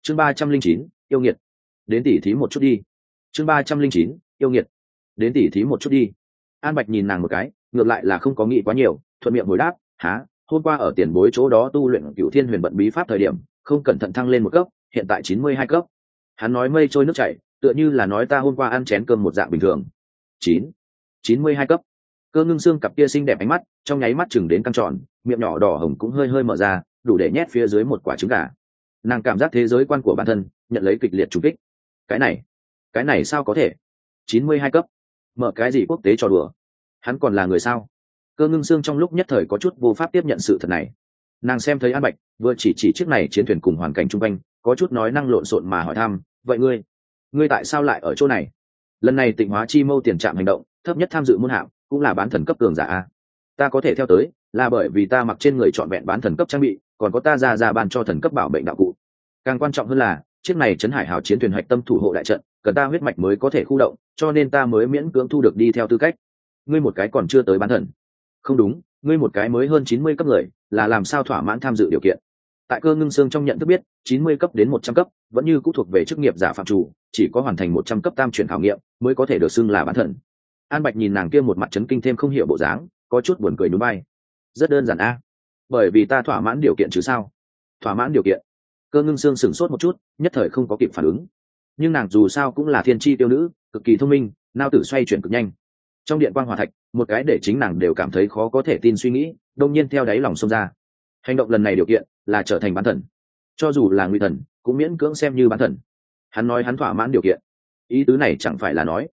chương 309, yêu nghiệt. Đến tỉ thí một chút đi. chương 309, yêu nghiệt. Đến tỉ thí một chút đi. An Bạch nhìn nàng một cái, ngược lại là không có nghĩ quá nhiều, thuận miệng hồi đáp, há, hôm qua ở tiền bối chỗ đó tu luyện Cửu Thiên Huyền Vận bí pháp thời điểm, không cẩn thận thăng lên một cấp, hiện tại 92 cấp. Hắn nói mây trôi nước chảy, tựa như là nói ta hôm qua ăn chén cơm một dạng bình thường. 92 cấp. Cơ Ngưng Xương cặp kia xinh đẹp ánh mắt, trong nháy mắt chừng đến căng tròn, miệng nhỏ đỏ hồng cũng hơi hơi mở ra, đủ để nhét phía dưới một quả trứng gà. Nàng cảm giác thế giới quan của bản thân nhận lấy kịch liệt trùng kích. Cái này sao có thể? 92 cấp. Mở cái gì quốc tế trò đùa? Hắn còn là người sao? Cơ Ngưng Xương trong lúc nhất thời có chút vô pháp tiếp nhận sự thật này. Nàng xem thấy An Bạch vừa chỉ chiếc này chiến thuyền cùng hoàn cảnh chung quanh, có chút nói năng lộn xộn mà hỏi thăm, vậy ngươi tại sao lại ở chỗ này? Lần này Tịnh Hóa Chi Mâu tiền trạm hành động, thấp nhất tham dự môn hạng cũng là bán thần cấp cường giả a. Ta có thể theo tới, là bởi vì ta mặc trên người trọn vẹn bán thần cấp trang bị, còn có ta ra ban cho thần cấp bảo mệnh đạo cụ. Càng quan trọng hơn là, chiếc này Trấn Hải Hào chiến thuyền hạch tâm thủ hộ đại trận, cần ta huyết mạch mới có thể khu động, cho nên ta mới miễn cưỡng thu được đi theo tư cách. Ngươi một cái còn chưa tới bán thần. Không đúng, ngươi một cái mới hơn 90 cấp người, là làm sao thỏa mãn tham dự điều kiện? Tại Cơ Ngưng Xương trong nhận thức biết, 90 cấp đến 100 cấp vẫn như cũ thuộc về chức nghiệp giả phạm chủ, chỉ có hoàn thành 100 cấp tam chuyển khảo nghiệm mới có thể được xưng là bán thần. An Bạch nhìn nàng kia một mặt chấn kinh thêm không hiểu bộ dáng, có chút buồn cười nhún vai. Rất đơn giản a, bởi vì ta thỏa mãn điều kiện chứ sao? Thỏa mãn điều kiện? Cơ Ngưng Xương sửng sốt một chút, nhất thời không có kịp phản ứng. Nhưng nàng dù sao cũng là thiên chi tiêu nữ, cực kỳ thông minh, nao tử xoay chuyển cực nhanh. Trong điện quang hỏa thạch, một cái để chính nàng đều cảm thấy khó có thể tin suy nghĩ, đột nhiên theo đáy lòng xông ra. Hành động lần này điều kiện là trở thành bán thần, cho dù là nguy thần cũng miễn cưỡng xem như bán thần. Hắn nói hắn thỏa mãn điều kiện, ý tứ này chẳng phải là nói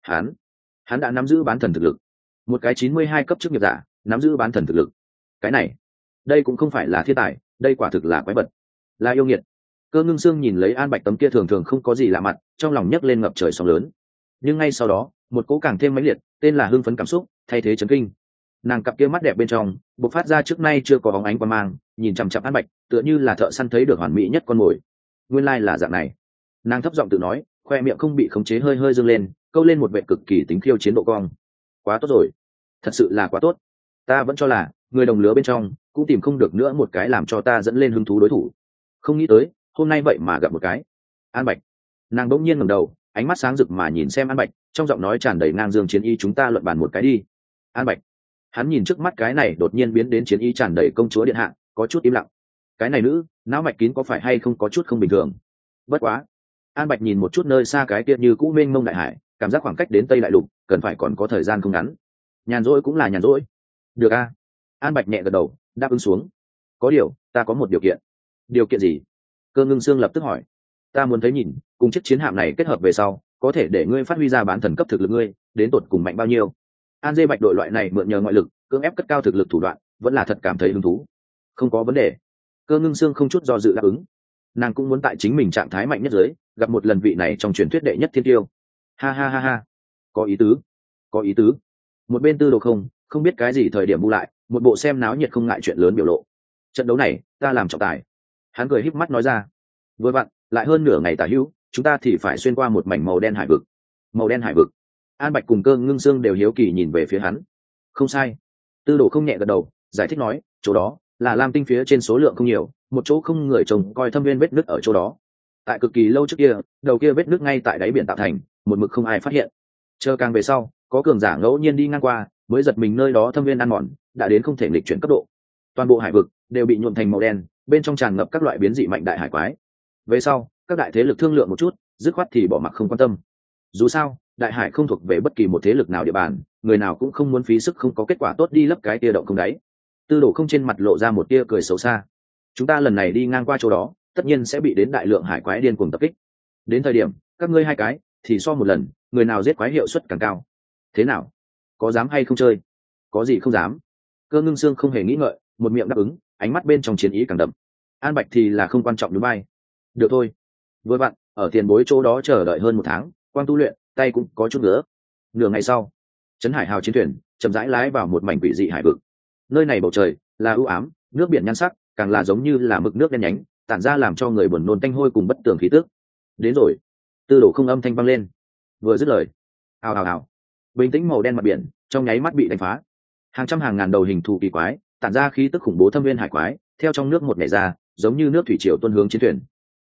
hắn đã nắm giữ bán thần thực lực. Một cái 92 cấp chức nghiệp giả nắm giữ bán thần thực lực, cái này đây cũng không phải là thiên tài, đây quả thực là quái vật, là yêu nghiệt. Cơ Ngưng Xương nhìn lấy An Bạch tấm kia thường thường không có gì lạ mặt, trong lòng nhấc lên ngập trời sóng lớn. Nhưng ngay sau đó, một cỗ càng thêm mãnh liệt, tên là hưng phấn cảm xúc thay thế chấn kinh. Nàng cặp kia mắt đẹp bên trong bộc phát ra trước nay chưa có bóng ánh quan mang, nhìn chằm chằm An Bạch, tựa như là thợ săn thấy được hoàn mỹ nhất con mồi. Nguyên lai là dạng này. Nàng thấp giọng tự nói, khoe miệng không bị khống chế hơi hơi dương lên, câu lên một vệ cực kỳ tính khiêu chiến độ cong. Quá tốt rồi, thật sự là quá tốt. Ta vẫn cho là người đồng lứa bên trong cũng tìm không được nữa một cái làm cho ta dẫn lên hứng thú đối thủ. Không nghĩ tới hôm nay vậy mà gặp một cái. An Bạch. Nàng bỗng nhiên ngẩng đầu, ánh mắt sáng rực mà nhìn xem An Bạch, trong giọng nói tràn đầy ngang dương chiến ý, chúng ta luận bàn một cái đi. An Bạch. Hắn nhìn trước mắt cái này đột nhiên biến đến chiến ý tràn đầy công chúa điện hạ, có chút im lặng. Cái này nữ, não mạch kín có phải hay không có chút không bình thường. Bất quá, An Bạch nhìn một chút nơi xa cái kia như cũ mênh mông đại hải, cảm giác khoảng cách đến Tây Đại Lục cần phải còn có thời gian không ngắn. Nhàn rỗi cũng là nhàn rỗi. Được a. An Bạch nhẹ gật đầu, đáp ứng xuống. Có điều, ta có một điều kiện. Điều kiện gì? Cơ Ngưng Xương lập tức hỏi. Ta muốn thấy nhìn, cùng chiếc chiến hạm này kết hợp về sau, có thể để ngươi phát huy ra bán thần cấp thực lực ngươi, đến tột cùng mạnh bao nhiêu. An Dê Bạch đội loại này mượn nhờ ngoại lực, cưỡng ép cất cao thực lực thủ đoạn, vẫn là thật cảm thấy hứng thú. Không có vấn đề. Cơ Ngưng Xương không chút do dự đáp ứng. Nàng cũng muốn tại chính mình trạng thái mạnh nhất dưới, gặp một lần vị này trong truyền thuyết đệ nhất thiên tiêu. Ha ha ha ha. Có ý tứ. Có ý tứ. Một bên Tư Đồ không biết cái gì thời điểm bu lại, một bộ xem náo nhiệt không ngại chuyện lớn biểu lộ. Trận đấu này, ta làm trọng tài. Hắn cười híp mắt nói ra. Vừa vặn, lại hơn nửa ngày tả hữu, chúng ta thì phải xuyên qua một mảnh màu đen hải vực. Màu đen hải vực. An Bạch cùng Cơ Ngưng Xương đều hiếu kỳ nhìn về phía hắn. Không sai. Tư Đồ không nhẹ gật đầu, giải thích nói, chỗ đó là lam tinh phía trên số lượng không nhiều, một chỗ không người trông coi thâm viên vết nứt ở chỗ đó. Tại cực kỳ lâu trước kia, đầu kia vết nứt ngay tại đáy biển tạo thành, một mực không ai phát hiện. Chờ càng về sau, có cường giả ngẫu nhiên đi ngang qua, mới giật mình nơi đó thâm viên ăn mòn, đã đến không thể nghịch chuyển cấp độ. Toàn bộ hải vực đều bị nhuộm thành màu đen, bên trong tràn ngập các loại biến dị mạnh đại hải quái. Về sau, các đại thế lực thương lượng một chút, dứt khoát thì bỏ mặc không quan tâm. Dù sao, đại hải không thuộc về bất kỳ một thế lực nào địa bàn, người nào cũng không muốn phí sức không có kết quả tốt đi lấp cái tia động không đáy. Tư Đồ không trên mặt lộ ra một tia cười xấu xa. Chúng ta lần này đi ngang qua chỗ đó, tất nhiên sẽ bị đến đại lượng hải quái điên cuồng tập kích. Đến thời điểm, các ngươi hai cái thì so một lần, người nào giết quái hiệu suất càng cao. Thế nào? Có dám hay không chơi? Có gì không dám? Cơ Ngưng Xương không hề nghĩ ngợi, một miệng đáp ứng, ánh mắt bên trong chiến ý càng đậm. An Bạch thì là không quan trọng đúng bay. Được thôi. Với bạn, ở tiền bối chỗ đó chờ đợi hơn một tháng, quang tu luyện, tay cũng có chút nữa. Nửa ngày sau, Trấn Hải Hào chiến thuyền chậm rãi lái vào một mảnh quỷ dị hải vực. Nơi này bầu trời là u ám, nước biển nhan sắc càng là giống như là mực nước đen nhánh, tản ra làm cho người buồn nôn tanh hôi cùng bất tường khí tức. Đến rồi. Tư Đồ không âm thanh vang lên. Vừa dứt lời, ào ào ào, bình tĩnh màu đen mặt biển trong nháy mắt bị đánh phá. Hàng trăm hàng ngàn đầu hình thù kỳ quái, tản ra khí tức khủng bố thâm viên hải quái, theo trong nước một nhảy ra, giống như nước thủy triều tuôn hướng chiến thuyền.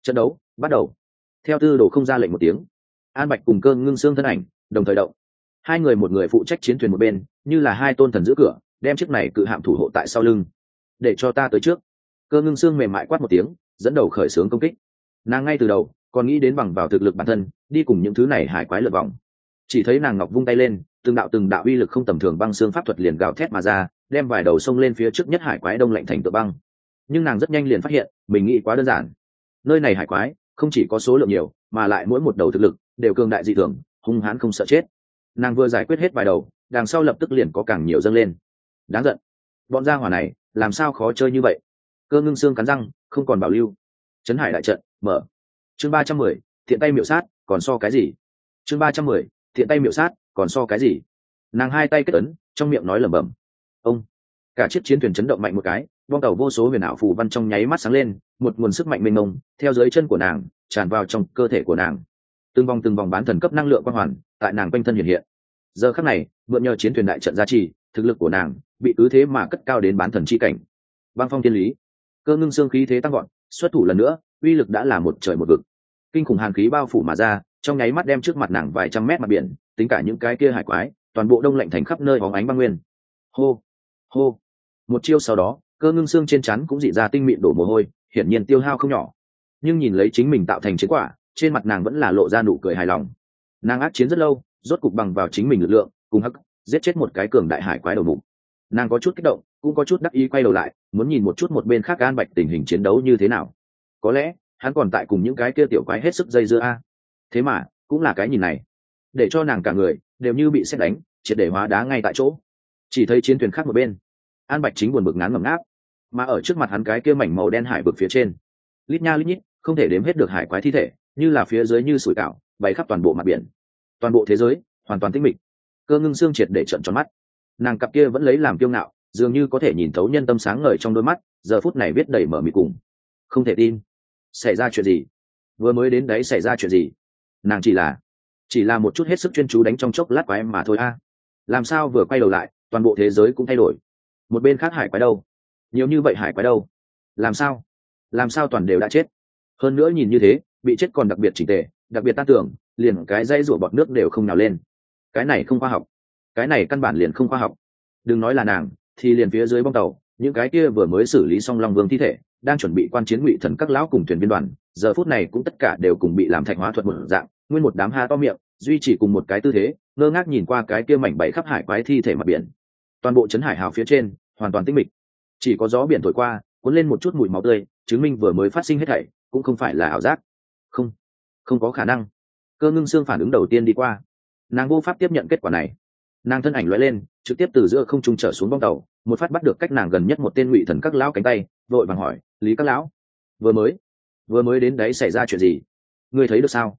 Trận đấu bắt đầu. Theo tư đồ không ra lệnh một tiếng, An Bạch cùng Cơ Ngưng Xương thân ảnh đồng thời động. Hai người, một người phụ trách chiến thuyền một bên, như là hai tôn thần giữ cửa, đem chiếc này cự hạm thủ hộ tại sau lưng. Để cho ta tới trước. Cơ Ngưng Xương mềm mại quát một tiếng, dẫn đầu khởi xướng công kích. Nàng ngay từ đầu còn nghĩ đến bằng vào thực lực bản thân đi cùng những thứ này hải quái lượt vòng. Chỉ thấy nàng ngọc vung tay lên, từng đạo uy lực không tầm thường băng xương pháp thuật liền gào thét mà ra, đem vài đầu sông lên phía trước nhất hải quái đông lạnh thành tựa băng. Nhưng nàng rất nhanh liền phát hiện mình nghĩ quá đơn giản. Nơi này hải quái không chỉ có số lượng nhiều, mà lại mỗi một đầu thực lực đều cường đại dị thường, hung hãn không sợ chết. Nàng vừa giải quyết hết vài đầu, đằng sau lập tức liền có càng nhiều dâng lên. Đáng giận, bọn gia hỏa này làm sao khó chơi như vậy. Cơ Ngưng Xương cắn răng không còn bảo lưu. Trấn hải đại trận mở. Chương 310, thiện tay miệu sát còn so cái gì. Chương 310, thiện tay miệu sát còn so cái gì. Nàng hai tay kết ấn, trong miệng nói lẩm bẩm. Ông. Cả chiếc chiến thuyền chấn động mạnh một cái, bong tàu vô số huyền ảo phù văn trong nháy mắt sáng lên, một nguồn sức mạnh mênh mông theo dưới chân của nàng tràn vào trong cơ thể của nàng. Từng vòng bán thần cấp năng lượng quang hoàn tại nàng quanh thân hiện hiện. Giờ khắc này, mượn nhờ chiến thuyền đại trận gia trì, thực lực của nàng bị cứ thế mà cất cao đến bán thần chi cảnh. Băng phong thiên lý. Cơ Ngưng Xương khí thế tăng gọn, xuất thủ lần nữa, uy lực đã là một trời một vực. Kinh khủng hàn khí bao phủ mà ra, trong nháy mắt đem trước mặt nàng vài trăm mét mặt biển, tính cả những cái kia hải quái, toàn bộ đông lạnh thành khắp nơi bóng ánh băng nguyên. Hô, hô. Một chiêu sau đó, Cơ Ngưng Xương trên trán cũng dị ra tinh mịn đổ mồ hôi, hiển nhiên tiêu hao không nhỏ. Nhưng nhìn lấy chính mình tạo thành chiến quả, trên mặt nàng vẫn là lộ ra nụ cười hài lòng. Nàng ác chiến rất lâu, rốt cục bằng vào chính mình lực lượng, cùng hắc giết chết một cái cường đại hải quái đầu mục. Nàng có chút kích động, cũng có chút đắc ý, quay đầu lại muốn nhìn một chút một bên khác An Bạch tình hình chiến đấu như thế nào. Có lẽ hắn còn tại cùng những cái kia tiểu quái hết sức dây dưa a. Thế mà cũng là cái nhìn này để cho nàng cả người đều như bị sét đánh, triệt để hóa đá ngay tại chỗ. Chỉ thấy chiến thuyền khác một bên, An Bạch chính buồn bực ngán ngẩm ngáp, mà ở trước mặt hắn cái kia mảnh màu đen hải vực phía trên, lít nha lít nhít không thể đếm hết được hải quái thi thể, như là phía dưới như sủi cảo bay khắp toàn bộ mặt biển. Toàn bộ thế giới hoàn toàn tĩnh mịch. Cơ Ngưng Xương triệt để trợn tròn mắt. Nàng cặp kia vẫn lấy làm kiêu ngạo, dường như có thể nhìn thấu nhân tâm sáng ngời trong đôi mắt, giờ phút này biết đầy mở mịt cùng không thể tin. Xảy ra chuyện gì? Vừa mới đến đấy xảy ra chuyện gì? Nàng chỉ là một chút hết sức chuyên chú đánh trong chốc lát của em mà thôi a. Làm sao vừa quay đầu lại toàn bộ thế giới cũng thay đổi? Một bên khác hải quái đâu? Nhiều như vậy hải quái đâu? Làm sao toàn đều đã chết? Hơn nữa nhìn như thế bị chết còn đặc biệt chỉnh tề, đặc biệt tan tưởng, liền cái dây rủa bọt nước đều không nào lên. Cái này không khoa học, cái này căn bản liền không khoa học. Đừng nói là nàng, thì liền phía dưới bong tàu những cái kia vừa mới xử lý xong Long Vương thi thể, đang chuẩn bị quan chiến Ngụy Thần các lão cùng thuyền viên đoàn, giờ phút này cũng tất cả đều cùng bị làm thạch hóa thuật một dạng, nguyên một đám ha to miệng, duy trì cùng một cái tư thế, ngơ ngác nhìn qua cái kia mảnh bày khắp hải quái thi thể mặt biển. Toàn bộ trấn hải hào phía trên hoàn toàn tĩnh mịch, chỉ có gió biển thổi qua cuốn lên một chút mùi máu tươi, chứng minh vừa mới phát sinh hết thảy cũng không phải là ảo giác. Không có khả năng. Cơ Ngưng Xương phản ứng đầu tiên đi qua, nàng vô pháp tiếp nhận kết quả này. Nàng thân ảnh lóe lên, trực tiếp từ giữa không trung trở xuống bong tàu, một phát bắt được cách nàng gần nhất một tên Ngụy Thần các lão cánh tay, vội vàng hỏi: Lý các lão, vừa mới đến đấy xảy ra chuyện gì? Ngươi thấy được sao?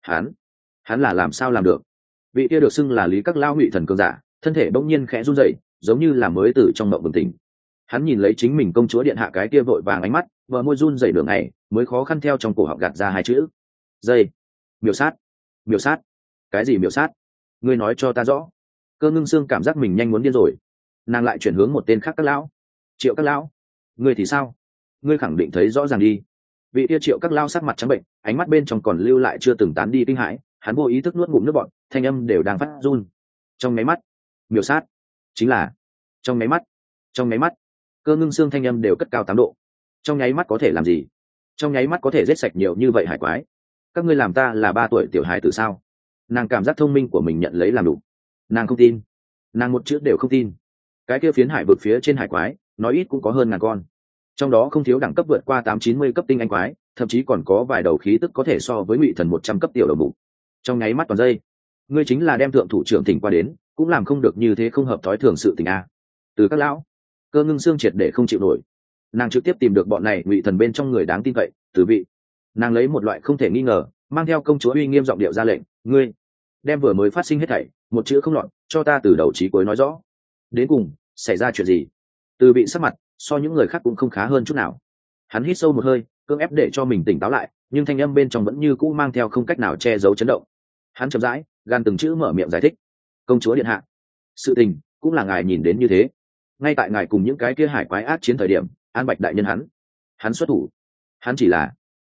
Hắn là làm sao làm được? Vị kia được xưng là Lý các lão Ngụy Thần cường giả, thân thể bỗng nhiên khẽ run rẩy, giống như là mới từ trong mộng bừng tỉnh. Hắn nhìn lấy chính mình công chúa điện hạ cái kia vội vàng ánh mắt, bờ môi run rẩy đường này, mới khó khăn theo trong cổ họng gạt ra hai chữ: dây. Miểu sát. Cái gì miểu sát? Ngươi nói cho ta rõ. Cơ Ngưng Xương cảm giác mình nhanh muốn điên rồi. Nàng lại chuyển hướng một tên khác các lão: Triệu các lão, ngươi thì sao? Ngươi khẳng định thấy rõ ràng đi. Vị kia Triệu các lão sắc mặt trắng bệnh, ánh mắt bên trong còn lưu lại chưa từng tán đi kinh hãi, hắn vô ý thức nuốt ngụm nước bọt, thanh âm đều đang phát run. Trong máy mắt, miểu sát, chính là trong máy mắt. Cơ Ngưng Xương thanh âm đều cất cao 8 độ. Trong nháy mắt có thể làm gì? Trong nháy mắt có thể giết sạch nhiều như vậy hải quái? Các ngươi làm ta là 3 tuổi tiểu hài tử sao? Nàng cảm giác thông minh của mình nhận lấy làm đủ. Nàng không tin, nàng một chữ đều không tin. Cái kia phiến hải vực phía trên hải quái nói ít cũng có hơn 1000 con, trong đó không thiếu đẳng cấp vượt qua 890 cấp tinh anh quái, thậm chí còn có vài đầu khí tức có thể so với Ngụy Thần 100 cấp tiểu đầu mục. Trong nháy mắt toàn dây, ngươi chính là đem thượng thủ trưởng thỉnh qua đến, cũng làm không được như thế không hợp thói thường sự tình a. Từ các lão, Cơ Ngưng Xương triệt để không chịu nổi. Nàng trực tiếp tìm được bọn này Ngụy Thần bên trong người đáng tin cậy, Từ Vị. Nàng lấy một loại không thể nghi ngờ, mang theo công chúa uy nghiêm giọng điệu ra lệnh: ngươi đem vừa mới phát sinh hết thảy một chữ không lọt cho ta từ đầu chí cuối nói rõ. Đến cùng xảy ra chuyện gì? Từ Vị sắc mặt so những người khác cũng không khá hơn chút nào. Hắn hít sâu một hơi, cưỡng ép để cho mình tỉnh táo lại, nhưng thanh âm bên trong vẫn như cũ mang theo không cách nào che giấu chấn động. Hắn chậm rãi gan từng chữ mở miệng giải thích: công chúa điện hạ, sự tình cũng là ngài nhìn đến như thế. Ngay tại ngài cùng những cái kia hải quái ác chiến thời điểm, An Bạch đại nhân hắn xuất thủ. Hắn chỉ là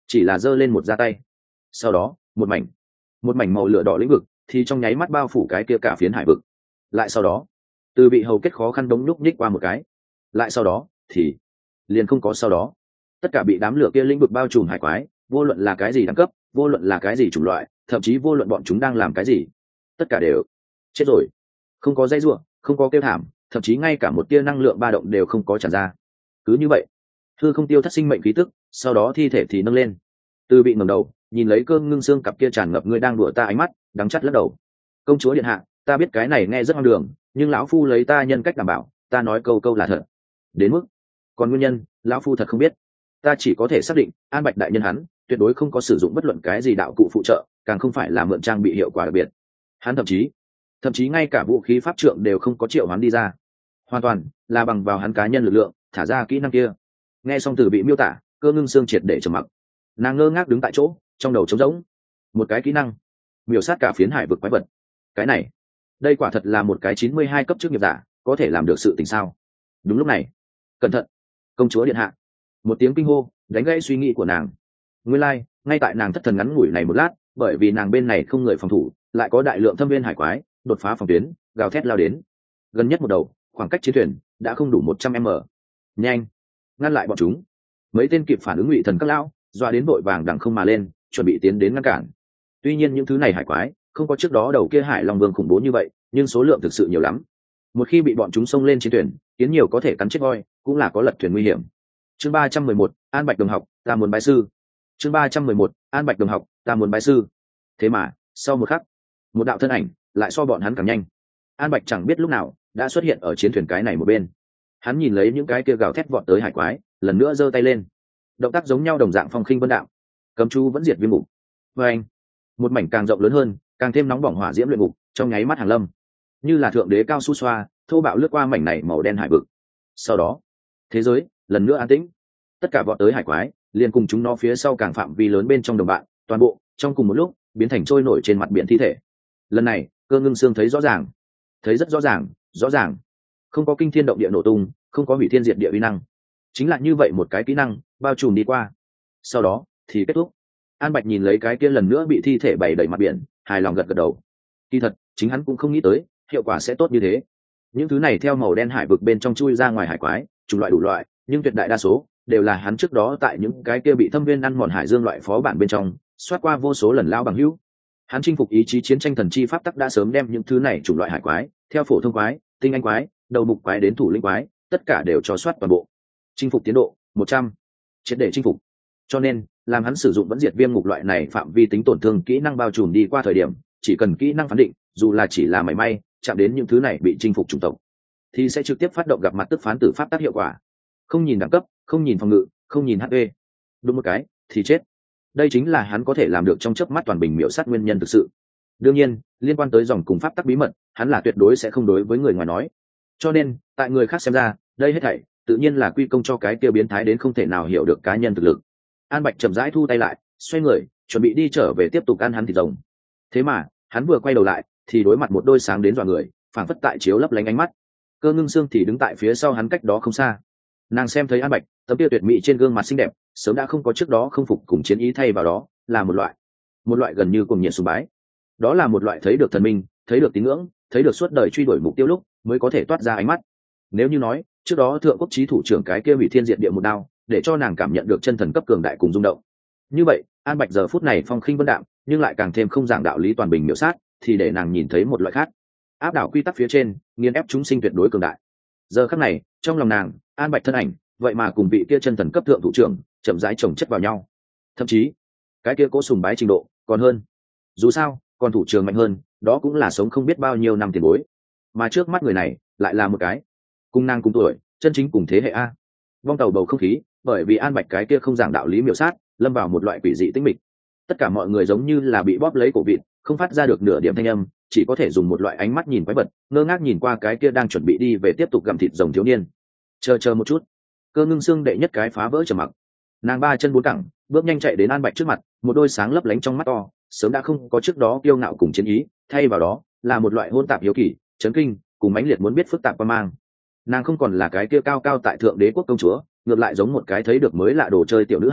chỉ là giơ lên một ra tay. Sau đó một mảnh màu lửa đỏ lĩnh vực thì trong nháy mắt bao phủ cái kia cả phiến hải vực. Lại sau đó từ bị hầu kết khó khăn đống nhúc nhích qua một cái. Lại sau đó thì liền không có sau đó. Tất cả bị đám lửa kia lĩnh vực bao trùm hải quái, vô luận là cái gì đẳng cấp, vô luận là cái gì chủng loại, thậm chí vô luận bọn chúng đang làm cái gì, tất cả đều chết rồi. Không có dây rủa, không có kêu thảm, thậm chí ngay cả một tia năng lượng ba động đều không có tràn ra. Cứ như vậy hư không tiêu thất sinh mệnh khí tức, sau đó thi thể thì nâng lên. Từ bị ngẩng đầu nhìn lấy Cơ Ngưng Xương cặp kia tràn ngập người đang đùa ta ánh mắt, đắng chắt lắc đầu. Công chúa điện hạ, ta biết cái này nghe rất hoang đường, nhưng lão phu lấy ta nhân cách đảm bảo, ta nói câu câu là thật. Đến mức còn nguyên nhân, lão phu thật không biết. Ta chỉ có thể xác định An Bạch đại nhân hắn tuyệt đối không có sử dụng bất luận cái gì đạo cụ phụ trợ, càng không phải là mượn trang bị hiệu quả đặc biệt. Hắn thậm chí ngay cả vũ khí pháp trượng đều không có triệu hắn đi ra, hoàn toàn là bằng vào hắn cá nhân lực lượng thả ra kỹ năng kia. Nghe xong Từ bị miêu tả, Cơ Ngưng Xương triệt để trầm mặc. Nàng ngơ ngác đứng tại chỗ, trong đầu trống rỗng. Một cái kỹ năng miểu sát cả phiến hải vực quái vật, cái này đây quả thật là một cái 92 cấp chức nghiệp giả có thể làm được sự tình sao? Đúng lúc này, cẩn thận, công chúa điện hạ! Một tiếng kinh hô đánh gãy suy nghĩ của nàng. Nguyên lai, ngay tại nàng thất thần ngắn ngủi này một lát, bởi vì nàng bên này không người phòng thủ, lại có đại lượng thâm viên hải quái đột phá phòng tuyến, gào thét lao đến. Gần nhất một đầu, khoảng cách chiến thuyền đã không đủ 100 m. Nhanh, ngăn lại bọn chúng! Mấy tên kịp phản ứng ngụy thần các lão doa đến vội vàng đằng không mà lên, chuẩn bị tiến đến ngăn cản. Tuy nhiên những thứ này hải quái không có trước đó đầu kia hải long vương khủng bố như vậy, nhưng số lượng thực sự nhiều lắm. Một khi bị bọn chúng xông lên chiến thuyền, kiến nhiều có thể cắn chết voi, cũng là có lật thuyền nguy hiểm. Chương 311, An Bạch đồng học, ta muốn bái sư. Chương 311, An Bạch đồng học, ta muốn bái sư. Thế mà sau một khắc, một đạo thân ảnh lại so bọn hắn càng nhanh. An Bạch chẳng biết lúc nào đã xuất hiện ở chiến thuyền cái này một bên. Hắn nhìn lấy những cái kia gào thét vọt tới hải quái, lần nữa giơ tay lên. Động tác giống nhau đồng dạng phong khinh vân đạo. Cấm chú vẫn diệt viêm ngục. Và anh, một mảnh càng rộng lớn hơn, càng thêm nóng bỏng hỏa diễm luyện ngục, trong nháy mắt hàng lâm, như là thượng đế cao su xoa, thô bạo lướt qua mảnh này màu đen hải vực. Sau đó, thế giới lần nữa an tĩnh. Tất cả vọt tới hải quái, liền cùng chúng nó phía sau càng phạm vi lớn bên trong đồng bạn, toàn bộ trong cùng một lúc biến thành trôi nổi trên mặt biển thi thể. Lần này, Cơ Ngưng Xương thấy rõ ràng, thấy rất rõ ràng, không có kinh thiên động địa nổ tung, không có hủy thiên diệt địa uy năng, chính là như vậy một cái kỹ năng bao trùm đi qua. Sau đó thì kết thúc. An Bạch nhìn lấy cái kia lần nữa bị thi thể bày đầy mặt biển, hài lòng gật gật đầu. Kỳ thật chính hắn cũng không nghĩ tới hiệu quả sẽ tốt như thế. Những thứ này theo màu đen hải vực bên trong chui ra ngoài hải quái, chủng loại đủ loại, nhưng tuyệt đại đa số đều là hắn trước đó tại những cái kia bị thâm viên ăn mòn hải dương loại phó bản bên trong xoát qua vô số lần lao bằng hữu. Hắn chinh phục ý chí chiến tranh thần chi pháp tắc đã sớm đem những thứ này chủng loại hải quái, theo phổ thông quái, tinh anh quái, đầu mục quái đến thủ lĩnh quái, tất cả đều cho soát toàn bộ. Chinh phục tiến độ 100, triệt để chinh phục. Cho nên làm hắn sử dụng vẫn diệt viêm ngục loại này phạm vi tính tổn thương kỹ năng bao trùm đi qua thời điểm, chỉ cần kỹ năng phán định, dù là chỉ là mảy may chạm đến những thứ này bị chinh phục chủng tộc, thì sẽ trực tiếp phát động gặp mặt tức phán tử pháp tác hiệu quả. Không nhìn đẳng cấp, không nhìn phòng ngự, không nhìn HP, đúng một cái thì chết. Đây chính là hắn có thể làm được trong chớp mắt toàn bình miểu sát nguyên nhân thực sự. Đương nhiên, liên quan tới dòng cùng pháp tắc bí mật, hắn là tuyệt đối sẽ không đối với người ngoài nói. Cho nên, tại người khác xem ra, đây hết thảy tự nhiên là quy công cho cái kia biến thái đến không thể nào hiểu được cá nhân thực lực. An Bạch chậm rãi thu tay lại, xoay người, chuẩn bị đi trở về tiếp tục ăn hắn thịt rồng. Thế mà, hắn vừa quay đầu lại, thì đối mặt một đôi sáng đến dọa người, phảng phất tại chiếu lấp lánh ánh mắt. Cơ Ngưng Xương thì đứng tại phía sau hắn cách đó không xa. Nàng xem thấy An Bạch, tấm kia tuyệt mỹ trên gương mặt xinh đẹp, sớm đã không có trước đó không phục cùng chiến ý, thay vào đó là một loại gần như cuồng nhiệt sùng bái. Đó là một loại thấy được thần minh, thấy được tín ngưỡng, thấy được suốt đời truy đuổi mục tiêu lúc mới có thể toát ra ánh mắt. Nếu như nói trước đó thượng quốc chí thủ trưởng cái kia hủy thiên diệt địa một đao, để cho nàng cảm nhận được chân thần cấp cường đại cùng rung động, như vậy An Bạch giờ phút này phong khinh vân đạm, nhưng lại càng thêm không giảng đạo lý toàn bình miểu sát, thì để nàng nhìn thấy một loại khác, áp đảo quy tắc phía trên, nghiền ép chúng sinh tuyệt đối cường đại. Giờ khắc này trong lòng nàng, An Bạch thân ảnh vậy mà cùng vị kia chân thần cấp thượng thủ trưởng chậm rãi chồng chất vào nhau, thậm chí cái kia cố sùng bái trình độ còn hơn. Dù sao còn thủ trưởng mạnh hơn, đó cũng là sống không biết bao nhiêu năm tiền bối, mà trước mắt người này lại là một cái cùng nàng cùng tuổi, chân chính cùng thế hệ a. Vong tàu bầu không khí bởi vì An Bạch cái kia không giảng đạo lý miểu sát, lâm vào một loại quỷ dị tĩnh mịch. Tất cả mọi người giống như là bị bóp lấy cổ vịt, không phát ra được nửa điểm thanh âm, chỉ có thể dùng một loại ánh mắt nhìn quái vật, ngơ ngác nhìn qua cái kia đang chuẩn bị đi về tiếp tục gặm thịt rồng thiếu niên. Chờ một chút. Cơ Ngưng Xương đệ nhất cái phá vỡ trầm mặc. Nàng ba chân bốn cẳng bước nhanh chạy đến An Bạch trước mặt, một đôi sáng lấp lánh trong mắt to sớm đã không có trước đó kiêu ngạo cùng chiến ý, thay vào đó là một loại hôn tạp hiếu kỳ, chấn kinh cùng mãnh liệt muốn biết phức tạp qua mang. Nàng không còn là cái kia cao cao tại thượng đế quốc công chúa, ngược lại giống một cái thấy được mới lạ đồ chơi tiểu nữ hài,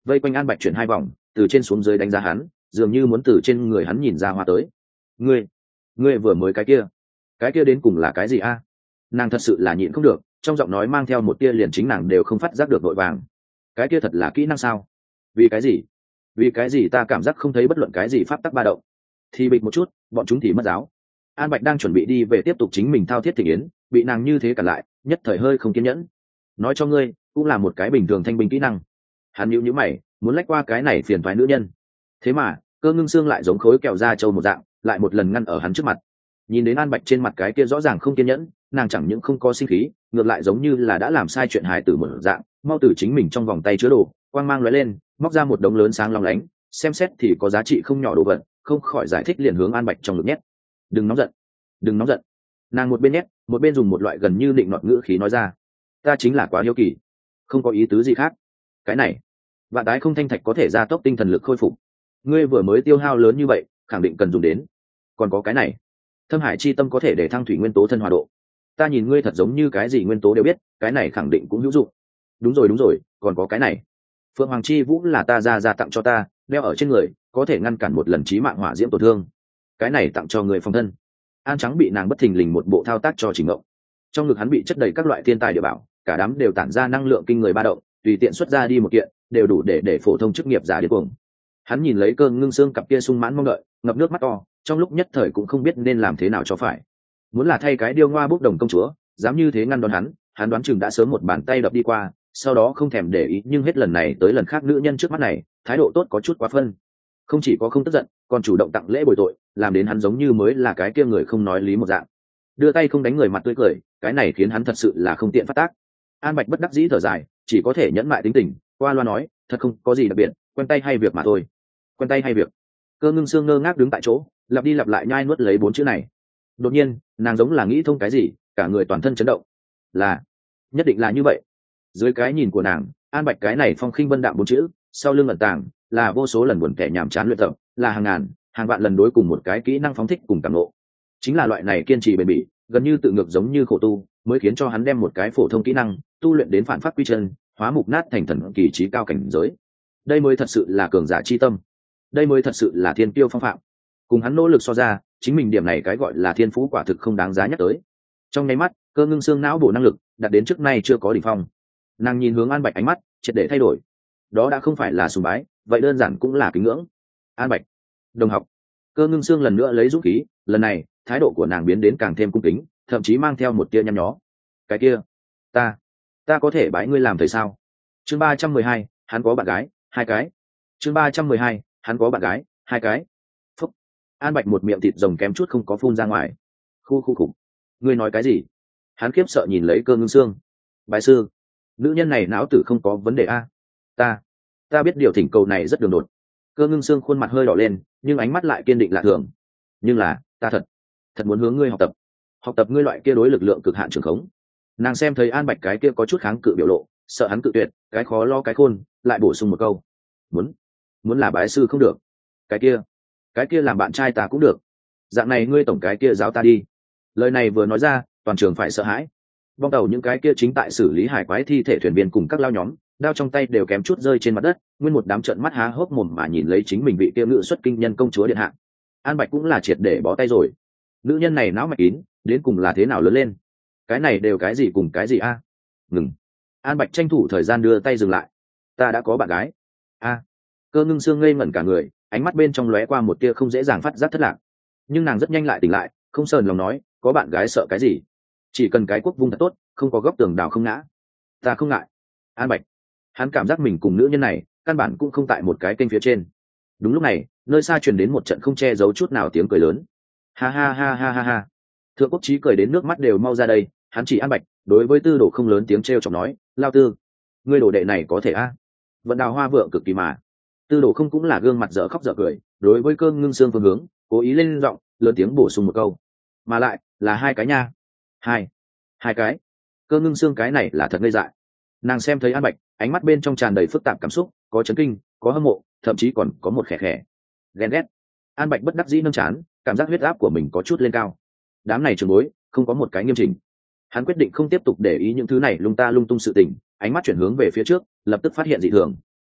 vây quanh An Bạch chuyển hai vòng, từ trên xuống dưới đánh giá hắn, dường như muốn từ trên người hắn nhìn ra hoa tới. Ngươi vừa mới cái kia đến cùng là cái gì a? Nàng thật sự là nhịn không được, trong giọng nói mang theo một tia liền chính nàng đều không phát giác được vội vàng. Cái kia thật là kỹ năng sao? Vì cái gì ta cảm giác không thấy bất luận cái gì pháp tắc ba động? Thì bịch một chút, bọn chúng thì mất giáo. An Bạch đang chuẩn bị đi về tiếp tục chính mình thao thiết thị yến, bị nàng như thế cản lại, nhất thời hơi không kiên nhẫn. Nói cho ngươi, cũng là một cái bình thường thanh binh kỹ năng. Hắn nhíu mày, muốn lách qua cái này phiền toái nữ nhân. Thế mà, Cơ Ngưng Xương lại giống khối kẹo da trâu một dạng, lại một lần ngăn ở hắn trước mặt. Nhìn đến An Bạch trên mặt cái kia rõ ràng không kiên nhẫn, nàng chẳng những không có sinh khí, ngược lại giống như là đã làm sai chuyện hài tử một dạng, mau từ chính mình trong vòng tay chứa đồ, quang mang lóe lên, móc ra một đống lớn sáng long lánh, xem xét thì có giá trị không nhỏ đồ vật, không khỏi giải thích liền hướng An Bạch trong ngực nhét. Đừng nóng giận. Nàng một bên nhét, một bên dùng một loại gần như định nọt ngữ khí nói ra. Ta chính là quá hiếu kỳ, không có ý tứ gì khác. Cái này, vạn tái không thanh thạch có thể gia tốc tinh thần lực khôi phục. Ngươi vừa mới tiêu hao lớn như vậy, khẳng định cần dùng đến. Còn có cái này, thâm hải chi tâm có thể để thăng thủy nguyên tố thân hòa độ. Ta nhìn ngươi thật giống như cái gì nguyên tố đều biết, cái này khẳng định cũng hữu dụng. Đúng rồi, còn có cái này. Phượng Hoàng Chi Vũ là ta ra tặng cho ta, đeo ở trên người, có thể ngăn cản một lần chí mạng hỏa diễm tổn thương. Cái này tặng cho người phòng thân. An Trắng bị nàng bất thình lình một bộ thao tác cho Trình Ngộng. Trong ngực hắn bị chất đầy các loại thiên tài địa bảo, cả đám đều tản ra năng lượng kinh người ba động, tùy tiện xuất ra đi một kiện, đều đủ để phổ thông chức nghiệp giả điên cuồng. Hắn nhìn lấy Cơ Ngưng Xương cặp kia sung mãn mong đợi, ngập nước mắt to, trong lúc nhất thời cũng không biết nên làm thế nào cho phải. Muốn là thay cái điêu ngoa bốc đồng công chúa, dám như thế ngăn đón hắn đoán chừng đã sớm một bàn tay đập đi qua, sau đó không thèm để ý, nhưng hết lần này tới lần khác nữ nhân trước mắt này, thái độ tốt có chút quá phân. Không chỉ có không tức giận, còn chủ động tặng lễ bồi tội, làm đến hắn giống như mới là cái kia người không nói lý một dạng. Đưa tay không đánh người mặt tươi cười, cái này khiến hắn thật sự là không tiện phát tác. An Bạch bất đắc dĩ thở dài, chỉ có thể nhẫn mại tính tình, qua loa nói, thật không có gì đặc biệt, quen tay hay việc mà thôi. Quen tay hay việc. Cơ Ngưng Xương ngơ ngác đứng tại chỗ, lặp đi lặp lại nhai nuốt lấy 4 chữ này. Đột nhiên, nàng giống là nghĩ thông cái gì, cả người toàn thân chấn động. Nhất định là như vậy. Dưới cái nhìn của nàng, An Bạch cái này phong khinh vân đạm 4 chữ, sau lưng ẩn tàng là vô số lần buồn kẻ nhàm chán luyện tập, là hàng ngàn, hàng vạn lần đối cùng một cái kỹ năng phóng thích cùng cảm ngộ. Chính là loại này kiên trì bền bỉ, gần như tự ngược giống như khổ tu, mới khiến cho hắn đem một cái phổ thông kỹ năng tu luyện đến phản pháp quy chân, hóa mục nát thành thần kỳ trí cao cảnh giới. Đây mới thật sự là cường giả chi tâm, đây mới thật sự là thiên tiêu phong phạm. Cùng hắn nỗ lực so ra, chính mình điểm này cái gọi là thiên phú quả thực không đáng giá nhắc tới. Trong nháy mắt, Cơ Ngưng Xương não bộ năng lực đạt đến trước nay chưa có đỉnh phong. Nàng nhìn hướng An Bạch, ánh mắt triệt để thay đổi. Đó đã không phải là sùng bái, vậy đơn giản cũng là kính ngưỡng. An Bạch, đồng học. Cơ Ngưng Xương lần nữa lấy dũng khí, lần này thái độ của nàng biến đến càng thêm cung kính, thậm chí mang theo một tia nhăn nhó. Cái kia, ta có thể bái ngươi làm thầy sao? Chương 312, hắn có bạn gái, 2 cái. Chương 312, hắn có bạn gái, 2 cái. Phúc. An Bạch một miệng thịt rồng kém chút không có phun ra ngoài. Khu. Ngươi nói cái gì? Hắn khiếp sợ nhìn lấy Cơ Ngưng Xương. Bái sư, nữ nhân này não tử không có vấn đề a? Ta biết điều thỉnh cầu này rất đường đột. Cơ Ngưng Xương khuôn mặt hơi đỏ lên, nhưng ánh mắt lại kiên định lạ thường. Nhưng là, ta thật muốn hướng ngươi học tập ngươi loại kia đối lực lượng cực hạn trường khống. Nàng xem thấy An Bạch cái kia có chút kháng cự biểu lộ, sợ hắn cự tuyệt, cái khó lo cái khôn, lại bổ sung một câu. Muốn là bái sư không được, cái kia làm bạn trai ta cũng được. Dạng này ngươi tổng cái kia giáo ta đi. Lời này vừa nói ra, toàn trường phải sợ hãi. Bong tàu những cái kia chính tại xử lý hải quái thi thể thuyền viên cùng các lao nhóm, đao trong tay đều kém chút rơi trên mặt đất, nguyên một đám trợn mắt há hốc mồm mà nhìn lấy chính mình vị kia ngự xuất kinh nhân công chúa điện hạ. An Bạch cũng là triệt để bó tay rồi. Nữ nhân này não mạch kín, đến cùng là thế nào lớn lên? Cái này đều cái gì cùng cái gì a? Ngừng. An Bạch tranh thủ thời gian đưa tay dừng lại. Ta đã có bạn gái. Cơ Ngưng Xương ngây ngẩn cả người, ánh mắt bên trong lóe qua một tia không dễ dàng phát giác thất lạc. Nhưng nàng rất nhanh lại tỉnh lại, không sờn lòng nói, có bạn gái sợ cái gì? Chỉ cần cái quốc vung thật tốt, không có góc tường đào không ngã. Ta không ngại. An Bạch, hắn cảm giác mình cùng nữ nhân này căn bản cũng không tại một cái kênh phía trên. Đúng lúc này, nơi xa truyền đến một trận không che giấu chút nào tiếng cười lớn. Ha. Thượng Quốc Chí cười đến nước mắt đều mau ra đây, hắn chỉ An Bạch, đối với Tư Đồ không lớn tiếng trêu chọc nói, lao tư, ngươi đồ đệ này có thể a? Vận đào hoa vượng cực kỳ mà. Tư Đồ không cũng là gương mặt dở khóc dở cười, đối với Cơ Ngưng Xương phương hướng, cố ý lên giọng, lớn tiếng bổ sung một câu, mà lại là 2 cái nha. Hai cái. Cơ Ngưng Xương cái này là thật ngây dại. Nàng xem thấy An Bạch, ánh mắt bên trong tràn đầy phức tạp cảm xúc, có chấn kinh, có hâm mộ, thậm chí còn có một khẽ ghen ghét. An Bạch bất đắc dĩ nâng chán, cảm giác huyết áp của mình có chút lên cao. Đám này trường bối, không có một cái nghiêm chỉnh. Hắn quyết định không tiếp tục để ý những thứ này lung ta lung tung sự tình, ánh mắt chuyển hướng về phía trước, lập tức phát hiện dị thường.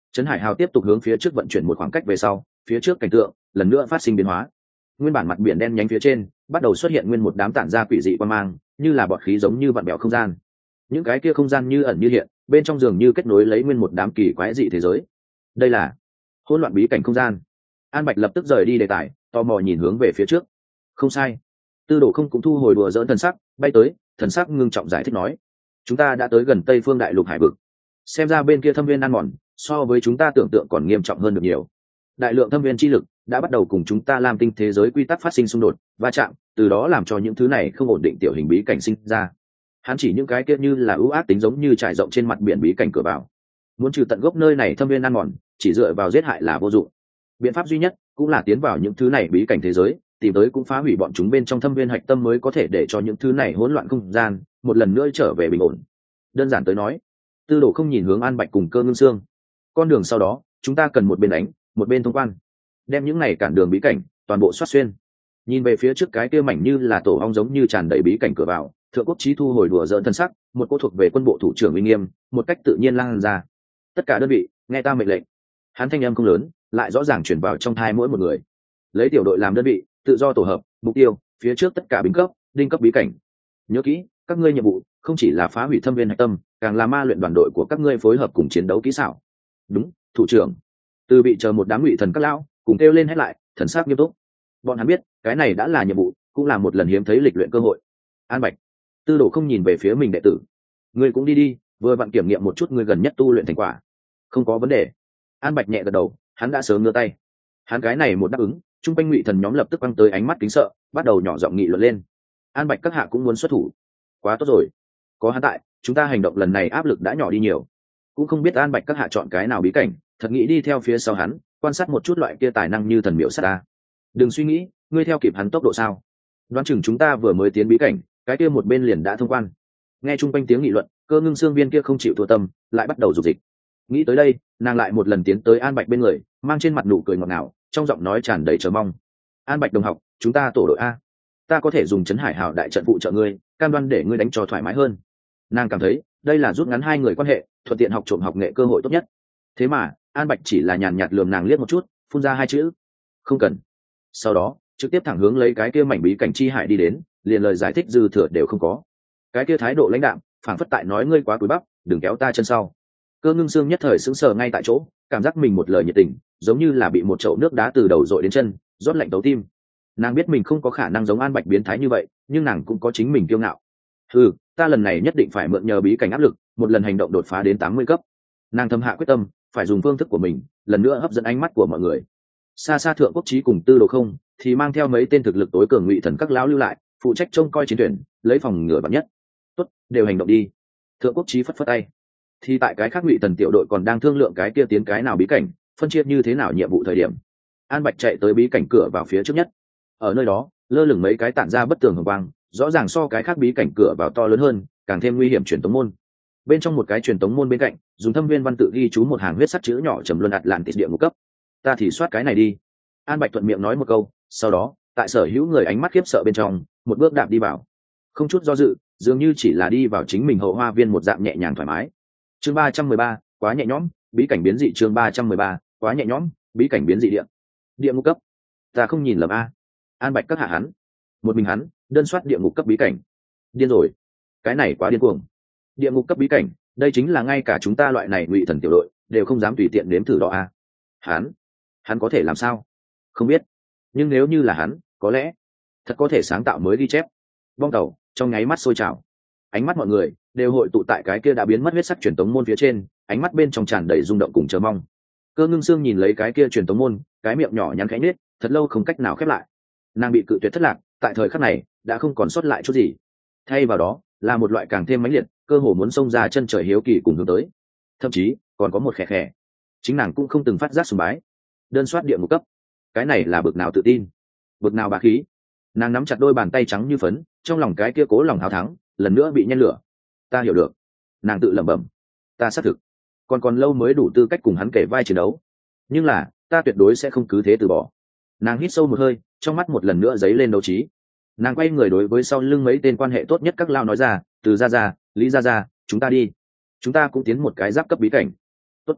Trấn Hải Hào tiếp tục hướng phía trước vận chuyển một khoảng cách về sau, phía trước cảnh tượng lần nữa phát sinh biến hóa. Nguyên bản mặt biển đen nhánh phía trên bắt đầu xuất hiện nguyên một đám tản ra quỷ dị quang mang, như là bọt khí giống như vặn bèo không gian. Những cái kia không gian như ẩn như hiện, bên trong dường như kết nối lấy nguyên một đám kỳ quái dị thế giới. Đây là hỗn loạn bí cảnh không gian. An Bạch lập tức rời đi đề tài, tò mò nhìn hướng về phía trước. Không sai. Tư Đồ không cũng thu hồi đùa dỡn thần sắc, bay tới, thần sắc ngưng trọng giải thích nói: chúng ta đã tới gần Tây Phương Đại Lục hải vực, xem ra bên kia thâm viên ăn mòn so với chúng ta tưởng tượng còn nghiêm trọng hơn được nhiều. Đại lượng thâm viên chi lực đã bắt đầu cùng chúng ta làm tinh thế giới quy tắc phát sinh xung đột va chạm, từ đó làm cho những thứ này không ổn định tiểu hình bí cảnh sinh ra. Hắn chỉ những cái kia như là ưu ác tính giống như trải rộng trên mặt biển bí cảnh cửa vào. Muốn trừ tận gốc nơi này thâm viên ăn mòn, chỉ dựa vào giết hại là vô dụng. Biện pháp duy nhất cũng là tiến vào những thứ này bí cảnh thế giới, tìm tới cũng phá hủy bọn chúng bên trong thâm viên hạch tâm, mới có thể để cho những thứ này hỗn loạn không gian một lần nữa trở về bình ổn. Đơn giản tới nói, Tư Đồ không nhìn hướng An Bạch cùng Cơ Ngưng Sương. Con đường sau đó, chúng ta cần một bên đánh, một bên thông quan, đem những này cản đường bí cảnh toàn bộ xoát xuyên. Nhìn về phía trước cái kia mảnh như là tổ ong giống như tràn đầy bí cảnh cửa vào, Thượng Quốc Chí thu hồi đùa giỡn thân sắc, một cô thuộc về quân bộ thủ trưởng uy nghiêm, một cách tự nhiên lan ra. Tất cả đơn vị, nghe ta mệnh lệnh. Hắn thanh âm không lớn, lại rõ ràng truyền vào trong tai mỗi một người. Lấy tiểu đội làm đơn vị, tự do tổ hợp, mục tiêu, phía trước tất cả bính cấp, đinh cấp bí cảnh. Nhớ kỹ, các ngươi nhiệm vụ không chỉ là phá hủy thâm viên hạch tâm, càng là ma luyện đoàn đội của các ngươi phối hợp cùng chiến đấu kỹ xảo. Đúng, thủ trưởng. Từ bị chờ một đám ngụy thần các lão cùng kêu lên hết lại, thần sắc nghiêm túc. Bọn hắn biết, cái này đã là nhiệm vụ, cũng là một lần hiếm thấy lịch luyện cơ hội. An Bạch, Tư Đồ không nhìn về phía mình đệ tử. Ngươi cũng đi đi, vừa vặn kiểm nghiệm một chút ngươi gần nhất tu luyện thành quả. Không có vấn đề. An Bạch nhẹ gật đầu, hắn đã sớm ngửa tay. Hắn cái này một đáp ứng, trung quanh ngụy thần nhóm lập tức quăng tới ánh mắt kính sợ, bắt đầu nhỏ giọng nghị luận lên. An Bạch các hạ cũng muốn xuất thủ. Quá tốt rồi, có hắn tại, chúng ta hành động lần này áp lực đã nhỏ đi nhiều. Cũng không biết An Bạch các hạ chọn cái nào bí cảnh, thật nghĩ đi theo phía sau hắn, quan sát một chút loại kia tài năng như thần miểu sát ta. Đừng suy nghĩ, ngươi theo kịp hắn tốc độ sao? Đoán chừng chúng ta vừa mới tiến bí cảnh, cái kia một bên liền đã thông quan. Nghe chung quanh tiếng nghị luận, Cơ Ngưng Sương viên kia không chịu thua tâm, lại bắt đầu dục dịch. Nghĩ tới đây, nàng lại một lần tiến tới An Bạch bên người, mang trên mặt nụ cười ngọt ngào, trong giọng nói tràn đầy chờ mong. An Bạch đồng học, chúng ta tổ đội a, ta có thể dùng Trấn Hải Hào đại trận phụ trợ ngươi, cam đoan để ngươi đánh cho thoải mái hơn. Nàng cảm thấy đây là rút ngắn hai người quan hệ, thuận tiện học trộm học nghệ cơ hội tốt nhất. Thế mà An Bạch chỉ là nhàn nhạt lườm nàng liếc một chút, phun ra hai chữ: không cần. Sau đó trực tiếp thẳng hướng lấy cái kia mảnh bí cảnh chi hải đi đến, liền lời giải thích dư thừa đều không có. Cái kia thái độ lãnh đạm, phảng phất tại nói ngươi quá cúi bắp, đừng kéo ta chân sau. Cơ Ngưng Sương nhất thời sững sờ ngay tại chỗ, cảm giác mình một lời nhiệt tình giống như là bị một chậu nước đá từ đầu dội đến chân, rót lạnh tấu tim. Nàng biết mình không có khả năng giống An Bạch biến thái như vậy, nhưng nàng cũng có chính mình kiêu ngạo. Ta lần này nhất định phải mượn nhờ bí cảnh áp lực, một lần hành động đột phá đến 80 cấp. Nàng thầm hạ quyết tâm, phải dùng phương thức của mình lần nữa hấp dẫn ánh mắt của mọi người. Xa xa Thượng Quốc Chí cùng Tư Đồ không thì mang theo mấy tên thực lực tối cường ngụy thần các lão lưu lại, phụ trách trông coi chiến tuyển, lấy phòng ngừa vạn nhất. Tốt, đều hành động đi. Thượng Quốc Chí phất phất tay. Thì tại cái khác ngụy thần tiểu đội còn đang thương lượng cái kia tiến cái nào bí cảnh, phân chia như thế nào nhiệm vụ thời điểm, An Bạch chạy tới bí cảnh cửa vào phía trước nhất. Ở nơi đó lơ lửng mấy cái tản ra bất tường hồng quang, rõ ràng so cái khác bí cảnh cửa vào to lớn hơn, càng thêm nguy hiểm truyền tống môn. Bên trong một cái truyền tống môn bên cạnh, dùng thâm viên văn tự ghi chú một hàng huyết sắc chữ nhỏ trầm luân Atlantis địa ngục cấp. Ta thì soát cái này đi. An Bạch thuận miệng nói một câu, sau đó tại sở hữu người ánh mắt khiếp sợ bên trong, một bước đạp đi vào, không chút do dự, dường như chỉ là đi vào chính mình hậu hoa viên một dạng nhẹ nhàng thoải mái. Chương 313, quá nhẹ nhõm, bí cảnh biến dị. Chương 313, quá nhẹ nhõm, bí cảnh biến dị địa ngục cấp. Ta không nhìn lầm a. An Bạch các hạ hắn, một mình hắn đơn soát địa ngục cấp bí cảnh, điên rồi, cái này quá điên cuồng. Địa ngục cấp bí cảnh, đây chính là ngay cả chúng ta loại này ngụy thần tiểu đội đều không dám tùy tiện nếm thử đó a. Hắn có thể làm sao? Không biết, nhưng nếu như là hắn, có lẽ thật có thể sáng tạo mới ghi chép. Bong tàu trong nháy mắt sôi trào, ánh mắt mọi người đều hội tụ tại cái kia đã biến mất huyết sắc truyền tống môn phía trên, ánh mắt bên trong tràn đầy rung động cùng chờ mong. Cơ Ngưng Sương nhìn lấy cái kia truyền tống môn, cái miệng nhỏ nhắn khẽ nết, thật lâu không cách nào khép lại. Nàng bị cự tuyệt thất lạc, tại thời khắc này đã không còn sót lại chút gì, thay vào đó là một loại càng thêm mãnh liệt, cơ hồ muốn xông ra chân trời hiếu kỳ cùng hướng tới. Thậm chí còn có một khẽ khẽ, chính nàng cũng không từng phát giác sùng bái. Đơn soát địa ngục cấp, cái này là bực nào tự tin, bực nào bá khí. Nàng nắm chặt đôi bàn tay trắng như phấn, trong lòng cái kia cố lòng hào thắng lần nữa bị nhen lửa. Ta hiểu được, nàng tự lẩm bẩm, ta xác thực còn lâu mới đủ tư cách cùng hắn kể vai chiến đấu, nhưng là ta tuyệt đối sẽ không cứ thế từ bỏ. Nàng hít sâu một hơi, trong mắt một lần nữa dấy lên đấu trí. Nàng quay người đối với sau lưng mấy tên quan hệ tốt nhất các lao nói ra, Từ gia gia, Lý gia gia, chúng ta đi, chúng ta cũng tiến một cái giáp cấp bí cảnh. Tốt.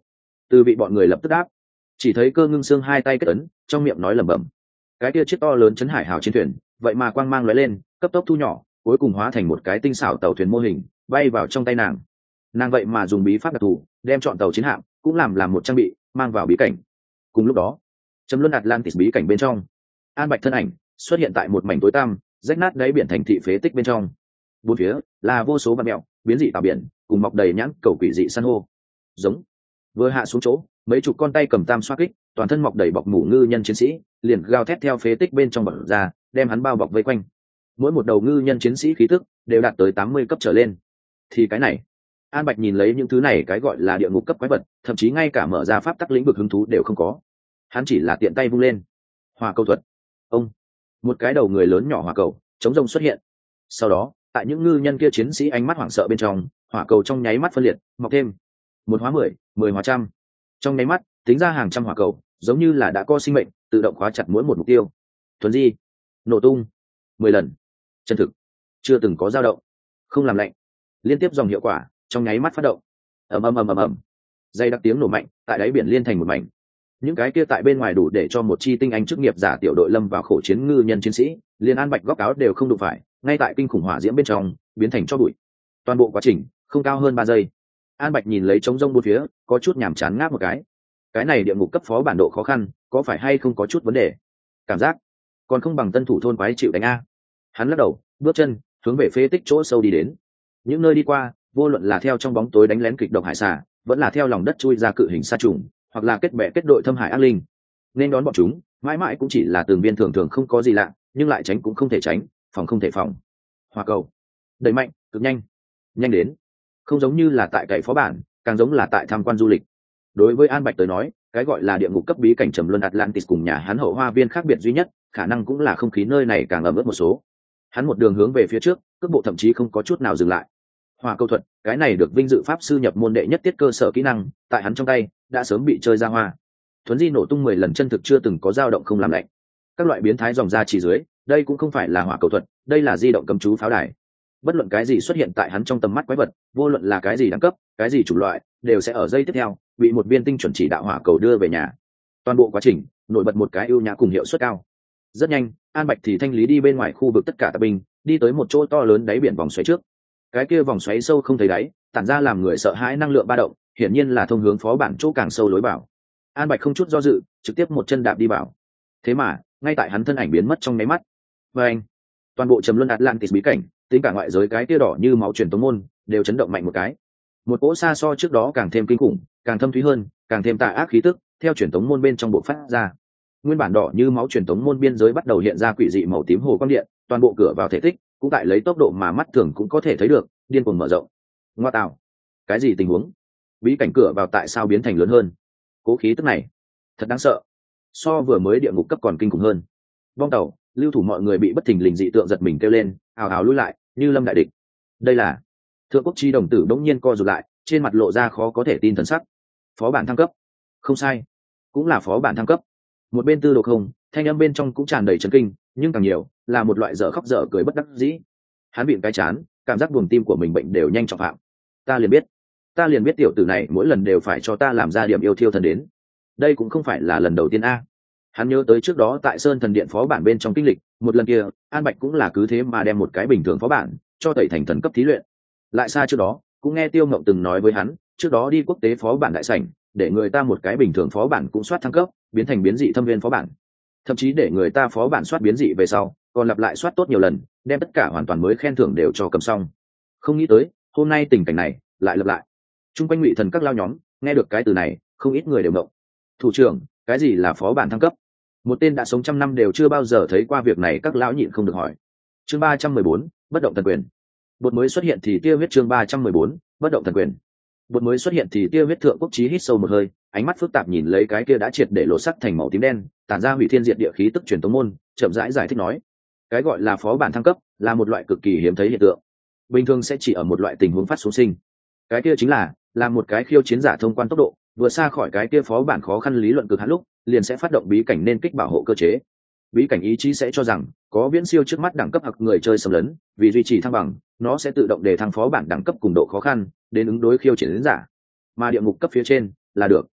Từ vị bọn người lập tức đáp. Chỉ thấy Cơ Ngưng Sương hai tay kết ấn, trong miệng nói lẩm bẩm. Cái kia chiếc to lớn chấn hải hào trên thuyền, vậy mà quang mang lóe lên, cấp tốc thu nhỏ, cuối cùng hóa thành một cái tinh xảo tàu thuyền mô hình, bay vào trong tay nàng. Nàng vậy mà dùng bí pháp đặc thù, đem chọn tàu chiến hạm cũng làm một trang bị, mang vào bí cảnh. Cùng lúc đó, Trầm Luân Atlantis bí cảnh bên trong, An Bạch thân ảnh xuất hiện tại một mảnh tối tăm, rách nát đáy biển thành thị phế tích bên trong. Bốn phía là vô số vạn mèo, biến dị tạo biển, cùng mọc đầy nhãn cầu quỷ dị san hô. Giống. Vừa hạ xuống chỗ, mấy chục con tay cầm tam xoa kích, toàn thân mọc đầy bọc mủ ngư nhân chiến sĩ, liền gào thét theo phế tích bên trong bật ra, đem hắn bao bọc vây quanh. Mỗi một đầu ngư nhân chiến sĩ khí tức đều đạt tới 80 cấp trở lên. Thì cái này, An Bạch nhìn lấy những thứ này cái gọi là địa ngục cấp quái vật, thậm chí ngay cả mở ra pháp tắc lĩnh vực hứng thú đều không có. Hắn chỉ là tiện tay vung lên, hỏa cầu thuật. Ông, một cái đầu người lớn nhỏ hỏa cầu chống rông xuất hiện. Sau đó, tại những ngư nhân kia chiến sĩ ánh mắt hoảng sợ bên trong, hỏa cầu trong nháy mắt phân liệt, mọc thêm. Một hóa 10, 10 hóa trăm. Trong nháy mắt, tính ra hàng trăm hỏa cầu, giống như là đã có sinh mệnh, tự động khóa chặt mỗi một mục tiêu. Thuần di, nổ tung, 10 lần. Chân thực, chưa từng có dao động, không làm lạnh. Liên tiếp dòng hiệu quả, trong nháy mắt phát động. Ầm ầm ầm ầm ầm. Dây đặc tiếng nổ mạnh, tại đáy biển liên thành một mảnh. Những cái kia tại bên ngoài đủ để cho một chi tinh anh chức nghiệp giả tiểu đội lâm vào khổ chiến ngư nhân chiến sĩ, liền An Bạch góc áo đều không đụng phải, ngay tại kinh khủng hỏa diễm bên trong, biến thành cho bụi. Toàn bộ quá trình không cao hơn 3 giây. An Bạch nhìn lấy trống rông bốn phía, có chút nhàm chán ngáp một cái này địa ngục cấp phó bản độ khó khăn, có phải hay không có chút vấn đề? Cảm giác còn không bằng tân thủ thôn quái chịu đánh a. Hắn lắc đầu, bước chân hướng về phế tích chỗ sâu đi đến. Những nơi đi qua, vô luận là theo trong bóng tối đánh lén kịch độc hải xà, vẫn là theo lòng đất chui ra cự hình sa trùng, hoặc là kết bè kết đội thâm hải ác linh, nên đón bọn chúng mãi mãi cũng chỉ là từng viên thường thường không có gì lạ, nhưng lại tránh cũng không thể tránh, phòng không thể phòng. Hỏa cầu đẩy mạnh, cực nhanh, nhanh đến không giống như là tại cậy phó bản, càng giống là tại tham quan du lịch. Đối với An Bạch tới nói, cái gọi là địa ngục cấp bí cảnh Trầm Luân Atlantis cùng nhà hắn hậu hoa viên khác biệt duy nhất, khả năng cũng là không khí nơi này càng ẩm ướt một số. Hắn một đường hướng về phía trước, cước bộ thậm chí không có chút nào dừng lại. Hỏa cầu thuật, cái này được vinh dự pháp sư nhập môn đệ nhất tiết cơ sở kỹ năng, tại hắn trong tay đã sớm bị chơi ra hoa. Thuấn di nổ tung 10 lần chân thực chưa từng có dao động không làm lạnh. Các loại biến thái dòng ra chỉ dưới, đây cũng không phải là hỏa cầu thuật, đây là di động cấm chú pháo đài. Bất luận cái gì xuất hiện tại hắn trong tầm mắt quái vật, vô luận là cái gì đẳng cấp, cái gì chủng loại, đều sẽ ở giây tiếp theo bị một viên tinh chuẩn chỉ đạo hỏa cầu đưa về nhà. Toàn bộ quá trình nổi bật một cái ưu nhã cùng hiệu suất cao. Rất nhanh, An Bạch thì thanh lý đi bên ngoài khu vực tất cả tạp binh, đi tới một chỗ to lớn đáy biển vòng xoáy trước. Cái kia vòng xoáy sâu không thấy đáy, tản ra làm người sợ hãi năng lượng ba động, hiển nhiên là thông hướng phó bản chỗ càng sâu lối vào. An Bạch không chút do dự, trực tiếp một chân đạp đi vào. Thế mà, ngay tại hắn thân ảnh biến mất trong nháy mắt, và anh, toàn bộ Trầm Luân Atlantis bí cảnh, tính cả ngoại giới cái kia đỏ như máu truyền tống môn, đều chấn động mạnh một cái. Một cỗ xa so trước đó càng thêm kinh khủng, càng thâm thúy hơn, càng thêm tà ác khí tức, theo truyền tống môn bên trong bộ phát ra. Nguyên bản đỏ như máu truyền tống môn biên giới bắt đầu hiện ra quỷ dị màu tím hồ quang điện, toàn bộ cửa vào thể tích cũng tại lấy tốc độ mà mắt thường cũng có thể thấy được, điên cuồng mở rộng. Ngoa tạo, cái gì tình huống? Bí cảnh cửa vào tại sao biến thành lớn hơn? Cố khí tức này, thật đáng sợ. So vừa mới địa ngục cấp còn kinh khủng hơn. Bong tàu, lưu thủ mọi người bị bất thình lình dị tượng giật mình kêu lên, ào ào lùi lại, như lâm đại địch. Đây là Thượng Quốc Chi đồng tử đống nhiên co rụt lại, trên mặt lộ ra khó có thể tin thần sắc. Phó bản thăng cấp? Không sai, cũng là phó bản thăng cấp. Một bên Tư Đồ Không, thanh âm bên trong cũng tràn đầy chấn kinh, nhưng càng nhiều là một loại dở khóc dở cười bất đắc dĩ. Hắn bịm cái chán, cảm giác buồng tim của mình bệnh đều nhanh trọng phạm. Ta liền biết tiểu tử này mỗi lần đều phải cho ta làm ra điểm yêu thiêu thần đến. Đây cũng không phải là lần đầu tiên a. Hắn nhớ tới trước đó tại Sơn Thần Điện phó bản bên trong kinh lịch, một lần kia, An Bạch cũng là cứ thế mà đem một cái bình thường phó bản cho tẩy thành thần cấp thí luyện. Lại xa trước đó, cũng nghe Tiêu Ngộng từng nói với hắn, trước đó đi quốc tế phó bản đại sảnh, để người ta một cái bình thường phó bản cũng soát thăng cấp, biến thành biến dị thâm viên phó bản. Thậm chí để người ta phó bản soát biến dị về sau, còn lặp lại soát tốt nhiều lần, đem tất cả hoàn toàn mới khen thưởng đều cho cầm xong. Không nghĩ tới, hôm nay tình cảnh này lại lặp lại. Trung quanh Ngụy Thần các lao nhóm, nghe được cái từ này, không ít người đều động. Thủ trưởng, cái gì là phó bản thăng cấp? Một tên đã sống trăm năm đều chưa bao giờ thấy qua việc này, các lão nhịn không được hỏi. Chương 314, bất động thần quyền. Bột mới xuất hiện thì tia huyết, chương 314, bất động thần quyền. Bột mới xuất hiện thì tia huyết. Thượng Quốc Chí hít sâu một hơi, ánh mắt phức tạp nhìn lấy cái kia đã triệt để lộ sắc thành màu tím đen, tản ra hủy thiên diệt địa khí tức truyền tống môn, chậm rãi giải thích nói: cái gọi là phó bản thăng cấp là một loại cực kỳ hiếm thấy hiện tượng, bình thường sẽ chỉ ở một loại tình huống phát xuống sinh. Cái kia chính là một cái khiêu chiến giả thông quan tốc độ vừa xa khỏi cái kia phó bản khó khăn lý luận cực hạn lúc, liền sẽ phát động bí cảnh nên kích bảo hộ cơ chế. Bí cảnh ý chí sẽ cho rằng có viễn siêu trước mắt đẳng cấp hoặc người chơi xâm lấn, vì duy trì thăng bằng, nó sẽ tự động đề thăng phó bản đẳng cấp cùng độ khó khăn đến ứng đối khiêu chiến giả. Mà địa ngục cấp phía trên là được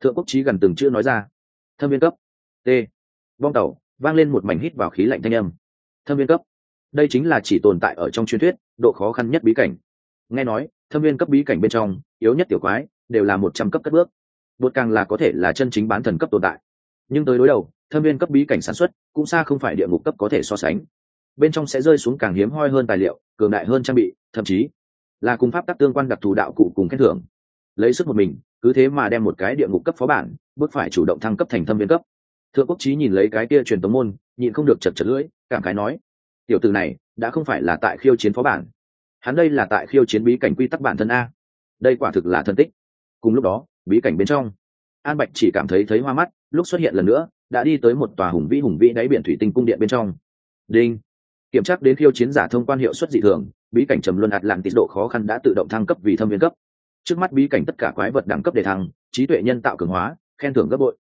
Thượng Quốc Chí gần từng chữ nói ra. Thâm viên cấp. T. Bong tàu vang lên một mảnh hít vào khí lạnh thanh âm. Thâm viên cấp, đây chính là chỉ tồn tại ở trong truyền thuyết độ khó khăn nhất bí cảnh. Nghe nói thâm viên cấp bí cảnh bên trong yếu nhất tiểu quái đều là 100 cấp cất bước, bột càng là có thể là chân chính bán thần cấp tồn tại. Nhưng tới đối đầu thâm viên cấp bí cảnh sản xuất cũng xa không phải địa ngục cấp có thể so sánh. Bên trong sẽ rơi xuống càng hiếm hoi hơn tài liệu, cường đại hơn trang bị, thậm chí là cùng pháp tắc tương quan đặc thù đạo cụ cùng khen thưởng. Lấy sức một mình cứ thế mà đem một cái địa ngục cấp phó bản bước phải chủ động thăng cấp thành thâm viên cấp. Thượng Quốc Chí nhìn lấy cái kia truyền tống môn, nhịn không được chật chật lưỡi, cảm khái nói: tiểu tử này đã không phải là tại khiêu chiến phó bản, hắn đây là tại khiêu chiến bí cảnh quy tắc bản thân a. Đây quả thực là thần tích. Cùng lúc đó bí cảnh bên trong, An Bạch chỉ cảm thấy hoa mắt, lúc xuất hiện lần nữa đã đi tới một tòa hùng vĩ đáy biển thủy tinh cung điện bên trong. Đinh, kiểm tra đến khiêu chiến giả thông quan hiệu suất dị thường, bí cảnh trầm luân Atlantis độ khó khăn đã tự động thăng cấp vì thâm viên cấp. Trước mắt bí cảnh tất cả quái vật đẳng cấp đề thăng, trí tuệ nhân tạo cường hóa, khen thưởng gấp bội.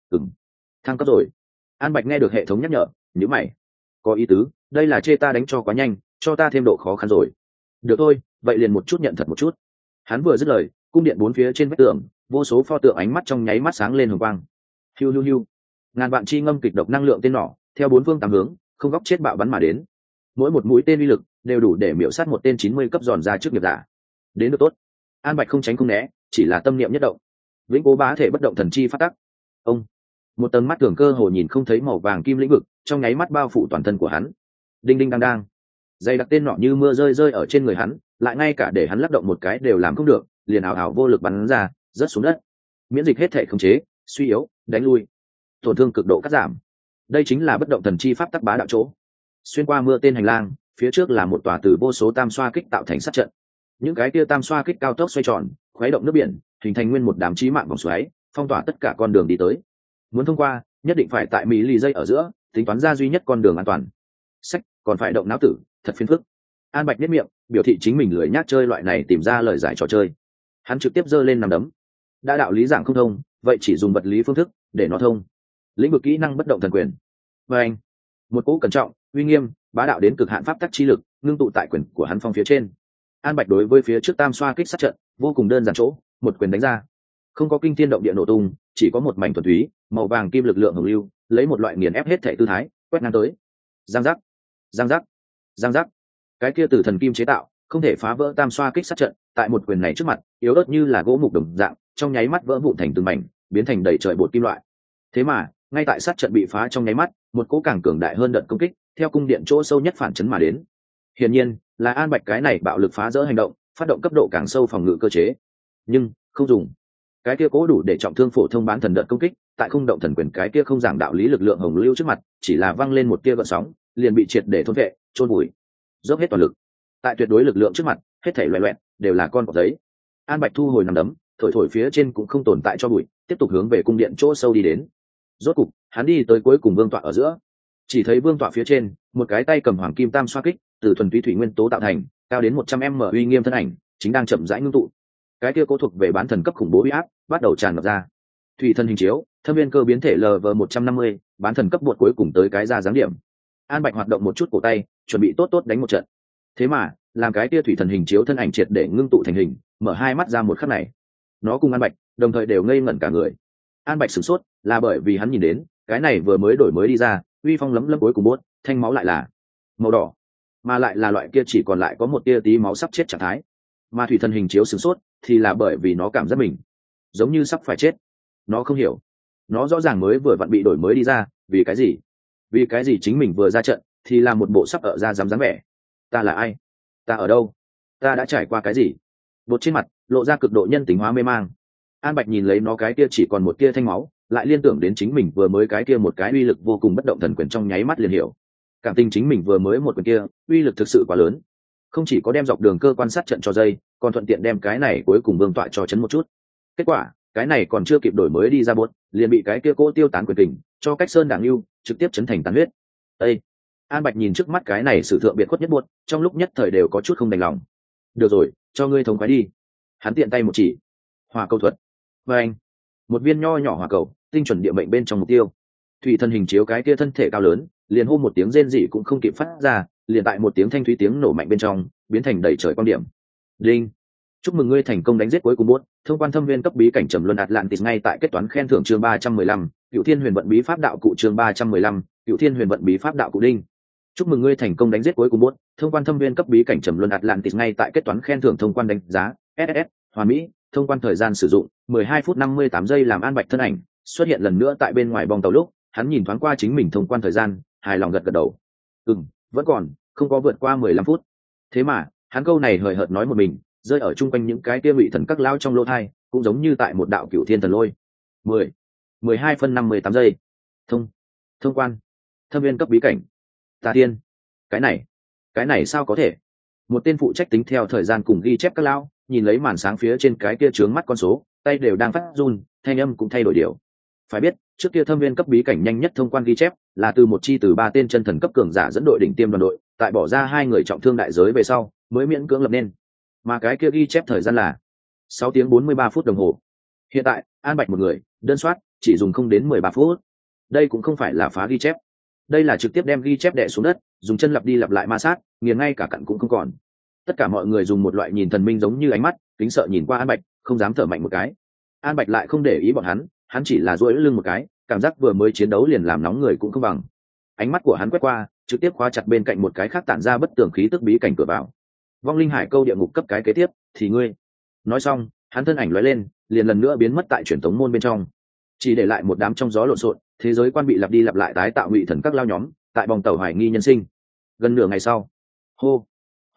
Thăng cấp rồi. An Bạch nghe được hệ thống nhắc nhở, nhíu mày. Có ý tứ, đây là chê ta đánh cho quá nhanh, cho ta thêm độ khó khăn rồi. Được thôi, vậy liền một chút nhận thật một chút. Hắn vừa dứt lời, cung điện bốn phía trên vách tường, vô số pho tượng ánh mắt trong nháy mắt sáng lên hồng quang. Hiu hiu hiu. Ngàn vạn chi ngâm kịch độc năng lượng tên nỏ, theo bốn phương tám hướng, không góc chết bạo bắn mà đến. Mỗi một mũi tên uy lực đều đủ để miểu sát một tên 90 cấp giòn ra trước nghiệp giả. Đến được tốt. An Bạch không tránh không né, chỉ là tâm niệm nhất động. Vĩnh cố bá thể bất động thần chi phát tắc. Ông, một tầng mắt thường cơ hồ nhìn không thấy màu vàng kim lĩnh vực trong nháy mắt bao phủ toàn thân của hắn. Đinh đinh đang đang, dây đặc tên nọ như mưa rơi rơi ở trên người hắn, lại ngay cả để hắn lắc động một cái đều làm không được, liền ảo ảo vô lực bắn ra, rớt xuống đất. Miễn dịch hết thể khống chế, suy yếu, đánh lui, tổn thương cực độ cắt giảm. Đây chính là bất động thần chi pháp tắc bá đạo chỗ. Xuyên qua mưa tên hành lang, phía trước là một tòa từ vô số tam xoa kích tạo thành sát trận. Những cái kia tam xoa kích cao tốc xoay tròn, khuấy động nước biển, hình thành nguyên một đám chí mạng vòng xoáy, phong tỏa tất cả con đường đi tới. Muốn thông qua, nhất định phải tại mỹ lì dây ở giữa tính toán ra duy nhất con đường an toàn. Sách, còn phải động não tử, thật phiền phức. An Bạch nhếch miệng, biểu thị chính mình lười nhác chơi loại này tìm ra lời giải trò chơi. Hắn trực tiếp giơ lên nằm đấm. Đã đạo lý giảng không thông, vậy chỉ dùng vật lý phương thức để nó thông. Lĩnh vực kỹ năng bất động thần quyền. Và anh, một cỗ cẩn trọng, uy nghiêm, bá đạo đến cực hạn pháp tắc chi lực ngưng tụ tại quyền của hắn phong phía trên. An Bạch đối với phía trước tam xoa kích sát trận vô cùng đơn giản chỗ, một quyền đánh ra, không có kinh thiên động địa nổ tung, chỉ có một mảnh thuần túy màu vàng kim lực lượng hồng lưu, lấy một loại nghiền ép hết thể tư thái quét ngang tới. Giang giác, giang giác, giang giác. Cái kia từ thần kim chế tạo, không thể phá vỡ tam xoa kích sát trận, tại một quyền này trước mặt yếu ớt như là gỗ mục đồng dạng, trong nháy mắt vỡ vụn thành từng mảnh, biến thành đầy trời bột kim loại. Thế mà ngay tại sát trận bị phá trong nháy mắt, một cỗ càng cường đại hơn đợt công kích theo cung điện chỗ sâu nhất phản chấn mà đến. Hiển nhiên là An Bạch cái này bạo lực phá rỡ hành động, phát động cấp độ càng sâu phòng ngự cơ chế. Nhưng không dùng. Cái kia cố đủ để trọng thương phổ thông bán thần đợt công kích, tại không động thần quyền cái kia không giảng đạo lý lực lượng hồng lưu trước mặt, chỉ là văng lên một tia gợn sóng, liền bị triệt để thôn vệ, chôn vùi. Dốc hết toàn lực. Tại tuyệt đối lực lượng trước mặt, hết thảy loè loẹt đều là con cọp giấy. An Bạch thu hồi nằm đấm, thổi thổi phía trên cũng không tồn tại cho bụi, tiếp tục hướng về cung điện chỗ sâu đi đến. Rốt cục, hắn đi tới cuối cùng vương tọa ở giữa. Chỉ thấy vương tọa phía trên, một cái tay cầm hoàng kim tam xoa kích, từ thuần túy thủy nguyên tố tạo thành, cao đến 100m uy nghiêm thân ảnh, chính đang chậm rãi ngưng tụ. Cái kia cố thuộc về bán thần cấp khủng bố uy áp, bắt đầu tràn ngập ra. Thủy thần hình chiếu, thâm viên cơ biến thể LV150, bán thần cấp bột cuối cùng tới cái ra dáng điểm. An Bạch hoạt động một chút cổ tay, chuẩn bị tốt tốt đánh một trận. Thế mà, làm cái kia thủy thần hình chiếu thân ảnh triệt để ngưng tụ thành hình, mở hai mắt ra một khắc này, nó cùng An Bạch đồng thời đều ngây ngẩn cả người. An Bạch sửng sốt, là bởi vì hắn nhìn đến, cái này vừa mới đổi mới đi ra, uy phong lấm lấm cuối cùng bốt, thanh máu lại là màu đỏ, mà lại là loại kia chỉ còn lại có một tia tí máu sắp chết trạng thái. Mà thủy thần hình chiếu sửng sốt, thì là bởi vì nó cảm giác mình giống như sắp phải chết. Nó không hiểu, nó rõ ràng mới vừa vặn bị đổi mới đi ra, vì cái gì chính mình vừa ra trận thì là một bộ sắp ở ra dám dáng vẻ. Ta là ai? Ta ở đâu? Ta đã trải qua cái gì? Bột trên mặt lộ ra cực độ nhân tính hóa mê mang. An Bạch nhìn lấy nó cái kia chỉ còn một tia thanh máu, lại liên tưởng đến chính mình vừa mới cái kia một cái uy lực vô cùng bất động thần quyền, trong nháy mắt liền hiểu, cảm tình chính mình vừa mới một quyền kia uy lực thực sự quá lớn, không chỉ có đem dọc đường cơ quan sát trận cho dây, còn thuận tiện đem cái này cuối cùng vương tọa cho chấn một chút. Kết quả cái này còn chưa kịp đổi mới đi ra bốt, liền bị cái kia cỗ tiêu tán quyền kình cho cách sơn đảng lưu trực tiếp chấn thành tàn huyết. Ê! An Bạch nhìn trước mắt cái này sử thượng biệt khuất nhất buốt, trong lúc nhất thời đều có chút không đành lòng. Được rồi, cho ngươi thống khoái đi. Hắn tiện tay một chỉ, hỏa cầu thuật. Và anh, một viên nho nhỏ hỏa cầu tinh chuẩn địa mệnh bên trong mục tiêu. Thủy thần hình chiếu cái kia thân thể cao lớn, liền hô một tiếng rên rỉ cũng không kịp phát ra, liền tại một tiếng thanh thúy tiếng nổ mạnh bên trong biến thành đầy trời quang điểm. Đinh! Chúc mừng ngươi thành công đánh giết cuối cùng bốt, thông quan thâm viên cấp bí cảnh trầm luân Atlantis ngay tại kết toán khen thưởng chương 315, Cựu Thiên Huyền Vận Bí Pháp Đạo Cụ chương 315, Cựu Thiên Huyền Vận Bí Pháp Đạo Cụ đinh. Chúc mừng ngươi thành công đánh giết cuối cùng bốt, thông quan thâm viên cấp bí cảnh trầm luân Atlantis ngay tại kết toán khen thưởng thông quan đánh giá, SSS, hoàn mỹ, thông quan thời gian sử dụng 12 phút 58 giây làm An Bạch thân ảnh xuất hiện lần nữa tại bên ngoài bong tàu lúc, hắn nhìn thoáng qua chính mình thông quan thời gian, hài lòng gật gật đầu. Vẫn còn, không có vượt qua 15 phút. Thế mà, hắn câu này hời hợt nói một mình, rơi ở chung quanh những cái kia ngụy thần các lao trong lỗ thai, cũng giống như tại một đạo cửu thiên thần lôi. 12 phân 58 giây. Thông quan. Thâm viên cấp bí cảnh. Tà Thiên. Cái này sao có thể? Một tên phụ trách tính theo thời gian cùng ghi chép các lao, nhìn lấy màn sáng phía trên cái kia trướng mắt con số, tay đều đang phát run, thanh âm cũng thay đổi điều. Phải biết, trước kia thâm viên cấp bí cảnh nhanh nhất thông quan ghi chép là từ một chi từ 3 tên chân thần cấp cường giả dẫn đội đỉnh tiêm đoàn đội, tại bỏ ra 2 người trọng thương đại giới về sau, mới miễn cưỡng lập nên. Mà cái kia ghi chép thời gian là 6 tiếng 43 phút đồng hồ. Hiện tại, An Bạch một người, đơn soát, chỉ dùng không đến 13 phút. Đây cũng không phải là phá ghi chép. Đây là trực tiếp đem ghi chép đè xuống đất, dùng chân lặp đi lặp lại ma sát, nghiền ngay cả cặn cũng không còn. Tất cả mọi người dùng một loại nhìn thần minh giống như ánh mắt, kính sợ nhìn qua An Bạch, không dám thở mạnh một cái. An Bạch lại không để ý bọn hắn chỉ là duỗi lưng một cái, cảm giác vừa mới chiến đấu liền làm nóng người cũng không bằng. Ánh mắt của hắn quét qua, trực tiếp khóa chặt bên cạnh một cái khác tản ra bất tường khí tức bí cảnh cửa vào. Vong linh hải câu địa ngục cấp cái kế tiếp, thì ngươi. Nói xong, hắn thân ảnh lóe lên, liền lần nữa biến mất tại truyền tống môn bên trong, chỉ để lại một đám trong gió lộn xộn, thế giới quan bị lặp đi lặp lại tái tạo ngụy thần các lao nhóm, tại bòng tàu hoài nghi nhân sinh. Gần nửa ngày sau, hô,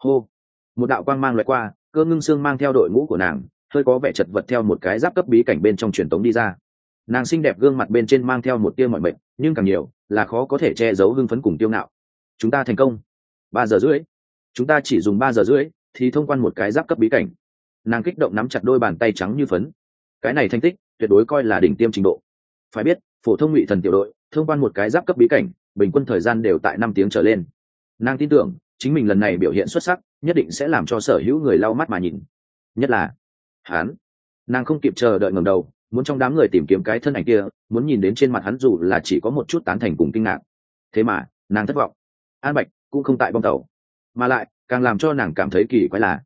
một đạo quang mang lóe qua, Cơ Ngưng Sương mang theo đội ngũ của nàng, hơi có vẻ chật vật theo một cái giáp cấp bí cảnh bên trong truyền tống đi ra. Nàng xinh đẹp gương mặt bên trên mang theo một tia mọi mệnh, nhưng càng nhiều là khó có thể che giấu hưng phấn cùng tiêu ngạo. Chúng ta thành công. 3 giờ rưỡi. Chúng ta chỉ dùng 3 giờ rưỡi thì thông quan một cái giáp cấp bí cảnh. Nàng kích động nắm chặt đôi bàn tay trắng như phấn. Cái này thành tích tuyệt đối coi là đỉnh tiêm trình độ. Phải biết, phổ thông ngụy thần tiểu đội thông quan một cái giáp cấp bí cảnh, bình quân thời gian đều tại 5 tiếng trở lên. Nàng tin tưởng chính mình lần này biểu hiện xuất sắc, nhất định sẽ làm cho sở hữu người lau mắt mà nhìn. Nhất là hắn. Nàng không kịp chờ đợi ngẩng đầu, muốn trong đám người tìm kiếm cái thân ảnh kia, muốn nhìn đến trên mặt hắn dù là chỉ có một chút tán thành cùng kinh ngạc. Thế mà nàng thất vọng. An Bạch cũng không tại bong tàu, mà lại càng làm cho nàng cảm thấy kỳ quái là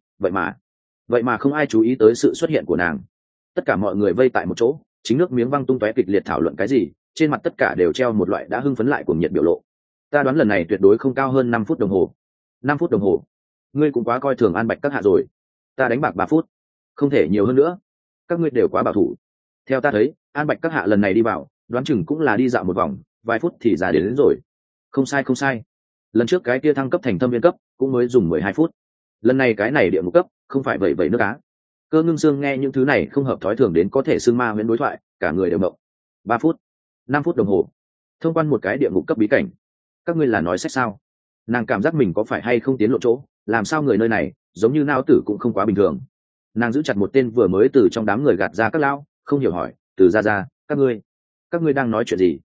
vậy mà không ai chú ý tới sự xuất hiện của nàng. Tất cả mọi người vây tại một chỗ, chính nước miếng văng tung tóe kịch liệt thảo luận cái gì, trên mặt tất cả đều treo một loại đã hưng phấn lại cuồng nhiệt biểu lộ. Ta đoán lần này tuyệt đối không cao hơn 5 phút đồng hồ. 5 phút đồng hồ? Ngươi cũng quá coi thường An Bạch các hạ rồi. Ta đánh bạc 3 phút, không thể nhiều hơn nữa. Các ngươi đều quá bảo thủ. Theo ta thấy, An Bạch các hạ lần này đi vào, đoán chừng cũng là đi dạo một vòng, vài phút thì ra đến rồi. Không sai. Lần trước cái kia thăng cấp thành thâm viên cấp cũng mới dùng 12 phút. Lần này cái này địa ngục cấp, không phải vậy nước cá. Cơ Ngưng Sương nghe những thứ này không hợp thói thường đến có thể xưng ma huyễn đối thoại, cả người đều động. 3 phút, 5 phút đồng hồ, thông quan một cái địa ngục cấp bí cảnh. Các ngươi là nói sách sao? Nàng cảm giác mình có phải hay không tiến lộ chỗ, làm sao người nơi này giống như não tử cũng không quá bình thường. Nàng giữ chặt một tên vừa mới từ trong đám người gạt ra các lão, không hiểu hỏi, từ ra, các ngươi đang nói chuyện gì?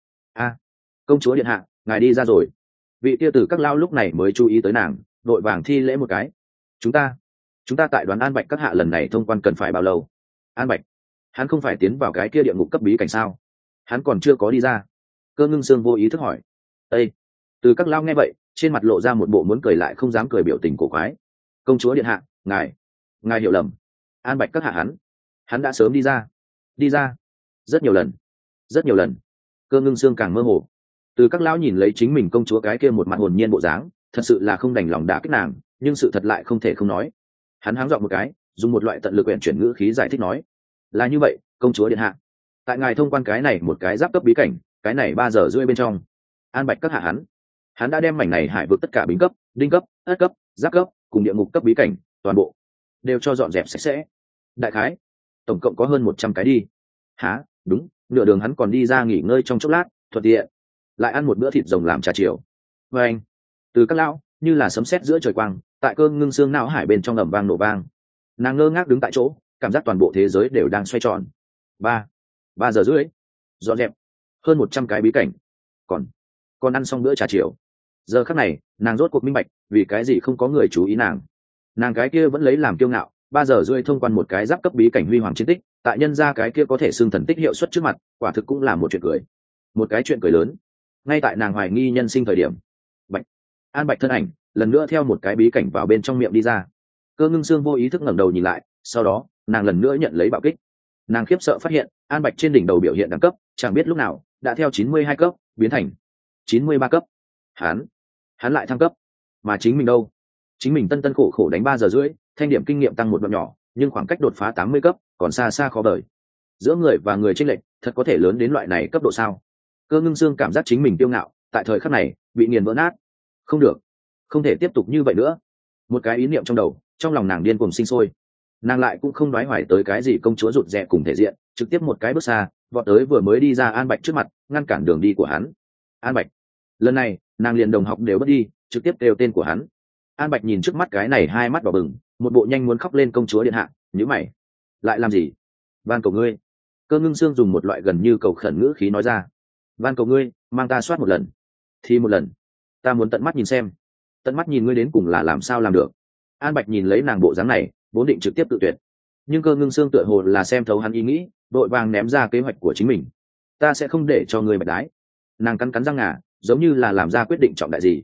Công chúa điện hạ, ngài đi ra rồi. Vị kia từ các lão lúc này mới chú ý tới nàng, đội vàng thi lễ một cái. Chúng ta tại đoán An Bạch các hạ lần này thông quan cần phải bao lâu? An Bạch, hắn không phải tiến vào cái kia địa ngục cấp bí cảnh sao? Hắn còn chưa có đi ra. Cơ Ngưng Sương vô ý thức hỏi. Ê! Từ các lão nghe vậy, trên mặt lộ ra một bộ muốn cười lại không dám cười biểu tình cổ quái. Công chúa điện hạ, ngài hiểu lầm. An Bạch các hạ hắn đã sớm đi ra rất nhiều lần. Cơ Ngưng Sương càng mơ hồ. Từ các lão nhìn lấy chính mình công chúa cái kia một mặt hồn nhiên bộ dáng, thật sự là không đành lòng đả kích nàng, nhưng sự thật lại không thể không nói. Hắn háng dọn một cái, dùng một loại tận lực uyển chuyển ngữ khí giải thích nói, là như vậy, công chúa điện hạ, tại ngài thông quan cái này một cái giáp cấp bí cảnh, cái này 3 giờ rưỡi bên trong, An Bạch các hạ hắn đã đem mảnh này hải vực tất cả bính cấp, đinh cấp, ất cấp, giáp cấp cùng địa ngục cấp bí cảnh toàn bộ đều cho dọn dẹp sạch sẽ. Đại khái tổng cộng có hơn 100 cái đi. Hả? Đúng, nửa đường hắn còn đi ra nghỉ ngơi trong chốc lát, thuận tiện lại ăn một bữa thịt rồng làm trà chiều. Và anh, từ các lão như là sấm sét giữa trời quang, tại Cơ Ngưng Sương não hải bên trong ầm vang nổ vang. Nàng ngơ ngác đứng tại chỗ, cảm giác toàn bộ thế giới đều đang xoay tròn. 3 giờ rưỡi, dọn dẹp hơn 100 cái bí cảnh, còn ăn xong bữa trà chiều. Giờ khắc này, nàng rốt cuộc minh bạch vì cái gì không có người chú ý nàng cái kia vẫn lấy làm kiêu ngạo. 3 giờ rưỡi thông quan một cái giáp cấp bí cảnh huy hoàng chiến tích, tại nhân ra cái kia có thể xưng thần tích hiệu suất trước mặt, quả thực cũng là một chuyện cười, một cái chuyện cười lớn. Ngay tại nàng hoài nghi nhân sinh thời điểm, An Bạch thân ảnh lần nữa theo một cái bí cảnh vào bên trong miệng đi ra. Cơ Ngưng Sương vô ý thức ngẩng đầu nhìn lại, sau đó nàng lần nữa nhận lấy bạo kích. Nàng khiếp sợ phát hiện An Bạch trên đỉnh đầu biểu hiện đẳng cấp chẳng biết lúc nào đã theo 92 cấp biến thành 93 cấp. Hắn lại thăng cấp, mà chính mình đâu? Chính mình tân tân khổ khổ đánh 3 giờ rưỡi, thanh điểm kinh nghiệm tăng một đoạn nhỏ, nhưng khoảng cách đột phá 80 cấp còn xa xa khó vời. Giữa người và người chênh lệch thật có thể lớn đến loại này cấp độ sao? Cơ Ngưng Sương cảm giác chính mình tiêu ngạo tại thời khắc này bị nghiền vỡ nát. Không được, không thể tiếp tục như vậy nữa. Một cái ý niệm trong đầu, trong lòng nàng điên cuồng sinh sôi. Nàng lại cũng không đoái hoài tới cái gì công chúa rụt rè cùng thể diện, trực tiếp một cái bước xa vọt tới vừa mới đi ra An Bạch trước mặt, ngăn cản đường đi của hắn. An Bạch. Lần này nàng liền đồng học đều bất đi, trực tiếp kêu tên của hắn. An Bạch nhìn trước mắt cái này hai mắt đỏ bừng, một bộ nhanh muốn khóc lên công chúa điện hạ, nhíu mày. Lại làm gì? Van cầu ngươi. Cơ Ngưng Sương dùng một loại gần như cầu khẩn ngữ khí nói ra. Van cầu ngươi, mang ta soát một lần. Thì một lần. Ta muốn tận mắt nhìn xem. Tận mắt nhìn ngươi đến cùng là làm sao làm được. An Bạch nhìn lấy nàng bộ dáng này, vốn định trực tiếp tự tuyệt. Nhưng Cơ Ngưng Sương tựa hồ là xem thấu hắn ý nghĩ, đội vàng ném ra kế hoạch của chính mình. Ta sẽ không để cho ngươi bạch đái. Nàng cắn cắn răng ngà, giống như là làm ra quyết định trọng đại gì.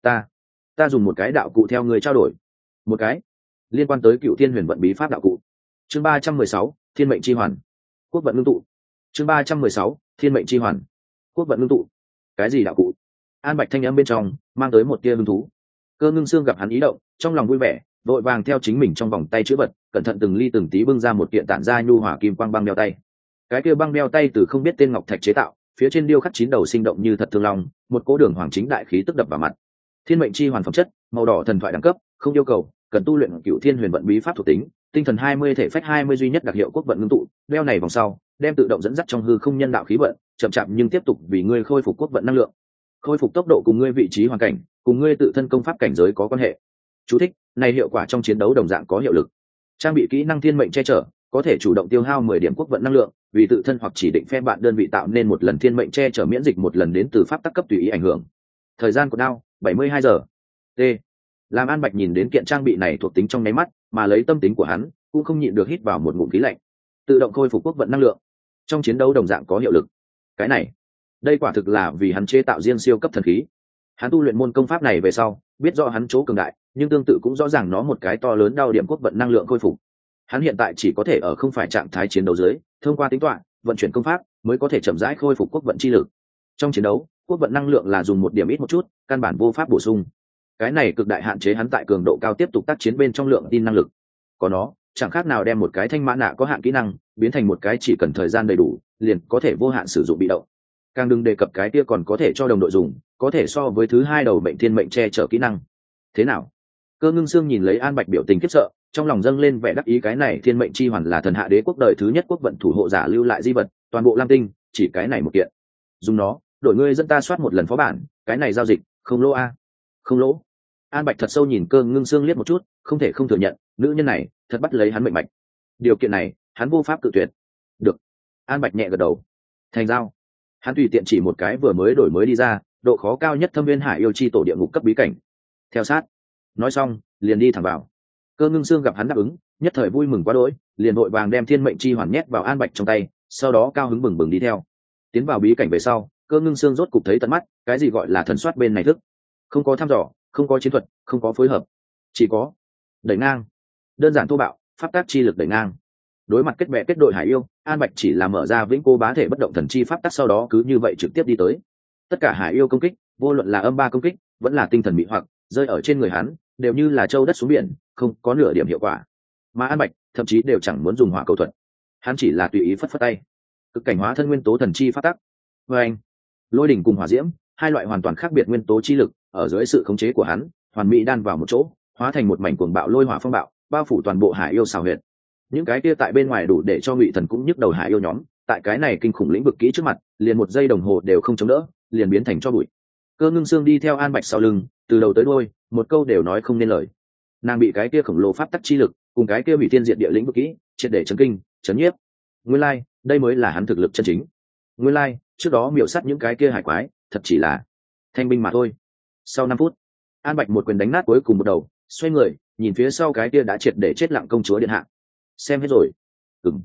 Ta dùng một cái đạo cụ theo người trao đổi. Một cái liên quan tới Cựu Thiên Huyền Vận bí pháp đạo cụ. Chương 316, Thiên mệnh chi hoàn. Quốc vận ngưng tụ. Chương 316, Thiên mệnh chi hoàn. Quốc vận ngưng tụ. Cái gì đạo cụ? An Bạch thanh âm bên trong mang tới một tia hứng thú. Cơ Ngưng Sương gặp hắn ý động, trong lòng vui vẻ, vội vàng theo chính mình trong vòng tay chữ vật, cẩn thận từng ly từng tí bưng ra một kiện tản ra nhu hòa kim quang băng đeo tay. Cái kia băng đeo tay từ không biết tên ngọc thạch chế tạo, phía trên điêu khắc 9 đầu sinh động như thật thương long, một cỗ đường hoàng chính đại khí tức đập vào mặt. Thiên mệnh chi hoàn phẩm chất, màu đỏ thần thoại đẳng cấp, không yêu cầu, cần tu luyện Cựu Thiên Huyền Vận bí pháp thuộc tính, tinh thần 20 thể phách 20 duy nhất đặc hiệu quốc vận ngưng tụ, đeo này vòng sau, đem tự động dẫn dắt trong hư không nhân đạo khí vận, chậm chạp nhưng tiếp tục vì ngươi khôi phục quốc vận năng lượng. Khôi phục tốc độ cùng ngươi vị trí hoàn cảnh, cùng ngươi tự thân công pháp cảnh giới có quan hệ. Chú thích: này hiệu quả trong chiến đấu đồng dạng có hiệu lực. Trang bị kỹ năng thiên mệnh che chở, có thể chủ động tiêu hao 10 điểm quốc vận năng lượng, vì tự thân hoặc chỉ định phe bạn đơn vị tạo nên một lần thiên mệnh che chở miễn dịch một lần đến từ pháp tắc cấp tùy ý ảnh hưởng. Thời gian của đao 72 giờ. T. Làm An Bạch nhìn đến kiện trang bị này thuộc tính trong nháy mắt, mà lấy tâm tính của hắn, cũng không nhịn được hít vào một ngụm khí lạnh. Tự động khôi phục quốc vận năng lượng, trong chiến đấu đồng dạng có hiệu lực. Cái này, đây quả thực là vì hắn chế tạo riêng siêu cấp thần khí. Hắn tu luyện môn công pháp này về sau, biết rõ hắn chỗ cường đại, nhưng tương tự cũng rõ ràng nó một cái to lớn đao điểm quốc vận năng lượng khôi phục. Hắn hiện tại chỉ có thể ở không phải trạng thái chiến đấu dưới, thông qua tính toán, vận chuyển công pháp mới có thể chậm rãi khôi phục quốc vận chi lực. Trong chiến đấu, quốc vận năng lượng là dùng một điểm ít một chút, căn bản vô pháp bổ sung. Cái này cực đại hạn chế hắn tại cường độ cao tiếp tục tác chiến bên trong lượng tin năng lực. Có nó, chẳng khác nào đem một cái thanh mã nạ có hạn kỹ năng biến thành một cái chỉ cần thời gian đầy đủ, liền có thể vô hạn sử dụng bị động. Càng đừng đề cập cái kia còn có thể cho đồng đội dùng, có thể so với thứ hai đầu mệnh thiên mệnh che chở kỹ năng. Thế nào? Cơ Ngưng Sương nhìn lấy An Bạch biểu tình khiếp sợ, trong lòng dâng lên vẻ đắc ý. Cái này thiên mệnh chi hoàn là thần hạ đế quốc đời thứ nhất quốc vận thủ hộ giả lưu lại di vật, toàn bộ Lam Tinh chỉ cái này một kiện. Dùng nó, đổi ngươi dẫn ta soát một lần phó bản, cái này giao dịch không lỗ a? Không lỗ. An Bạch thật sâu nhìn Cơ Ngưng Sương liếc một chút, không thể không thừa nhận, nữ nhân này thật bắt lấy hắn mệnh mạch. Điều kiện này, hắn vô pháp cự tuyệt. Được. An Bạch nhẹ gật đầu. Thành giao. Hắn tùy tiện chỉ một cái vừa mới đổi mới đi ra, độ khó cao nhất Thâm Viên Hải yêu chi tổ địa ngục cấp bí cảnh. Theo sát. Nói xong, liền đi thẳng vào. Cơ Ngưng Sương gặp hắn đáp ứng, nhất thời vui mừng quá đỗi, liền vội vàng đem thiên mệnh chi hoàn nhét vào An Bạch trong tay, sau đó cao hứng bừng bừng đi theo. Tiến vào bí cảnh về sau, Cơ Ngưng Sương rốt cục thấy tận mắt, cái gì gọi là thần soát bên này thức. Không có thăm dò, không có chiến thuật, không có phối hợp, chỉ có đẩy ngang. Đơn giản thô bạo, pháp tác chi lực đẩy ngang. Đối mặt kết bè kết đội hải yêu, An Bạch chỉ là mở ra vĩnh cô bá thể bất động thần chi pháp tắc, sau đó cứ như vậy trực tiếp đi tới. Tất cả hải yêu công kích, vô luận là âm ba công kích, vẫn là tinh thần mị hoặc, rơi ở trên người hắn, đều như là châu đất xuống biển, không có nửa điểm hiệu quả. Mà An Bạch thậm chí đều chẳng muốn dùng hỏa cầu thuật, hắn chỉ là tùy ý phất phất tay. Cực cảnh hóa thân nguyên tố thần chi pháp tắc. Và anh, lôi đỉnh cùng hỏa diễm, hai loại hoàn toàn khác biệt nguyên tố chi lực, ở dưới sự khống chế của hắn, hoàn mỹ đan vào một chỗ, hóa thành một mảnh cuồng bạo lôi hỏa phong bạo, bao phủ toàn bộ hải yêu xào huyệt. Những cái kia tại bên ngoài đủ để cho Ngụy Thần cũng nhức đầu hải yêu nhóm, tại cái này kinh khủng lĩnh vực kỹ trước mặt, liền một giây đồng hồ đều không chống đỡ, liền biến thành tro bụi. Cơ Ngưng Sương đi theo An Bạch sau lưng, từ đầu tới đuôi, một câu đều nói không nên lời. Nàng bị cái kia khổng lồ pháp tắc chi lực, cùng cái kia hủy thiên diệt địa lĩnh vực kỹ, triệt để chấn kinh, chấn nhiếp. Nguyên lai, đây mới là hắn thực lực chân chính. Nguyên lai, trước đó miểu sát những cái kia hải quái, thật chỉ là thanh binh mà thôi. Sau 5 phút, An Bạch một quyền đánh nát cuối cùng một đầu, xoay người, nhìn phía sau cái kia đã triệt để chết lặng công chúa điện hạ. Xem hết rồi. Ừm.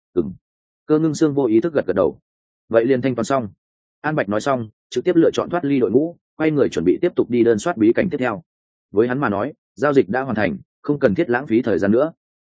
Cơ Ngưng Sương vô ý thức gật gật đầu. Vậy liền thanh toán xong. An Bạch nói xong, trực tiếp lựa chọn thoát ly đội ngũ, quay người chuẩn bị tiếp tục đi đơn soát bí cảnh tiếp theo. Với hắn mà nói, giao dịch đã hoàn thành, không cần thiết lãng phí thời gian nữa.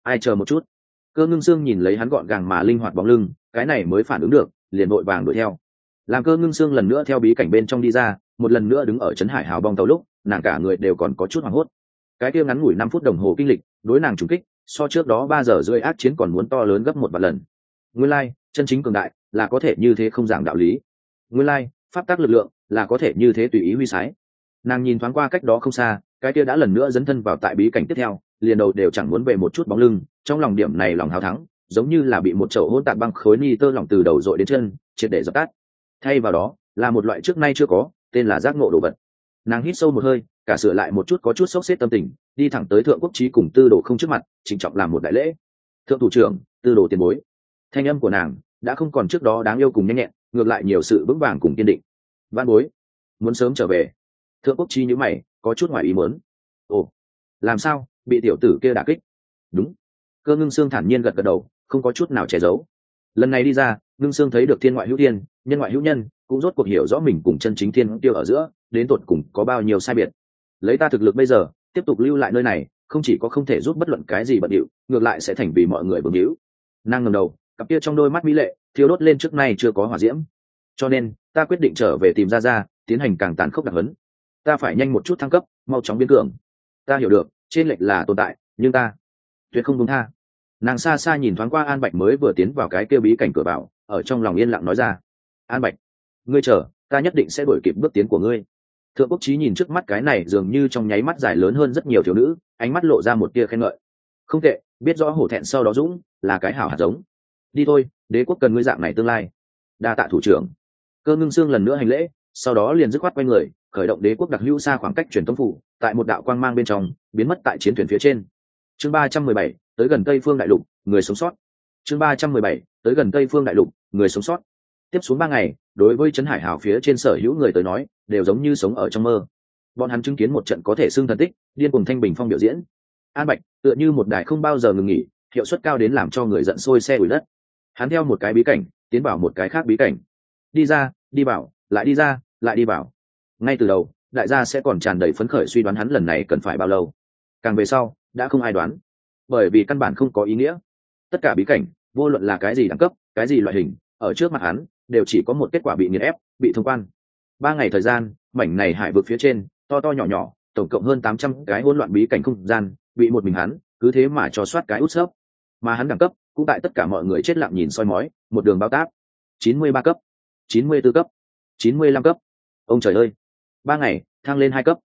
ai chờ một chút. Cơ Ngưng Sương nhìn lấy hắn gọn gàng mà linh hoạt bóng lưng, cái này mới phản ứng được, liền vội vàng đuổi theo. Làm Cơ Ngưng Sương lần nữa theo bí cảnh bên trong đi ra, một lần nữa đứng ở trấn Hải Hào bong tàu lúc, nàng cả người đều còn có chút hoảng hốt. Cái kia ngắn ngủi 5 phút đồng hồ kinh lịch, đối nàng trùng kích, so trước đó 3 giờ rưỡi ác chiến còn muốn to lớn gấp 1 vạn lần. Nguyên lai, chân chính cường đại là có thể như thế không giảng đạo lý. Nguyên lai, pháp tắc lực lượng là có thể như thế tùy ý huy sái. Nàng nhìn thoáng qua cách đó không xa, cái kia đã lần nữa dấn thân vào tại bí cảnh tiếp theo, liền đầu đều chẳng muốn về một chút bóng lưng, trong lòng điểm này lòng hào thắng, giống như là bị một chậu hỗn tạp băng khối ni tơ lỏng từ đầu dội đến chân, triệt để dập tắt. Thay vào đó, là một loại trước nay chưa có, tên là giác ngộ đồ vật. Nàng hít sâu một hơi, cả sửa lại một chút có chút sốc xếp tâm tình, đi thẳng tới Thượng Quốc Chí cùng Tư Đồ không trước mặt, trịnh trọng làm một đại lễ. Thượng thủ trưởng, Tư Đồ tiền bối. Thanh âm của nàng đã không còn trước đó đáng yêu cùng nhanh nhẹn, ngược lại nhiều sự vững vàng cùng kiên định. Vạn bối, muốn sớm trở về. Thượng Quốc Chí nhíu mày, có chút ngoài ý muốn. Ồ, làm sao, bị tiểu tử kia đả kích? Đúng. Cơ Ngưng Sương thản nhiên gật gật đầu, không có chút nào che giấu. Lần này đi ra, Ngưng Sương thấy được thiên ngoại hữu thiên, nhân ngoại hữu nhân, cũng rốt cuộc hiểu rõ mình cùng chân chính thiên tiêu ở giữa, đến tột cùng có bao nhiêu sai biệt. Lấy ta thực lực bây giờ, tiếp tục lưu lại nơi này, không chỉ có không thể giúp bất luận cái gì bận điệu, ngược lại sẽ thành vì mọi người bướng hữu. Nàng ngẩng đầu, cặp kia trong đôi mắt mỹ lệ thiêu đốt lên trước nay chưa có hỏa diễm. Cho nên, ta quyết định trở về tìm ra, tiến hành càng tàn khốc đặc hấn. Ta phải nhanh một chút thăng cấp, mau chóng biến cường. Ta hiểu được, trên lệch là tồn tại, nhưng ta tuyệt không buông tha. Nàng xa xa nhìn thoáng qua An Bạch mới vừa tiến vào cái kia bí cảnh cửa vào, ở trong lòng yên lặng nói ra: An Bạch, ngươi chờ, ta nhất định sẽ đuổi kịp bước tiến của ngươi. Thượng Quốc Chí nhìn trước mắt cái này dường như trong nháy mắt dài lớn hơn rất nhiều thiếu nữ, ánh mắt lộ ra một tia khen ngợi. Không tệ, biết rõ hổ thẹn sau đó dũng, là cái hảo hạt giống. Đi thôi, đế quốc cần ngươi dạng này tương lai. Đa tạ thủ trưởng. Cơ Ngưng Sương lần nữa hành lễ, sau đó liền dứt khoát quay người, khởi động đế quốc đặc hữu xa khoảng cách truyền tống phủ, tại một đạo quang mang bên trong, biến mất tại chiến thuyền phía trên. Chương 317, tới gần Tây Phương Đại Lục, người sống sót. Chương 317, tới gần Tây Phương Đại Lục, người sống sót. Tiếp xuống 3 ngày, đối với trấn Hải Hào phía trên sở hữu người tới nói, đều giống như sống ở trong mơ. Bọn hắn chứng kiến một trận có thể xưng thần tích, điên cuồng thanh bình phong biểu diễn. An Bạch tựa như một đài không bao giờ ngừng nghỉ, hiệu suất cao đến làm cho người giận sôi xe ủi đất. Hắn theo một cái bí cảnh tiến vào một cái khác bí cảnh, đi ra, đi vào, lại đi ra, lại đi vào. Ngay từ đầu, đại gia sẽ còn tràn đầy phấn khởi suy đoán hắn lần này cần phải bao lâu. Càng về sau, đã không ai đoán, bởi vì căn bản không có ý nghĩa. Tất cả bí cảnh, vô luận là cái gì đẳng cấp, cái gì loại hình, ở trước mặt hắn đều chỉ có một kết quả: bị nghiền ép, bị thông quan. 3 ngày thời gian, mảnh này hải vực phía trên, to to nhỏ nhỏ, tổng cộng hơn 800 cái hỗn loạn bí cảnh không gian, bị một mình hắn cứ thế mà cho soát cái út xớp. Mà hắn đẳng cấp cũng tại tất cả mọi người chết lặng nhìn soi mói, một đường bao táp. 93 cấp, 94 cấp, 95 cấp. Ông trời ơi, 3 ngày thăng lên 2 cấp.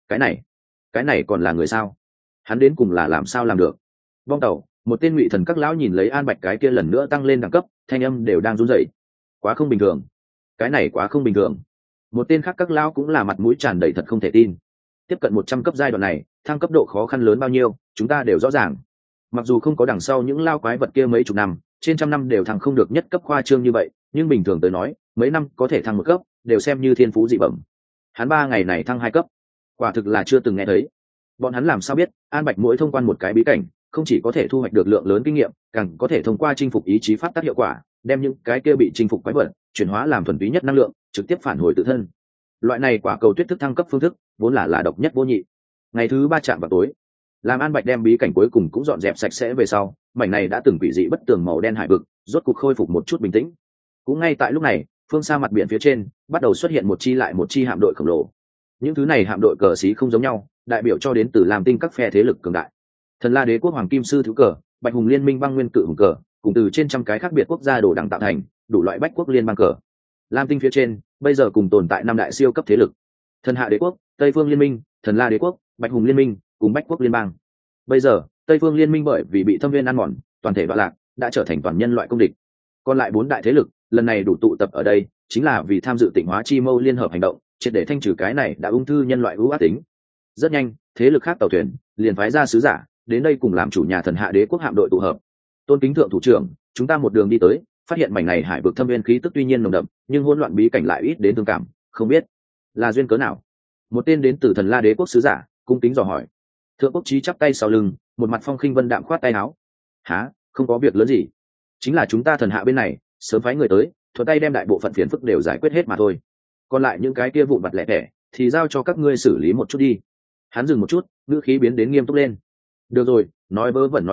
Cái này còn là người sao? Hắn đến cùng là làm sao làm được? Bong tàu, một tên ngụy thần các lão nhìn lấy An Bạch cái kia lần nữa tăng lên đẳng cấp, thanh âm đều đang run rẩy. Quá không bình thường, cái này quá không bình thường. Một tên khác các lão cũng là mặt mũi tràn đầy thật không thể tin. Tiếp cận 100 cấp giai đoạn này, thăng cấp độ khó khăn lớn bao nhiêu, chúng ta đều rõ ràng. Mặc dù không có đằng sau những lao quái vật kia mấy chục năm, trên trăm năm đều thăng không được nhất cấp khoa trương như vậy, nhưng bình thường tới nói, mấy năm có thể thăng 1 cấp, đều xem như thiên phú dị bẩm. Hắn 3 ngày này thăng 2 cấp, quả thực là chưa từng nghe thấy. Bọn hắn làm sao biết, An Bạch mỗi thông quan một cái bí cảnh, không chỉ có thể thu hoạch được lượng lớn kinh nghiệm, càng có thể thông qua chinh phục ý chí pháp tác hiệu quả, đem những cái kia bị chinh phục quái vật chuyển hóa làm thuần túy nhất năng lượng, trực tiếp phản hồi tự thân. Loại này quả cầu tuyết thức thăng cấp phương thức, vốn là độc nhất vô nhị. Ngày thứ 3 chạm vào tối, làm An Bạch đem bí cảnh cuối cùng cũng dọn dẹp sạch sẽ về sau, mảnh này đã từng quỷ dị bất tường màu đen hải vực, rốt cục khôi phục một chút bình tĩnh. Cũng ngay tại lúc này, phương xa mặt biển phía trên, bắt đầu xuất hiện một chi lại một chi hạm đội khổng lồ. Những thứ này hạm đội cờ xí không giống nhau, đại biểu cho đến từ Lam Tinh các phe thế lực cường đại. Thần La Đế quốc Hoàng Kim Sư thứ cờ, Bạch Hùng Liên minh băng nguyên cự hùng cờ, cùng từ trên trăm cái khác biệt quốc gia đồ đẳng tạo thành, đủ loại bách quốc liên bang cờ. Lam Tinh phía trên, bây giờ cùng tồn tại 5 đại siêu cấp thế lực: Thần Hạ Đế quốc, Tây Phương Liên minh, Thần La Đế quốc, Bạch Hùng Liên minh, cùng Bách quốc liên bang. Bây giờ, Tây Phương Liên minh bởi vì bị thâm viên ăn mòn, toàn thể đoạn lạc, đã trở thành toàn nhân loại công địch. Còn lại 4 đại thế lực, lần này đủ tụ tập ở đây, chính là vì tham dự Tịnh hóa chi mâu liên hợp hành động, triệt để thanh trừ cái này đã ung thư nhân loại ưu ác tính. Rất nhanh, thế lực khác tàu thuyền liền phái ra sứ giả đến đây cùng làm chủ nhà Thần Hạ Đế quốc hạm đội tụ hợp. Tôn kính thượng thủ trưởng, chúng ta một đường đi tới, phát hiện mảnh này hải vực thâm viên khí tức tuy nhiên nồng đậm, nhưng hỗn loạn bí cảnh lại ít đến thương cảm, không biết là duyên cớ nào. Một tên đến từ Thần La Đế quốc sứ giả cung kính dò hỏi. Thượng Quốc Chí chắp tay sau lưng, một mặt phong khinh vân đạm khoát tay áo. Hả, không có việc lớn gì, chính là chúng ta Thần Hạ bên này sớm phái người tới, thuận tay đem đại bộ phận phiền phức đều giải quyết hết mà thôi. Còn lại những cái kia vụn vặt lẻ tẻ thì giao cho các ngươi xử lý một chút đi. Hắn dừng một chút, ngữ khí biến đến nghiêm túc lên. Được rồi, nói vớ vẩn nói ít,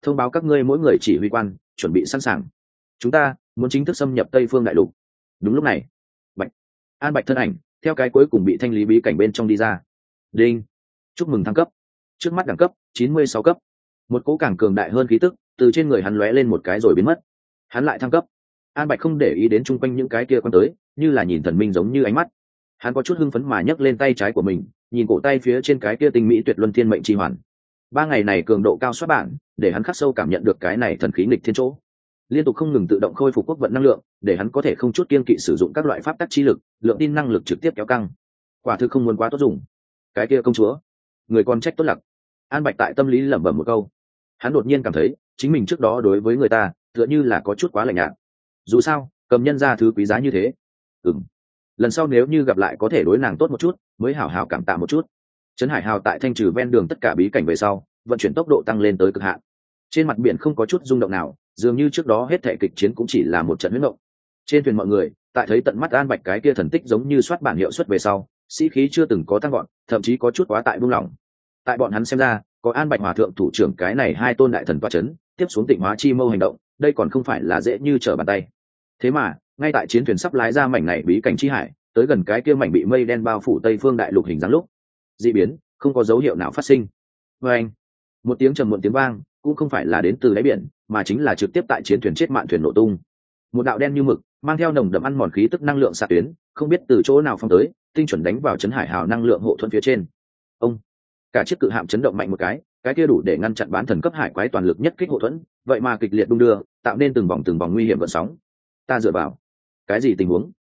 thông báo các ngươi mỗi người chỉ huy quan chuẩn bị sẵn sàng, chúng ta muốn chính thức xâm nhập Tây Phương đại lục. Đúng lúc này, An Bạch thân ảnh theo cái cuối cùng bị thanh lý bí cảnh bên trong đi ra. Đinh, chúc mừng thăng cấp. Trước mắt đẳng cấp 96 cấp. Một cỗ càng cường đại hơn khí tức từ trên người hắn lóe lên một cái rồi biến mất. Hắn lại thăng cấp. An Bạch không để ý đến chung quanh những cái kia quan tới, như là nhìn thần minh giống như ánh mắt. Hắn có chút hưng phấn mà nhấc lên tay trái của mình, nhìn cổ tay phía trên cái kia tinh mỹ tuyệt luân thiên mệnh chi hoàn. 3 ngày này cường độ cao soát bản, để hắn khắc sâu cảm nhận được cái này thần khí nghịch thiên chỗ. Liên tục không ngừng tự động khôi phục quốc vận năng lượng, để hắn có thể không chút kiêng kỵ sử dụng các loại pháp tắc chi lực, lượng tin năng lực trực tiếp kéo căng. Quả thực không muốn quá tốt dùng. Cái kia công chúa, người con trách tốt lặc. An Bạch tại tâm lý lẩm bẩm một câu. Hắn đột nhiên cảm thấy chính mình trước đó đối với người ta tựa như là có chút quá lạnh nhạt. Dù sao cầm nhân ra thứ quý giá như thế. Lần sau nếu như gặp lại có thể đối nàng tốt một chút, mới hảo hảo cảm tạ một chút. Trấn Hải Hào tại thanh trừ ven đường tất cả bí cảnh về sau, vận chuyển tốc độ tăng lên tới cực hạn. Trên mặt biển không có chút rung động nào, dường như trước đó hết thảy kịch chiến cũng chỉ là một trận huyết động. Trên thuyền mọi người tại thấy tận mắt An Bạch cái kia thần tích giống như soát bản hiệu suất về sau, sĩ khí chưa từng có tăng gọn, thậm chí có chút quá tại buông lỏng. Tại bọn hắn xem ra, có An Bạch hòa thượng thủ trưởng cái này hai tôn đại thần toa chấn, tiếp xuống Tịnh Hóa Chi Mâu hành động, đây còn không phải là dễ như trở bàn tay. Thế mà, ngay tại chiến thuyền sắp lái ra mảnh này bí cảnh chi hải, tới gần cái kia mảnh bị mây đen bao phủ Tây Phương đại lục hình dáng lúc, dị biến không có dấu hiệu nào phát sinh. Oeng, một tiếng trầm muộn tiếng vang, cũng không phải là đến từ đáy biển, mà chính là trực tiếp tại chiến thuyền chết mạn thuyền nổ tung. Một đạo đen như mực, mang theo nồng đậm ăn mòn khí tức năng lượng xạ tuyến, không biết từ chỗ nào phong tới, tinh chuẩn đánh vào Trấn Hải Hào năng lượng hộ thuẫn phía trên. Ông, cả chiếc cự hạm chấn động mạnh một cái kia đủ để ngăn chặn bán thần cấp hải quái toàn lực nhất kích hộ thuẫn, vậy mà kịch liệt đung đưa, tạo nên từng vòng nguy hiểm gợn sóng. Ta dựa vào, cái gì tình huống?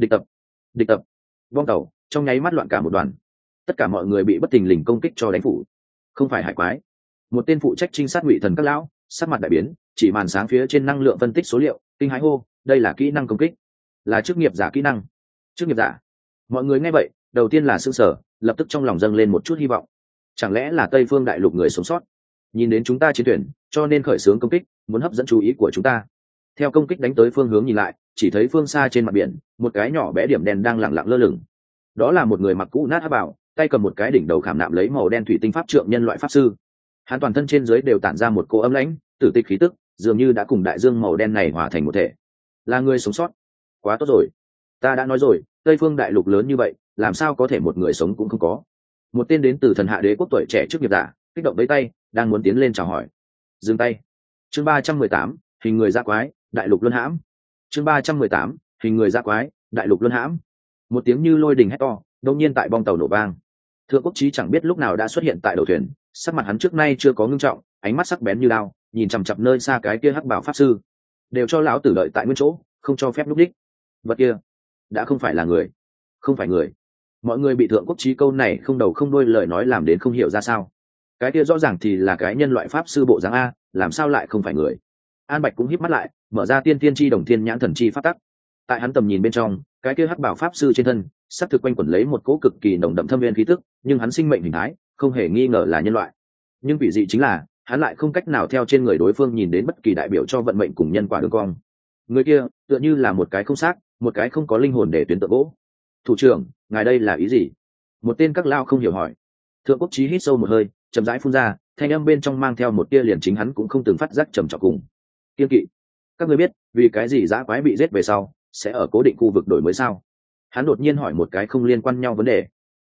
Địch tập, vong tàu, trong nháy mắt loạn cả một đoàn. Tất cả mọi người bị bất thình lình công kích cho đánh phủ. Không phải hải quái. Một tên phụ trách trinh sát ngụy thần các lão, sắc mặt đại biến, chỉ màn sáng phía trên năng lượng phân tích số liệu, kinh hãi hô, đây là kỹ năng công kích, là chức nghiệp giả kỹ năng. Chức nghiệp giả. Mọi người nghe vậy, đầu tiên là sửng sở, lập tức trong lòng dâng lên một chút hy vọng. Chẳng lẽ là Tây Phương đại lục người sống sót nhìn đến chúng ta chiến thuyền, cho nên khởi xướng công kích, muốn hấp dẫn chú ý của chúng ta. Theo công kích đánh tới phương hướng nhìn lại, chỉ thấy phương xa trên mặt biển, một cái nhỏ bé điểm đen đang lặng lặng lơ lửng. Đó là một người mặc cũ nát hắc bào, tay cầm một cái đỉnh đầu khảm nạm lấy màu đen thủy tinh pháp trượng nhân loại pháp sư. Hắn toàn thân trên dưới đều tản ra một cỗ âm lãnh, tử tịch khí tức, dường như đã cùng đại dương màu đen này hòa thành một thể. Là người sống sót, quá tốt rồi. Ta đã nói rồi, Tây Phương đại lục lớn như vậy, làm sao có thể một người sống cũng không có. Một tên đến từ thần hạ đế quốc tuổi trẻ trước nghiệp giả kích động với tay, đang muốn tiến lên chào hỏi. Dừng tay. Chương 318, hình người dã quái, đại lục luân hãm. Chương 318, hình người dã quái, đại lục luân hãm. Một tiếng như lôi đình hét to, đột nhiên tại bong tàu nổ vang. Thượng Quốc Chí chẳng biết lúc nào đã xuất hiện tại đầu thuyền, sắc mặt hắn trước nay chưa có ngưng trọng, ánh mắt sắc bén như đao, nhìn chằm chằm nơi xa cái kia hắc bảo pháp sư. Đều cho lão tử đợi tại nguyên chỗ, không cho phép lúc đích. Vật kia đã không phải là người, không phải người. Mọi người bị Thượng Quốc Chí câu này không đầu không đuôi lời nói làm đến không hiểu ra sao. Cái kia rõ ràng thì là cái nhân loại pháp sư bộ dáng a, làm sao lại không phải người? An Bạch cũng híp mắt lại, mở ra tiên tiên chi đồng thiên nhãn thần chi pháp tắc. Tại hắn tầm nhìn bên trong, cái kia hắc bảo pháp sư trên thân, sắc thực quanh quẩn lấy một cỗ cực kỳ nồng đậm thâm viên khí tức, nhưng hắn sinh mệnh hình thái, không hề nghi ngờ là nhân loại. Nhưng vị dị chính là, hắn lại không cách nào theo trên người đối phương nhìn đến bất kỳ đại biểu cho vận mệnh cùng nhân quả đường cong. Người kia, tựa như là một cái không xác, một cái không có linh hồn để tuyến tượng gỗ. Thủ trưởng, ngài đây là ý gì? Một tên các lao không hiểu hỏi. Thượng Quốc Chí hít sâu một hơi, chậm rãi phun ra, thanh âm bên trong mang theo một tia liền chính hắn cũng không từng phát giác trầm trọng cùng kiên kỵ. Các ngươi biết vì cái gì dã quái bị giết về sau sẽ ở cố định khu vực đổi mới sao? Hắn đột nhiên hỏi một cái không liên quan nhau vấn đề.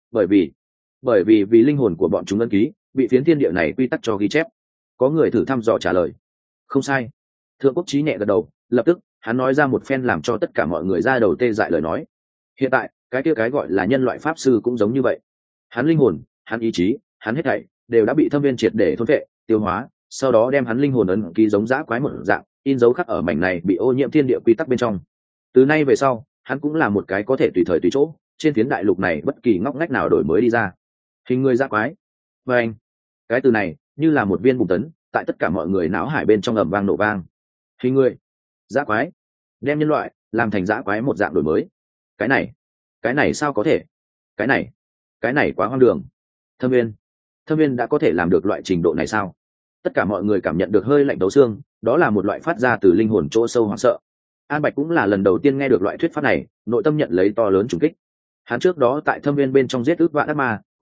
Bởi vì linh hồn của bọn chúng ấn ký bị phiến thiên địa này quy tắc cho ghi chép. Có người thử thăm dò trả lời. Không sai. Thượng Quốc Chí nhẹ gật đầu, lập tức hắn nói ra một phen làm cho tất cả mọi người ra đầu tê dại lời nói. Hiện tại cái kia cái gọi là nhân loại pháp sư cũng giống như vậy. Hắn linh hồn, hắn ý chí, hắn hết thảy đều đã bị thâm viên triệt để thôn phệ, tiêu hóa, sau đó đem hắn linh hồn ấn ký giống dã quái một dạng, in dấu khắc ở mảnh này bị ô nhiễm thiên địa quy tắc bên trong. Từ nay về sau, hắn cũng là một cái có thể tùy thời tùy chỗ, trên phiến đại lục này bất kỳ ngóc ngách nào đổi mới đi ra. Hình người dã quái. Và anh, cái từ này như là một viên bùng tấn, tại tất cả mọi người não hải bên trong ầm vang nổ vang. Hình người, dã quái, đem nhân loại làm thành dã quái một dạng đổi mới. Cái này sao có thể? Cái này quá hoang đường. Thâm viên đã có thể làm được loại trình độ này sao? Tất cả mọi người cảm nhận được hơi lạnh tấu xương, đó là một loại phát ra từ linh hồn chỗ sâu hoảng sợ. An Bạch cũng là lần đầu tiên nghe được loại thuyết pháp này, nội tâm nhận lấy to lớn trùng kích. Hắn trước đó tại thâm viên bên trong giết ước vạn ác ma,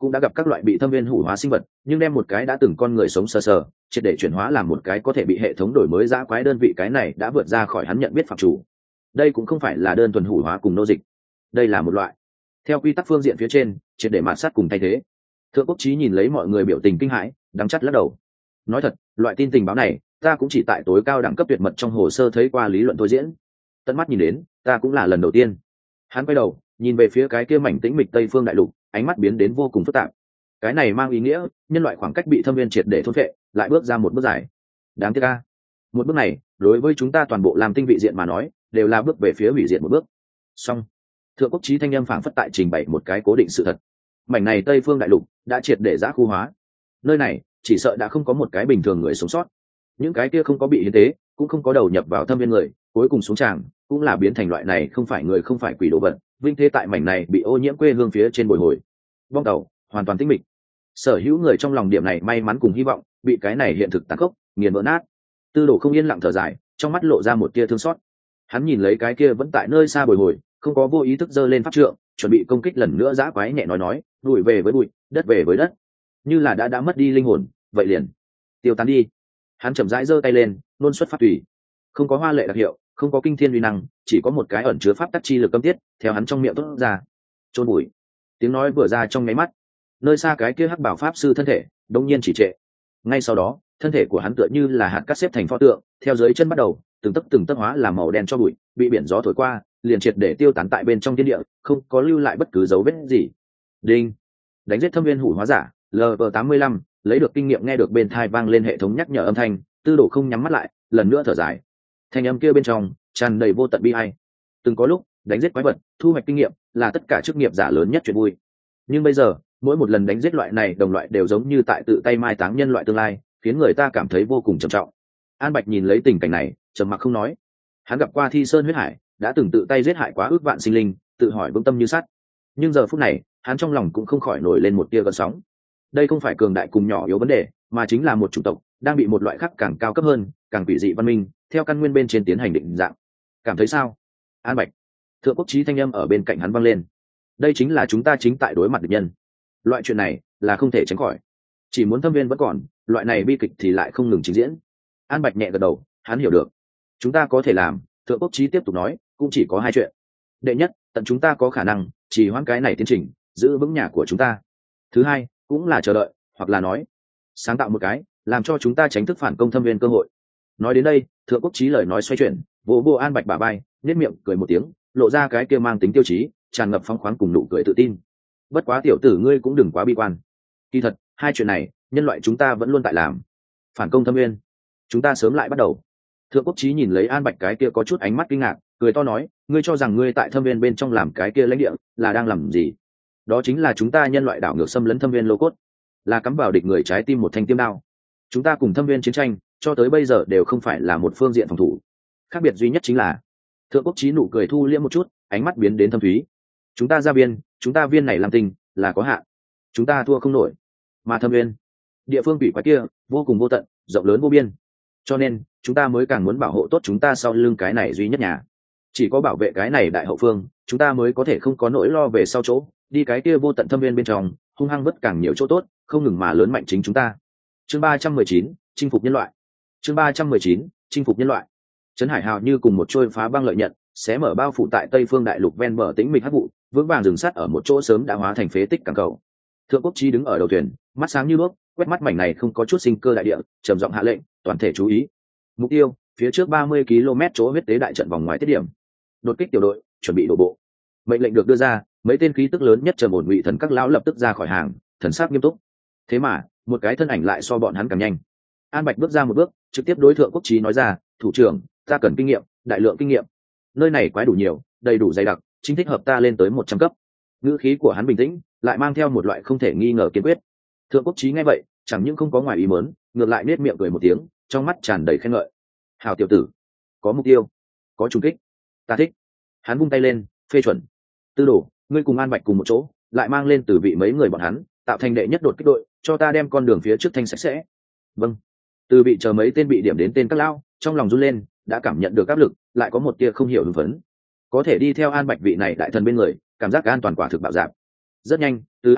cũng đã gặp các loại bị thâm viên hủ hóa sinh vật, nhưng đem một cái đã từng con người sống sờ sờ triệt để chuyển hóa làm một cái có thể bị hệ thống đổi mới dã quái đơn vị, cái này đã vượt ra khỏi hắn nhận biết phạm chủ. Đây cũng không phải là đơn thuần hủ hóa cùng nô dịch, đây là một loại theo quy tắc phương diện phía trên triệt để mạt sát cùng thay thế. Thượng Quốc Chí nhìn lấy mọi người biểu tình kinh hãi, đắng chắt lắc đầu. Nói thật, loại tin tình báo này ta cũng chỉ tại tối cao đẳng cấp tuyệt mật trong hồ sơ thấy qua lý luận thôi diễn, tận mắt nhìn đến ta cũng là lần đầu tiên. Hắn quay đầu nhìn về phía cái kia mảnh tĩnh mịch Tây Phương đại lục, ánh mắt biến đến vô cùng phức tạp. Cái này mang ý nghĩa nhân loại khoảng cách bị thâm viên triệt để thôn phệ lại bước ra một bước dài. Đáng tiếc a, một bước này đối với chúng ta toàn bộ làm tinh vị diện mà nói đều là bước về phía hủy diệt một bước. Song Thượng Quốc Chí thanh âm phảng phất tại trình bày một cái cố định sự thật. Mảnh này Tây Phương đại lục đã triệt để giã khu hóa, nơi này chỉ sợ đã không có một cái bình thường người sống sót. Những cái kia không có bị hiến tế, cũng không có đầu nhập vào thâm viên người, cuối cùng xuống tràng cũng là biến thành loại này không phải người không phải quỷ đồ vật, vinh thế tại mảnh này bị ô nhiễm quê hương phía trên bồi hồi. Bong tàu hoàn toàn tĩnh mịch, sở hữu người trong lòng điểm này may mắn cùng hy vọng bị cái này hiện thực tàn khốc nghiền vỡ nát. Tư Đồ không yên lặng thở dài, trong mắt lộ ra một tia thương xót. Hắn nhìn lấy cái kia vẫn tại nơi xa bồi hồi, không có vô ý thức giơ lên pháp trượng, chuẩn bị công kích lần nữa. Dã quái nhẹ nói, bụi về với bụi, đất về với đất, như là đã mất đi linh hồn, vậy liền tiêu tán đi. Hắn chậm rãi giơ tay lên, luôn xuất pháp tùy, không có hoa lệ đặc hiệu, không có kinh thiên uy năng, chỉ có một cái ẩn chứa pháp tắc chi lực âm tiết theo hắn trong miệng tốt ra. Chôn bụi. Tiếng nói vừa ra trong nháy mắt, nơi xa cái kia hắc bảo pháp sư thân thể đột nhiên chỉ trệ. Ngay sau đó, thân thể của hắn tựa như là hạt cát xếp thành pho tượng, theo dưới chân bắt đầu từng tấc hóa làm màu đen cho bụi, bị biển gió thổi qua, liền triệt để tiêu tán tại bên trong thiên địa, không có lưu lại bất cứ dấu vết gì. Đinh. Đánh giết thâm viên hủ hóa giả LV85, lấy được kinh nghiệm. Nghe được bên tai vang lên hệ thống nhắc nhở âm thanh, Tư Đồ không nhắm mắt lại, lần nữa thở dài. Thanh âm kia bên trong tràn đầy vô tận bi ai. Từng có lúc đánh giết quái vật, thu hoạch kinh nghiệm là tất cả chức nghiệp giả lớn nhất chuyện vui, nhưng bây giờ mỗi một lần đánh giết loại này đồng loại đều giống như tại tự tay mai táng nhân loại tương lai, khiến người ta cảm thấy vô cùng trầm trọng. An Bạch nhìn lấy tình cảnh này, trầm mặc không nói. Hắn gặp qua Thi Sơn huyết hải, đã từng tự tay giết hại quá ước vạn sinh linh, tự hỏi vững tâm như sắt. Nhưng giờ phút này, hắn trong lòng cũng không khỏi nổi lên một tia gợn sóng. Đây không phải cường đại cùng nhỏ yếu vấn đề, mà chính là một chủng tộc đang bị một loại khác càng cao cấp hơn, càng quỷ dị văn minh theo căn nguyên bên trên tiến hành định dạng. Cảm thấy sao, An Bạch? Thượng Quốc Chí thanh âm ở bên cạnh hắn vang lên. Đây chính là chúng ta chính tại đối mặt địch nhân. Loại chuyện này là không thể tránh khỏi. Chỉ muốn thâm viên vẫn còn, loại này bi kịch thì lại không ngừng trình diễn. An Bạch nhẹ gật đầu, hắn hiểu được. Chúng ta có thể làm, Thượng Quốc Chí tiếp tục nói, cũng chỉ có hai chuyện. Đệ nhất, tận chúng ta có khả năng chỉ hoãn cái này tiến trình, giữ vững nhà của chúng ta. Thứ hai, cũng là chờ đợi, hoặc là nói sáng tạo một cái làm cho chúng ta tránh thức phản công thâm viên cơ hội. Nói đến đây, Thượng Quốc Chí lời nói xoay chuyển, vỗ vỗ An Bạch bả vai, nhếch miệng cười một tiếng, lộ ra cái kia mang tính tiêu chí, tràn ngập phóng khoáng cùng nụ cười tự tin. Bất quá tiểu tử ngươi cũng đừng quá bi quan. Kỳ thật, hai chuyện này, nhân loại chúng ta vẫn luôn tại làm. Phản công thâm viên, chúng ta sớm lại bắt đầu. Thượng Quốc Chí nhìn lấy An Bạch cái kia có chút ánh mắt kinh ngạc, cười to nói, ngươi cho rằng ngươi tại thâm viên bên trong làm cái kia lãnh địa là đang làm gì? Đó chính là chúng ta nhân loại đảo ngược xâm lấn thâm viên lô cốt, là cắm vào địch người trái tim một thanh tiêm đao. Chúng ta cùng thâm viên chiến tranh cho tới bây giờ đều không phải là một phương diện phòng thủ. Khác biệt duy nhất chính là, Thượng Quốc Chí nụ cười thu liễm một chút, ánh mắt biến đến thâm thúy. Chúng ta ra viên, chúng ta viên này làm tình là có hạn, chúng ta thua không nổi. Mà thâm viên, địa phương quỷ quái kia vô cùng vô tận, rộng lớn vô biên, cho nên chúng ta mới càng muốn bảo hộ tốt chúng ta sau lưng cái này duy nhất nhà. Chỉ có bảo vệ cái này đại hậu phương, chúng ta mới có thể không có nỗi lo về sau chỗ đi cái kia vô tận thâm viên bên trong, hung hăng vất càng nhiều chỗ tốt, không ngừng mà lớn mạnh chính chúng ta. Chương 319, chinh phục nhân loại. Chương 319, chinh phục nhân loại. Trấn Hải Hào như cùng một trôi phá băng lợi nhận, xé mở bao phủ tại Tây Phương đại lục ven bờ tĩnh mịch hắc vụ, vững vàng dừng sát ở một chỗ sớm đã hóa thành phế tích cảng cầu. Thượng Quốc Chí đứng ở đầu thuyền, mắt sáng như đuốc, quét mắt mảnh này không có chút sinh cơ đại địa, trầm giọng hạ lệnh, toàn thể chú ý. Mục tiêu, phía trước 30 km chỗ huyết tế đại trận vòng ngoài tiết điểm. Đột kích tiểu đội, chuẩn bị đổ bộ. Mệnh lệnh được đưa ra, mấy tên khí tức lớn nhất trầm ổn Ngụy Thần các lão lập tức ra khỏi hàng, thần sắc nghiêm túc. Thế mà, một cái thân ảnh lại so bọn hắn càng nhanh. An Bạch bước ra một bước, trực tiếp đối Thượng Quốc Chí nói ra, thủ trưởng, ta cần kinh nghiệm, đại lượng kinh nghiệm. Nơi này quái đủ nhiều, đầy đủ dày đặc, chính thích hợp ta lên tới 100 cấp. Ngữ khí của hắn bình tĩnh, lại mang theo một loại không thể nghi ngờ kiên quyết. Thượng Quốc Chí nghe vậy, chẳng những không có ngoài ý muốn, ngược lại nét miệng cười một tiếng, trong mắt tràn đầy khen ngợi. Hảo tiểu tử, có mục tiêu, có trùng kích, ta thích. Hắn vung tay lên, phê chuẩn. Tư Đồ, ngươi cùng An Bạch cùng một chỗ, lại mang lên từ vị mấy người bọn hắn, tạo thành đệ nhất đột kích đội, cho ta đem con đường phía trước thanh sạch sẽ. Vâng. Từ bị chờ mấy tên bị điểm đến tên các lão, trong lòng run lên, đã cảm nhận được áp lực, lại có một tia không hiểu hưng phấn. Có thể đi theo An Bạch vị này đại thần bên người, cảm giác an toàn quả thực bạo dạn. Rất nhanh, từ An Bạch,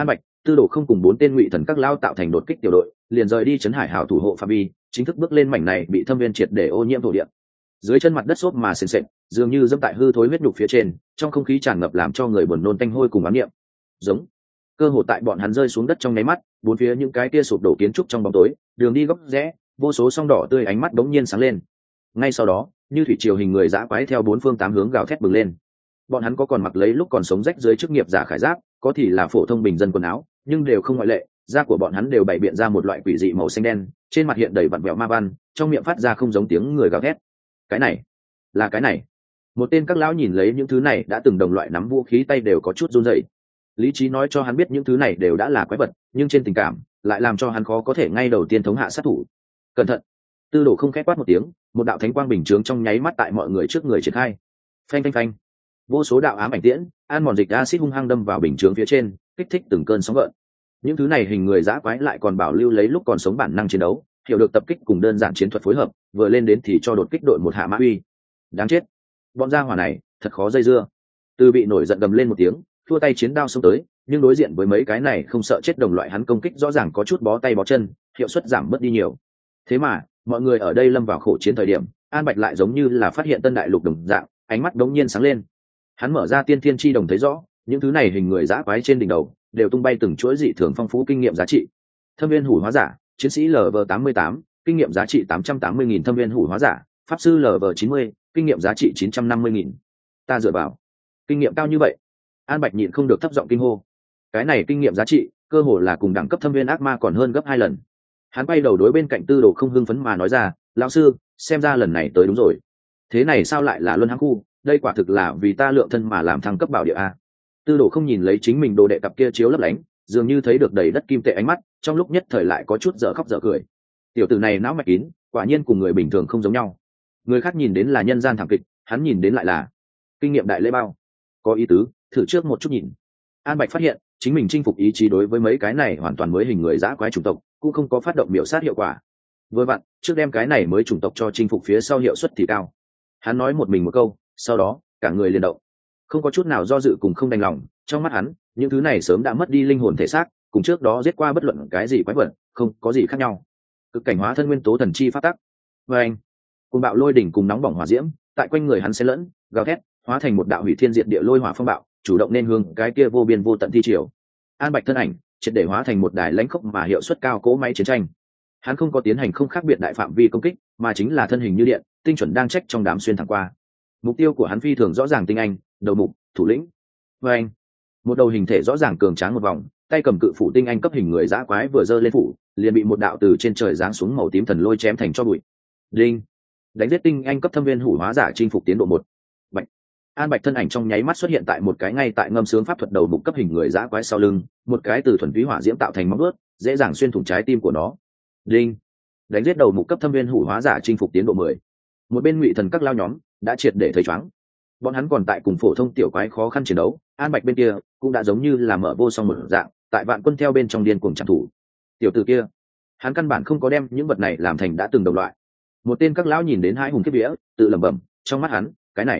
Tư Đồ không cùng 4 tên ngụy thần các lao tạo thành đột kích tiểu đội, liền rời đi trấn hải hào thủ hộ phạm vi, chính thức bước lên mảnh này bị thâm viên triệt để ô nhiễm thổ địa. Dưới chân mặt đất xốp mà sền sệt, dường như dẫm tại hư thối huyết nhục phía trên, trong không khí tràn ngập làm cho người buồn nôn tanh hôi cùng ám niệm. Giống. Cơ hồ tại bọn hắn rơi xuống đất trong nháy mắt, bốn phía những cái kia sụp đổ kiến trúc trong bóng tối, đường đi góc rẽ, vô số song đỏ tươi ánh mắt đống nhiên sáng lên. Ngay sau đó, như thủy triều hình người dã quái theo bốn phương tám hướng gào thét bừng lên. Bọn hắn có còn mặc lấy lúc còn sống rách dưới chức nghiệp giả khải giáp, có thì là phổ thông bình dân quần áo, nhưng đều không ngoại lệ, da của bọn hắn đều bày biện ra một loại quỷ dị màu xanh đen, trên mặt hiện đầy vặn vẹo ma văn, trong miệng phát ra không giống tiếng người gào thét. Cái này, là cái này. Một tên các lão nhìn lấy những thứ này đã từng đồng loại nắm vũ khí tay đều có chút run rẩy. Lý trí nói cho hắn biết những thứ này đều đã là quái vật, nhưng trên tình cảm lại làm cho hắn khó có thể ngay đầu tiên thống hạ sát thủ. Cẩn thận. Tư Đồ không khẽ quát một tiếng, một đạo thánh quang bình chướng trong nháy mắt tại mọi người trước người triển khai. Phanh phanh phanh. Vô số đạo ám ảnh tiễn, an mòn dịch acid hung hăng đâm vào bình chướng phía trên, kích thích từng cơn sóng gợn. Những thứ này hình người dã quái lại còn bảo lưu lấy lúc còn sống bản năng chiến đấu, hiểu được tập kích cùng đơn giản chiến thuật phối hợp, vừa lên đến thì cho đột kích đội một hạ mã uy. Đáng chết. Bọn gia hỏa này thật khó dây dưa. Từ bị nổi giận gầm lên một tiếng, thua tay chiến đao xông tới, nhưng đối diện với mấy cái này không sợ chết đồng loại hắn công kích rõ ràng có chút bó tay bó chân, hiệu suất giảm mất đi nhiều. Thế mà mọi người ở đây lâm vào khổ chiến thời điểm, An Bạch lại giống như là phát hiện tân đại lục đồng dạng, ánh mắt đống nhiên sáng lên. Hắn mở ra tiên thiên chi đồng thấy rõ, những thứ này hình người dã quái trên đỉnh đầu đều tung bay từng chuỗi dị thường phong phú kinh nghiệm giá trị. Thâm viên hủ hóa giả, chiến sĩ LV88, kinh nghiệm giá trị 880.000 thâm viên hủ hóa giả, pháp sư LV90, kinh nghiệm giá trị 950.000. Ta dựa vào kinh nghiệm cao như vậy, An Bạch nhịn không được thấp giọng kinh hô. Cái này kinh nghiệm giá trị cơ hồ là cùng đẳng cấp thâm viên ác ma còn hơn gấp 2 lần. Hắn quay đầu đối bên cạnh Tư Đồ không hưng phấn mà nói ra, lão sư, xem ra lần này tới đúng rồi. Thế này sao lại là luân hãng khu, đây quả thực là vì ta lượng thân mà làm thăng cấp bảo địa a. Tư Đồ không nhìn lấy chính mình đồ đệ cặp kia chiếu lấp lánh, dường như thấy được đầy đất kim tệ ánh mắt, trong lúc nhất thời lại có chút dở khóc dở cười. Tiểu tử này não mạch kín, quả nhiên cùng người bình thường không giống nhau. Người khác nhìn đến là nhân gian thảm kịch, hắn nhìn đến lại là kinh nghiệm đại lễ bao. Có ý tứ, thử trước một chút nhìn. An Bạch phát hiện chính mình chinh phục ý chí đối với mấy cái này hoàn toàn mới hình người dã quái chủng tộc cũng không có phát động miểu sát hiệu quả. Vừa vặn trước đem cái này mới chủng tộc cho chinh phục phía sau hiệu suất thì cao. Hắn nói một mình một câu, sau đó cả người liền động, không có chút nào do dự cùng không đành lòng. Trong mắt hắn những thứ này sớm đã mất đi linh hồn thể xác, cùng trước đó giết qua bất luận cái gì quái vật không có gì khác nhau. Cực cảnh hóa thân nguyên tố thần chi phát tắc. Và anh cùng bạo lôi đỉnh cùng nóng bỏng hỏa diễm tại quanh người hắn xen lẫn gào thét, hóa thành một đạo hủy thiên diệt địa lôi hỏa phong bạo, chủ động nên hướng cái kia vô biên vô tận thi triều. An Bạch thân ảnh triệt để hóa thành một đài lãnh khốc mà hiệu suất cao cỗ máy chiến tranh. Hắn không có tiến hành không khác biệt đại phạm vi công kích, mà chính là thân hình như điện, tinh chuẩn đang trách trong đám xuyên thẳng qua. Mục tiêu của hắn phi thường rõ ràng tinh anh, đầu mục, thủ lĩnh. Và anh, một đầu hình thể rõ ràng cường tráng một vòng, tay cầm cự phủ tinh anh cấp hình người dã quái vừa giơ lên phủ, liền bị một đạo từ trên trời giáng xuống màu tím thần lôi chém thành tro bụi. Đinh, đánh giết tinh anh cấp thâm viên hủ hóa giả chinh phục tiến độ 1. Bạch. An Bạch thân ảnh trong nháy mắt xuất hiện tại một cái ngay tại ngâm sướng pháp thuật đầu mục cấp hình người dã quái sau lưng, một cái từ thuần túy hỏa diễm tạo thành móng vuốt, dễ dàng xuyên thủng trái tim của nó. Đinh, đánh giết đầu mục cấp thâm viên hủ hóa giả chinh phục tiến độ 10. Một bên ngụy thần các lao nhóm đã triệt để thấy choáng. Bọn hắn còn tại cùng phổ thông tiểu quái khó khăn chiến đấu, An Bạch bên kia cũng đã giống như là mở vô song một dạng, tại vạn quân theo bên trong điên cuồng trảm thủ. Tiểu tử kia, hắn căn bản không có đem những vật này làm thành đã từng đồng loại. Một tên các lão nhìn đến hai hùng kiếp vía, tự lẩm bẩm, trong mắt hắn,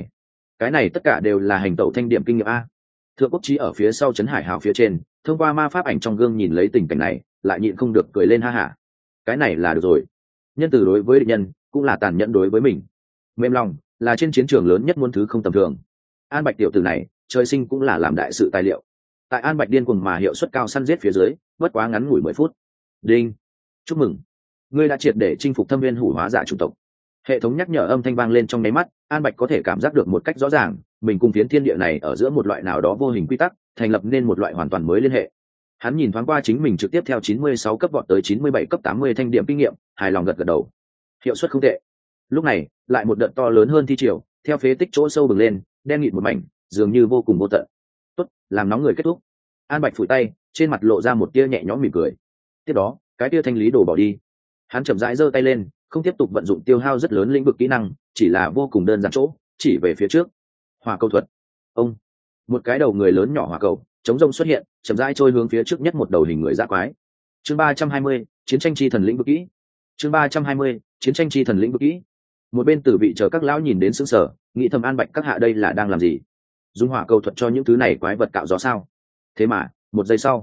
cái này tất cả đều là hành tẩu thanh điểm kinh nghiệm a. Thượng Quốc Chí ở phía sau trấn hải hào phía trên, thông qua ma pháp ảnh trong gương nhìn lấy tình cảnh này, lại nhịn không được cười lên ha hả. Cái này là được rồi. Nhân từ đối với địch nhân, cũng là tàn nhẫn đối với mình. Mềm lòng là trên chiến trường lớn nhất muôn thứ không tầm thường. An Bạch tiểu tử này, trời sinh cũng là làm đại sự tài liệu. Tại An Bạch điên cuồng mà hiệu suất cao săn giết phía dưới, bất quá ngắn ngủi 10 phút. Đinh, chúc mừng, ngươi đã triệt để chinh phục thâm viên hủ hóa giả chủng tộc. Hệ thống nhắc nhở âm thanh vang lên trong nháy mắt, An Bạch có thể cảm giác được một cách rõ ràng, mình cùng phiến thiên địa này ở giữa một loại nào đó vô hình quy tắc, thành lập nên một loại hoàn toàn mới liên hệ. Hắn nhìn thoáng qua chính mình trực tiếp theo 96 cấp vọt tới 97 cấp 80 thanh điểm kinh nghiệm, hài lòng gật gật đầu. Hiệu suất không tệ. Lúc này, lại một đợt to lớn hơn thi triều, theo phế tích chỗ sâu bừng lên, đen nghịt một mảnh, dường như vô cùng vô tận. Tốt, làm nóng người kết thúc. An Bạch phủi tay, trên mặt lộ ra một tia nhẹ nhõm mỉm cười. Tiếp đó, cái tia thanh lý đồ bỏ đi. Hắn chậm rãi giơ tay lên, không tiếp tục vận dụng tiêu hao rất lớn lĩnh vực kỹ năng, chỉ là vô cùng đơn giản chỗ, chỉ về phía trước. Hỏa cầu thuật. Ông, một cái đầu người lớn nhỏ hỏa cầu chống rông xuất hiện, chậm rãi trôi hướng phía trước nhất một đầu hình người dã quái. Chương 320, chiến tranh chi thần lĩnh vực kỹ. Chương 320, chiến tranh chi thần lĩnh vực kỹ. Một bên tử vị chờ các lão nhìn đến sững sờ, nghĩ thầm An Bạch các hạ đây là đang làm gì? Dùng hỏa cầu thuật cho những thứ này quái vật cạo gió sao? Thế mà, một giây sau,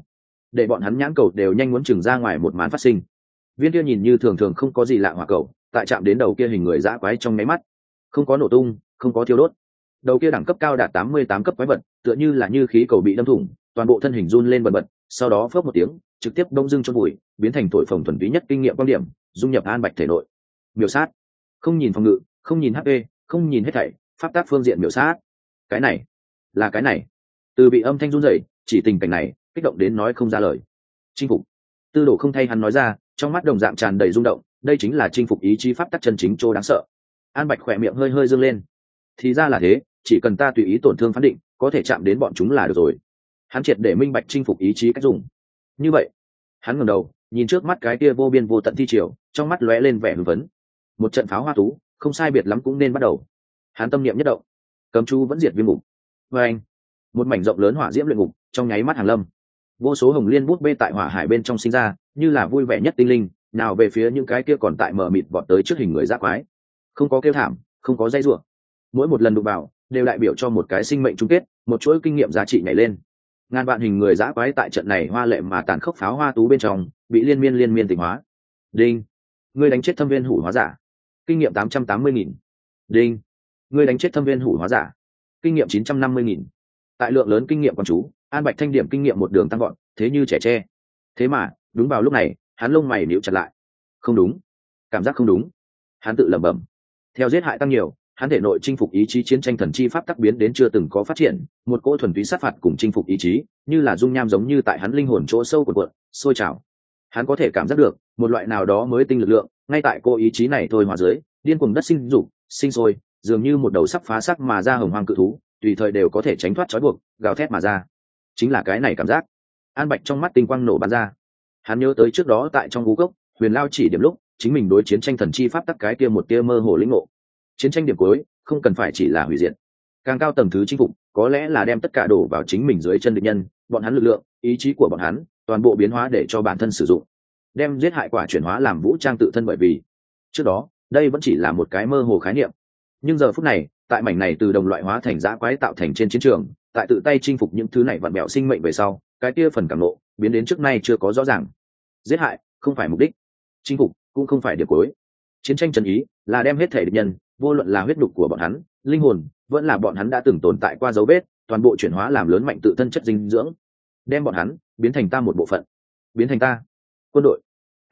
để bọn hắn nhãn cầu đều nhanh muốn chừng ra ngoài một màn phát sinh. Viên kia nhìn như thường thường không có gì lạ hỏa cầu tại chạm đến đầu kia hình người dã quái trong máy mắt, không có nổ tung, không có thiêu đốt. Đầu kia đẳng cấp cao đạt 88 cấp quái vật tựa như là như khí cầu bị đâm thủng, toàn bộ thân hình run lên bần bật, sau đó phớp một tiếng trực tiếp đông dưng cho bụi, biến thành thổi phồng thuần túy nhất kinh nghiệm quan điểm dung nhập An Bạch thể nội. Miểu sát, không nhìn phòng ngự, không nhìn HP, không nhìn hết thảy, pháp tác phương diện miểu sát. Cái này là cái này. Từ bị âm thanh run rẩy, chỉ tình cảnh này kích động đến nói không ra lời. Chinh phục. Tư Đồ không thay hắn nói ra, trong mắt đồng dạng tràn đầy rung động, đây chính là chinh phục ý chí pháp tắc chân chính chỗ đáng sợ. An Bạch khỏe miệng hơi hơi dương lên. Thì ra là thế, chỉ cần ta tùy ý tổn thương phán định, có thể chạm đến bọn chúng là được rồi. Hắn triệt để minh bạch chinh phục ý chí cách dùng. Như vậy, hắn ngẩng đầu, nhìn trước mắt cái kia vô biên vô tận thi triều, trong mắt lóe lên vẻ hưng phấn. Một trận pháo hoa tú, không sai biệt lắm cũng nên bắt đầu. Hắn tâm niệm nhất động, cấm chú vẫn diệt viêm ngục. Và anh, một mảnh rộng lớn hỏa diễm luyện ngục, trong nháy mắt hàng lâm. Vô số hồng liên bút bê tại hỏa hải bên trong sinh ra, như là vui vẻ nhất tinh linh, nào về phía những cái kia còn tại mờ mịt vọt tới trước hình người dã quái. Không có kêu thảm, không có dây rủa. Mỗi một lần đụng vào, đều đại biểu cho một cái sinh mệnh chung kết, một chuỗi kinh nghiệm giá trị nhảy lên. Ngàn vạn hình người dã quái tại trận này hoa lệ mà tàn khốc pháo hoa tú bên trong, bị liên miên tỉnh hóa. Đinh, ngươi đánh chết thâm viên hủ hóa giả. Kinh nghiệm 880.000. Đinh, ngươi đánh chết thâm viên hủ hóa giả. Kinh nghiệm 950.000. Tại lượng lớn kinh nghiệm con chú, An Bạch thanh điểm kinh nghiệm một đường tăng gọn, thế như trẻ tre. Thế mà, đúng vào lúc này, hắn lông mày nhíu chặt lại. Không đúng, cảm giác không đúng. Hắn tự lẩm bẩm. Theo giết hại tăng nhiều, hắn thể nội chinh phục ý chí chiến tranh thần chi pháp tắc biến đến chưa từng có phát triển, một cỗ thuần túy sát phạt cùng chinh phục ý chí, như là dung nham giống như tại hắn linh hồn chỗ sâu của cuộn, sôi trào. Hắn có thể cảm giác được một loại nào đó mới tinh lực lượng, ngay tại cô ý chí này thôi hòa dưới, điên cuồng đất sinh dục, sinh sôi, dường như một đầu sắp phá xác mà ra hồng hoang cự thú, tùy thời đều có thể tránh thoát trói buộc, gào thét mà ra. Chính là cái này cảm giác. An Bạch trong mắt tinh quang nổ bắn ra. Hắn nhớ tới trước đó tại trong gú cốc, Huyền Lao chỉ điểm lúc, chính mình đối chiến tranh thần chi pháp tắc cái kia một tia mơ hồ lĩnh ngộ. Chiến tranh điểm cuối, không cần phải chỉ là hủy diệt. Càng cao tầng thứ chinh phục, có lẽ là đem tất cả đổ vào chính mình dưới chân địch nhân, bọn hắn lực lượng, ý chí của bọn hắn, toàn bộ biến hóa để cho bản thân sử dụng. Đem giết hại quả chuyển hóa làm vũ trang tự thân, bởi vì trước đó, đây vẫn chỉ là một cái mơ hồ khái niệm. Nhưng giờ phút này, tại mảnh này từ đồng loại hóa thành dã quái tạo thành trên chiến trường, tại tự tay chinh phục những thứ này vặn bẹo sinh mệnh về sau, cái kia phần cảm nộ biến đến trước nay chưa có rõ ràng. Giết hại không phải mục đích, chinh phục cũng không phải điểm cuối. Chiến tranh chân ý là đem hết thể địch nhân, vô luận là huyết đục của bọn hắn, linh hồn, vẫn là bọn hắn đã từng tồn tại qua dấu vết, toàn bộ chuyển hóa làm lớn mạnh tự thân chất dinh dưỡng, đem bọn hắn biến thành ta một bộ phận, biến thành ta. Quân đội.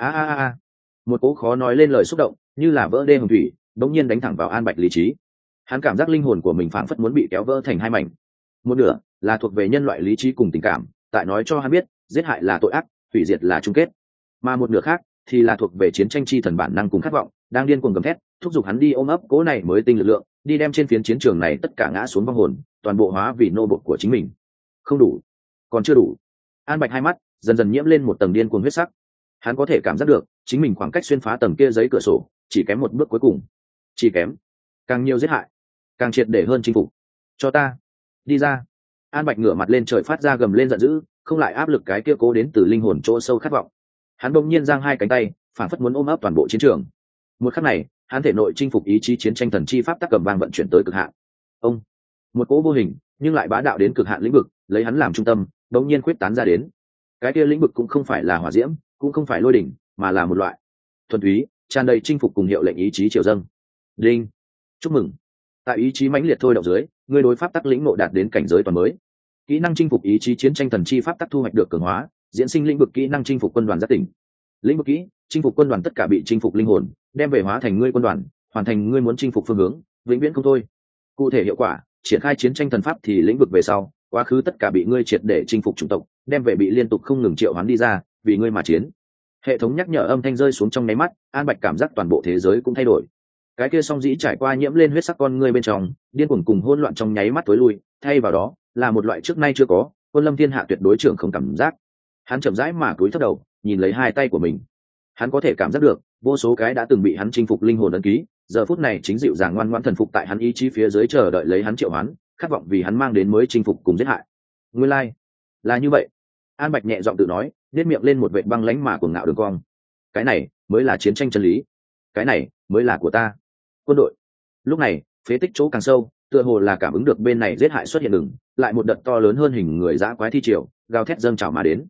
Một cỗ khó nói lên lời xúc động, như là vỡ đê hồng thủy, bỗng nhiên đánh thẳng vào An Bạch lý trí. Hắn cảm giác linh hồn của mình phảng phất muốn bị kéo vỡ thành hai mảnh. Một nửa là thuộc về nhân loại lý trí cùng tình cảm, tại nói cho hắn biết, giết hại là tội ác, hủy diệt là chung kết. Mà một nửa khác thì là thuộc về chiến tranh chi thần bản năng cùng khát vọng, đang điên cuồng gầm thét, thúc giục hắn đi ôm ấp cỗ này mới tinh lực lượng, đi đem trên phiến chiến trường này tất cả ngã xuống vong hồn, toàn bộ hóa vì nô bộc của chính mình. Không đủ, còn chưa đủ. An Bạch hai mắt dần dần nhiễm lên một tầng điên cuồng huyết sắc. Hắn có thể cảm giác được chính mình khoảng cách xuyên phá tầng kia giấy cửa sổ chỉ kém một bước cuối cùng, chỉ kém càng nhiều giết hại, càng triệt để hơn chinh phục. Cho ta đi ra. An Bạch ngửa mặt lên trời phát ra gầm lên giận dữ, không lại áp lực cái kia cố đến từ linh hồn chỗ sâu khát vọng. Hắn bỗng nhiên giang hai cánh tay, phản phất muốn ôm ấp toàn bộ chiến trường. Một khắc này, hắn thể nội chinh phục ý chí chiến tranh thần chi pháp tắc cầm vang vận chuyển tới cực hạn. Ông, một cỗ vô hình nhưng lại bá đạo đến cực hạn lĩnh vực, lấy hắn làm trung tâm, bỗng nhiên khuyết tán ra đến. Cái kia lĩnh vực cũng không phải là hỏa diễm, cũng không phải lôi đỉnh, mà là một loại thuần túy, tràn đầy chinh phục cùng hiệu lệnh ý chí triều dâng. Đinh, chúc mừng. Tại ý chí mãnh liệt thôi động dưới, ngươi đối pháp tắc lĩnh ngộ đạt đến cảnh giới toàn mới. Kỹ năng chinh phục ý chí chiến tranh thần chi pháp tắc thu hoạch được cường hóa, diễn sinh lĩnh vực kỹ năng chinh phục quân đoàn giác tỉnh. Lĩnh vực kỹ, chinh phục quân đoàn tất cả bị chinh phục linh hồn, đem về hóa thành ngươi quân đoàn, hoàn thành ngươi muốn chinh phục phương hướng, vĩnh viễn không thôi. Cụ thể hiệu quả, triển khai chiến tranh thần pháp thì lĩnh vực về sau, quá khứ tất cả bị ngươi triệt để chinh phục chủng tộc, đem về bị liên tục không ngừng triệu hoán đi ra, vì ngươi mà chiến. Hệ thống nhắc nhở âm thanh rơi xuống trong nháy mắt, An Bạch cảm giác toàn bộ thế giới cũng thay đổi. Cái kia song dĩ trải qua nhiễm lên huyết sắc con ngươi bên trong, điên cuồng cùng hỗn loạn trong nháy mắt tối lui, thay vào đó là một loại trước nay chưa có, quân lâm thiên hạ tuyệt đối trưởng không cảm giác. Hắn chậm rãi mà cúi thấp đầu, nhìn lấy hai tay của mình. Hắn có thể cảm giác được, vô số cái đã từng bị hắn chinh phục linh hồn ấn ký, giờ phút này chính dịu dàng ngoan ngoãn thần phục tại hắn ý chí phía dưới, chờ đợi lấy hắn triệu hoán, khát vọng vì hắn mang đến mới chinh phục cùng giết hại. Nguyên lai, là như vậy. An Bạch nhẹ giọng tự nói, nét miệng lên một vệt băng lãnh mà cuồng ngạo đường cong. Cái này mới là chiến tranh chân lý, cái này mới là của ta. Quân đội. Lúc này, phế tích chỗ càng sâu, tựa hồ là cảm ứng được bên này giết hại xuất hiện ngừng, lại một đợt to lớn hơn hình người dã quái thi triều, gào thét dâng trào mà đến.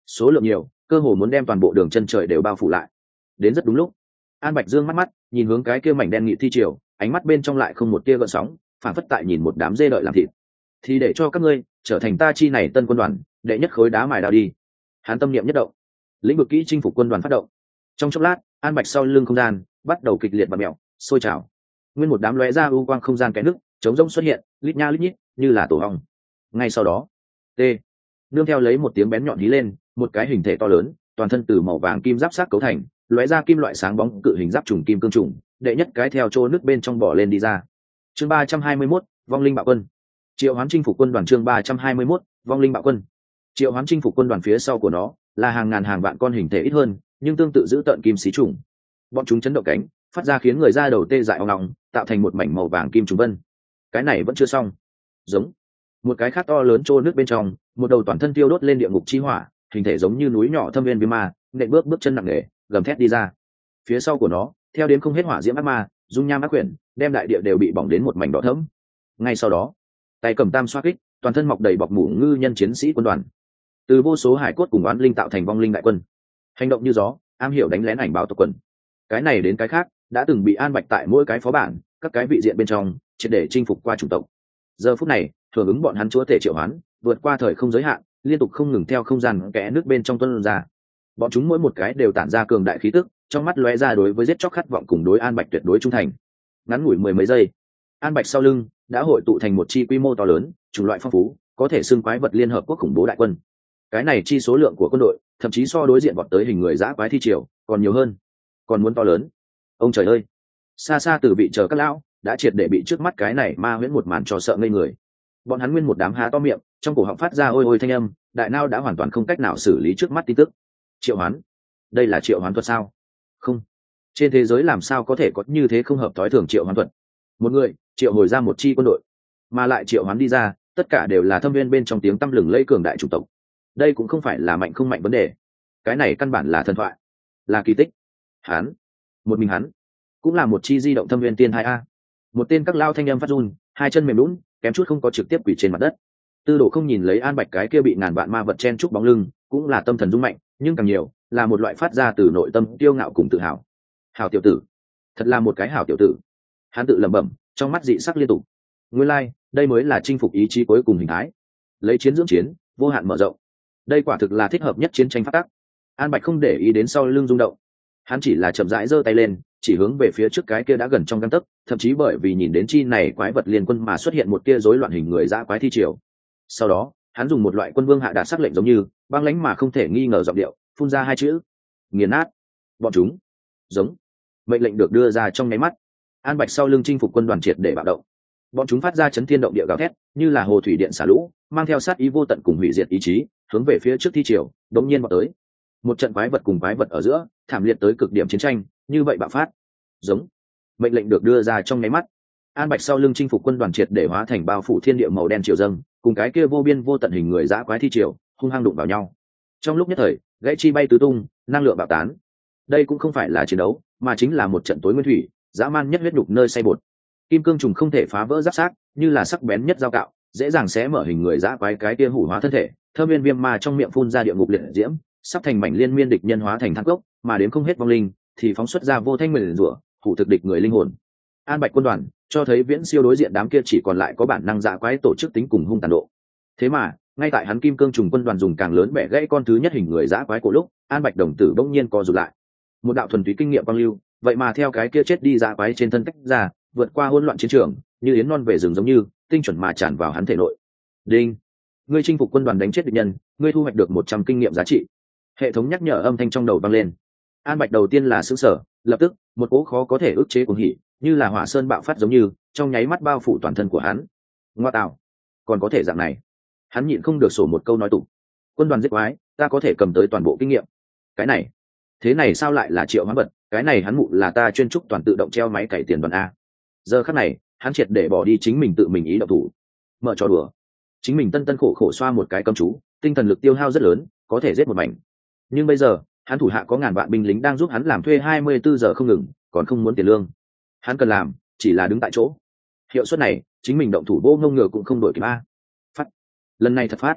số lượng nhiều, cơ hồ muốn đem toàn bộ đường chân trời đều bao phủ lại. Đến rất đúng lúc, An Bạch dương mắt mắt nhìn hướng cái kia mảnh đen nghị thi triều, ánh mắt bên trong lại không một tia gợn sóng, phản phất tại nhìn một đám dê đợi làm thịt. Thì để cho các ngươi trở thành ta chi này tân quân đoàn đệ nhất khối đá mài đào đi. Hắn tâm niệm nhất động, lĩnh vực kỹ chinh phục quân đoàn phát động. Trong chốc lát, An Bạch sau lưng không gian bắt đầu kịch liệt và mèo sôi trào, nguyên một đám lóe ra ưu quang không gian cái nước chống rỗng xuất hiện, lít nha lít nhít như là tổ ong. Ngay sau đó, t nương theo lấy một tiếng bén nhọn hí lên, một cái hình thể to lớn, toàn thân từ màu vàng kim giáp sát cấu thành, lóe ra kim loại sáng bóng cự hình giáp trùng kim cương trùng, đệ nhất cái theo chỗ nước bên trong bỏ lên đi ra. Chương 321, vong linh bạo quân. Triệu Hoán chinh phục quân đoàn. Chương 321, vong linh bạo quân. Triệu Hoán chinh phục quân đoàn phía sau của nó là hàng ngàn hàng vạn con hình thể ít hơn, nhưng tương tự giữ tợn kim xí trùng. Bọn chúng chấn động cánh, phát ra khiến người da đầu tê dại ong ong, tạo thành một mảnh màu vàng kim trùng vân. Cái này vẫn chưa xong. Giống một cái khác to lớn trô nước bên trong, một đầu toàn thân tiêu đốt lên địa ngục chi hỏa, hình thể giống như núi nhỏ thâm viên viêm ma, nện bước chân nặng nề, gầm thét đi ra. Phía sau của nó theo đến không hết hỏa diễm ác ma, dung nham ác quyển, đem đại địa đều bị bỏng đến một mảnh đỏ thẫm. Ngay sau đó, tay cầm tam xoa kích, toàn thân mọc đầy bọc mủ ngư nhân chiến sĩ quân đoàn, từ vô số hải cốt cùng oán linh tạo thành vong linh đại quân, hành động như gió, am hiểu đánh lén ảnh báo tộc quần. Cái này đến cái khác đã từng bị An Bạch tại mỗi cái phó bản, các cái vị diện bên trong triệt để chinh phục qua chủng tộc. Giờ phút này hưởng ứng bọn hắn chúa tể triệu hoán, vượt qua thời không giới hạn, liên tục không ngừng theo không gian kẽ nước bên trong tuôn ra. Bọn chúng mỗi một cái đều tản ra cường đại khí tức, trong mắt lóe ra đối với giết chóc khát vọng cùng đối An Bạch tuyệt đối trung thành. Ngắn ngủi mười mấy giây, An Bạch sau lưng đã hội tụ thành một chi quy mô to lớn, chủng loại phong phú, có thể xưng quái vật liên hợp quốc khủng bố đại quân. Cái này chi số lượng của quân đội thậm chí so đối diện vọt tới hình người dã quái thi triều còn nhiều hơn, còn muốn to lớn. Ông trời ơi, xa xa từ vị chờ các lão đã triệt để bị trước mắt cái này ma huyễn một màn cho sợ ngây người. Bọn hắn nguyên một đám há to miệng, trong cổ họng phát ra ôi ôi thanh âm, đại nao đã hoàn toàn không cách nào xử lý trước mắt tin tức. Triệu hoán, đây là triệu hoán thuật sao? Không, trên thế giới làm sao có thể có như thế không hợp thói thường triệu hoán thuật? Một người triệu hồi ra một chi quân đội, mà lại triệu hoán đi ra tất cả đều là thâm viên bên trong tiếng tăm lừng lẫy cường đại chủng tộc. Đây cũng không phải là mạnh không mạnh vấn đề, cái này căn bản là thần thoại, là kỳ tích. Hắn, một mình hắn, cũng là một chi di động thâm viên tiên 2A. Một tên các lao thanh âm phát run, hai chân mềm lún, kém chút không có trực tiếp quỳ trên mặt đất. Tư Đồ không nhìn lấy An Bạch cái kia bị ngàn vạn ma vật chen trúc bóng lưng, cũng là tâm thần rung mạnh, nhưng càng nhiều là một loại phát ra từ nội tâm kiêu ngạo cùng tự hào. Hảo tiểu tử, thật là một cái hảo tiểu tử. Hắn tự lẩm bẩm, trong mắt dị sắc liên tục. Nguyên lai, đây mới là chinh phục ý chí cuối cùng hình thái. Lấy chiến dưỡng chiến, vô hạn mở rộng. Đây quả thực là thích hợp nhất chiến tranh phát tác. An Bạch không để ý đến sau lưng rung động, hắn chỉ là chậm rãi giơ tay lên, chỉ hướng về phía trước cái kia đã gần trong gang tấc, thậm chí bởi vì nhìn đến chi này quái vật liên quân mà xuất hiện một tia rối loạn hình người dã quái thi triều. Sau đó, hắn dùng một loại quân vương hạ đạt sắc lệnh giống như băng lãnh mà không thể nghi ngờ giọng điệu, phun ra hai chữ: nghiền nát bọn chúng. Giống. Mệnh lệnh được đưa ra trong nháy mắt, An Bạch sau lưng chinh phục quân đoàn triệt để bạo động. Bọn chúng phát ra chấn thiên động địa gào thét, như là hồ thủy điện xả lũ, mang theo sát ý vô tận cùng hủy diệt ý chí, hướng về phía trước thi triều đống nhiên vọt tới. Một trận quái vật cùng quái vật ở giữa, thảm liệt tới cực điểm chiến tranh, như vậy bạo phát. Giống. Mệnh lệnh được đưa ra trong nháy mắt, An Bạch sau lưng chinh phục quân đoàn triệt để hóa thành bao phủ thiên địa màu đen triều dâng, cùng cái kia vô biên vô tận hình người dã quái thi triều hung hăng đụng vào nhau. Trong lúc nhất thời, gãy chi bay tứ tung, năng lượng bạo tán. Đây cũng không phải là chiến đấu, mà chính là một trận tối nguyên thủy, dã man nhất huyết nhục nơi xay bột. Kim cương trùng không thể phá vỡ giáp xác, như là sắc bén nhất dao cạo, dễ dàng xé mở hình người dã quái cái kia hủ hóa thân thể. Thơm viên viêm ma trong miệng phun ra địa ngục liệt diễm, sắp thành mảnh liên miên địch nhân hóa thành than cốc, mà đến không hết vong linh thì phóng xuất ra vô thanh nguyền rủa, hủ thực địch người linh hồn. An Bạch quân đoàn cho thấy viễn siêu đối diện đám kia chỉ còn lại có bản năng dã quái tổ chức tính cùng hung tàn độ. Thế mà, ngay tại hắn kim cương trùng quân đoàn dùng càng lớn bẻ gãy con thứ nhất hình người dã quái của lúc, An Bạch đồng tử bỗng nhiên co rụt lại. Một đạo thuần túy kinh nghiệm quang lưu, vậy mà theo cái kia chết đi dã quái trên thân tách ra, vượt qua hỗn loạn chiến trường, như yến non về rừng giống như, tinh chuẩn mà tràn vào hắn thể nội. Đinh, ngươi chinh phục quân đoàn đánh chết địch nhân, ngươi thu hoạch được 100 kinh nghiệm giá trị. Hệ thống nhắc nhở âm thanh trong đầu vang lên. An Bạch đầu tiên là sửng sở, lập tức, một cỗ khó có thể ức chế cuồng hỉ, như là hỏa sơn bạo phát giống như, trong nháy mắt bao phủ toàn thân của hắn. Ngoa tạo, còn có thể dạng này. Hắn nhịn không được sổ một câu nói tủ. Quân đoàn giết quái, ta có thể cầm tới toàn bộ kinh nghiệm. Cái này, thế này sao lại là triệu hoán vật, cái này hắn mụ là ta chuyên trúc toàn tự động treo máy cày tiền đoàn a. Giờ khắc này, hắn triệt để bỏ đi chính mình tự mình ý động thủ. Mở trò đùa. Chính mình tân tân khổ khổ xoa một cái cấm chú, tinh thần lực tiêu hao rất lớn, có thể giết một mảnh. Nhưng bây giờ, hắn thủ hạ có ngàn vạn binh lính đang giúp hắn làm thuê 24 giờ không ngừng, còn không muốn tiền lương. Hắn cần làm chỉ là đứng tại chỗ. Hiệu suất này, chính mình động thủ vô ngông ngừa cũng không đổi kịp a. Phát. Lần này thật phát.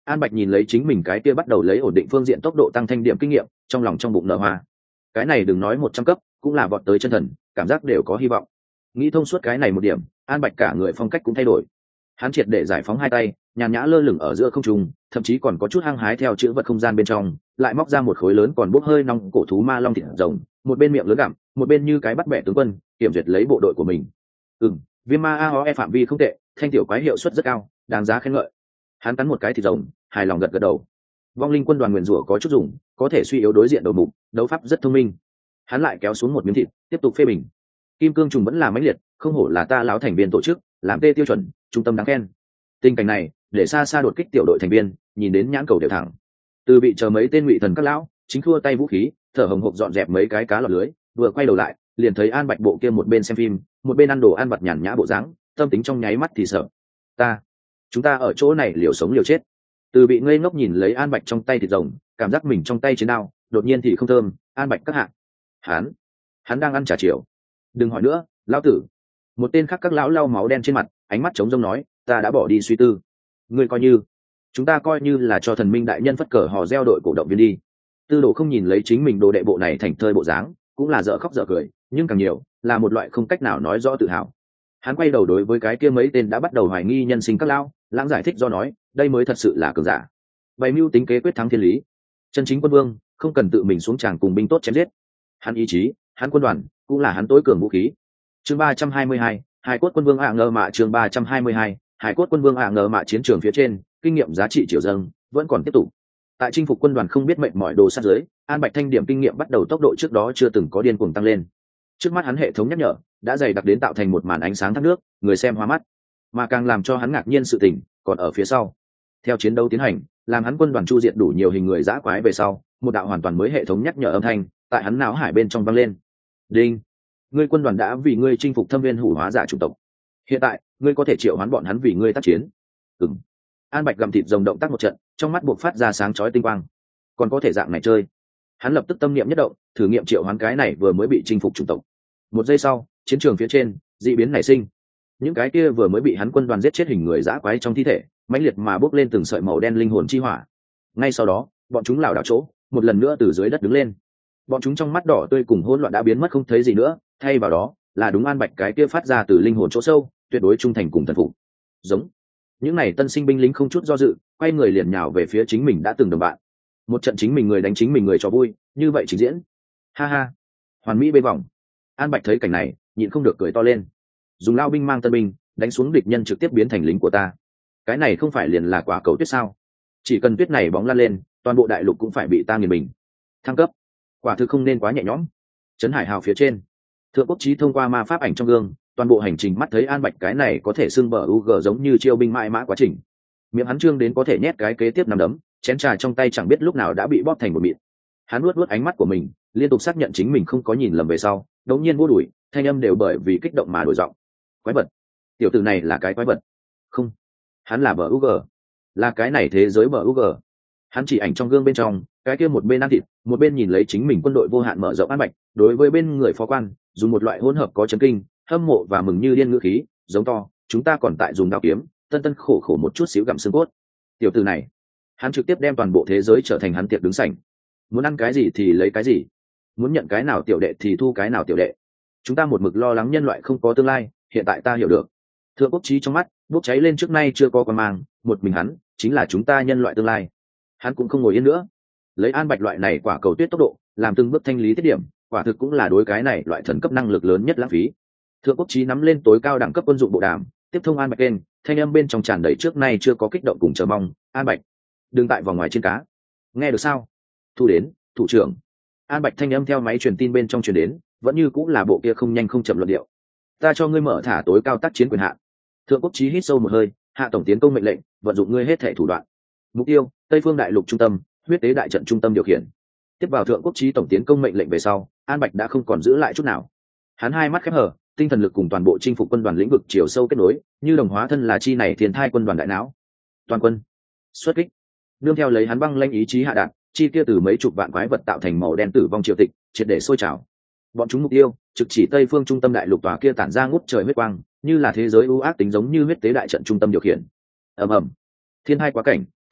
An Bạch nhìn lấy chính mình cái kia bắt đầu lấy ổn định phương diện tốc độ tăng thanh điểm kinh nghiệm, trong lòng trong bụng nở hoa. Cái này đừng nói 100 cấp, cũng là vọt tới chân thần, cảm giác đều có hy vọng. Nghĩ thông suốt cái này một điểm, An Bạch cả người phong cách cũng thay đổi. Hắn triệt để giải phóng hai tay, nhàn nhã lơ lửng ở giữa không trung, thậm chí còn có chút hăng hái theo chữ vật không gian bên trong, lại móc ra một khối lớn còn bốc hơi nong cổ thú ma long thịt rồng, một bên miệng lớn gặm, một bên như cái bắt bẻ tướng quân, kiểm duyệt lấy bộ đội của mình. Viêm ma AOE phạm vi không tệ, thanh tiểu quái hiệu suất rất cao, đáng giá khen ngợi. Hắn cắn một cái thịt rồng, hài lòng gật gật đầu. Vong linh quân đoàn nguyền rủa có chút dùng, có thể suy yếu đối diện đầu mục, đấu pháp rất thông minh. Hắn lại kéo xuống một miếng thịt, tiếp tục phê bình. Kim cương trùng vẫn là mãnh liệt, không hổ là ta láo thành viên tổ chức, làm tê tiêu chuẩn, trung tâm đáng khen. Tình cảnh này, để xa xa đột kích tiểu đội thành viên, nhìn đến nhãn cầu đều thẳng. Từ bị chờ mấy tên ngụy thần các lão, chính thua tay vũ khí, thở hồng hộc dọn dẹp mấy cái cá lọt lưới, vừa quay đầu lại, liền thấy An Bạch bộ kia một bên xem phim, một bên ăn đồ ăn vặt nhàn nhã bộ dáng, tâm tính trong nháy mắt thì sợ. Chúng ta ở chỗ này liều sống liều chết. Từ bị ngây ngốc nhìn lấy An Bạch trong tay thịt rồng, cảm giác mình trong tay chiến đao, đột nhiên thì không thơm. An Bạch các hạ, hắn đang ăn trà chiều. Đừng hỏi nữa, lão tử. Một tên khác các lão lau máu đen trên mặt, ánh mắt trống rông nói, ta đã bỏ đi suy tư. Ngươi chúng ta coi như là cho thần minh đại nhân phất cờ hò reo đội cổ động viên đi. Tư đồ không nhìn lấy chính mình đồ đệ bộ này thành thơi bộ dáng, cũng là dở khóc dở cười, nhưng càng nhiều là một loại không cách nào nói rõ tự hào. Hắn quay đầu đối với cái kia mấy tên đã bắt đầu hoài nghi nhân sinh các lão, lãng giải thích do nói, đây mới thật sự là cường giả. Bày mưu tính kế quyết thắng thiên lý. Chân chính quân vương không cần tự mình xuống tràng cùng binh tốt chém giết. Hắn ý chí, hắn quân đoàn cũng là hắn tối cường vũ khí. Chương 322, Hải cốt quân vương ngờ mạ. Chương 322, Hải cốt quân vương ngờ mạ. Chiến trường phía trên, kinh nghiệm giá trị triều dâng vẫn còn tiếp tục. Tại chinh phục quân đoàn không biết mệnh mọi đồ sát giới, An Bạch thanh điểm kinh nghiệm bắt đầu tốc độ trước đó chưa từng có điên cuồng tăng lên. Trước mắt hắn hệ thống nhắc nhở đã dày đặc đến tạo thành một màn ánh sáng thác nước, người xem hoa mắt. Mà càng làm cho hắn ngạc nhiên sự tình còn ở phía sau. Theo chiến đấu tiến hành, làm hắn quân đoàn chu diệt đủ nhiều hình người dã quái về sau, một đạo hoàn toàn mới hệ thống nhắc nhở âm thanh tại hắn não hải bên trong vang lên. Đinh, ngươi quân đoàn đã vì ngươi chinh phục thâm viên hủ hóa giả chủng tộc. Hiện tại, ngươi có thể triệu hoán bọn hắn vì ngươi tác chiến. An Bạch gặm thịt rồng động tác một trận, trong mắt buộc phát ra sáng chói tinh quang. Còn có thể dạng này chơi. Hắn lập tức tâm niệm nhất động, thử nghiệm triệu hoán cái này vừa mới bị chinh phục chủng tộc. Một giây sau, chiến trường phía trên dị biến nảy sinh. Những cái kia vừa mới bị hắn quân đoàn giết chết hình người dã quái trong thi thể, mãnh liệt mà bốc lên từng sợi màu đen linh hồn chi hỏa. Ngay sau đó, bọn chúng lảo đảo chỗ, một lần nữa từ dưới đất đứng lên. Bọn chúng trong mắt đỏ tươi cùng hỗn loạn đã biến mất không thấy gì nữa, thay vào đó là đúng An Bạch cái kia phát ra từ linh hồn chỗ sâu, tuyệt đối trung thành cùng thần phục. Giống những này tân sinh binh lính không chút do dự, quay người liền nhào về phía chính mình đã từng đồng bạn. Một trận chính mình người đánh chính mình người cho vui, như vậy trình diễn. Ha ha, hoàn mỹ bê vòng. An Bạch thấy cảnh này, nhịn không được cười to lên. Dùng lao binh mang tân binh, đánh xuống địch nhân trực tiếp biến thành lính của ta. Cái này không phải liền là quả cầu tuyết sao? Chỉ cần tuyết này bóng lăn lên, toàn bộ đại lục cũng phải bị ta nghiền bình. Thăng cấp, quả thực không nên quá nhẹ nhõm. Trấn Hải Hào phía trên, Thượng Quốc Chí thông qua ma pháp ảnh trong gương, toàn bộ hành trình mắt thấy An Bạch cái này có thể xưng bờ UG giống như chiêu binh mãi mã quá trình. Miệng hắn trương đến có thể nhét cái kế tiếp nằm đấm, chén trà trong tay chẳng biết lúc nào đã bị bóp thành một mịn. Hắn nuốt ánh mắt của mình, liên tục xác nhận chính mình không có nhìn lầm về sau, đột nhiên vô đuổi, thanh âm đều bởi vì kích động mà đổi giọng. Quái vật, tiểu tử này là cái quái vật. Không, hắn là bờ UG, là cái này thế giới bờ UG. Hắn chỉ ảnh trong gương bên trong, cái kia một bên ăn thịt, một bên nhìn lấy chính mình quân đội vô hạn mở rộng An Bạch, đối với bên người phó quan, dùng một loại hỗn hợp có chấn kinh, hâm mộ và mừng như điên ngữ khí, giống to, chúng ta còn tại dùng đao kiếm, tân tân khổ khổ một chút xíu gặm xương cốt. Tiểu tử này, hắn trực tiếp đem toàn bộ thế giới trở thành hắn tiệc đứng sảnh. Muốn ăn cái gì thì lấy cái gì, muốn nhận cái nào tiểu đệ thì thu cái nào tiểu đệ. Chúng ta một mực lo lắng nhân loại không có tương lai, hiện tại ta hiểu được. Thượng Quốc Chí trong mắt bốc cháy lên trước nay chưa có quan mang, một mình hắn chính là chúng ta nhân loại tương lai. Hắn cũng không ngồi yên nữa, lấy An Bạch loại này quả cầu tuyết tốc độ, làm từng bước thanh lý tiết điểm, quả thực cũng là đối cái này loại thần cấp năng lực lớn nhất lãng phí. Thượng Quốc Chí nắm lên tối cao đẳng cấp quân dụng bộ đàm, tiếp thông An Bạch lên, thanh âm bên trong tràn đầy trước nay chưa có kích động cùng chờ mong. An Bạch, đừng tại vòng ngoài trên cá, nghe được sao? Thu đến, thủ trưởng. An Bạch thanh âm theo máy truyền tin bên trong truyền đến, vẫn như cũng là bộ kia không nhanh không chậm luận điệu. Ta cho ngươi mở thả tối cao tác chiến quyền hạn. Thượng Quốc Chí hít sâu một hơi, hạ tổng tiến công mệnh lệnh, vận dụng ngươi hết thể thủ đoạn. Mục tiêu: Tây Phương Đại Lục trung tâm, huyết tế đại trận trung tâm điều khiển. Tiếp vào Thượng Quốc Chí tổng tiến công mệnh lệnh về sau, An Bạch đã không còn giữ lại chút nào. Hắn hai mắt khép hờ, tinh thần lực cùng toàn bộ chinh phục quân đoàn lĩnh vực chiều sâu kết nối, như đồng hóa thân là chi này thiên thai quân đoàn đại não. Toàn quân xuất kích. Nương theo lấy hắn băng lãnh ý chí hạ đạn, chi kia từ mấy chục vạn quái vật tạo thành màu đen tử vong triều tịch, triệt để sôi trào. Bọn chúng mục tiêu trực chỉ Tây Phương trung tâm đại lục tòa kia tản ra ngút trời huyết quang, như là thế giới ưu ác tính giống như huyết tế đại trận trung tâm điều khiển. Ầm ầm, thiên hai quá cảnh,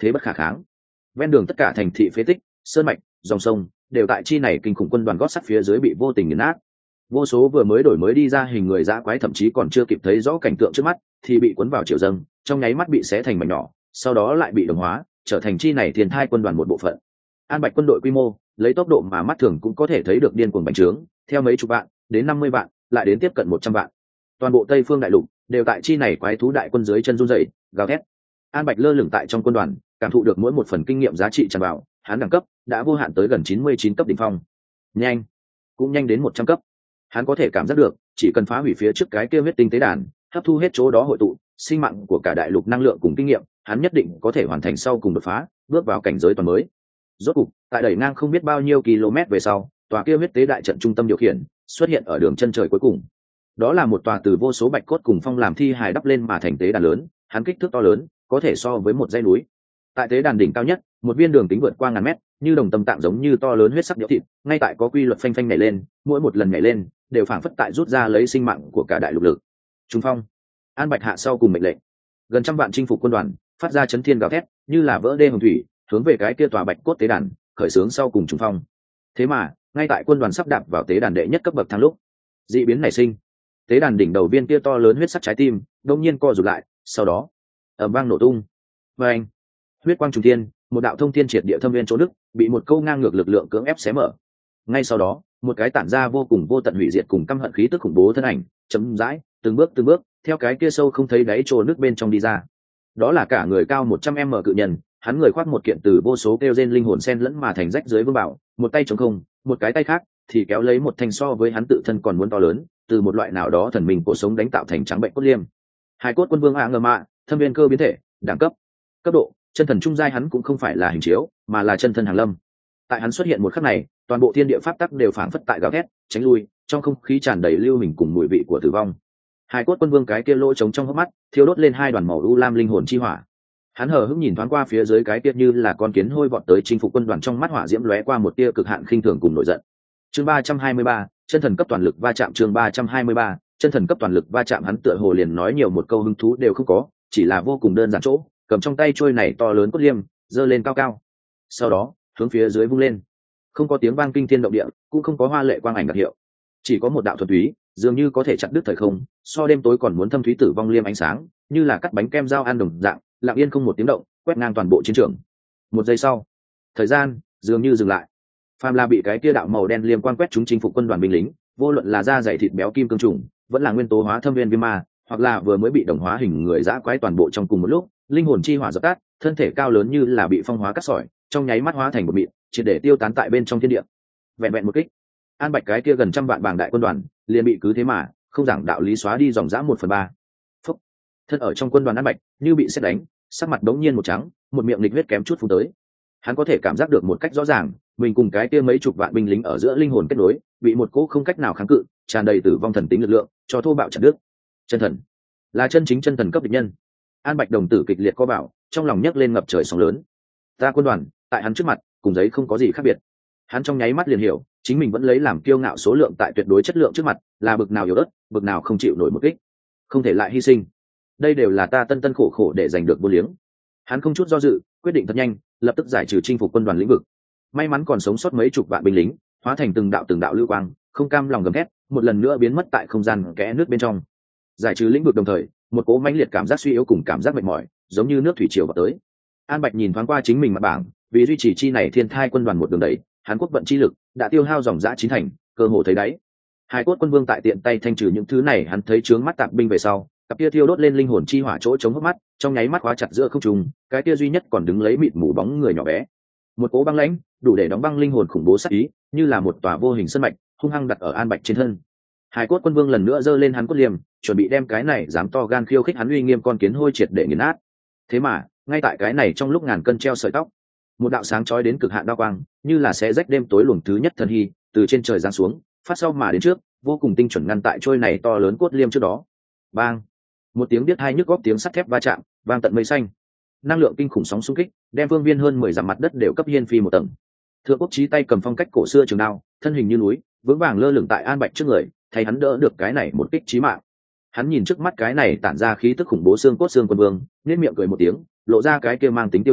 thế bất khả kháng. Ven đường tất cả thành thị phế tích, sơn mạch, dòng sông đều tại chi này kinh khủng quân đoàn gót sắt phía dưới bị vô tình nghiền nát. Vô số vừa mới đổi mới đi ra hình người dã quái thậm chí còn chưa kịp thấy rõ cảnh tượng trước mắt thì bị cuốn vào triều dâng, trong nháy mắt bị xé thành mảnh nhỏ, sau đó lại bị đồng hóa trở thành chi này thiên thai quân đoàn một bộ phận. An Bạch quân đội quy mô lấy tốc độ mà mắt thường cũng có thể thấy được điên cuồng bành trướng, theo mấy chục vạn đến 50 vạn, lại đến tiếp cận 100 vạn. Toàn bộ Tây Phương đại lục đều tại chi này quái thú đại quân dưới chân run rẩy, gào thét. An Bạch lơ lửng tại trong quân đoàn, cảm thụ được mỗi một phần kinh nghiệm giá trị tràn vào, hắn đẳng cấp đã vô hạn tới gần 99 cấp đỉnh phong. Nhanh, cũng nhanh đến 100 cấp. Hắn có thể cảm giác được, chỉ cần phá hủy phía trước cái kia huyết tinh tế đàn, hấp thu hết chỗ đó hội tụ sinh mạng của cả đại lục năng lượng cùng kinh nghiệm, hắn nhất định có thể hoàn thành sau cùng đột phá, bước vào cảnh giới toàn mới. Rốt cục, tại đẩy ngang không biết bao nhiêu km về sau, tòa kia huyết tế đại trận trung tâm điều khiển xuất hiện ở đường chân trời cuối cùng. Đó là một tòa từ vô số bạch cốt cùng phong làm thi hài đắp lên mà thành tế đàn lớn, hắn kích thước to lớn, có thể so với một dãy núi. Tại tế đàn đỉnh cao nhất, một viên đường kính vượt qua ngàn mét, như đồng tâm tạng giống như to lớn huyết sắc nhũ thịt, ngay tại có quy luật phanh phanh nhảy lên, mỗi một lần nhảy lên đều phảng phất tại rút ra lấy sinh mạng của cả đại lục lực. Trung phong, An Bạch hạ sau cùng mệnh lệnh, gần trăm vạn chinh phục quân đoàn phát ra chấn thiên gào thét, như là vỡ đê hồng thủy, hướng về cái kia tòa bạch cốt tế đàn khởi xướng sau cùng trung phong. Thế mà, ngay tại quân đoàn sắp đạp vào tế đàn đệ nhất cấp bậc thang lúc, dị biến nảy sinh. Tế đàn đỉnh đầu viên kia to lớn huyết sắc trái tim đột nhiên co rụt lại, sau đó ầm vang nổ tung. Và anh, huyết quang trùng thiên, một đạo thông thiên triệt địa thâm viên chỗ đức bị một câu ngang ngược lực lượng cưỡng ép xé mở. Ngay sau đó, một cái tản ra vô cùng vô tận hủy diệt cùng căm hận khí tức khủng bố thân ảnh chấm dãi từng bước theo cái kia sâu không thấy đáy chỗ nước bên trong đi ra. Đó là cả người cao 100m cự nhân, hắn người khoác một kiện từ vô số kêu gen linh hồn xen lẫn mà thành rách dưới vương bảo, một tay trống không, một cái tay khác thì kéo lấy một thanh so với hắn tự thân còn muốn to lớn, từ một loại nào đó thần minh cổ sống đánh tạo thành trắng bệnh cốt liêm. Hai cốt quân vương ngờ mạ, thâm viên cơ biến thể, đẳng cấp, cấp độ, chân thần trung giai. Hắn cũng không phải là hình chiếu, mà là chân thân hàng lâm. Tại hắn xuất hiện một khắc này, toàn bộ thiên địa pháp tắc đều phảng phất tại gào thét, tránh lui, trong không khí tràn đầy lưu hình cùng mùi vị của tử vong. Hai cốt quân vương cái kia lỗ trống trong hốc mắt thiêu đốt lên hai đoàn màu u lam linh hồn chi hỏa. Hắn hờ hững nhìn thoáng qua phía dưới cái kia như là con kiến hôi vọt tới chinh phục quân đoàn, trong mắt hỏa diễm lóe qua một tia cực hạn khinh thường cùng nổi giận. Chương 323, chân thần cấp toàn lực va chạm. Chương 323, chân thần cấp toàn lực va chạm. Hắn tựa hồ liền nói nhiều một câu hứng thú đều không có, chỉ là vô cùng đơn giản chỗ, cầm trong tay trôi này to lớn cốt liêm, giơ lên cao cao. Sau đó, hướng phía dưới vung lên. Không có tiếng vang kinh thiên động địa, cũng không có hoa lệ quang ảnh đặc hiệu, chỉ có một đạo thuần túy, dường như có thể chặt đứt thời không, so đêm tối còn muốn thâm thúy tử vong liêm ánh sáng, như là cắt bánh kem dao ăn đồng dạng, lặng yên không một tiếng động, quét ngang toàn bộ chiến trường. Một giây sau, thời gian dường như dừng lại. Phàm là bị cái kia đạo màu đen liêm quang quét chúng chinh phục quân đoàn binh lính, vô luận là da dày thịt béo kim cương trùng, vẫn là nguyên tố hóa thâm viên viêm ma, hoặc là vừa mới bị đồng hóa hình người dã quái, toàn bộ trong cùng một lúc, linh hồn chi hỏa dập tắt, thân thể cao lớn như là bị phong hóa cắt sỏi, trong nháy mắt hóa thành một mịn, triệt để tiêu tán tại bên trong thiên địa. Vẹn vẹn một kích, An Bạch cái kia gần trăm vạn bảng đại quân đoàn liền bị cứ thế mà không giảng đạo lý xóa đi dòng dã 1/3. Phúc, thân ở trong quân đoàn An Bạch như bị sét đánh, sắc mặt đống nhiên một trắng, một miệng lịch huyết kém chút phun tới. Hắn có thể cảm giác được một cách rõ ràng, mình cùng cái kia mấy chục vạn binh lính ở giữa linh hồn kết nối bị một cỗ không cách nào kháng cự, tràn đầy tử vong thần tính lực lượng cho thô bạo chặt đứt. Chân thần, là chân chính chân thần cấp địch nhân. An Bạch đồng tử kịch liệt co bảo, trong lòng nhấc lên ngập trời sóng lớn. Ta quân đoàn tại hắn trước mặt cùng giấy không có gì khác biệt. Hắn trong nháy mắt liền hiểu, chính mình vẫn lấy làm kiêu ngạo số lượng tại tuyệt đối chất lượng trước mặt là bực nào yếu ớt, bực nào không chịu nổi một kích, không thể lại hy sinh. Đây đều là ta tân tân khổ khổ để giành được vô liếng. Hắn không chút do dự, quyết định thật nhanh, lập tức giải trừ chinh phục quân đoàn lĩnh vực. May mắn còn sống sót mấy chục vạn binh lính, hóa thành từng đạo lưu quang, không cam lòng gầm thét, một lần nữa biến mất tại không gian kẽ nước bên trong. Giải trừ lĩnh vực đồng thời, một cỗ mãnh liệt cảm giác suy yếu cùng cảm giác mệt mỏi, giống như nước thủy triều vào tới. An Bạch nhìn thoáng qua chính mình mặt bảng, vì duy trì chi này thiên thai quân đoàn một đường đẩy, Hàn Quốc vận chi lực đã tiêu hao dòng dã 9 thành, cơ hồ thấy đáy. Hai cốt quân vương tại tiện tay thanh trừ những thứ này, hắn thấy chướng mắt tạp binh về sau, cặp kia thiêu đốt lên linh hồn chi hỏa chỗ chống hốc mắt, trong nháy mắt khóa chặt giữa không trung, cái kia duy nhất còn đứng lấy mịt mù bóng người nhỏ bé. Một cỗ băng lãnh, đủ để đóng băng linh hồn khủng bố sát ý, như là một tòa vô hình sơn mạch, hung hăng đặt ở An Bạch trên thân. Hai cốt quân vương lần nữa giơ lên hắn cốt liềm, chuẩn bị đem cái này dám to gan khiêu khích hắn uy nghiêm con kiến hôi triệt để nghiền nát. Thế mà, ngay tại cái này trong lúc ngàn cân treo sợi tóc, một đạo sáng chói đến cực hạn đao quang, như là xé rách đêm tối luồng thứ nhất thần hy, từ trên trời giáng xuống, phát sau mà đến trước, vô cùng tinh chuẩn ngăn tại trôi này to lớn cốt liêm trước đó. Bang! Một tiếng biết hai nhức góc tiếng sắt thép va chạm, vang tận mây xanh. Năng lượng kinh khủng sóng xung kích, đem phương viên hơn 10 dặm mặt đất đều cấp hiên phi một tầng. Thượng Quốc Chí tay cầm phong cách cổ xưa trường đao, thân hình như núi, vững vàng lơ lửng tại An Bạch trước người, thay hắn đỡ được cái này một kích chí mạng. Hắn nhìn trước mắt cái này tản ra khí tức khủng bố xương cốt xương quân vương, nhếch miệng cười một tiếng, lộ ra cái kia mang tính tiêu chí,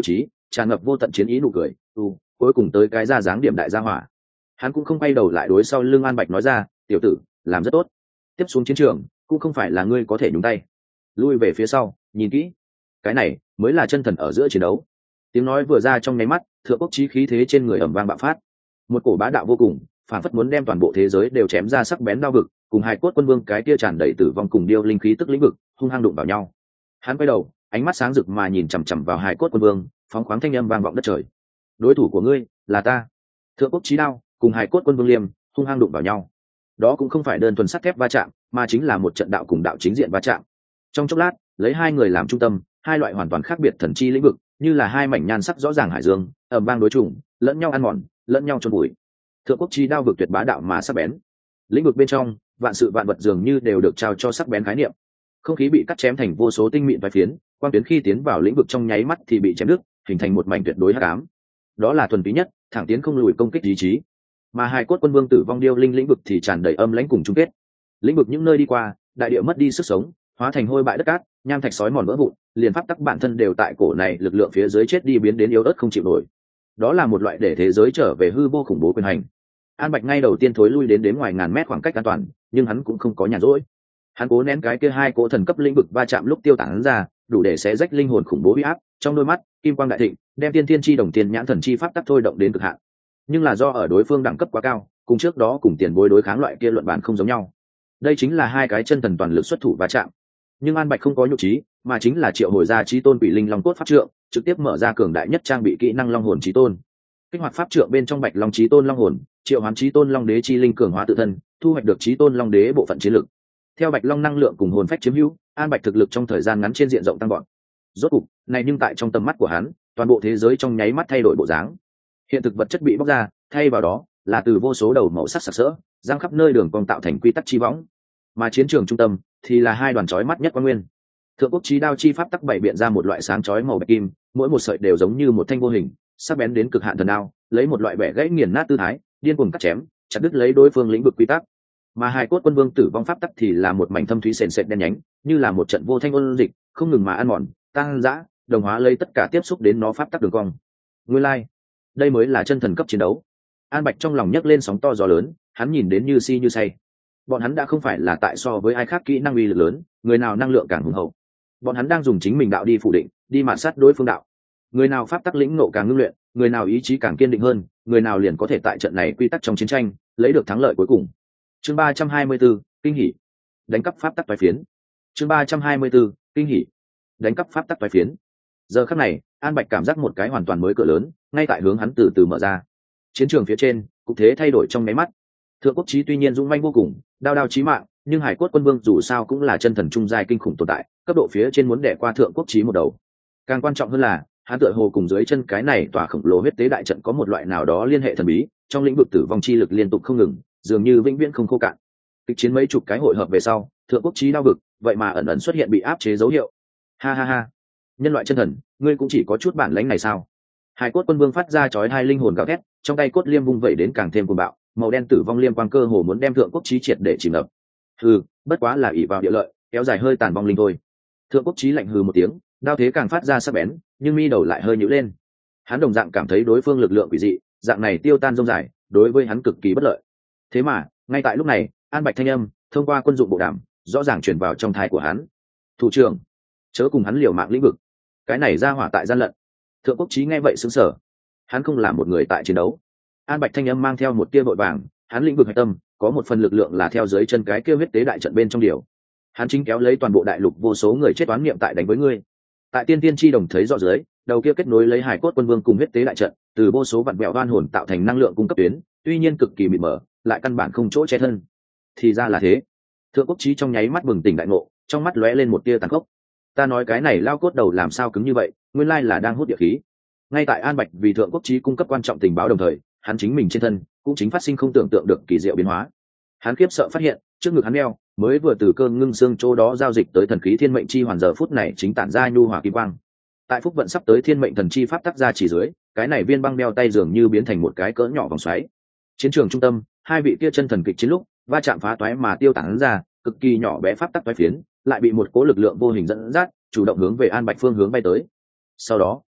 tràn ngập vô tận chiến ý nụ cười. Cuối cùng tới cái ra dáng điểm đại gia hỏa. Hắn cũng không quay đầu lại đối sau lưng An Bạch nói ra, tiểu tử làm rất tốt, tiếp xuống chiến trường cũng không phải là ngươi có thể nhúng tay, lui về phía sau nhìn kỹ, cái này mới là chân thần ở giữa chiến đấu. Tiếng nói vừa ra trong nháy mắt, Thượng Quốc Chí khí thế trên người ầm vang bạo phát, một cổ bá đạo vô cùng, phản phất muốn đem toàn bộ thế giới đều chém ra sắc bén đao vực, cùng Hải Cốt Quân Vương cái kia tràn đầy tử vong cùng điêu linh khí tức lĩnh vực hung hăng đụng vào nhau. Hắn quay đầu, ánh mắt sáng rực mà nhìn chằm chằm vào Hải Cốt Quân Vương, phóng khoáng thanh âm vang vọng đất trời. Đối thủ của ngươi là ta. Thượng Quốc Chí đao cùng Hải Cốt Quân Vương liêm hung hăng đụng vào nhau. Đó cũng không phải đơn thuần sắt thép va chạm, mà chính là một trận đạo cùng đạo chính diện va chạm. Trong chốc lát, lấy hai người làm trung tâm, hai loại hoàn toàn khác biệt thần chi lĩnh vực, như là hai mảnh nhan sắc rõ ràng hải dương, ầm vang đối chủng, lẫn nhau ăn mòn, lẫn nhau chôn bụi. Thượng Quốc Chí đao vực tuyệt bá đạo mà sắc bén. Lĩnh vực bên trong, vạn sự vạn vật dường như đều được trao cho sắc bén khái niệm. Không khí bị cắt chém thành vô số tinh mịn vài phiến, quang tuyến khi tiến vào lĩnh vực trong nháy mắt thì bị chém đứt, hình thành một mảnh tuyệt đối hắc ám. Đó là thuần túy nhất, thẳng tiến không lùi công kích ý chí. Mà Hải Cốt Quân Vương tử vong điêu linh lĩnh vực thì tràn đầy âm lãnh cùng chung kết. Lĩnh vực những nơi đi qua, đại địa mất đi sức sống, hóa thành hôi bại đất cát, nham thạch sói mòn vỡ vụn, liền pháp tắc bản thân đều tại cổ này lực lượng phía dưới chết đi biến đến yếu ớt không chịu nổi. Đó là một loại để thế giới trở về hư vô khủng bố quyền hành. An Bạch ngay đầu tiên thối lui đến ngoài ngàn mét khoảng cách an toàn, nhưng hắn cũng không có nhàn rỗi. Hắn cố nén cái kia hai cỗ thần cấp lĩnh vực va chạm lúc tiêu tán ra, đủ để xé rách linh hồn khủng bố uy áp, trong đôi mắt kim quang đại thịnh, đem tiên thiên chi đồng tiền nhãn thần chi pháp tắc thôi động đến cực hạn. Nhưng là do ở đối phương đẳng cấp quá cao, cùng trước đó cùng tiền bối đối kháng loại kia luận bản không giống nhau. Đây chính là hai cái chân thần toàn lực xuất thủ va chạm. Nhưng An Bạch không có nhục trí, mà chính là triệu hồi ra chí tôn quỷ linh long cốt pháp trượng, trực tiếp mở ra cường đại nhất trang bị kỹ năng long hồn chí tôn. Kích hoạt pháp trượng bên trong Bạch Long chí tôn long hồn, triệu hoán chí tôn long đế chi linh cường hóa tự thân, thu hoạch được chí tôn long đế bộ phận chiến lực. Theo Bạch Long năng lượng cùng hồn phách chiếm hữu, An Bạch thực lực trong thời gian ngắn trên diện rộng tăng vọt. Rốt cục, này nhưng tại trong tầm mắt của hắn, toàn bộ thế giới trong nháy mắt thay đổi bộ dáng. Hiện thực vật chất bị bóc ra, thay vào đó là từ vô số đầu màu sắc sặc sỡ, giăng khắp nơi đường cong tạo thành quy tắc chi võng. Mà chiến trường trung tâm thì là hai đoàn chói mắt nhất quan nguyên. Thượng Quốc Chí đao chi pháp tắc bảy biện ra một loại sáng chói màu bạch kim, mỗi một sợi đều giống như một thanh vô hình, sắc bén đến cực hạn thần đao, lấy một loại bẻ gãy nghiền nát tư thái, điên cuồng cắt chém, chặt đứt lấy đối phương lĩnh vực quy tắc. Mà Hải Cốt Quân Vương tử vong pháp tắc thì là một mảnh thâm thúy sền sệt đen nhánh, như là một trận vô thanh ôn dịch, không ngừng mà ăn mòn, tăng dã, đồng hóa lấy tất cả tiếp xúc đến nó pháp tắc đường cong. Nguyên lai, đây mới là chân thần cấp chiến đấu. An Bạch trong lòng nhấc lên sóng to gió lớn, hắn nhìn đến như si như say. Bọn hắn đã không phải là tại so với ai khác kỹ năng uy lực lớn, người nào năng lượng càng hùng hậu. Bọn hắn đang dùng chính mình đạo đi phủ định, đi mạt sát đối phương đạo. Người nào pháp tắc lĩnh ngộ càng ngưng luyện, người nào ý chí càng kiên định hơn, người nào liền có thể tại trận này quy tắc trong chiến tranh lấy được thắng lợi cuối cùng. Chương 324, kinh hỉ. Đánh cắp pháp tắc toái phiến. Chương 324, kinh hỉ. Đánh cắp pháp tắc toái phiến. Giờ khắc này, An Bạch cảm giác một cái hoàn toàn mới cửa lớn, ngay tại hướng hắn từ từ mở ra. Chiến trường phía trên, cục thế thay đổi trong nháy mắt. Thượng Quốc Chí tuy nhiên dũng manh vô cùng, đao đao chí mạng, nhưng Hải Cốt Quân Vương dù sao cũng là chân thần trung giai kinh khủng tồn tại, cấp độ phía trên muốn đè qua Thượng Quốc Chí một đầu. Càng quan trọng hơn là, hắn tựa hồ cùng dưới chân cái này tòa khổng lồ huyết tế đại trận có một loại nào đó liên hệ thần bí, trong lĩnh vực tử vong chi lực liên tục không ngừng, dường như vĩnh viễn không khô cạn. Kịch chiến mấy chục cái hội hợp về sau, Thượng Quốc Chí đao vực, vậy mà ẩn ẩn xuất hiện bị áp chế dấu hiệu. Ha ha ha, nhân loại chân thần, ngươi cũng chỉ có chút bản lãnh này sao? Hải Cốt Quân Vương phát ra chói hai linh hồn gào thét, trong tay cốt liêm vung vẩy đến càng thêm cuồng bạo, màu đen tử vong liêm quang cơ hồ muốn đem Thượng Quốc Chí triệt để chìm ngập. Hừ, bất quá là ỷ vào địa lợi, kéo dài hơi tàn vong linh thôi. Thượng Quốc Chí lạnh hừ một tiếng, đao thế càng phát ra sắc bén, nhưng mi đầu lại hơi nhíu lên. Hắn đồng dạng cảm thấy đối phương lực lượng quỷ dị, dạng này tiêu tan rông dài, đối với hắn cực kỳ bất lợi. Thế mà, ngay tại lúc này, An Bạch thanh âm thông qua quân dụng bộ đàm, rõ ràng truyền vào trong tai của hắn. "Thủ trưởng, chớ cùng hắn liều mạng lĩnh vực. Cái này ra hỏa tại gian lận." Thượng Quốc Chí nghe vậy sững sờ. Hắn không là một người tại chiến đấu. An Bạch thanh âm mang theo một tia vội vàng, hắn lĩnh vực hạch tâm có một phần lực lượng là theo dưới chân cái kia huyết tế đại trận bên trong điều. Hắn chính kéo lấy toàn bộ đại lục vô số người chết oán niệm tại đánh với ngươi. Tại tiên tiên chi đồng thấy rõ dưới, đầu kia kết nối lấy Hải Cốt Quân Vương cùng huyết tế đại trận, từ vô số vạn vẹo oan hồn tạo thành năng lượng cung cấp tuyến, tuy nhiên cực kỳ mịt mờ, lại căn bản không chỗ che thân. Thì ra là thế. Thượng Quốc Chí trong nháy mắt bừng tỉnh đại ngộ, trong mắt lóe lên một tia tàn khốc. Ta nói cái này lao cốt đầu làm sao cứng như vậy, nguyên lai là đang hút địa khí. Ngay tại An Bạch vì Thượng Quốc Chí cung cấp quan trọng tình báo đồng thời, hắn chính mình trên thân cũng chính phát sinh không tưởng tượng được kỳ diệu biến hóa. Hắn khiếp sợ phát hiện, trước ngực hắn đeo mới vừa từ cơn ngưng xương chỗ đó giao dịch tới thần khí thiên mệnh chi hoàn giờ phút này chính tản ra nhu hòa kim quang. Tại phúc vận sắp tới thiên mệnh thần chi pháp tác ra chỉ dưới, cái này viên băng đeo tay dường như biến thành một cái cỡ nhỏ vòng xoáy. Chiến trường trung tâm, hai vị kia chân thần kịch chiến lúc va chạm phá toái mà tiêu tán ra, cực kỳ nhỏ bé pháp tắc toái phiến, lại bị một cố lực lượng vô hình dẫn dắt, chủ động hướng về An Bạch phương hướng bay tới. Sau đó,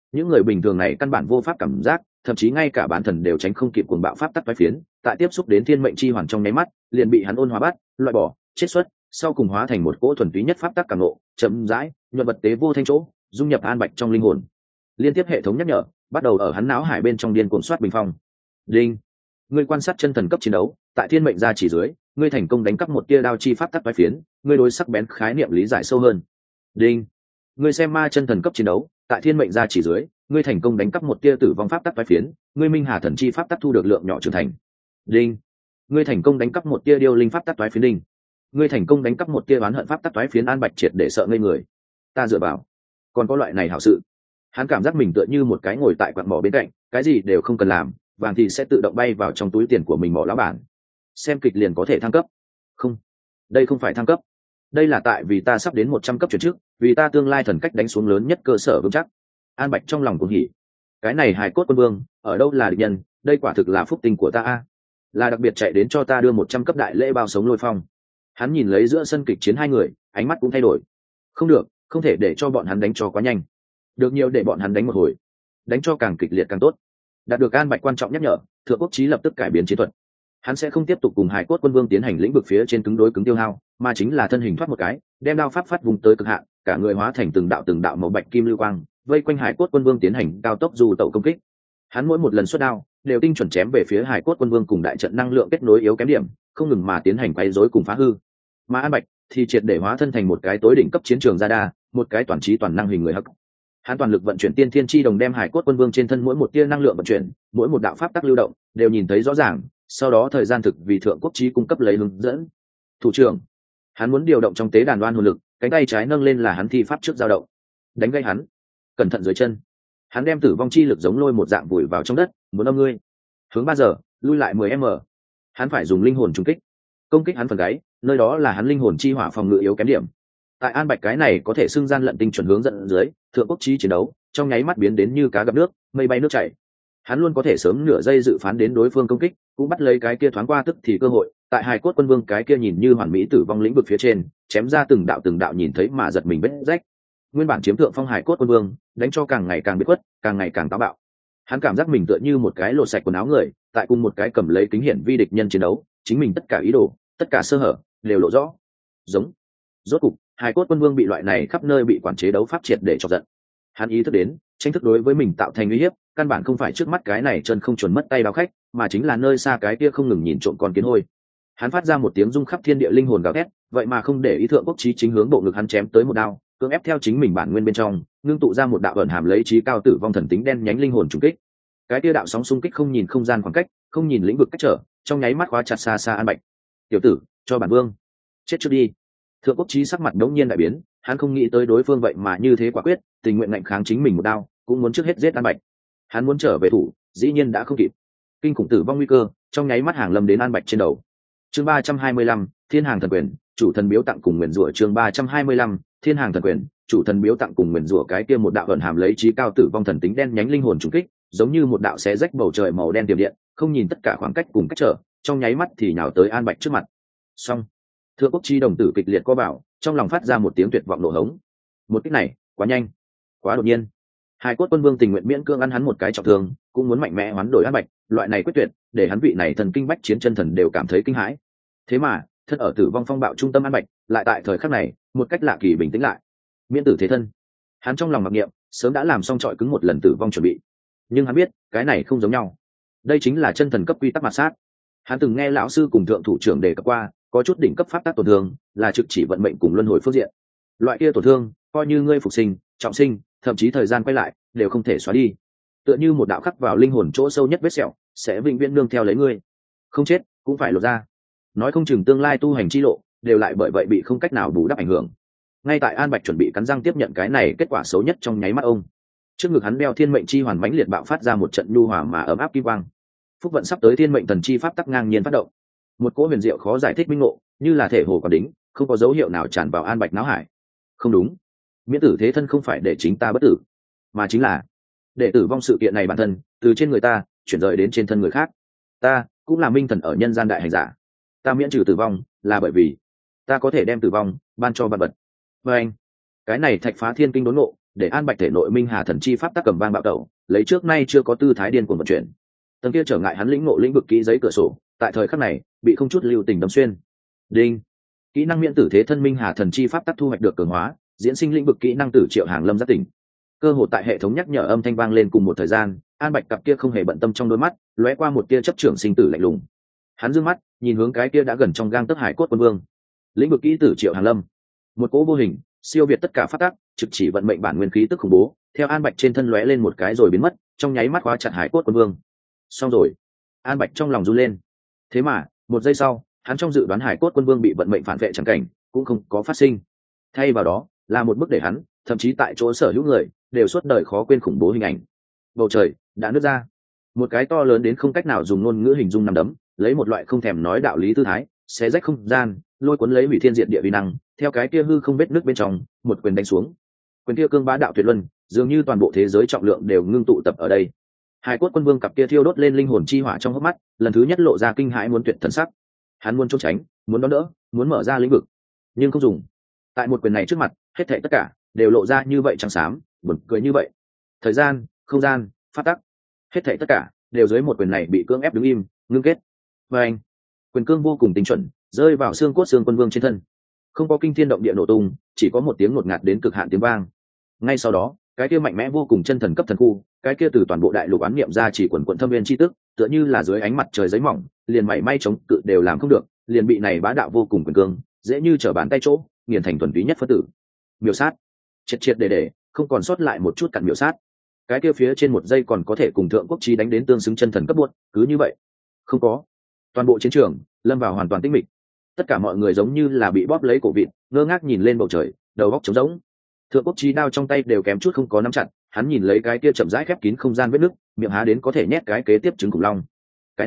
những người bình thường này căn bản vô pháp cảm giác, thậm chí ngay cả bản thần đều tránh không kịp cuồng bạo pháp tắc toái phiến, tại tiếp xúc đến thiên mệnh chi hoàn trong nháy mắt liền bị hắn ôn hóa bắt loại bỏ chiết xuất, sau cùng hóa thành một cỗ thuần túy nhất pháp tắc càng ngộ chậm rãi nhuận vật tế vô thanh chỗ dung nhập an bạch trong linh hồn. Liên tiếp hệ thống nhắc nhở bắt đầu ở hắn não hải bên trong điên cuồng soát bình phong. Đinh, ngươi quan sát chân thần cấp chiến đấu, tại thiên mệnh gia chỉ dưới ngươi thành công đánh cắp một tia đao chi pháp tắc toái phiến, ngươi đối sắc bén khái niệm lý giải sâu hơn. Đinh, ngươi xem ma chân thần cấp chiến đấu, tại thiên mệnh gia chỉ dưới ngươi thành công đánh cắp một tia tử vong pháp tắc toái phiến, ngươi minh hà thần chi pháp tắc thu được lượng nhỏ trưởng thành. Đinh, ngươi thành công đánh cắp một tia điêu linh pháp tắc toái phiến. Đinh, ngươi thành công đánh cắp một tia oán hận pháp tắc toái phiến. An bạch triệt để sợ ngây người. Ta dựa vào, còn có loại này hảo sự. Hắn cảm giác mình tựa như một cái ngồi tại quặng mỏ bên cạnh, cái gì đều không cần làm, vàng thì sẽ tự động bay vào trong túi tiền của mình mỏ lão bản. Xem kịch liền có thể thăng cấp. Không, đây không phải thăng cấp, đây là tại vì ta sắp đến 100 cấp chuyển trước, vì ta tương lai thần cách đánh xuống lớn nhất cơ sở vững chắc. An bạch trong lòng cuồng hỉ. Cái này hài cốt quân vương ở đâu là địch nhân, đây quả thực là phúc tinh của ta a, là đặc biệt chạy đến cho ta đưa 100 cấp đại lễ bao sống lôi phong. Hắn nhìn lấy giữa sân kịch chiến hai người, ánh mắt cũng thay đổi. Không được, không thể để cho bọn hắn đánh cho quá nhanh, được nhiều để bọn hắn đánh một hồi, đánh cho càng kịch liệt càng tốt. Đạt được an bạch quan trọng nhắc nhở, thượng quốc chí lập tức cải biến chiến thuật. Hắn sẽ không tiếp tục cùng hải cốt quân vương tiến hành lĩnh vực phía trên cứng đối cứng tiêu hao, mà chính là thân hình thoát một cái, đem đao pháp phát vùng tới cực hạn, cả người hóa thành từng đạo màu bạch kim lưu quang, vây quanh hải cốt quân vương tiến hành cao tốc dù tẩu công kích. Hắn mỗi một lần xuất đao đều tinh chuẩn chém về phía hải cốt quân vương cùng đại trận năng lượng kết nối yếu kém điểm, không ngừng mà tiến hành quấy rối cùng phá hư. Mà an bạch thì triệt để hóa thân thành một cái tối đỉnh cấp chiến trường gia đa, một cái toàn trí toàn năng hình người hắc. Hắn toàn lực vận chuyển tiên thiên chi đồng, đem hải cốt quân vương trên thân mỗi một tia năng lượng vận chuyển, mỗi một đạo pháp tắc lưu động đều nhìn thấy rõ ràng, sau đó thời gian thực vì thượng quốc chí cung cấp lấy hướng dẫn. Thủ trưởng, hắn muốn điều động trong tế đàn oan hồn lực, cánh tay trái nâng lên là hắn thi pháp trước dao động. Đánh gây hắn, cẩn thận dưới chân. Hắn đem tử vong chi lực giống lôi một dạng vùi vào trong đất, muốn âm ngươi. Hướng 3 giờ, lui lại 10m. Hắn phải dùng linh hồn trùng kích, công kích hắn phần gáy, nơi đó là hắn linh hồn chi hỏa phòng ngự yếu kém điểm. Tại an bạch cái này có thể xưng gian lận tinh chuẩn hướng dẫn dưới, thượng quốc chí chiến đấu trong nháy mắt biến đến như cá gặp nước, mây bay nước chảy. Hắn luôn có thể sớm nửa giây dự phán đến đối phương công kích, cũng bắt lấy cái kia thoáng qua tức thì cơ hội, tại hài cốt quân vương cái kia nhìn như hoàn mỹ tử vong lĩnh vực phía trên chém ra từng đạo nhìn thấy mà giật mình vết rách. Nguyên bản chiếm thượng phong hài cốt quân vương đánh cho càng ngày càng biết quất, càng ngày càng táo bạo. Hắn cảm giác mình tựa như một cái lột sạch quần áo người, tại cùng một cái cầm lấy kính hiển vi địch nhân chiến đấu, chính mình tất cả ý đồ, tất cả sơ hở đều lộ rõ. Giống. Rốt cục hài cốt quân vương bị loại này khắp nơi bị quản chế đấu pháp triệt để chọc giận. Hắn ý thức đến tranh thức đối với mình tạo thành uy hiếp căn bản không phải trước mắt cái này chân không chuẩn mất tay đao khách, mà chính là nơi xa cái kia không ngừng nhìn trộm con kiến hôi. Hắn phát ra một tiếng rung khắp thiên địa linh hồn gào thét, vậy mà không để ý thượng quốc chí chính hướng bộ ngực hắn chém tới một đao, cưỡng ép theo chính mình bản nguyên bên trong ngưng tụ ra một đạo ẩn hàm lấy chí cao tử vong thần tính đen nhánh linh hồn trùng kích. Cái kia đạo sóng xung kích không nhìn không gian khoảng cách, không nhìn lĩnh vực cách trở, trong nháy mắt khóa chặt xa xa an bạch. Tiểu tử, cho bản vương chết trước đi. Thượng quốc chí sắc mặt đống nhiên đại biến, hắn không nghĩ tới đối phương vậy mà như thế quả quyết, tình nguyện ngạnh kháng chính mình một đao, cũng muốn trước hết giết an bạch. Hắn muốn trở về thủ, dĩ nhiên đã không kịp. Kinh khủng tử vong nguy cơ trong nháy mắt hàng lâm đến an bạch trên đầu. Chương 325, Thiên Hàng thần quyền, chủ thần biếu tặng cùng nguyền rủa. Chương 325, Thiên Hàng thần quyền, chủ thần biếu tặng cùng nguyền rủa. Cái kia một đạo ẩn hàm lấy chí cao tử vong thần tính đen nhánh linh hồn trùng kích, giống như một đạo xé rách bầu trời màu đen tiềm điện, không nhìn tất cả khoảng cách cùng cách trở, trong nháy mắt thì nhào tới an bạch trước mặt. Xong. Thượng quốc chi đồng tử kịch liệt co bảo, trong lòng phát ra một tiếng tuyệt vọng nổ hống. Một kích này quá nhanh, quá đột nhiên. Hải cốt quân vương tình nguyện miễn cương ăn hắn một cái trọng thương, cũng muốn mạnh mẽ hoán đổi an bạch, loại này quyết tuyệt để hắn vị này thần kinh bách chiến chân thần đều cảm thấy kinh hãi. Thế mà thân ở tử vong phong bạo trung tâm an bạch lại tại thời khắc này một cách lạ kỳ bình tĩnh lại. Miễn tử thế thân, hắn trong lòng mặc niệm sớm đã làm xong trọi cứng một lần tử vong chuẩn bị. Nhưng hắn biết cái này không giống nhau, đây chính là chân thần cấp quy tắc mạt sát. Hắn từng nghe lão sư cùng thượng thủ trưởng đề cập qua, có chút đỉnh cấp pháp tắc tổn thương là trực chỉ vận mệnh cùng luân hồi phương diện. Loại kia tổn thương coi như ngươi phục sinh, trọng sinh, thậm chí thời gian quay lại đều không thể xóa đi, tựa như một đạo khắc vào linh hồn chỗ sâu nhất vết sẹo, sẽ vĩnh viễn nương theo lấy ngươi, không chết cũng phải lột ra. Nói không chừng tương lai tu hành chi lộ đều lại bởi vậy bị không cách nào bù đắp ảnh hưởng. Ngay tại an bạch chuẩn bị cắn răng tiếp nhận cái này kết quả xấu nhất trong nháy mắt ông, trước ngực hắn đeo thiên mệnh chi hoàn mãnh liệt bạo phát ra một trận nhu hòa mà ấm áp kim quang. Phúc vận sắp tới thiên mệnh thần chi pháp tắc ngang nhiên phát động, một cỗ huyền diệu khó giải thích minh ngộ như là thể hồ quả đính, không có dấu hiệu nào tràn vào an bạch não hải. Không đúng, miễn tử thế thân không phải để chính ta bất tử, mà chính là để tử vong sự kiện này bản thân từ trên người ta chuyển rời đến trên thân người khác. Ta cũng là minh thần ở nhân gian đại hành giả, ta miễn trừ tử vong là bởi vì ta có thể đem tử vong ban cho vật vật. Và anh, cái này thạch phá thiên kinh đốn ngộ để An Bạch thể nội minh hà thần chi pháp tác cầm vang bạo tẩu, lấy trước nay chưa có tư thái điên cuồng vận chuyển. Tầng kia trở ngại hắn lĩnh ngộ lĩnh vực kỹ giấy cửa sổ, tại thời khắc này bị không chút lưu tình đâm xuyên. Đinh. Kỹ năng miễn tử thế thân minh hà thần chi pháp tác thu hoạch được cường hóa, diễn sinh lĩnh vực kỹ năng tử triệu hàng lâm giác tỉnh. Cơ hội tại hệ thống nhắc nhở âm thanh vang lên cùng một thời gian, An Bạch cặp kia không hề bận tâm trong đôi mắt lóe qua một tia chấp trưởng sinh tử lạnh lùng. Hắn dương mắt nhìn hướng cái kia đã gần trong gang tấc hải cốt quân vương. Lĩnh vực kỹ tử triệu hàng lâm, một cỗ vô hình siêu việt tất cả phát tác, trực chỉ vận mệnh bản nguyên khí tức khủng bố theo An Bạch trên thân lóe lên một cái rồi biến mất, trong nháy mắt khóa chặt hải cốt quân vương. Xong rồi. An Bạch trong lòng run lên. Thế mà một giây sau, hắn trong dự đoán hải cốt quân vương bị vận mệnh phản vệ chẳng cảnh cũng không có phát sinh, thay vào đó là một bức để hắn thậm chí tại chỗ sở hữu người đều suốt đời khó quên khủng bố hình ảnh. Bầu trời đã nứt ra, một cái to lớn đến không cách nào dùng ngôn ngữ hình dung nằm đấm lấy một loại không thèm nói đạo lý tư thái xé rách không gian, lôi cuốn lấy hủy thiên diện địa vi năng theo cái kia hư không vết nước bên trong một quyền đánh xuống. Quyền kia cương bá đạo tuyệt luân, dường như toàn bộ thế giới trọng lượng đều ngưng tụ tập ở đây. Hải cốt quân vương cặp kia thiêu đốt lên linh hồn chi hỏa trong hốc mắt lần thứ nhất lộ ra kinh hãi muốn tuyệt thần sắc. Hắn muốn trốn tránh, muốn đón đỡ, muốn mở ra lĩnh vực, nhưng không dùng. Tại một quyền này trước mặt, hết thảy tất cả đều lộ ra như vậy trắng xám, buồn cười như vậy. Thời gian, không gian, pháp tắc, hết thảy tất cả đều dưới một quyền này bị cưỡng ép đứng im, ngưng kết. Và anh, quyền cương vô cùng tinh chuẩn, rơi vào xương cốt xương quân vương trên thân. Không có kinh thiên động địa nổ tung, chỉ có một tiếng ngột ngạt đến cực hạn tiếng vang. Ngay sau đó, cái kia mạnh mẽ vô cùng chân thần cấp thần khu, cái kia từ toàn bộ đại lục án niệm ra chỉ quần quần thâm viên chi tức, tựa như là dưới ánh mặt trời giấy mỏng, liền mảy may chống cự đều làm không được, liền bị này bá đạo vô cùng quyền cương, dễ như trở bàn tay chỗ, nghiền thành thuần túy nhất phân tử. Miểu sát, triệt triệt để, không còn sót lại một chút cặn miểu sát. Cái kia phía trên một giây còn có thể cùng thượng quốc chí đánh đến tương xứng chân thần cấp buốt, cứ như vậy, không có. Toàn bộ chiến trường lâm vào hoàn toàn tĩnh mịch. Tất cả mọi người giống như là bị bóp lấy cổ vịt, ngơ ngác nhìn lên bầu trời, đầu óc trống rỗng. Thượng quốc chí đao trong tay đều kém chút không có nắm chặt, hắn nhìn lấy cái kia chậm rãi khép kín không gian vết nứt, miệng há đến có thể nhét cái kế tiếp trứng khủng long. Cái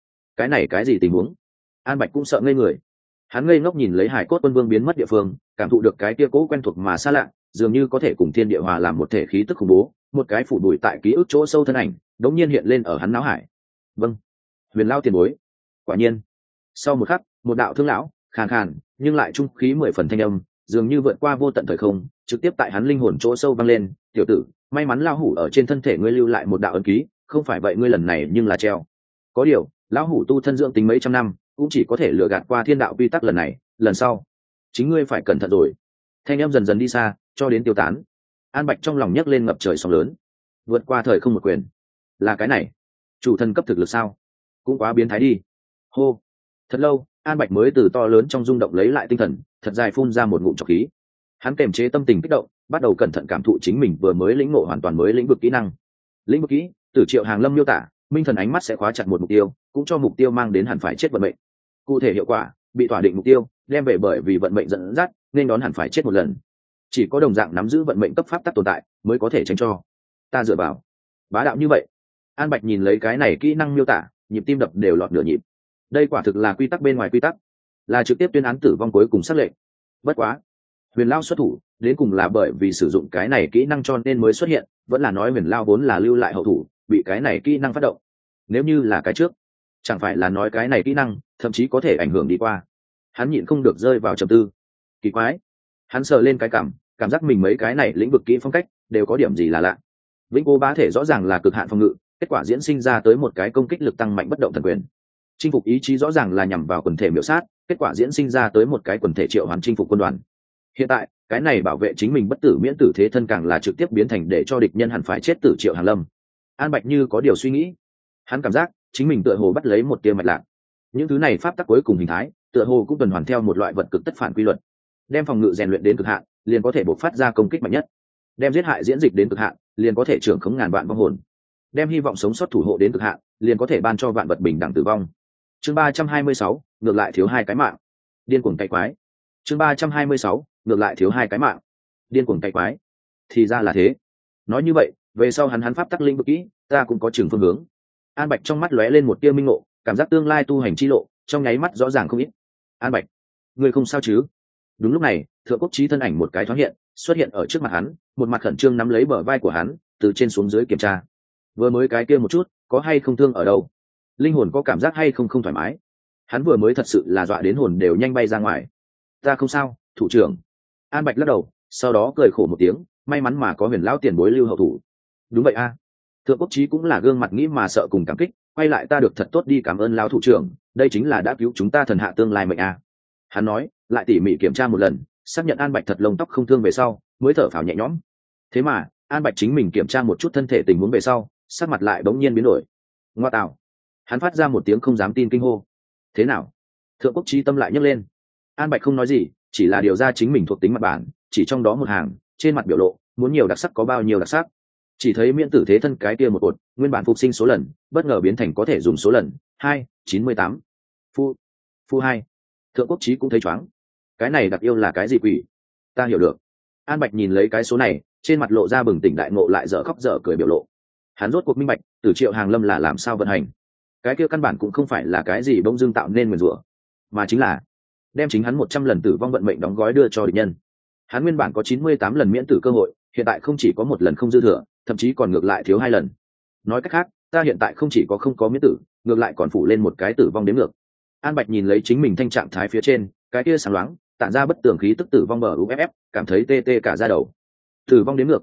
này cái gì tình huống? An Bạch cũng sợ ngây người. Hắn ngây ngốc nhìn lấy hải cốt quân vương biến mất địa phương, cảm thụ được cái kia cố quen thuộc mà xa lạ, dường như có thể cùng thiên địa hòa làm một thể khí tức khủng bố, một cái phủ bụi tại ký ức chỗ sâu thân ảnh, đống nhiên hiện lên ở hắn não hải. Vâng, Huyền Lao tiền bối. Quả nhiên. Sau một khắc, một đạo thương lão, khàn khàn, nhưng lại trung khí 10 phần thanh âm, dường như vượt qua vô tận thời không, trực tiếp tại hắn linh hồn chỗ sâu vang lên. Tiểu tử, may mắn lão hủ ở trên thân thể ngươi lưu lại một đạo ấn ký, không phải vậy ngươi lần này nhưng là treo. Có điều, lão hủ tu thân dưỡng tính mấy trăm năm, cũng chỉ có thể lừa gạt qua thiên đạo quy tắc lần này, lần sau chính ngươi phải cẩn thận rồi. Thanh âm dần dần đi xa, cho đến tiêu tán. An Bạch trong lòng nhấc lên ngập trời sóng lớn. Vượt qua thời không một quyền, là cái này chủ thần cấp thực lực sao? Cũng quá biến thái đi. Hô. Thật lâu, An Bạch mới từ to lớn trong rung động lấy lại tinh thần, thật dài phun ra một ngụm trọc khí. Hắn kềm chế tâm tình kích động, bắt đầu cẩn thận cảm thụ chính mình vừa mới lĩnh ngộ hoàn toàn mới lĩnh vực kỹ năng. Lĩnh vực kỹ, Tử Triệu Hàng Lâm miêu tả, minh thần ánh mắt sẽ khóa chặt một mục tiêu, cũng cho mục tiêu mang đến hẳn phải chết vận mệnh. Cụ thể hiệu quả, bị tỏa định mục tiêu, đem về bởi vì vận mệnh dẫn dắt, nên đón hẳn phải chết một lần. Chỉ có đồng dạng nắm giữ vận mệnh cấp pháp tắc tồn tại, mới có thể tránh cho. Ta dựa vào. Bá đạo như vậy. An Bạch nhìn lấy cái này kỹ năng miêu tả, nhịp tim đập đều lọt nửa nhịp. Đây quả thực là quy tắc bên ngoài quy tắc, là trực tiếp tuyên án tử vong cuối cùng xác lệnh. Bất quá, Huyền Lao xuất thủ, đến cùng là bởi vì sử dụng cái này kỹ năng cho nên mới xuất hiện, vẫn là nói Huyền Lao vốn là lưu lại hậu thủ, bị cái này kỹ năng phát động. Nếu như là cái trước, chẳng phải là nói cái này kỹ năng thậm chí có thể ảnh hưởng đi qua. Hắn nhịn không được rơi vào trầm tư. Kỳ quái. Hắn sờ lên cái cảm giác mình mấy cái này lĩnh vực kỹ phong cách đều có điểm gì là lạ. Vĩnh Cố Bá Thể rõ ràng là cực hạn phòng ngự, kết quả diễn sinh ra tới một cái công kích lực tăng mạnh bất động thần quyền. Chinh phục ý chí rõ ràng là nhằm vào quần thể miểu sát, kết quả diễn sinh ra tới một cái quần thể triệu hoán chinh phục quân đoàn. Hiện tại, cái này bảo vệ chính mình bất tử miễn tử thế thân càng là trực tiếp biến thành để cho địch nhân hẳn phải chết tử Triệu Hàn Lâm. An Bạch như có điều suy nghĩ, hắn cảm giác chính mình tựa hồ bắt lấy một tia mạch lạc. Những thứ này pháp tắc cuối cùng hình thái, tựa hồ cũng tuần hoàn theo một loại vật cực tất phản quy luật. Đem phòng ngự rèn luyện đến cực hạn, liền có thể bộc phát ra công kích mạnh nhất. Đem giết hại diễn dịch đến cực hạn, liền có thể trưởng khống ngàn vạn vong hồn. Đem hy vọng sống sót thủ hộ đến cực hạn, liền có thể ban cho vạn vật bình đẳng tử vong. Chương 326, ngược lại thiếu hai cái mạng. Điên cuồng cày quái. Chương 326, ngược lại thiếu hai cái mạng. Điên cuồng cày quái. Thì ra là thế. Nói như vậy, về sau hắn pháp tắc linh vực kỹ, ta cũng có trường phương hướng. An Bạch trong mắt lóe lên một tia minh ngộ, cảm giác tương lai tu hành chi lộ, trong nháy mắt rõ ràng không ít. An Bạch, ngươi không sao chứ? Đúng lúc này, Thượng Quốc Chí thân ảnh một cái thoáng hiện, xuất hiện ở trước mặt hắn, một mặt khẩn trương nắm lấy bờ vai của hắn, từ trên xuống dưới kiểm tra. Vừa mới cái kia một chút, có hay không thương ở đâu? Linh hồn có cảm giác hay không thoải mái? Hắn vừa mới thật sự là dọa đến hồn đều nhanh bay ra ngoài. Ta không sao, thủ trưởng. An Bạch lắc đầu, sau đó cười khổ một tiếng, may mắn mà có Huyền lão tiền bối lưu hậu thủ. Đúng vậy a. Thượng Quốc Chí cũng là gương mặt nghĩ mà sợ cùng cảm kích, quay lại ta được thật tốt đi cảm ơn lão thủ trưởng, đây chính là đã cứu chúng ta thần hạ tương lai mệnh a. Hắn nói, lại tỉ mỉ kiểm tra một lần, xác nhận An Bạch thật lông tóc không thương về sau, mới thở phào nhẹ nhõm. Thế mà, An Bạch chính mình kiểm tra một chút thân thể tình huống về sau, sắc mặt lại bỗng nhiên biến đổi. Ngoa tạo. Hắn phát ra một tiếng không dám tin kinh hô. Thế nào? Thượng Quốc Chí tâm lại nhấc lên. An Bạch không nói gì, chỉ là điều ra chính mình thuộc tính mặt bản, chỉ trong đó một hàng, trên mặt biểu lộ, muốn nhiều đặc sắc có bao nhiêu đặc sắc. Chỉ thấy miễn tử thế thân cái kia một cột, nguyên bản phục sinh số lần, bất ngờ biến thành có thể dùng số lần, 298. Phu 2. Thượng Quốc Chí cũng thấy choáng. Cái này đặc yêu là cái gì quỷ? Ta hiểu được. An Bạch nhìn lấy cái số này, trên mặt lộ ra bừng tỉnh đại ngộ lại dở khóc dở cười biểu lộ. Hắn rốt cuộc minh bạch, Tử Triệu Hàng Lâm là làm sao vận hành. Cái kia căn bản cũng không phải là cái gì bỗng dưng tạo nên nguyền rủa, mà chính là đem chính hắn 100 lần tử vong vận mệnh đóng gói đưa cho địch nhân. Hắn nguyên bản có 98 lần miễn tử cơ hội, hiện tại không chỉ có một lần không dư thừa, thậm chí còn ngược lại thiếu 2 lần. Nói cách khác, ta hiện tại không chỉ có không có miễn tử, ngược lại còn phủ lên một cái tử vong đến ngược. An Bạch nhìn lấy chính mình thanh trạng thái phía trên, cái kia sáng loáng, tản ra bất tường khí tức tử vong bờ UFF, cảm thấy tê tê cả da đầu. Tử vong đến ngược,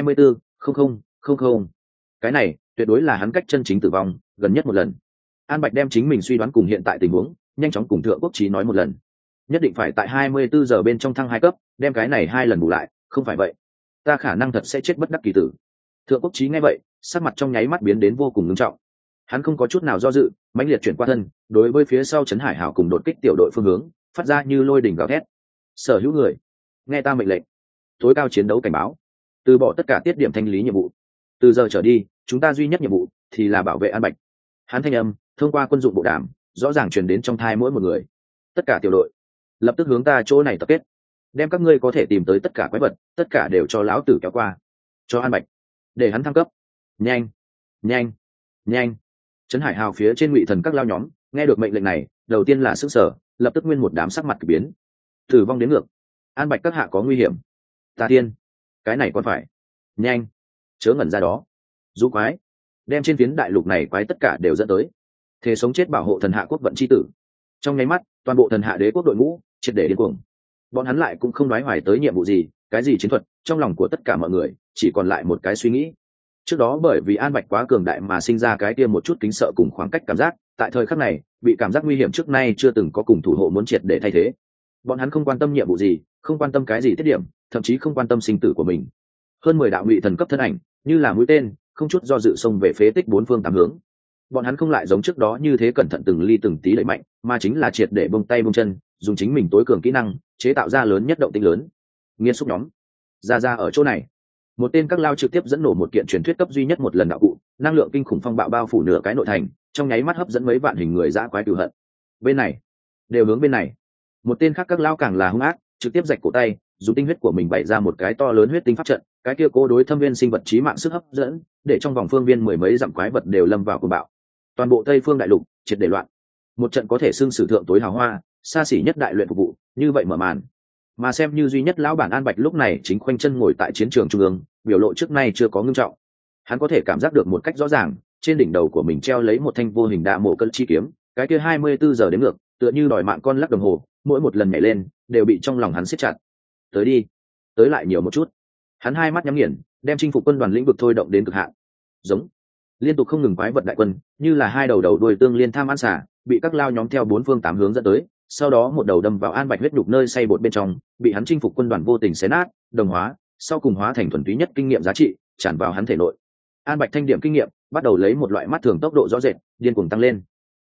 24:00:00. Cái này, tuyệt đối là hắn cách chân chính tử vong gần nhất một lần. An Bạch đem chính mình suy đoán cùng hiện tại tình huống, nhanh chóng cùng Thượng Quốc Chí nói một lần. Nhất định phải tại 24 giờ bên trong thăng 2 cấp, đem cái này 2 lần bù lại, không phải vậy, ta khả năng thật sẽ chết bất đắc kỳ tử. Thượng Quốc Chí nghe vậy, sắc mặt trong nháy mắt biến đến vô cùng nghiêm trọng. Hắn không có chút nào do dự, mãnh liệt chuyển qua thân, đối với phía sau Trấn Hải Hảo cùng đột kích tiểu đội phương hướng, phát ra như lôi đỉnh gào thét. Sở hữu người, nghe ta mệnh lệnh. Tối cao chiến đấu cảnh báo, từ bỏ tất cả tiết điểm thanh lý nhiệm vụ. Từ giờ trở đi, chúng ta duy nhất nhiệm vụ thì là bảo vệ An Bạch. Hắn thanh âm thông qua quân dụng bộ đàm, rõ ràng truyền đến trong thai mỗi một người. Tất cả tiểu đội, lập tức hướng ta chỗ này tập kết, đem các ngươi có thể tìm tới tất cả quái vật, tất cả đều cho lão tử kéo qua, cho An Bạch, để hắn thăng cấp. Nhanh, nhanh, nhanh. Trấn Hải Hào phía trên Ngụy Thần các lao nhóm nghe được mệnh lệnh này, đầu tiên là sững sờ, lập tức nguyên một đám sắc mặt kỳ biến. Tử vong đến ngược, An Bạch các hạ có nguy hiểm. Ta tiên, cái này còn phải. Nhanh, chớ ngẩn ra đó. Du quái, đem trên phiến đại lục này quái tất cả đều dẫn tới, thế sống chết bảo hộ thần hạ quốc vận chi tử. Trong nháy mắt, toàn bộ thần hạ đế quốc đội ngũ triệt để điên cuồng. Bọn hắn lại cũng không nói hoài tới nhiệm vụ gì, cái gì chiến thuật, trong lòng của tất cả mọi người chỉ còn lại một cái suy nghĩ. Trước đó bởi vì An Bạch quá cường đại mà sinh ra cái kia một chút kính sợ cùng khoảng cách cảm giác, tại thời khắc này bị cảm giác nguy hiểm trước nay chưa từng có cùng thủ hộ muốn triệt để thay thế. Bọn hắn không quan tâm nhiệm vụ gì, không quan tâm cái gì tiết điểm, thậm chí không quan tâm sinh tử của mình. Hơn 10 đạo Ngụy Thần cấp thân ảnh như là mũi tên, không chút do dự xông về phế tích 4 phương 8 hướng. Bọn hắn không lại giống trước đó như thế cẩn thận từng ly từng tí đẩy mạnh, mà chính là triệt để buông tay buông chân, dùng chính mình tối cường kỹ năng chế tạo ra lớn nhất động tĩnh lớn. Nghiên xúc nhóm, ra ở chỗ này. Một tên các lao trực tiếp dẫn nổ một kiện truyền thuyết cấp duy nhất một lần đạo cụ, năng lượng kinh khủng phong bạo bao phủ nửa cái nội thành, trong nháy mắt hấp dẫn mấy vạn hình người dã quái cừu hận. Bên này, đều hướng bên này. Một tên khác các lao càng là hung ác, trực tiếp rạch cổ tay, dùng tinh huyết của mình bày ra một cái to lớn huyết tinh pháp trận, cái kia cố đối thâm viên sinh vật chí mạng sức hấp dẫn, để trong vòng phương viên mười mấy dặm quái vật đều lâm vào cuồng bạo. Toàn bộ Tây Phương đại lục triệt để loạn. Một trận có thể xưng sử thượng tối hào hoa, xa xỉ nhất đại luyện phục vụ, như vậy mở màn. Mà xem như duy nhất lão bản An Bạch lúc này chính khoanh chân ngồi tại chiến trường trung ương, biểu lộ trước nay chưa có ngưng trọng. Hắn có thể cảm giác được một cách rõ ràng, trên đỉnh đầu của mình treo lấy một thanh vô hình đạ mộ cân chi kiếm, cái kia 24 giờ đến ngược, tựa như đòi mạng con lắc đồng hồ, mỗi một lần nhảy lên đều bị trong lòng hắn siết chặt. Tới đi, tới lại nhiều một chút. Hắn hai mắt nhắm nghiền, đem chinh phục quân đoàn lĩnh vực thôi động đến cực hạn. Giống, liên tục không ngừng quái vật đại quân, như là hai đầu đuôi tương liên tham ăn xả, bị các lao nhóm theo 4 phương 8 hướng dẫn tới, sau đó một đầu đâm vào An Bạch huyết nhục nơi xay bột bên trong, bị hắn chinh phục quân đoàn vô tình xé nát, đồng hóa, sau cùng hóa thành thuần túy nhất kinh nghiệm giá trị, tràn vào hắn thể nội. An Bạch thanh điểm kinh nghiệm bắt đầu lấy một loại mắt thường tốc độ rõ rệt, điên cuồng tăng lên.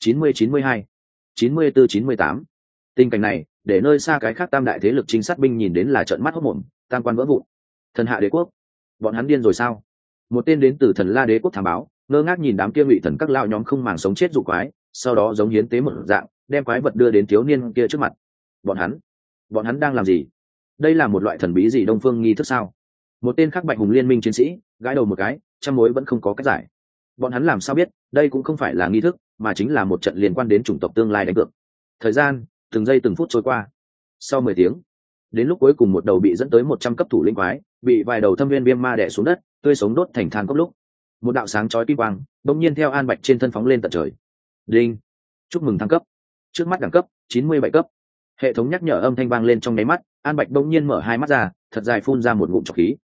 90-92, 94-98. Tình cảnh này, để nơi xa cái khác tam đại thế lực trinh sát binh nhìn đến là trợn mắt hốt mồm, tam quan vỡ vụn. Thần hạ đế quốc, bọn hắn điên rồi sao? Một tên đến từ Thần La đế quốc thám báo, ngơ ngác nhìn đám kia Ngụy Thần các lao nhóm không màng sống chết dụ quái, sau đó giống hiến tế một dạng, đem quái vật đưa đến thiếu niên kia trước mặt. Bọn hắn đang làm gì? Đây là một loại thần bí gì đông phương nghi thức sao? Một tên khác Bạch Hùng liên minh chiến sĩ gãi đầu một cái, trăm mối vẫn không có cách giải. Bọn hắn làm sao biết đây cũng không phải là nghi thức, mà chính là một trận liên quan đến chủng tộc tương lai đánh cược. Thời gian từng giây từng phút trôi qua. Sau 10 tiếng, đến lúc cuối cùng một đầu bị dẫn tới 100 cấp thủ lĩnh quái bị vài đầu thâm viên viêm ma đè xuống đất, tươi sống đốt thành than cốc lúc, một đạo sáng chói kim quang bỗng nhiên theo An Bạch trên thân phóng lên tận trời. Đinh, chúc mừng thăng cấp. Trước mắt đẳng cấp 97 cấp. Hệ thống nhắc nhở âm thanh vang lên trong nháy mắt, An Bạch bỗng nhiên mở hai mắt ra, thật dài phun ra một ngụm trọc khí.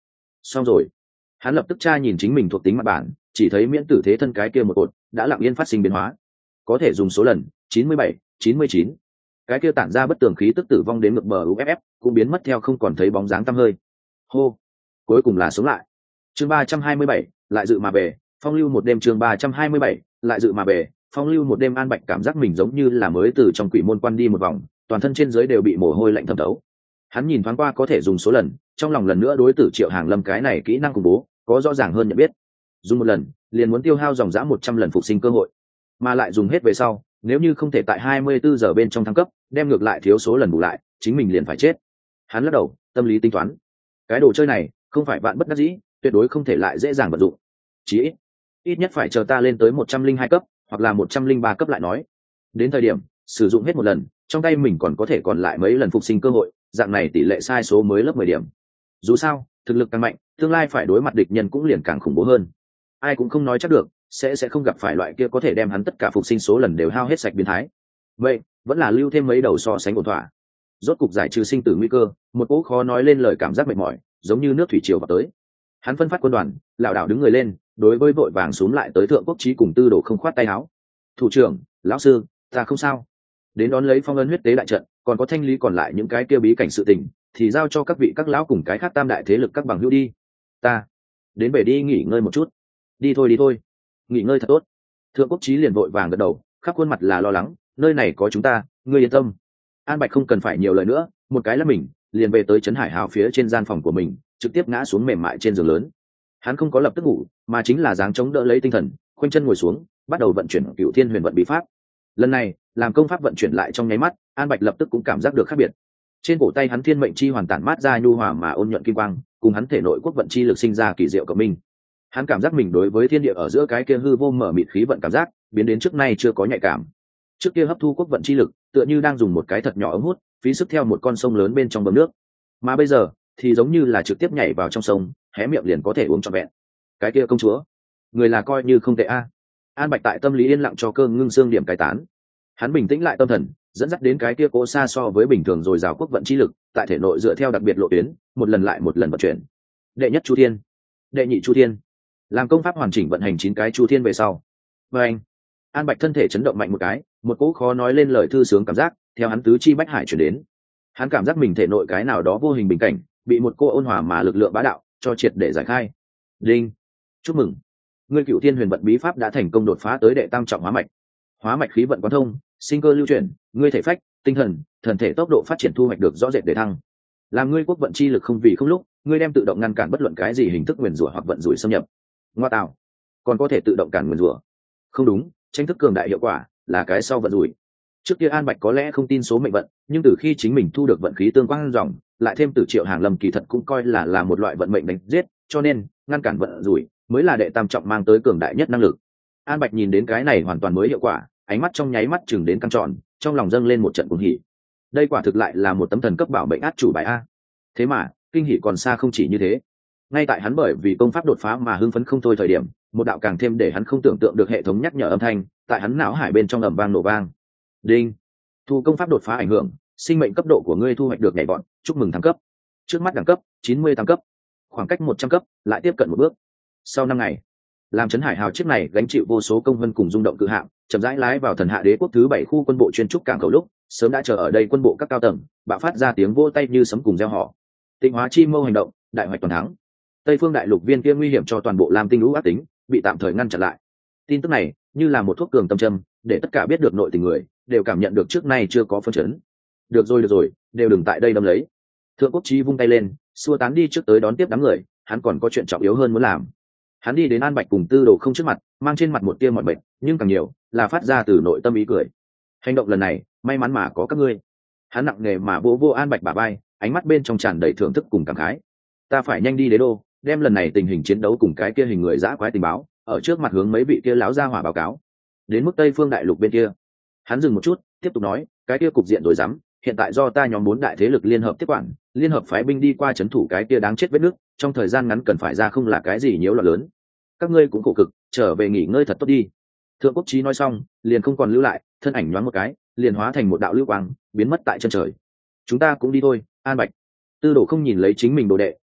xong rồi. Hắn lập tức tra nhìn chính mình thuộc tính mặt bản, chỉ thấy miễn tử thế thân cái kia một cột đã lặng yên phát sinh biến hóa, có thể dùng số lần 97, 99. Cái kia tản ra bất tường khí tức tử vong đến ngược bờ uff cũng biến mất theo không còn thấy bóng dáng tăm hơi. Hô, cuối cùng là sống lại. Chương 327, lại dự mà về, phong lưu một đêm. Chương 327, lại dự mà về, phong lưu một đêm. An Bạch cảm giác mình giống như là mới từ trong quỷ môn quan đi một vòng, toàn thân trên dưới đều bị mồ hôi lạnh thấm thấu. Hắn nhìn thoáng qua có thể dùng số lần, trong lòng lần nữa đối tử Triệu Hàng Lâm cái này kỹ năng khủng bố có rõ ràng hơn nhận biết. Dùng một lần liền muốn tiêu hao dòng dã 100 lần phục sinh cơ hội, mà lại dùng hết về sau, nếu như không thể tại 24 giờ bên trong thăng cấp, đem ngược lại thiếu số lần bù lại, chính mình liền phải chết. Hắn lắc đầu, tâm lý tính toán, cái đồ chơi này không phải vạn bất đắc dĩ, tuyệt đối không thể lại dễ dàng vận dụng. Chỉ ít nhất phải chờ ta lên tới 102 cấp, hoặc là 103 cấp lại nói. Đến thời điểm sử dụng hết một lần, trong tay mình còn có thể còn lại mấy lần phục sinh cơ hội, dạng này tỷ lệ sai số mới lớp 10 điểm. Dù sao, thực lực càng mạnh, tương lai phải đối mặt địch nhân cũng liền càng khủng bố hơn. Ai cũng không nói chắc được, sẽ không gặp phải loại kia có thể đem hắn tất cả phục sinh số lần đều hao hết sạch biến thái. Vậy, vẫn là lưu thêm mấy đầu so sánh ổn thỏa. Rốt cục giải trừ sinh tử nguy cơ, một cỗ khó nói lên lời cảm giác mệt mỏi, giống như nước thủy triều vào tới. Hắn phân phát quân đoàn, lảo đảo đứng người lên, đối với vội vàng xuống lại tới Thượng Quốc Chí cùng Tư Đồ không khoát tay áo. "Thủ trưởng, lão sư, ta không sao." Đến đón lấy phong ấn huyết tế đại trận, còn có thanh lý còn lại những cái kia bí cảnh sự tình, thì giao cho các vị các lão cùng cái khác tam đại thế lực các bằng hữu đi. Ta đến về đi nghỉ ngơi một chút. Đi thôi, nghỉ ngơi thật tốt. Thượng Quốc Chí liền vội vàng gật đầu, khắp khuôn mặt là lo lắng, nơi này có chúng ta, ngươi yên tâm. An Bạch không cần phải nhiều lời nữa, một cái là mình liền về tới trấn Hải Hào phía trên gian phòng của mình, trực tiếp ngã xuống mềm mại trên giường lớn. Hắn không có lập tức ngủ, mà chính là dáng chống đỡ lấy tinh thần, khoanh chân ngồi xuống, bắt đầu vận chuyển Cửu Thiên Huyền Vận bí pháp. Lần này, làm công pháp vận chuyển lại trong nháy mắt, An Bạch lập tức cũng cảm giác được khác biệt. Trên cổ tay hắn thiên mệnh chi hoàn tản mát ra nhu hòa mà ôn nhuận kim quang, cùng hắn thể nội quốc vận chi lực sinh ra kỳ diệu cộng minh. Hắn cảm giác mình đối với thiên địa ở giữa cái kia hư vô mở mịt khí vận cảm giác, biến đến trước nay chưa có nhạy cảm. Trước kia hấp thu quốc vận chi lực, tựa như đang dùng một cái thật nhỏ ống hút, phí sức theo một con sông lớn bên trong bơm nước. Mà bây giờ, thì giống như là trực tiếp nhảy vào trong sông, hé miệng liền có thể uống trọn vẹn. Cái kia công chúa, người là coi như không tệ a. An Bạch tại tâm lý yên lặng cho cơ ngưng xương điểm cái tán. Hắn bình tĩnh lại tâm thần, dẫn dắt đến cái kia cố xa so với bình thường rồi rào quốc vận chi lực, tại thể nội dựa theo đặc biệt lộ tuyến, một lần lại một lần vận chuyển. Đệ nhất chu thiên, đệ nhị chu thiên, làm công pháp hoàn chỉnh vận hành 9 cái chu thiên về sau. Và anh, An Bạch thân thể chấn động mạnh một cái, một cỗ khó nói lên lời thư sướng cảm giác theo hắn tứ chi bách hải chuyển đến. Hắn cảm giác mình thể nội cái nào đó vô hình bình cảnh, bị một cô ôn hòa mà lực lượng bá đạo cho triệt để giải khai. Đinh, chúc mừng, ngươi Cửu Thiên Huyền Vận bí pháp đã thành công đột phá tới đệ tam trọng hóa mạch. Hóa mạch khí vận quán thông, sinh cơ lưu chuyển, ngươi thể phách, tinh thần, thần thể tốc độ phát triển thu hoạch được rõ rệt để thăng. Làm ngươi quốc vận chi lực không vì không lúc, ngươi đem tự động ngăn cản bất luận cái gì hình thức nguyền rủa hoặc vận rủi xâm nhập. Ngoa tạo, còn có thể tự động cản nguyền rủa? Không đúng, tranh thức cường đại hiệu quả là cái sau vận rủi. Trước kia An Bạch có lẽ không tin số mệnh vận, nhưng từ khi chính mình thu được vận khí tương quan dòng, lại thêm từ Triệu Hàng Lâm kỳ thật cũng coi là một loại vận mệnh đánh giết, cho nên ngăn cản vận rủi mới là đệ tam trọng mang tới cường đại nhất năng lực. An Bạch nhìn đến cái này hoàn toàn mới hiệu quả, ánh mắt trong nháy mắt chừng đến căng tròn, trong lòng dâng lên một trận cuồng hỉ. Đây quả thực lại là một tấm thần cấp bảo mệnh át chủ bài a. Thế mà kinh hỉ còn xa không chỉ như thế. Ngay tại hắn bởi vì công pháp đột phá mà hưng phấn không thôi thời điểm, một đạo càng thêm để hắn không tưởng tượng được hệ thống nhắc nhở âm thanh tại hắn não hải bên trong ầm vang nổ vang. Đinh, thu công pháp đột phá ảnh hưởng, sinh mệnh cấp độ của ngươi thu hoạch được nhảy vọt, chúc mừng thăng cấp. Trước mắt đẳng cấp 98 cấp, khoảng cách 100 cấp lại tiếp cận một bước. Sau 5 ngày, làm trấn Hải Hào chiếc này gánh chịu vô số công vân cùng rung động cự hạng, chậm rãi lái vào Thần Hạ Đế quốc thứ 7 khu quân bộ chuyên trúc cảng khẩu lúc, sớm đã chờ ở đây quân bộ các cao tầng, bạo phát ra tiếng vỗ tay như sấm cùng reo hò. Tịnh hóa chi mâu hành động, đại hoạch toàn thắng. Tây phương đại lục viên kia nguy hiểm cho toàn bộ Lam Tinh lũ ác tính, bị tạm thời ngăn chặn lại. Tin tức này như là một thuốc cường tâm châm, để tất cả biết được nội tình người đều cảm nhận được trước nay chưa có phân chấn. Được rồi, đều đừng tại đây đâm lấy. Thượng Quốc Chí vung tay lên, xua tán đi trước tới đón tiếp đám người, hắn còn có chuyện trọng yếu hơn muốn làm. Hắn đi đến An Bạch cùng Tư Đồ không trước mặt, mang trên mặt một tia mỏi mệt, nhưng càng nhiều là phát ra từ nội tâm ý cười. Hành động lần này, may mắn mà có các ngươi. Hắn nặng nề mà vỗ vỗ An Bạch bả vai, ánh mắt bên trong tràn đầy thưởng thức cùng cảm khái. Ta phải nhanh đi Đế đô, đem lần này tình hình chiến đấu cùng cái kia hình người dã quái tình báo, ở trước mặt hướng mấy vị kia láo ra hỏa báo cáo. Đến mức Tây phương đại lục bên kia, hắn dừng một chút, tiếp tục nói, cái kia cục diện rồi dám, hiện tại do ta nhóm 4 đại thế lực liên hợp tiếp quản, liên hợp phái binh đi qua trấn thủ cái kia đáng chết vết nước, trong thời gian ngắn cần phải ra không là cái gì nhiễu loạn lớn. Các ngươi cũng khổ cực, trở về nghỉ ngơi thật tốt đi. Thượng Quốc Chí nói xong, liền không còn lưu lại, thân ảnh nhoáng một cái, liền hóa thành một đạo lưu quang, biến mất tại chân trời. Chúng ta cũng đi thôi, An Bạch. Tư Đồ không nhìn lấy chính mình đồ đệ,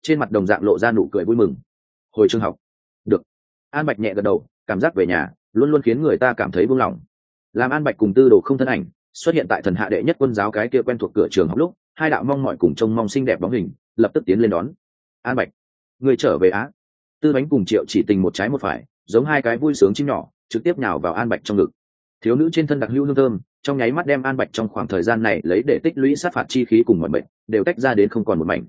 trên mặt đồng dạng lộ ra nụ cười vui mừng. Hồi trường học. Được. An Bạch nhẹ gật đầu, cảm giác về nhà luôn luôn khiến người ta cảm thấy buông lỏng. Làm An Bạch cùng Tư Đồ không thân ảnh xuất hiện tại thần hạ đệ nhất quân giáo cái kia quen thuộc cửa trường học lúc, hai đạo mong mỏi cùng trông mong xinh đẹp bóng hình lập tức tiến lên đón. An Bạch, người trở về á? Tư Bánh cùng Triệu Chỉ Tình một trái một phải, giống hai cái vui sướng chim nhỏ, trực tiếp nhào vào An Bạch trong ngực. Thiếu nữ trên thân đặc hữu hương thơm, trong nháy mắt đem An Bạch trong khoảng thời gian này lấy để tích lũy sát phạt chi khí cùng mọi bệnh đều tách ra đến không còn một mảnh.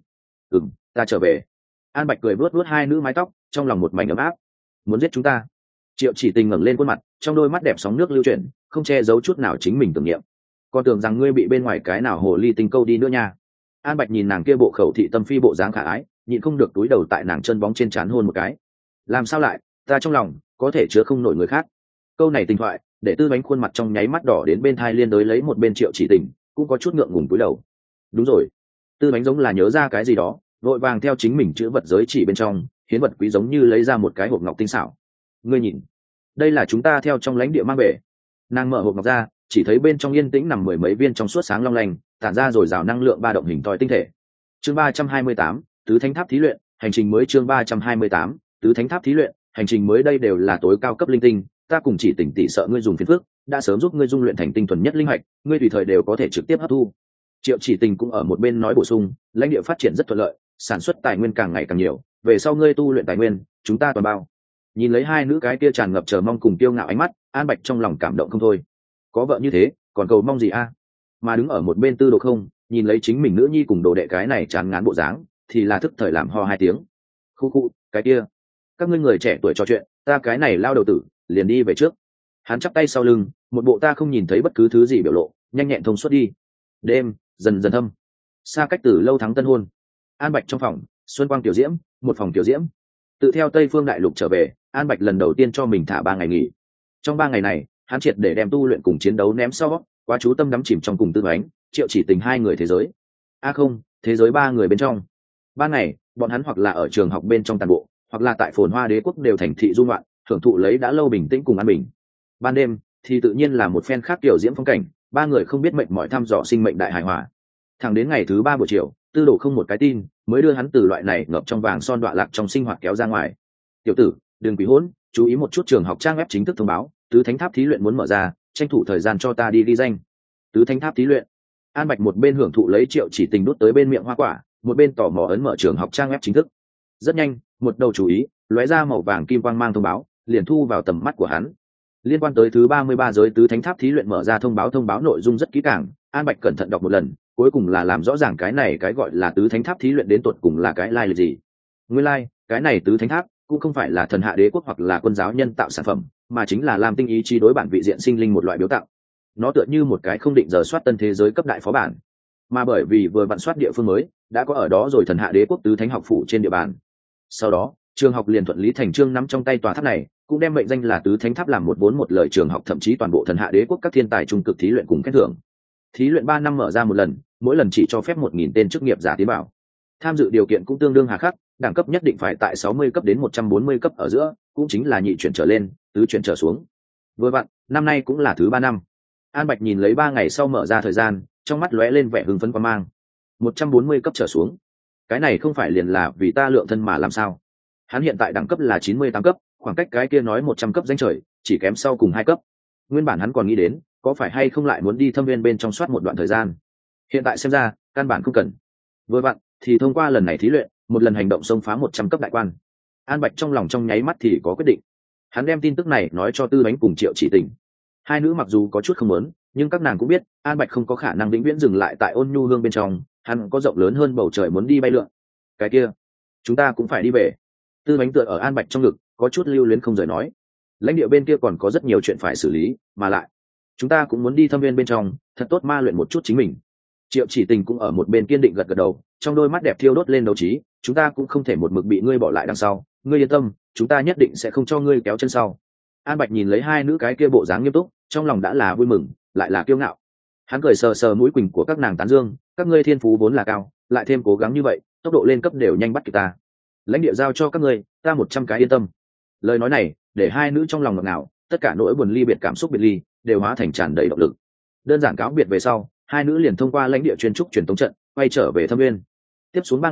Ta trở về. An Bạch cười vuốt vuốt hai nữ mái tóc, trong lòng một mảnh ấm áp. Muốn giết chúng ta? Triệu Chỉ Tình ngẩng lên khuôn mặt, trong đôi mắt đẹp sóng nước lưu chuyển, không che giấu chút nào chính mình tưởng niệm. Con tưởng rằng ngươi bị bên ngoài cái nào hồ ly tinh câu đi nữa nha. An Bạch nhìn nàng kia bộ khẩu thị tâm phi bộ dáng khả ái, nhịn không được túi đầu tại nàng chân bóng trên trán hôn một cái. Làm sao lại, ta trong lòng có thể chứa không nổi người khác. Câu này tình thoại để Tư Bánh khuôn mặt trong nháy mắt đỏ đến bên thai liên đối lấy một bên Triệu Chỉ Tình cũng có chút ngượng ngùng túi đầu. Đúng rồi. Tư Bánh giống là nhớ ra cái gì đó, vội vàng theo chính mình chữ vật giới chỉ bên trong hiến vật quý giống như lấy ra một cái hộp ngọc tinh xảo. Ngươi nhìn, đây là chúng ta theo trong lãnh địa mang về. Nàng mở hộp ngọc ra, chỉ thấy bên trong yên tĩnh nằm mười mấy viên trong suốt sáng long lanh, tản ra rồi rào năng lượng ba động hình thoi tinh thể. Chương 328, tứ thánh tháp thí luyện, hành trình mới. Chương 328, tứ thánh tháp thí luyện, hành trình mới. Đây đều là tối cao cấp linh tinh, ta cùng Chỉ Tình tỷ sợ ngươi dùng phiền phức, đã sớm giúp ngươi dung luyện thành tinh thuần nhất linh hạch, ngươi tùy thời đều có thể trực tiếp hấp thu. Triệu Chỉ Tình cũng ở một bên nói bổ sung, lãnh địa phát triển rất thuận lợi, sản xuất tài nguyên càng ngày càng nhiều, về sau ngươi tu luyện tài nguyên, chúng ta toàn bao. Nhìn lấy hai nữ cái kia tràn ngập chờ mong cùng kiêu ngạo ánh mắt, An Bạch trong lòng cảm động không thôi. Có vợ như thế, còn cầu mong gì a? Mà đứng ở một bên Tư Đồ không, nhìn lấy chính mình nữ nhi cùng đồ đệ cái này chán ngán bộ dáng, thì là thức thời làm ho hai tiếng. Khu khu, cái kia, các ngươi người trẻ tuổi trò chuyện, ta cái này lao đầu tử, liền đi về trước. Hắn chắp tay sau lưng, một bộ ta không nhìn thấy bất cứ thứ gì biểu lộ, nhanh nhẹn thông suốt đi. Đêm dần dần thâm, xa cách từ lâu tháng tân hôn. An Bạch trong phòng, xuân quang tiểu diễm, một phòng tiểu diễm. Tự theo Tây Phương Đại Lục trở về, An Bạch lần đầu tiên cho mình thả 3 ngày nghỉ. Trong 3 ngày này, hắn triệt để đem tu luyện cùng chiến đấu ném sau, quá chú tâm đắm chìm trong cùng Tư Bánh, Triệu Chỉ Tình hai người thế giới. Không, thế giới 3 người bên trong. Ban ngày, bọn hắn hoặc là ở trường học bên trong tàn bộ, hoặc là tại Phồn Hoa Đế quốc đều thành thị du ngoạn, hưởng thụ lấy đã lâu bình tĩnh cùng an bình. Ban đêm thì tự nhiên là một phen khác kiểu diễm phong cảnh, 3 người không biết mệnh mỏi thăm dò sinh mệnh đại hài hòa. Thẳng đến ngày thứ 3 buổi chiều, Tư Đồ không một cái tin, mới đưa hắn từ loại này ngập trong vàng son đọa lạc trong sinh hoạt kéo ra ngoài. Tiểu tử, đừng quý hỗn, chú ý một chút, trường học trang web chính thức thông báo, tứ thánh tháp thí luyện muốn mở ra, tranh thủ thời gian cho ta đi ghi danh. Tứ thánh tháp thí luyện. An Bạch một bên hưởng thụ lấy Triệu Chỉ Tình đút tới bên miệng hoa quả, một bên tò mò ấn mở trường học trang web chính thức. Rất nhanh, một đầu chú ý lóe ra màu vàng kim quang mang thông báo, liền thu vào tầm mắt của hắn. Liên quan tới thứ 33 giới tứ thánh tháp thí luyện mở ra thông báo nội dung rất kỹ càng, An Bạch cẩn thận đọc một lần, cuối cùng là làm rõ ràng cái này cái gọi là tứ thánh tháp thí luyện đến tột cùng là cái lai lịch gì. Nguyên lai, cái này tứ thánh tháp cũng không phải là thần hạ đế quốc hoặc là quân giáo nhân tạo sản phẩm, mà chính là làm tinh ý chí đối bản vị diện sinh linh một loại biếu tặng. Nó tựa như một cái không định giờ soát tân thế giới cấp đại phó bản, mà bởi vì vừa vặn soát địa phương mới, đã có ở đó rồi thần hạ đế quốc tứ thánh học phủ trên địa bàn. Sau đó, trường học liền thuận lý thành chương nắm trong tay tòa tháp này, cũng đem mệnh danh là tứ thánh tháp làm một vốn một lời trường học, thậm chí toàn bộ thần hạ đế quốc các thiên tài trung cực thí luyện cùng khen thưởng. Thí luyện 3 năm mở ra một lần, mỗi lần chỉ cho phép 1000 tên chức nghiệp giả tiến vào. Tham dự điều kiện cũng tương đương hà khắc, đẳng cấp nhất định phải tại 60 cấp đến 140 cấp ở giữa, cũng chính là nhị chuyển trở lên, tứ chuyển trở xuống. Vừa vặn, năm nay cũng là thứ 3 năm. An Bạch nhìn lấy 3 ngày sau mở ra thời gian, trong mắt lóe lên vẻ hưng phấn quan mang. 140 cấp trở xuống. Cái này không phải liền là vì ta lượng thân mà làm sao? Hắn hiện tại đẳng cấp là 98 cấp, khoảng cách cái kia nói 100 cấp danh trời, chỉ kém sau cùng 2 cấp. Nguyên bản hắn còn nghĩ đến, có phải hay không lại muốn đi thâm viên bên trong soát một đoạn thời gian. Hiện tại xem ra, căn bản không cần. Vừa vặn, thì thông qua lần này thí luyện, một lần hành động xông phá 100 cấp đại quan. An Bạch trong lòng trong nháy mắt thì có quyết định. Hắn đem tin tức này nói cho Tư Bánh cùng Triệu Chỉ Tình. Hai nữ mặc dù có chút không muốn, nhưng các nàng cũng biết, An Bạch không có khả năng vĩnh viễn dừng lại tại Ôn Nhu Hương bên trong, hắn có rộng lớn hơn bầu trời muốn đi bay lượn. Cái kia, chúng ta cũng phải đi về. Tư Bánh tựa ở An Bạch trong ngực, có chút lưu luyến không rời nói. Lãnh địa bên kia còn có rất nhiều chuyện phải xử lý, mà lại chúng ta cũng muốn đi thâm viên bên trong, thật tốt ma luyện một chút chính mình. Triệu Chỉ Tình cũng ở một bên kiên định gật gật đầu, trong đôi mắt đẹp thiêu đốt lên đấu trí. Chúng ta cũng không thể một mực bị ngươi bỏ lại đằng sau, ngươi yên tâm, chúng ta nhất định sẽ không cho ngươi kéo chân sau. An Bạch nhìn lấy hai nữ cái kia bộ dáng nghiêm túc, trong lòng đã là vui mừng, lại là kiêu ngạo. Hắn cười sờ sờ mũi quỳnh của các nàng tán dương, các ngươi thiên phú vốn là cao, lại thêm cố gắng như vậy, tốc độ lên cấp đều nhanh bắt kịp ta. Lãnh địa giao cho các ngươi, ta 100 cái yên tâm. Lời nói này để hai nữ trong lòng ngọt ngào, tất cả nỗi buồn ly biệt, cảm xúc biệt ly đều hóa thành tràn đầy động lực. Đơn giản cáo biệt về sau, hai nữ liền thông qua lãnh địa chuyên trúc truyền tống trận quay trở về thâm viên. Tiếp xuống 3 ngày,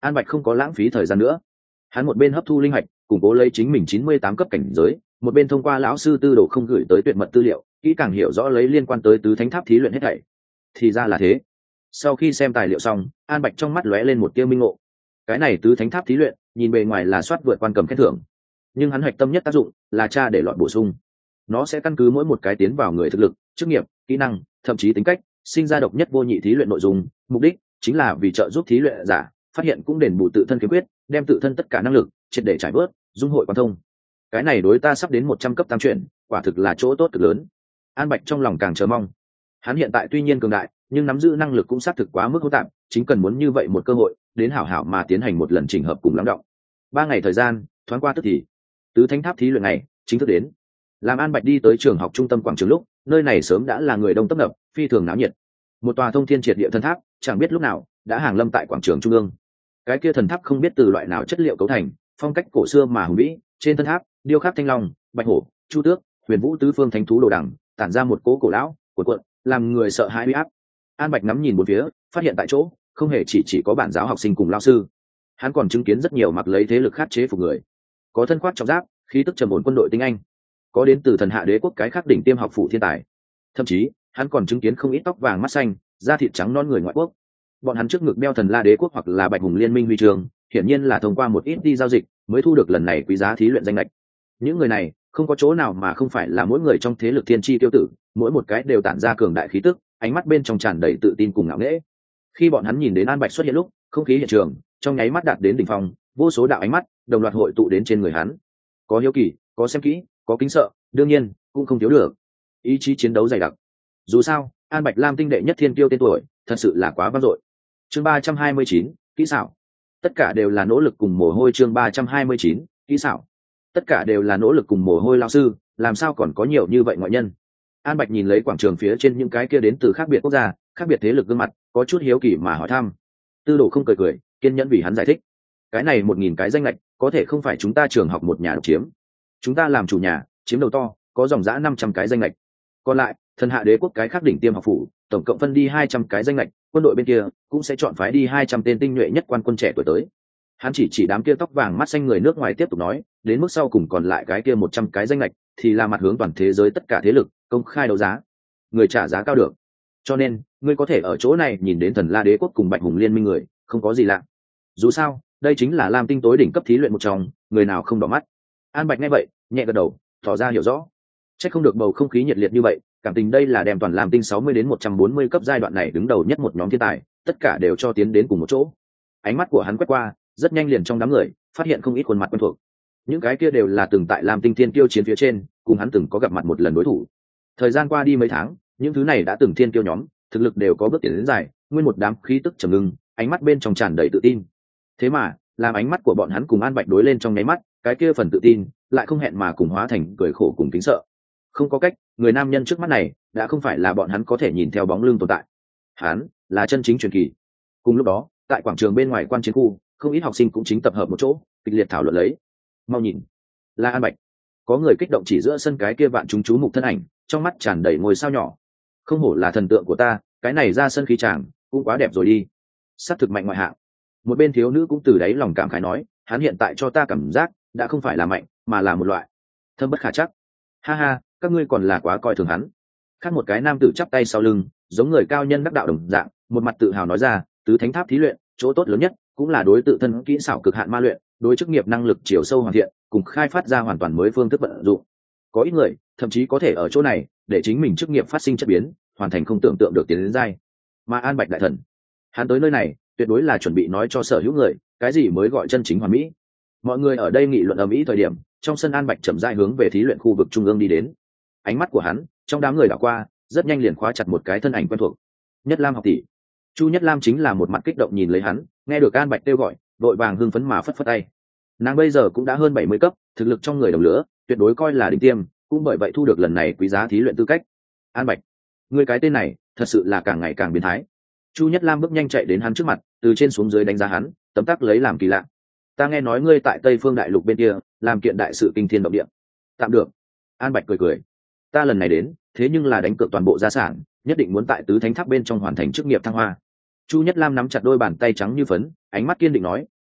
An Bạch không có lãng phí thời gian nữa, hắn một bên hấp thu linh hạch củng cố lấy chính mình 98 cấp cảnh giới, một bên thông qua lão sư Tư Đồ không gửi tới tuyệt mật tư liệu kỹ càng hiểu rõ lấy liên quan tới tứ thánh tháp thí luyện hết thảy. Thì ra là thế. Sau khi xem tài liệu xong, An Bạch trong mắt lóe lên một tia minh ngộ. Cái này tứ thánh tháp thí luyện nhìn bề ngoài là soát vượt quan cầm khen thưởng, nhưng hắn hoạch tâm nhất tác dụng là tra để lọt bổ sung. Nó sẽ căn cứ mỗi một cái tiến vào người thực lực, chức nghiệp, kỹ năng, thậm chí tính cách, sinh ra độc nhất vô nhị thí luyện nội dung, mục đích chính là vì trợ giúp thí luyện giả phát hiện cũng đền bù tự thân khiếm khuyết, đem tự thân tất cả năng lực triệt để trải bớt, dung hội quan thông. Cái này đối ta sắp đến 100 cấp tăng chuyển, quả thực là chỗ tốt cực lớn. An Bạch trong lòng càng chờ mong. Hắn hiện tại tuy nhiên cường đại, nhưng nắm giữ năng lực cũng xác thực quá mức hỗn tạp, chính cần muốn như vậy một cơ hội, đến hảo hảo mà tiến hành một lần chỉnh hợp cùng lắng động. 3 ngày thời gian thoáng qua tức thì, tứ thánh tháp thí luyện này chính thức đến. Làm An Bạch đi tới trường học trung tâm quảng trường lúc, nơi này sớm đã là người đông tấp nập, phi thường náo nhiệt. Một tòa thông thiên triệt địa thần tháp, chẳng biết lúc nào đã hàng lâm tại quảng trường trung ương. Cái kia thần tháp không biết từ loại nào chất liệu cấu thành, phong cách cổ xưa mà hùng vĩ, trên thân tháp điêu khắc thanh long, bạch hổ, chu tước, huyền vũ tứ phương thánh thú đồ đằng, tản ra một cỗ cổ lão cuộn, làm người sợ hãi uy áp. An Bạch ngắm nhìn một phía, phát hiện tại chỗ không hề chỉ có bản giáo học sinh cùng lao sư, hắn còn chứng kiến rất nhiều mặc lấy thế lực khát chế phục người, có thân khoác trọng giáp, khí tức trầm ổn quân đội tinh anh, có đến từ thần hạ đế quốc cái khác đỉnh tiêm học phủ thiên tài, thậm chí hắn còn chứng kiến không ít tóc vàng mắt xanh, da thịt trắng non người ngoại quốc. Bọn hắn trước ngực đeo thần la đế quốc hoặc là bạch hùng liên minh huy trường, hiển nhiên là thông qua một ít đi giao dịch mới thu được lần này quý giá thí luyện danh lệch. Những người này không có chỗ nào mà không phải là mỗi người trong thế lực thiên chi tiêu tử, mỗi một cái đều tản ra cường đại khí tức, ánh mắt bên trong tràn đầy tự tin cùng ngạo nghễ. Khi bọn hắn nhìn đến An Bạch xuất hiện lúc, không khí hiện trường trong nháy mắt đạt đến đỉnh phong, vô số đạo ánh mắt đồng loạt hội tụ đến trên người hắn. Có hiếu kỳ, có xem kỹ, có kính sợ, đương nhiên cũng không thiếu được ý chí chiến đấu dày đặc. Dù sao, An Bạch Lam tinh đệ nhất thiên kiêu tên tuổi, thật sự là quá vang dội. Chương 329, kỹ xảo. Tất cả đều là nỗ lực cùng mồ hôi. Chương 329, kỹ xảo. Tất cả đều là nỗ lực cùng mồ hôi lão sư, làm sao còn có nhiều như vậy ngoại nhân. An Bạch nhìn lấy quảng trường phía trên những cái kia đến từ khác biệt quốc gia, khác biệt thế lực gương mặt, có chút hiếu kỳ mà hỏi thăm. Tư Đồ không cười cười, kiên nhẫn vì hắn giải thích. Cái này 1000 cái danh lệch, có thể không phải chúng ta trường học một nhà độc chiếm. Chúng ta làm chủ nhà, chiếm đầu to, có dòng dã 500 cái danh lệch. Còn lại, thần hạ đế quốc cái khác đỉnh tiêm học phủ, tổng cộng phân đi 200 cái danh lệch, quân đội bên kia cũng sẽ chọn phái đi 200 tên tinh nhuệ nhất quan quân trẻ tuổi tới. Hắn chỉ đám kia tóc vàng mắt xanh người nước ngoài tiếp tục nói, đến mức sau cùng còn lại cái kia 100 cái danh lệch thì là mặt hướng toàn thế giới tất cả thế lực, công khai đấu giá, người trả giá cao được. Cho nên, ngươi có thể ở chỗ này nhìn đến thần la đế quốc cùng bạch hùng liên minh người, không có gì lạ. Dù sao, đây chính là Lam tinh tối đỉnh cấp thí luyện một trong, người nào không đỏ mắt. An Bạch nghe vậy, nhẹ gật đầu, tỏ ra hiểu rõ. Chắc không được bầu không khí nhiệt liệt như vậy, cảm tình đây là đem toàn Lam tinh 60 đến 140 cấp giai đoạn này đứng đầu nhất một nhóm thiên tài, tất cả đều cho tiến đến cùng một chỗ. Ánh mắt của hắn quét qua, rất nhanh liền trong đám người, phát hiện không ít khuôn mặt quen thuộc. Những cái kia đều là từng tại Lam tinh thiên tiêu chiến phía trên, cùng hắn từng có gặp mặt một lần đối thủ. Thời gian qua đi mấy tháng, những thứ này đã từng thiên tiêu nhóm, thực lực đều có bước tiến đến dài, nguyên một đám khí tức trầm ngưng, ánh mắt bên trong tràn đầy tự tin. Thế mà, làm ánh mắt của bọn hắn cùng An Bạch đối lên trong nháy mắt, cái kia phần tự tin lại không hẹn mà cùng hóa thành cười khổ cùng kính sợ. Không có cách, người nam nhân trước mắt này đã không phải là bọn hắn có thể nhìn theo bóng lưng tồn tại. Hắn là chân chính truyền kỳ. Cùng lúc đó, tại quảng trường bên ngoài quan chiến khu, không ít học sinh cũng chính tập hợp một chỗ, kịch liệt thảo luận lấy. Mau nhìn, là An Bạch. Có người kích động chỉ giữa sân cái kia vạn chúng chú mục thân ảnh, trong mắt tràn đầy ngôi sao nhỏ. Không hổ là thần tượng của ta, cái này ra sân khí chàng cũng quá đẹp rồi đi. Sát thực mạnh ngoại hạng. Một bên thiếu nữ cũng từ đáy lòng cảm khái nói, hắn hiện tại cho ta cảm giác đã không phải là mạnh, mà là một loại thâm bất khả chắc. Ha ha, các ngươi còn là quá coi thường hắn. Khác một cái nam tử chắp tay sau lưng, giống người cao nhân đắc đạo đồng dạng, một mặt tự hào nói ra, tứ thánh tháp thí luyện, chỗ tốt lớn nhất cũng là đối tự thân kỹ xảo cực hạn ma luyện, đối chức nghiệp năng lực chiều sâu hoàn thiện, cùng khai phát ra hoàn toàn mới phương thức vận dụng. Có ít người thậm chí có thể ở chỗ này để chính mình chức nghiệp phát sinh chất biến, hoàn thành không tưởng tượng được tiến đến giai. Mà An Bạch đại thần, hắn tới nơi này tuyệt đối là chuẩn bị nói cho sở hữu người cái gì mới gọi chân chính hoàn mỹ. Mọi người ở đây nghị luận ầm ĩ thời điểm, trong sân An Bạch chậm rãi hướng về thí luyện khu vực trung ương đi đến. Ánh mắt của hắn trong đám người đảo qua, rất nhanh liền khóa chặt một cái thân ảnh quen thuộc. Nhất Lam học tỷ. Chu Nhất Lam chính là một mặt kích động nhìn lấy hắn, nghe được An Bạch kêu gọi, đội vàng hưng phấn mà phất phất tay. Nàng bây giờ cũng đã hơn 70 cấp, thực lực trong người đồng lứa tuyệt đối coi là đỉnh tiêm, cũng bởi vậy thu được lần này quý giá thí luyện tư cách. An Bạch, ngươi cái tên này thật sự là càng ngày càng biến thái. Chu Nhất Lam bước nhanh chạy đến hắn trước mặt, từ trên xuống dưới đánh giá hắn, tấm tắc lấy làm kỳ lạ. Ta nghe nói ngươi tại Tây Phương Đại Lục bên kia làm kiện đại sự kinh thiên động địa. Tạm được. An Bạch cười cười. Ta lần này đến, thế nhưng là đánh cược toàn bộ gia sản, nhất định muốn tại tứ thánh tháp bên trong hoàn thành chức nghiệp thăng hoa. Chu Nhất Lam nắm chặt đôi bàn tay trắng như phấn, ánh mắt kiên định nói,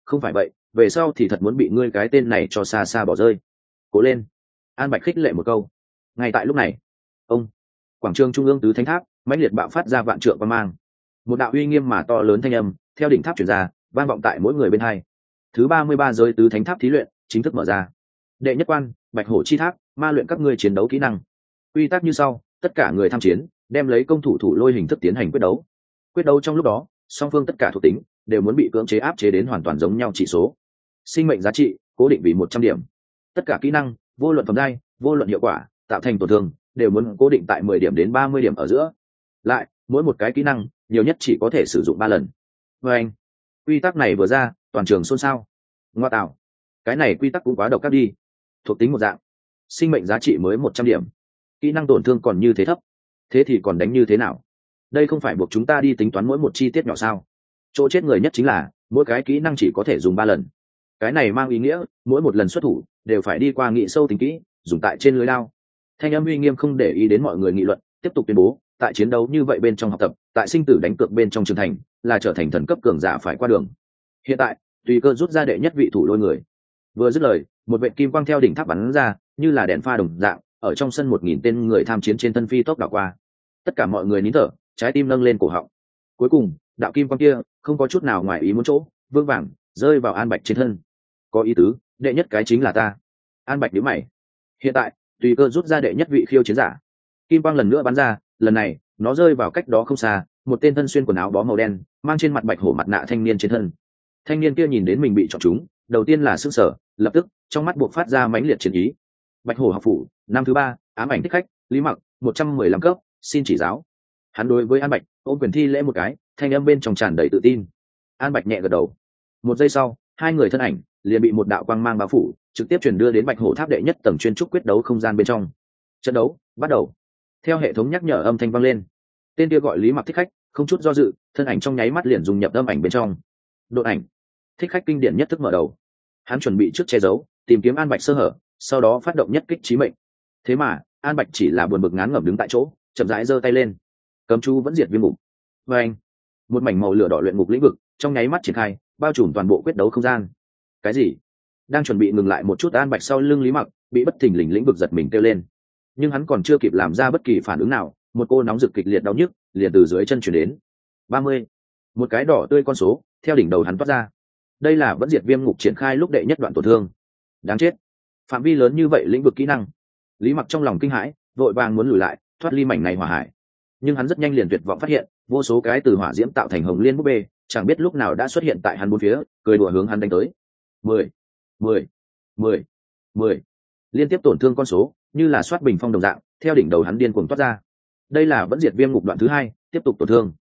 không phải vậy về sau thì thật muốn bị ngươi cái tên này cho xa xa bỏ rơi. Cố lên. An Bạch khích lệ một câu. Ngay tại lúc này, ông quảng trường trung ương tứ thánh tháp mãnh liệt bạo phát ra vạn trượng quang mang, một đạo uy nghiêm mà to lớn thanh âm theo đỉnh tháp truyền ra, vang vọng tại mỗi người bên hai. Thứ 33 giới tứ thánh tháp thí luyện chính thức mở ra. Đệ nhất quan, Bạch Hổ chi tháp, ma luyện các ngươi chiến đấu kỹ năng. Quy tắc như sau: tất cả người tham chiến đem lấy công thủ thủ lôi hình thức tiến hành quyết đấu. Quyết đấu trong lúc đó, song phương tất cả thuộc tính đều muốn bị cưỡng chế áp chế đến hoàn toàn giống nhau chỉ số. Sinh mệnh giá trị cố định vì 100 điểm. Tất cả kỹ năng, vô luận phẩm giai, vô luận hiệu quả, tạo thành tổn thương đều muốn cố định tại 10 điểm đến 30 điểm ở giữa. Lại, mỗi một cái kỹ năng nhiều nhất chỉ có thể sử dụng 3 lần. Và anh, quy tắc này vừa ra, toàn trường xôn xao. Ngoa tạo, cái này quy tắc cũng quá độc ác đi. Thuộc tính một dạng, sinh mệnh giá trị mới 100 điểm, kỹ năng tổn thương còn như thế thấp, thế thì còn đánh như thế nào? Đây không phải buộc chúng ta đi tính toán mỗi một chi tiết nhỏ sao? Chỗ chết người nhất chính là mỗi cái kỹ năng chỉ có thể dùng 3 lần. Cái này mang ý nghĩa mỗi một lần xuất thủ đều phải đi qua nghị sâu tính kỹ, dùng tại trên lưới lao. Thanh âm uy nghiêm không để ý đến mọi người nghị luận, tiếp tục tuyên bố, tại chiến đấu như vậy bên trong học tập, tại sinh tử đánh cược bên trong trưởng thành, là trở thành thần cấp cường giả phải qua đường. Hiện tại, tùy cơ rút ra đệ nhất vị thủ lôi người. Vừa dứt lời, một vệt kim quang theo đỉnh tháp bắn ra, như là đèn pha đồng dạng, ở trong sân 1000 tên người tham chiến trên thân phi tốc đảo qua. Tất cả mọi người nín thở, trái tim nâng lên cổ họng. Cuối cùng, đạo kim quang kia không có chút nào ngoài ý muốn chỗ, vương vàng rơi vào An Bạch trên thân. Có ý tứ, đệ nhất cái chính là ta. An Bạch nhíu mày. Hiện tại, tùy cơ rút ra đệ nhất vị khiêu chiến giả. Kim quang lần nữa bắn ra, lần này nó rơi vào cách đó không xa, một tên thân xuyên quần áo bó màu đen, mang trên mặt bạch hổ mặt nạ thanh niên trên thân. Thanh niên kia nhìn đến mình bị chọn trúng, đầu tiên là sửng sở, lập tức trong mắt buộc phát ra mãnh liệt chiến ý. Bạch hổ học phủ, năm thứ 3, ám ảnh thích khách, Lý Mặc, 115 cấp, xin chỉ giáo. Hắn đối với An Bạch ôm quyền thi lễ một cái, thanh âm bên trong tràn đầy tự tin. An Bạch nhẹ gật đầu. Một giây sau, hai người thân ảnh liền bị một đạo quang mang bao phủ, trực tiếp chuyển đưa đến Bạch hổ tháp đệ nhất tầng chuyên trúc quyết đấu không gian bên trong. Trận đấu bắt đầu. Theo hệ thống nhắc nhở âm thanh vang lên, tên kia gọi Lý Mặc thích khách không chút do dự, thân ảnh trong nháy mắt liền dùng nhập âm ảnh bên trong. Đột ảnh, thích khách kinh điển nhất thức mở đầu. Hắn chuẩn bị trước che giấu, tìm kiếm An Bạch sơ hở, sau đó phát động nhất kích chí mệnh. Thế mà An Bạch chỉ là buồn bực ngán ngẩm đứng tại chỗ, chậm rãi giơ tay lên, cấm chú vẫn diệt viêm ngục. Và anh, một mảnh màu lửa đỏ luyện ngục lĩnh vực trong nháy mắt triển khai, bao trùm toàn bộ quyết đấu không gian. Cái gì? Đang chuẩn bị ngừng lại một chút, An Bạch sau lưng Lý Mặc bị bất thình lình lĩnh vực giật mình kêu lên, nhưng hắn còn chưa kịp làm ra bất kỳ phản ứng nào, một cô nóng rực kịch liệt đau nhức liền từ dưới chân chuyển đến. 30. Một cái đỏ tươi con số theo đỉnh đầu hắn toát ra. Đây là vẫn diệt viêm ngục triển khai lúc đệ nhất đoạn tổn thương. Đáng chết, phạm vi lớn như vậy lĩnh vực kỹ năng. Lý Mặc trong lòng kinh hãi, vội vàng muốn lùi lại, thoát ly mảnh này hỏa hải. Nhưng hắn rất nhanh liền tuyệt vọng phát hiện, vô số cái từ hỏa diễm tạo thành hồng liên búp bê, chẳng biết lúc nào đã xuất hiện tại hắn bốn phía, cười đùa hướng hắn đánh tới. 10, 10, 10, 10. Liên tiếp tổn thương con số, như là soát bình phong đồng dạng, theo đỉnh đầu hắn điên cuồng toát ra. Đây là vẫn diệt viêm ngục đoạn thứ 2, tiếp tục tổn thương.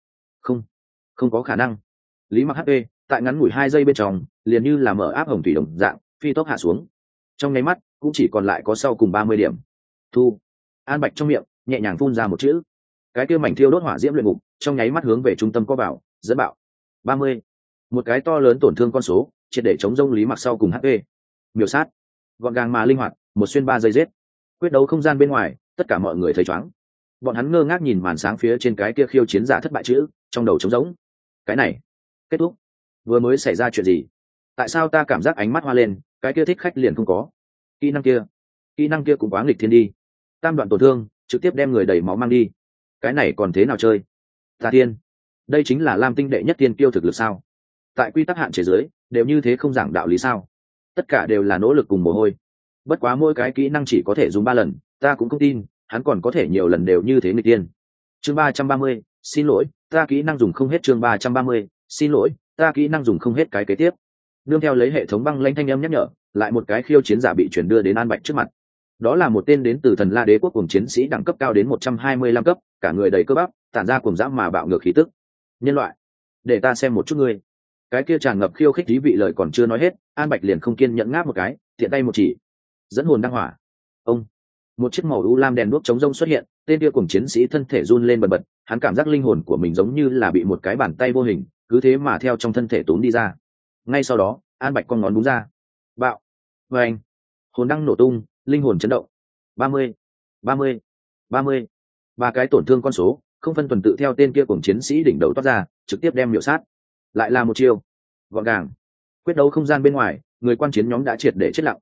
Không có khả năng. Lý Mặc HP tại ngắn ngủi 2 giây bên trong, liền như là mở áp hồng thủy đồng dạng, phi tốc hạ xuống. Trong nháy mắt, cũng chỉ còn lại có sau cùng 30 điểm. Thu. An Bạch trong miệng nhẹ nhàng phun ra một chữ. Cái kia mảnh thiêu đốt hỏa diễm luyện ngục, trong nháy mắt hướng về trung tâm có vào, dẫn bạo. 30. Một cái to lớn tổn thương con số, triệt để chống rông Lý Mặc sau cùng HP. Miểu sát. Gọn gàng mà linh hoạt, một xuyên 3 giây giết. Quyết đấu không gian bên ngoài, tất cả mọi người thấy chóng. Bọn hắn ngơ ngác nhìn màn sáng phía trên cái kia khiêu chiến giả thất bại chữ, trong đầu trống rỗng. Cái này, kết thúc. Vừa mới xảy ra chuyện gì? Tại sao ta cảm giác ánh mắt hoa lên, cái kia thích khách liền không có? Kỹ năng kia cũng quá nghịch thiên đi. Tam đoạn tổn thương, trực tiếp đem người đầy máu mang đi. Cái này còn thế nào chơi? Ta tiên, đây chính là Lam Tinh đệ nhất tiên kiêu thực lực sao? Tại quy tắc hạn chế dưới, đều như thế không giảng đạo lý sao? Tất cả đều là nỗ lực cùng mồ hôi. Bất quá mỗi cái kỹ năng chỉ có thể dùng 3 lần, ta cũng không tin hắn còn có thể nhiều lần đều như thế nghịch tiên. Chương 330, xin lỗi, ta kỹ năng dùng không hết. Chương 330, xin lỗi, ta kỹ năng dùng không hết. Cái kế tiếp, nương theo lấy hệ thống băng lãnh thanh âm nhắc nhở, lại một cái khiêu chiến giả bị chuyển đưa đến An Bạch trước mặt. Đó là một tên đến từ Thần La Đế quốc cùng chiến sĩ đẳng cấp cao đến 125 cấp, cả người đầy cơ bắp, tản ra cuồng dã mà bạo ngược khí tức. Nhân loại, để ta xem một chút ngươi. Cái kia tràn ngập khiêu khích ý vị lời còn chưa nói hết, An Bạch liền không kiên nhẫn ngáp một cái, tiện tay một chỉ, dẫn hồn đăng hỏa. Ông, một chiếc màu u lam đèn đuốc chống rông xuất hiện, tên kia cùng chiến sĩ thân thể run lên bần bật, hắn cảm giác linh hồn của mình giống như là bị một cái bàn tay vô hình cứ thế mà theo trong thân thể tốn đi ra. Ngay sau đó, An Bạch con ngón đúng ra, bạo, và anh, hồn đăng nổ tung, linh hồn chấn động. 30, 30, 30. Ba cái tổn thương con số không phân tuần tự theo tên kia cùng chiến sĩ đỉnh đầu toát ra, trực tiếp đem miểu sát. Lại là một chiêu, gọn gàng. Quyết đấu không gian bên ngoài, người quan chiến nhóm đã triệt để chết lặng.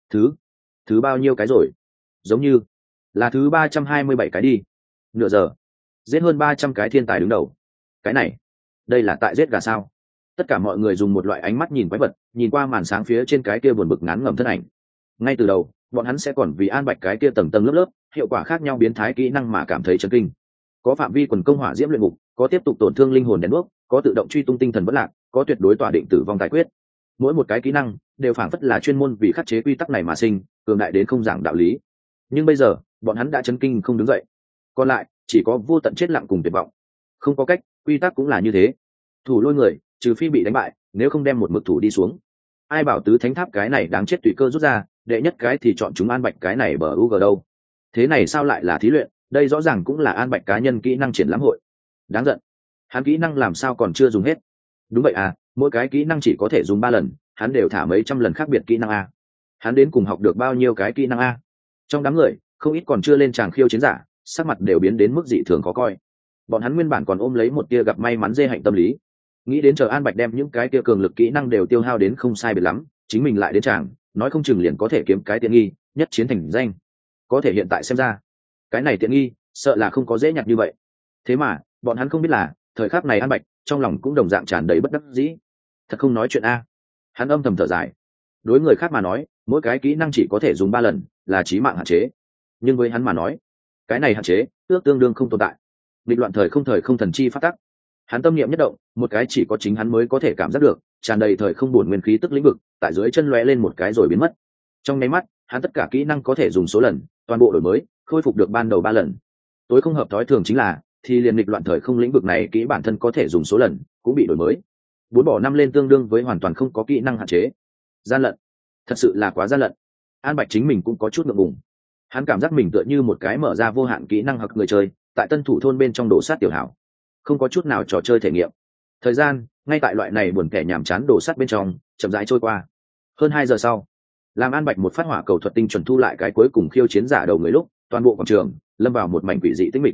Thứ bao nhiêu cái rồi? Giống như là thứ 327 cái đi. Nửa giờ giết hơn 300 cái thiên tài đứng đầu. Cái này, đây là tại giết gà sao? Tất cả mọi người dùng một loại ánh mắt nhìn quái vật, nhìn qua màn sáng phía trên cái kia buồn bực ngán ngẩm thân ảnh. Ngay từ đầu, bọn hắn sẽ còn vì An Bạch cái kia tầng tầng lớp lớp, hiệu quả khác nhau biến thái kỹ năng mà cảm thấy chấn kinh. Có phạm vi quần công hỏa diễm luyện ngục, có tiếp tục tổn thương linh hồn đèn đuốc, có tự động truy tung tinh thần bất lạc, có tuyệt đối tỏa định tử vong tài quyết. Mỗi một cái kỹ năng đều phảng phất là chuyên môn vì khắc chế quy tắc này mà sinh, cường đại đến không giảng đạo lý. Nhưng bây giờ, bọn hắn đã chấn kinh không đứng dậy. Còn lại, chỉ có vô tận chết lặng cùng tuyệt vọng. Không có cách, quy tắc cũng là như thế. Thủ lôi người, trừ phi bị đánh bại, nếu không đem một mực thủ đi xuống. Ai bảo tứ thánh tháp cái này đáng chết tùy cơ rút ra, đệ nhất cái thì chọn chúng An Bạch cái này bờ UG đâu. Thế này sao lại là thí luyện, đây rõ ràng cũng là An Bạch cá nhân kỹ năng triển lãm hội. Đáng giận. Hắn kỹ năng làm sao còn chưa dùng hết? Đúng vậy à, mỗi cái kỹ năng chỉ có thể dùng 3 lần, hắn đều thả mấy trăm lần khác biệt kỹ năng a. Hắn đến cùng học được bao nhiêu cái kỹ năng a? Trong đám người, không ít còn chưa lên tràng khiêu chiến giả, sắc mặt đều biến đến mức dị thường khó coi. Bọn hắn nguyên bản còn ôm lấy một tia gặp may mắn dê hạnh tâm lý, nghĩ đến chờ An Bạch đem những cái tia cường lực kỹ năng đều tiêu hao đến không sai biệt lắm, chính mình lại đến tràng, nói không chừng liền có thể kiếm cái tiện nghi, nhất chiến thành danh. Có thể hiện tại xem ra, cái này tiện nghi, sợ là không có dễ nhặt như vậy. Thế mà, bọn hắn không biết là, thời khắc này An Bạch, trong lòng cũng đồng dạng tràn đầy bất đắc dĩ. Thật không nói chuyện a. Hắn âm thầm thở dài. Đối người khác mà nói, mỗi cái kỹ năng chỉ có thể dùng 3 lần, là chí mạng hạn chế. Nhưng với hắn mà nói, cái này hạn chế, ước tương đương không tồn tại. Nghịch loạn thời không thần chi phát tắc. Hắn tâm niệm nhất động, một cái chỉ có chính hắn mới có thể cảm giác được, tràn đầy thời không buồn nguyên khí tức lĩnh vực, tại dưới chân lóe lên một cái rồi biến mất. Trong nháy mắt, hắn tất cả kỹ năng có thể dùng số lần, toàn bộ đổi mới, khôi phục được ban đầu 3 lần. Tối không hợp thói thường chính là, thì liền nghịch loạn thời không lĩnh vực này kỹ bản thân có thể dùng số lần, cũng bị đổi mới. 4 bỏ 5 lên tương đương với hoàn toàn không có kỹ năng hạn chế. Gian lận, thật sự là quá gian lận. An Bạch chính mình cũng có chút ngượng ngùng. Hắn cảm giác mình tựa như một cái mở ra vô hạn kỹ năng hoặc người chơi, tại tân thủ thôn bên trong đổ sát tiểu hảo, không có chút nào trò chơi thể nghiệm. Thời gian ngay tại loại này buồn kẻ nhàm chán đổ sát bên trong chậm rãi trôi qua. Hơn 2 giờ sau, làm An Bạch một phát hỏa cầu thuật tinh chuẩn thu lại cái cuối cùng khiêu chiến giả đầu người lúc, toàn bộ quảng trường lâm vào một mảnh quỷ dị tĩnh mịch.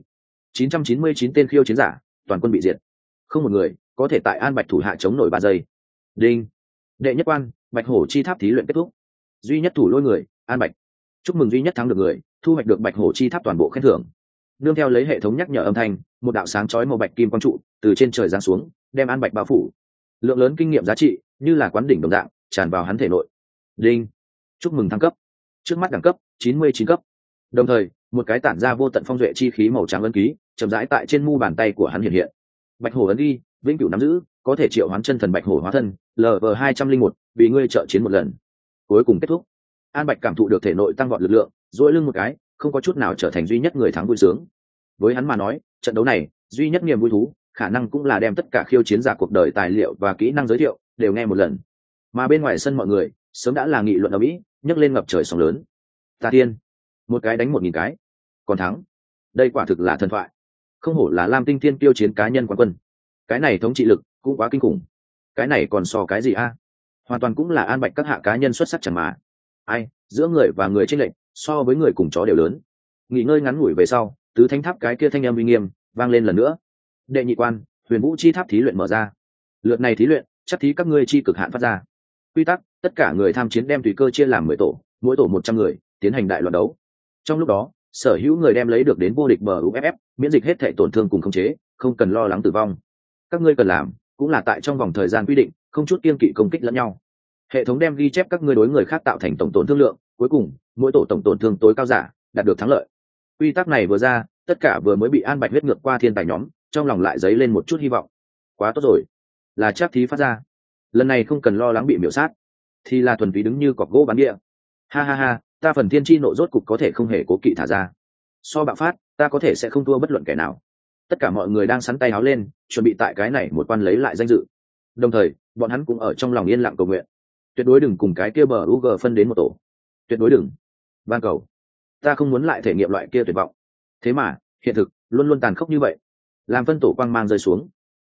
999 tên khiêu chiến giả, toàn quân bị diệt. Không một người có thể tại An Bạch thủ hạ chống nổi 3 giây. Đinh. Đệ nhất quan, Bạch Hổ chi tháp thí luyện kết thúc. Duy nhất thủ lôi người, An Bạch. Chúc mừng duy nhất thắng được người, thu hoạch được Bạch Hổ chi tháp toàn bộ khen thưởng. Nương theo lấy hệ thống nhắc nhở âm thanh, một đạo sáng chói màu bạch kim quang trụ từ trên trời giáng xuống, đem An Bạch bao phủ. Lượng lớn kinh nghiệm giá trị, như là quán đỉnh đồng dạng, tràn vào hắn thể nội. Đinh. Chúc mừng thăng cấp. Trước mắt đẳng cấp 99 cấp. Đồng thời, một cái tản ra vô tận phong duệ chi khí màu trắng ấn ký, chậm rãi tại trên mu bàn tay của hắn hiện hiện. Bạch Hổ ấn ghi, vĩnh cửu nắm giữ, có thể triệu hoán chân thần Bạch Hổ hóa thân, LV201, vì ngươi trợ chiến một lần. Cuối cùng kết thúc. An Bạch cảm thụ được thể nội tăng vọt lực lượng, duỗi lưng một cái, không có chút nào trở thành duy nhất người thắng vui sướng. Với hắn mà nói, trận đấu này, duy nhất niềm vui thú, khả năng cũng là đem tất cả khiêu chiến giả cuộc đời tài liệu và kỹ năng giới thiệu đều nghe một lần. Mà bên ngoài sân mọi người, sớm đã là nghị luận ầm ĩ, nhấc lên ngập trời sóng lớn. Tà Tiên, một cái đánh 1000 cái, còn thắng. Đây quả thực là thần thoại. Không hổ là Lam Tinh Thiên kiêu chiến cá nhân quán quân. Cái này thống trị lực cũng quá kinh khủng. Cái này còn so cái gì a? Hoàn toàn cũng là An Bạch các hạ cá nhân xuất sắc chẳng mà. Ai, giữa người và người chênh lệch, so với người cùng chó đều lớn. Nghỉ ngơi ngắn ngủi về sau, tứ thánh tháp cái kia thanh âm uy nghiêm vang lên lần nữa. Đệ nhị quan, Huyền Vũ chi tháp thí luyện mở ra. Lượt này thí luyện, chắc thí các ngươi chi cực hạn phát ra. Quy tắc, tất cả người tham chiến đem tùy cơ chia làm 10 tổ, mỗi tổ 100 người, tiến hành đại loạt đấu. Trong lúc đó, sở hữu người đem lấy được đến vô địch bờ UFF, miễn dịch hết thảy tổn thương cùng khống chế, không cần lo lắng tử vong. Các ngươi cần làm, cũng là tại trong vòng thời gian quy định, không chút kiêng kỵ công kích lẫn nhau. Hệ thống đem ghi chép các ngươi đối người khác tạo thành tổng tổn thương lượng, cuối cùng, mỗi tổ tổng tổn thương tối cao giả đạt được thắng lợi. Quy tắc này vừa ra, tất cả vừa mới bị An Bạch huyết ngược qua thiên tài nhóm, trong lòng lại dấy lên một chút hy vọng. Quá tốt rồi, là chắc thí phát ra. Lần này không cần lo lắng bị miểu sát, thì là thuần túy đứng như cọc gỗ bán địa. Ha ha ha, ta phần thiên chi nộ rốt cục có thể không hề cố kỵ thả ra. So bạo phát, ta có thể sẽ không thua bất luận kẻ nào. Tất cả mọi người đang sắn tay áo lên, chuẩn bị tại cái này một quan lấy lại danh dự. Đồng thời, bọn hắn cũng ở trong lòng yên lặng cầu nguyện. Tuyệt đối đừng cùng cái kia bờ UG phân đến một tổ. Tuyệt đối đừng. Van cầu. Ta không muốn lại thể nghiệm loại kia tuyệt vọng. Thế mà, hiện thực luôn luôn tàn khốc như vậy. Làm phân tổ quang mang rơi xuống.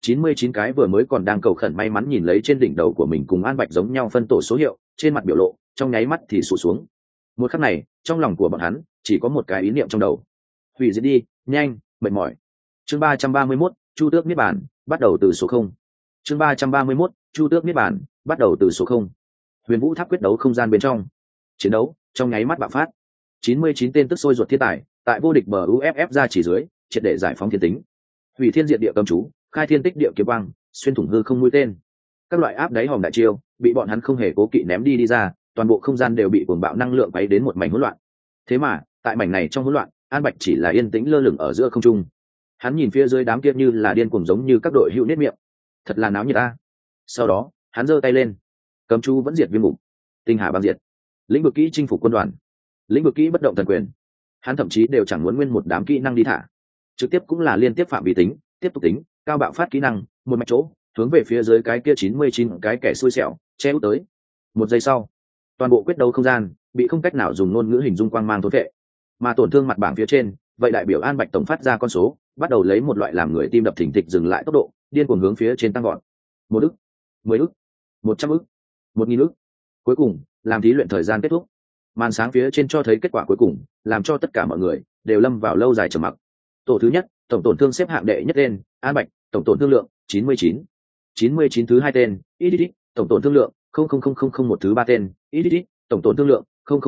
99 cái vừa mới còn đang cầu khẩn may mắn nhìn lấy trên đỉnh đầu của mình cùng An Bạch giống nhau phân tổ số hiệu, trên mặt biểu lộ, trong nháy mắt thì sụt xuống. Một khắc này, trong lòng của bọn hắn chỉ có một cái ý niệm trong đầu. Hủy diệt đi, nhanh, mệt mỏi. Chương 331, Chu Tước Niết Bàn, bắt đầu từ số 0. Chương 331, Chu Tước Niết Bàn, bắt đầu từ số 0. Huyền Vũ Tháp quyết đấu không gian bên trong. Chiến đấu trong nháy mắt bạo phát. 99 tên tức sôi ruột thiên tài, tại vô địch bờ UFF ra chỉ dưới, triệt để giải phóng thiên tính. Hủy thiên diệt địa cấm chú, khai thiên tích địa kiếm quang, xuyên thủng hư không mũi tên. Các loại áp đáy hòm đại chiêu, bị bọn hắn không hề cố kỵ ném đi ra, toàn bộ không gian đều bị cuồng bạo năng lượng quấy đến một mảnh hỗn loạn. Thế mà, tại mảnh này trong hỗn loạn, An Bạch chỉ là yên tĩnh lơ lửng ở giữa không trung. Hắn nhìn phía dưới đám kia như là điên cuồng giống như các đội hữu nết miệng. Thật là náo nhiệt ta. Sau đó, hắn giơ tay lên. Cấm chú vẫn diệt viêm ngục. Tinh hà băng diệt. Lĩnh vực kỹ chinh phục quân đoàn. Lĩnh vực kỹ bất động thần quyền. Hắn thậm chí đều chẳng muốn nguyên một đám kỹ năng đi thả, trực tiếp cũng là liên tiếp phạm vi tính, tiếp tục tính, cao bạo phát kỹ năng, một mạch chỗ, hướng về phía dưới cái kia 99 cái kẻ xui xẻo, che út tới. Một giây sau, toàn bộ quyết đấu không gian bị không cách nào dùng ngôn ngữ hình dung quang mang thôn vệ, mà tổn thương mặt bảng phía trên, vậy đại biểu An Bạch tổng phát ra con số, bắt đầu lấy một loại làm người tim đập thình thịch dừng lại tốc độ, điên cuồng hướng phía trên tăng vọt. 1 ức, 10 ức, 100 ức, 1000 ức. Cuối cùng, làm thí luyện thời gian kết thúc. Màn sáng phía trên cho thấy kết quả cuối cùng, làm cho tất cả mọi người đều lâm vào lâu dài trầm mặc. Tổ thứ nhất, tổng tổn thương xếp hạng đệ nhất tên, An Bạch, tổng tổn thương lượng 99. 99 thứ hai tên, IDD, tổng tổn thương lượng 00001 thứ ba tên, IDD, tổng tổn thương lượng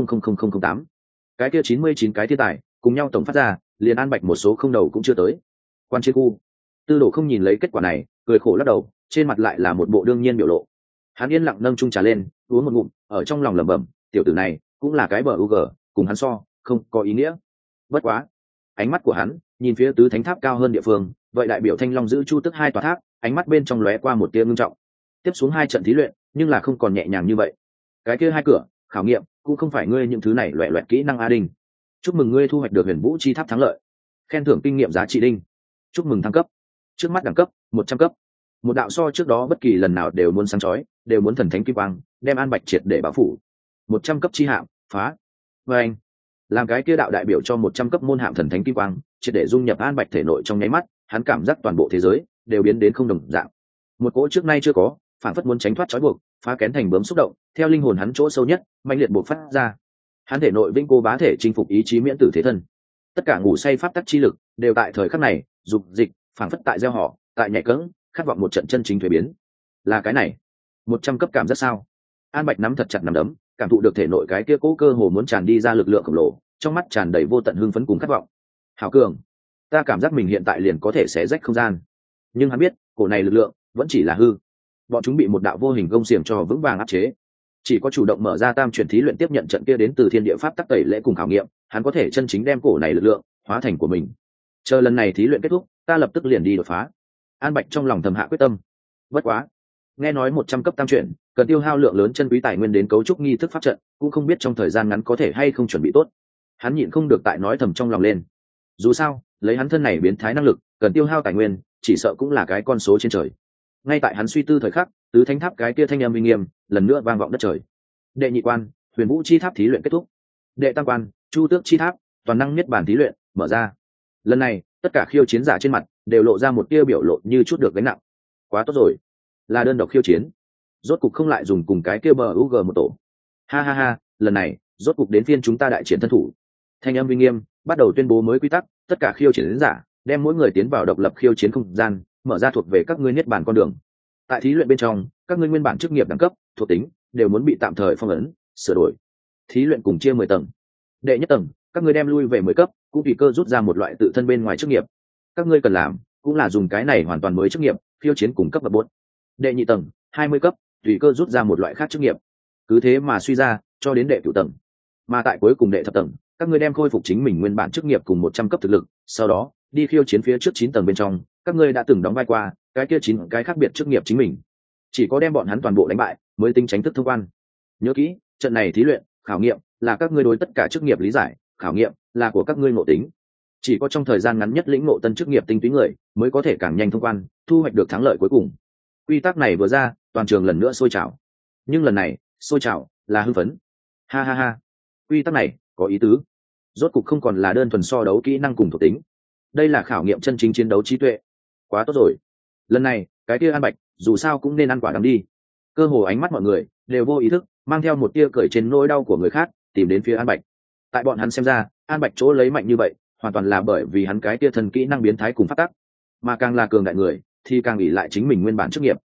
00008. Cái kia 99 cái thiên tài, cùng nhau tổng phát ra, liền An Bạch một số không đầu cũng chưa tới. Quan chiến khu, Tư Đồ không nhìn lấy kết quả này, cười khổ lắc đầu, trên mặt lại là một bộ đương nhiên biểu lộ. Hắn yên lặng nâng chung trà lên, uống một ngụm, ở trong lòng lẩm bẩm, tiểu tử này cũng là cái bờ UG, cùng hắn so, không có ý nghĩa. Bất quá, ánh mắt của hắn nhìn phía tứ thánh tháp cao hơn địa phương, vậy đại biểu Thanh Long giữ Chu Tức hai tòa tháp, ánh mắt bên trong lóe qua một tia ngưng trọng. Tiếp xuống hai trận thí luyện, nhưng là không còn nhẹ nhàng như vậy. Cái kia hai cửa, khảo nghiệm, cũng không phải ngươi những thứ này loẻ loẹt kỹ năng A Đinh. Chúc mừng ngươi thu hoạch được Huyền Vũ Chi Tháp thắng lợi. Khen thưởng kinh nghiệm giá trị Đinh. Chúc mừng thăng cấp. Trước mắt đẳng cấp 100 cấp. Một đạo so trước đó bất kỳ lần nào đều muốn sáng chói, đều muốn thần thánh kim quang, đem An Bạch triệt để bao phủ. 100 cấp chi hạm, phá. Và anh, làm cái kia đạo đại biểu cho 100 cấp môn hạm thần thánh kim quang, triệt để dung nhập An Bạch thể nội trong nháy mắt, hắn cảm giác toàn bộ thế giới đều biến đến không đồng dạng. Một cỗ trước nay chưa có, phản phất muốn tránh thoát trói buộc, phá kén thành bướm xúc động, theo linh hồn hắn chỗ sâu nhất, mãnh liệt bộc phát ra. Hắn thể nội vĩnh cố bá thể chinh phục ý chí miễn tử thế thân. Tất cả ngủ say pháp tắc chi lực đều tại thời khắc này, dục dịch, phản phất tại gieo họ, tại nhảy cẫng, khát vọng một trận chân chính thuế biến. Là cái này, 100 cấp cảm giác sao? An Bạch nắm thật chặt nắm đấm, cảm thụ được thể nội cái kia cố cơ hồ muốn tràn đi ra lực lượng khổng lồ, trong mắt tràn đầy vô tận hưng phấn cùng khát vọng. Hảo cường, ta cảm giác mình hiện tại liền có thể xé rách không gian. Nhưng hắn biết, cổ này lực lượng vẫn chỉ là hư. Bọn chúng bị một đạo vô hình gông xiềng cho vững vàng áp chế. Chỉ có chủ động mở ra tam chuyển thí luyện tiếp nhận trận kia đến từ thiên địa pháp tắc tẩy lễ cùng khảo nghiệm, hắn có thể chân chính đem cổ này lực lượng hóa thành của mình. Chờ lần này thí luyện kết thúc, ta lập tức liền đi đột phá. An Bạch trong lòng thầm hạ quyết tâm. Bất quá, nghe nói 100 cấp tam chuyển cần tiêu hao lượng lớn chân quý tài nguyên đến cấu trúc nghi thức pháp trận, cũng không biết trong thời gian ngắn có thể hay không chuẩn bị tốt. Hắn nhịn không được tại nói thầm trong lòng lên. Dù sao, lấy hắn thân này biến thái năng lực, cần tiêu hao tài nguyên, chỉ sợ cũng là cái con số trên trời. Ngay tại hắn suy tư thời khắc, tứ thánh tháp cái kia thanh âm uy nghiêm lần nữa vang vọng đất trời. Đệ nhị quan, Huyền Vũ Chi Tháp thí luyện kết thúc. Đệ tam quan, Chu Tước Chi Tháp, toàn năng niết bàn thí luyện mở ra. Lần này, tất cả khiêu chiến giả trên mặt đều lộ ra một tia biểu lộ như chút được gánh nặng. Quá tốt rồi, là đơn độc khiêu chiến, rốt cục không lại dùng cùng cái kia bờ UG một tổ. Ha ha ha, lần này rốt cục đến phiên chúng ta đại chiến thân thủ. Thanh âm uy nghiêm bắt đầu tuyên bố mới quy tắc, tất cả khiêu chiến giả đem mỗi người tiến vào độc lập khiêu chiến không gian, mở ra thuộc về các ngươi niết bàn con đường. Tại thí luyện bên trong, các ngươi nguyên bản chức nghiệp đẳng cấp, thuộc tính đều muốn bị tạm thời phong ấn, sửa đổi. Thí luyện cùng chia 10 tầng. Đệ nhất tầng, các ngươi đem lui về 10 cấp, cũng tùy cơ rút ra một loại tự thân bên ngoài chức nghiệp. Các ngươi cần làm cũng là dùng cái này hoàn toàn mới chức nghiệp, khiêu chiến cùng cấp bậc 4. Đệ nhị tầng, 20 cấp, tùy cơ rút ra một loại khác chức nghiệp. Cứ thế mà suy ra, cho đến đệ cửu tầng. Mà tại cuối cùng đệ thập tầng, các ngươi đem khôi phục chính mình nguyên bản chức nghiệp cùng 100 cấp thực lực, sau đó đi khiêu chiến phía trước 9 tầng bên trong, các ngươi đã từng đóng vai qua cái kia 9 cái khác biệt chức nghiệp chính mình. Chỉ có đem bọn hắn toàn bộ đánh bại mới tính chính thức thông quan. Nhớ kỹ, trận này thí luyện, khảo nghiệm là các ngươi đối tất cả chức nghiệp lý giải, khảo nghiệm là của các ngươi ngộ tính. Chỉ có trong thời gian ngắn nhất lĩnh ngộ tân chức nghiệp tinh túy người mới có thể càng nhanh thông quan, thu hoạch được thắng lợi cuối cùng. Quy tắc này vừa ra, toàn trường lần nữa sôi trào. Nhưng lần này, sôi trào là hưng phấn. Ha ha ha, quy tắc này có ý tứ. Rốt cục không còn là đơn thuần so đấu kỹ năng cùng thuộc tính. Đây là khảo nghiệm chân chính chiến đấu trí tuệ. Quá tốt rồi. Lần này, cái kia An Bạch, dù sao cũng nên ăn quả đắng đi. Cơ hồ ánh mắt mọi người đều vô ý thức mang theo một tia cười trên nỗi đau của người khác, tìm đến phía An Bạch. Tại bọn hắn xem ra, An Bạch chỗ lấy mạnh như vậy, hoàn toàn là bởi vì hắn cái tia thần kỹ năng biến thái cùng phát tác, mà càng là cường đại người thì càng ỷ lại chính mình nguyên bản chức nghiệp.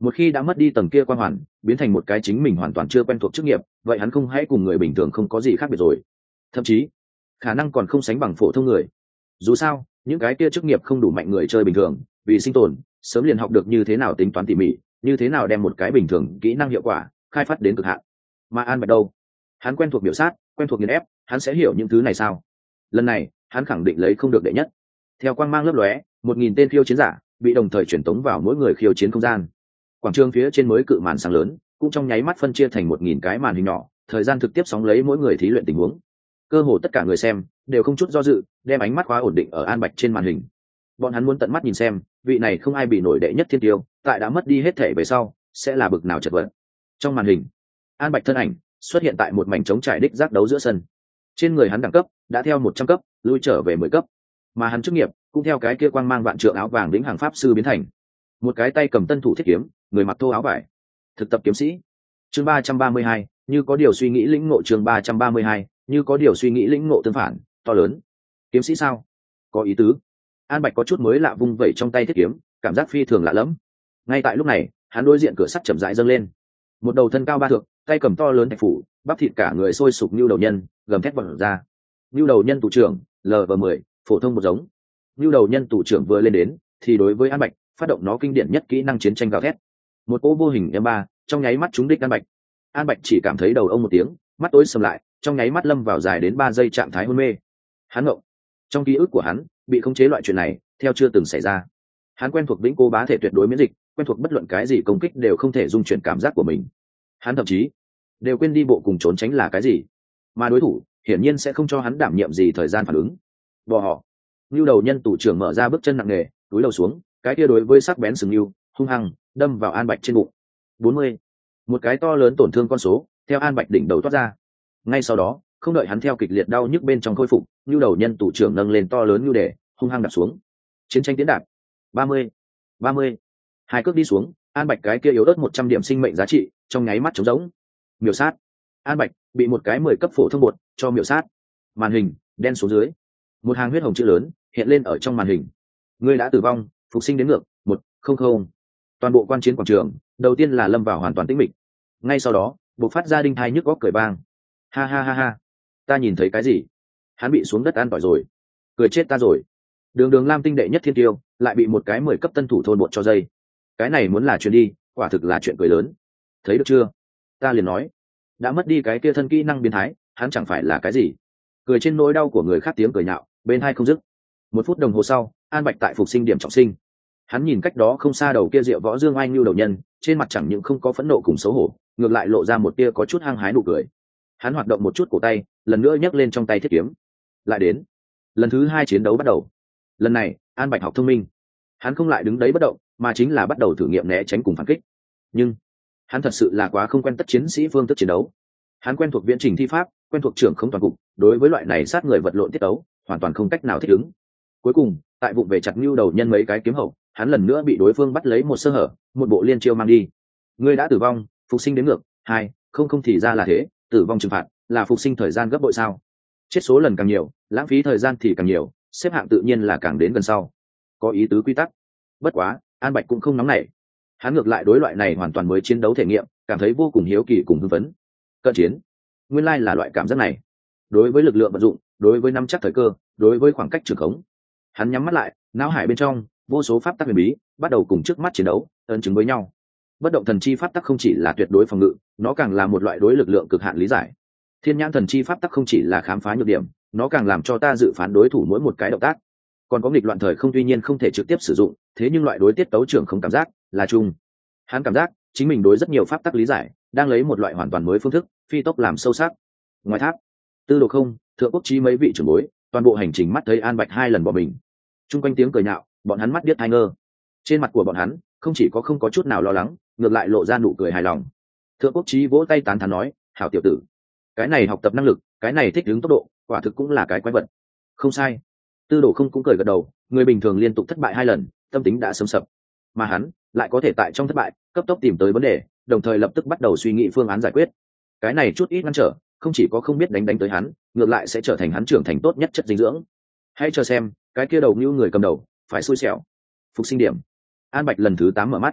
Một khi đã mất đi tầng kia quang hoàn, biến thành một cái chính mình hoàn toàn chưa quen thuộc chức nghiệp, vậy hắn không hãy cùng người bình thường không có gì khác biệt rồi, thậm chí khả năng còn không sánh bằng phổ thông người. Dù sao những cái kia chức nghiệp không đủ mạnh người chơi bình thường, vì sinh tồn sớm liền học được như thế nào tính toán tỉ mỉ, như thế nào đem một cái bình thường kỹ năng hiệu quả khai phát đến cực hạn. Mà An Bạch đâu, hắn quen thuộc biểu sát, quen thuộc nghiền ép, hắn sẽ hiểu những thứ này sao? Lần này hắn khẳng định lấy không được đệ nhất. Theo quang mang lấp lóe, 1000 tên khiêu chiến giả bị đồng thời chuyển tống vào mỗi người khiêu chiến không gian. Quảng trường phía trên mới cự màn sáng lớn cũng trong nháy mắt phân chia thành 1000 cái màn hình nhỏ, thời gian thực tiếp sóng lấy mỗi người thí luyện tình huống. Cơ hồ tất cả người xem đều không chút do dự đem ánh mắt khóa ổn định ở An Bạch trên màn hình. Bọn hắn muốn tận mắt nhìn xem vị này không ai bị nổi đệ nhất thiên tiêu tại đã mất đi hết thể về sau sẽ là bực nào chật vật. Trong màn hình, An Bạch thân ảnh xuất hiện tại một mảnh trống trải đích giác đấu giữa sân. Trên người hắn đẳng cấp đã theo 100 cấp lui trở về 10 cấp, mà hắn chức nghiệp cũng theo cái kia quang mang vạn trượng áo vàng lĩnh hàng pháp sư biến thành một cái tay cầm tân thủ thiết kiếm, người mặc thô áo vải, thực tập kiếm sĩ. Chương 332, như có điều suy nghĩ lĩnh ngộ. Chương 332, như có điều suy nghĩ lĩnh ngộ tương phản to lớn. Kiếm sĩ sao? Có ý tứ. An Bạch có chút mới lạ vung vẩy trong tay thiết kiếm, cảm giác phi thường lạ lẫm. Ngay tại lúc này, hắn đối diện cửa sắt chậm rãi dâng lên. Một đầu thân cao 3 thước, tay cầm to lớn thạch phủ, bắp thịt cả người sôi sục như đầu nhân, gầm thét vọt ra. Như đầu nhân tù trưởng, LV10, phổ thông một giống. Như đầu nhân tù trưởng vừa lên đến, thì đối với An Bạch phát động nó kinh điển nhất kỹ năng chiến tranh gào thét. Một cỗ vô hình M3 trong nháy mắt trúng đích An Bạch. An Bạch chỉ cảm thấy đầu ông một tiếng, mắt tối sầm lại, trong nháy mắt lâm vào dài đến 3 giây trạng thái hôn mê. Hắn ngộng. Trong ký ức của hắn, bị khống chế loại chuyện này theo chưa từng xảy ra. Hắn quen thuộc vĩnh cô bá thể tuyệt đối miễn dịch, quen thuộc bất luận cái gì công kích đều không thể dung chuyển cảm giác của mình. Hắn thậm chí đều quên đi bộ cùng trốn tránh là cái gì, mà đối thủ hiển nhiên sẽ không cho hắn đảm nhiệm gì thời gian phản ứng. Bỏ họ. Nưu đầu nhân tù trưởng mở ra bước chân nặng nề, túi đầu xuống, cái kia đối với sắc bén sừng nưu hung hăng đâm vào An Bạch trên bụng. 40. Một cái to lớn tổn thương con số theo An Bạch đỉnh đầu toát ra. Ngay sau đó, không đợi hắn theo kịch liệt đau nhức bên trong khôi phục, nưu đầu nhân tù trưởng nâng lên to lớn nưu đề, hung hăng đạp xuống. Chiến tranh tiến đạp. 30. Hai cước đi xuống, An Bạch cái kia yếu ớt 100 điểm sinh mệnh giá trị trong nháy mắt trống rỗng. Miểu sát. An Bạch bị một cái 10 cấp phổ thông bột cho miểu sát. Màn hình đen xuống dưới, một hàng huyết hồng chữ lớn hiện lên ở trong màn hình. Ngươi đã tử vong, phục sinh đến ngược 100. Toàn bộ quan chiến quảng trường đầu tiên là lâm vào hoàn toàn tĩnh mịch. Ngay sau đó bộc phát ra đinh thai nhức góc cười vang. Ha ha ha ha, ta nhìn thấy cái gì? Hắn bị xuống đất ăn tỏi rồi, cười chết ta rồi. Đường Lam tinh đệ nhất thiên tiêu lại bị một cái 10 cấp tân thủ thôn bột cho dây. Cái này muốn là chuyện đi, quả thực là chuyện cười lớn. Thấy được chưa? Ta liền nói, đã mất đi cái kia thân kỹ năng biến thái, hắn chẳng phải là cái gì. Cười trên nỗi đau của người khác tiếng cười nhạo bên hai không dứt. 1 phút đồng hồ sau, An Bạch tại phục sinh điểm trọng sinh. Hắn nhìn cách đó không xa đầu kia Diệu Võ Dương Anh Nưu đầu nhân, trên mặt chẳng những không có phẫn nộ cùng xấu hổ, ngược lại lộ ra một tia có chút hăng hái nụ cười. Hắn hoạt động một chút cổ tay, lần nữa nhấc lên trong tay thiết kiếm. Lại đến, lần thứ 2 chiến đấu bắt đầu. Lần này An Bạch học thông minh, hắn không lại đứng đấy bất động, mà chính là bắt đầu thử nghiệm né tránh cùng phản kích. Nhưng hắn thật sự là quá không quen tất chiến sĩ phương thức chiến đấu. Hắn quen thuộc viễn trình thi pháp, quen thuộc trưởng không toàn cục, đối với loại này sát người vật lộn tiết đấu hoàn toàn không cách nào thích ứng. Cuối cùng tại vụ về chặt Nưu đầu nhân mấy cái kiếm hậu, hắn lần nữa bị đối phương bắt lấy một sơ hở, một bộ liên chiêu mang đi. Ngươi đã tử vong, phục sinh đến ngược 2, không thì ra là thế, tử vong trừng phạt là phục sinh thời gian gấp bội sao? Chết số lần càng nhiều, lãng phí thời gian thì càng nhiều, xếp hạng tự nhiên là càng đến gần sau. Có ý tứ quy tắc. Bất quá An Bạch cũng không nóng nảy, hắn ngược lại đối loại này hoàn toàn mới chiến đấu thể nghiệm cảm thấy vô cùng hiếu kỳ cùng hưng phấn. Cận chiến, nguyên lai là loại cảm giác này. Đối với lực lượng vận dụng, đối với nắm chắc thời cơ, đối với khoảng cách trường khống, hắn nhắm mắt lại, não hải bên trong vô số pháp tắc huyền bí bắt đầu cùng trước mắt chiến đấu ấn chứng với nhau. Bất động thần chi pháp tắc không chỉ là tuyệt đối phòng ngự, nó càng là một loại đối lực lượng cực hạn lý giải. Thiên nhãn thần chi pháp tắc không chỉ là khám phá nhược điểm, nó càng làm cho ta dự phán đối thủ mỗi một cái động tác. Còn có nghịch loạn thời không tuy nhiên không thể trực tiếp sử dụng, thế nhưng loại đối tiết tấu trưởng không cảm giác là chung. Hắn cảm giác chính mình đối rất nhiều pháp tắc lý giải đang lấy một loại hoàn toàn mới phương thức phi tốc làm sâu sắc. Ngoài tháp, Tư Đồ Không, Thượng Quốc Chí mấy vị trưởng bối toàn bộ hành trình mắt thấy An Bạch 2 lần bỏ mình. Trung quanh tiếng cười nhạo, bọn hắn mắt điếc tai ngơ. Trên mặt của bọn hắn không chỉ có không có chút nào lo lắng, ngược lại lộ ra nụ cười hài lòng. Thượng Quốc Chí vỗ tay tán thán nói, hảo tiểu tử, cái này học tập năng lực, cái này thích ứng tốc độ, quả thực cũng là cái quái vật. Không sai. Tư Đồ Không cũng cười gật đầu, người bình thường liên tục thất bại 2 lần, tâm tính đã sớm sập, mà hắn lại có thể tại trong thất bại cấp tốc tìm tới vấn đề, đồng thời lập tức bắt đầu suy nghĩ phương án giải quyết. Cái này chút ít ngăn trở, không chỉ có không biết đánh tới hắn, ngược lại sẽ trở thành hắn trưởng thành tốt nhất chất dinh dưỡng. Hãy chờ xem, cái kia đầu như người cầm đầu phải xui xẻo. Phục sinh điểm. An Bạch lần thứ 8 mở mắt.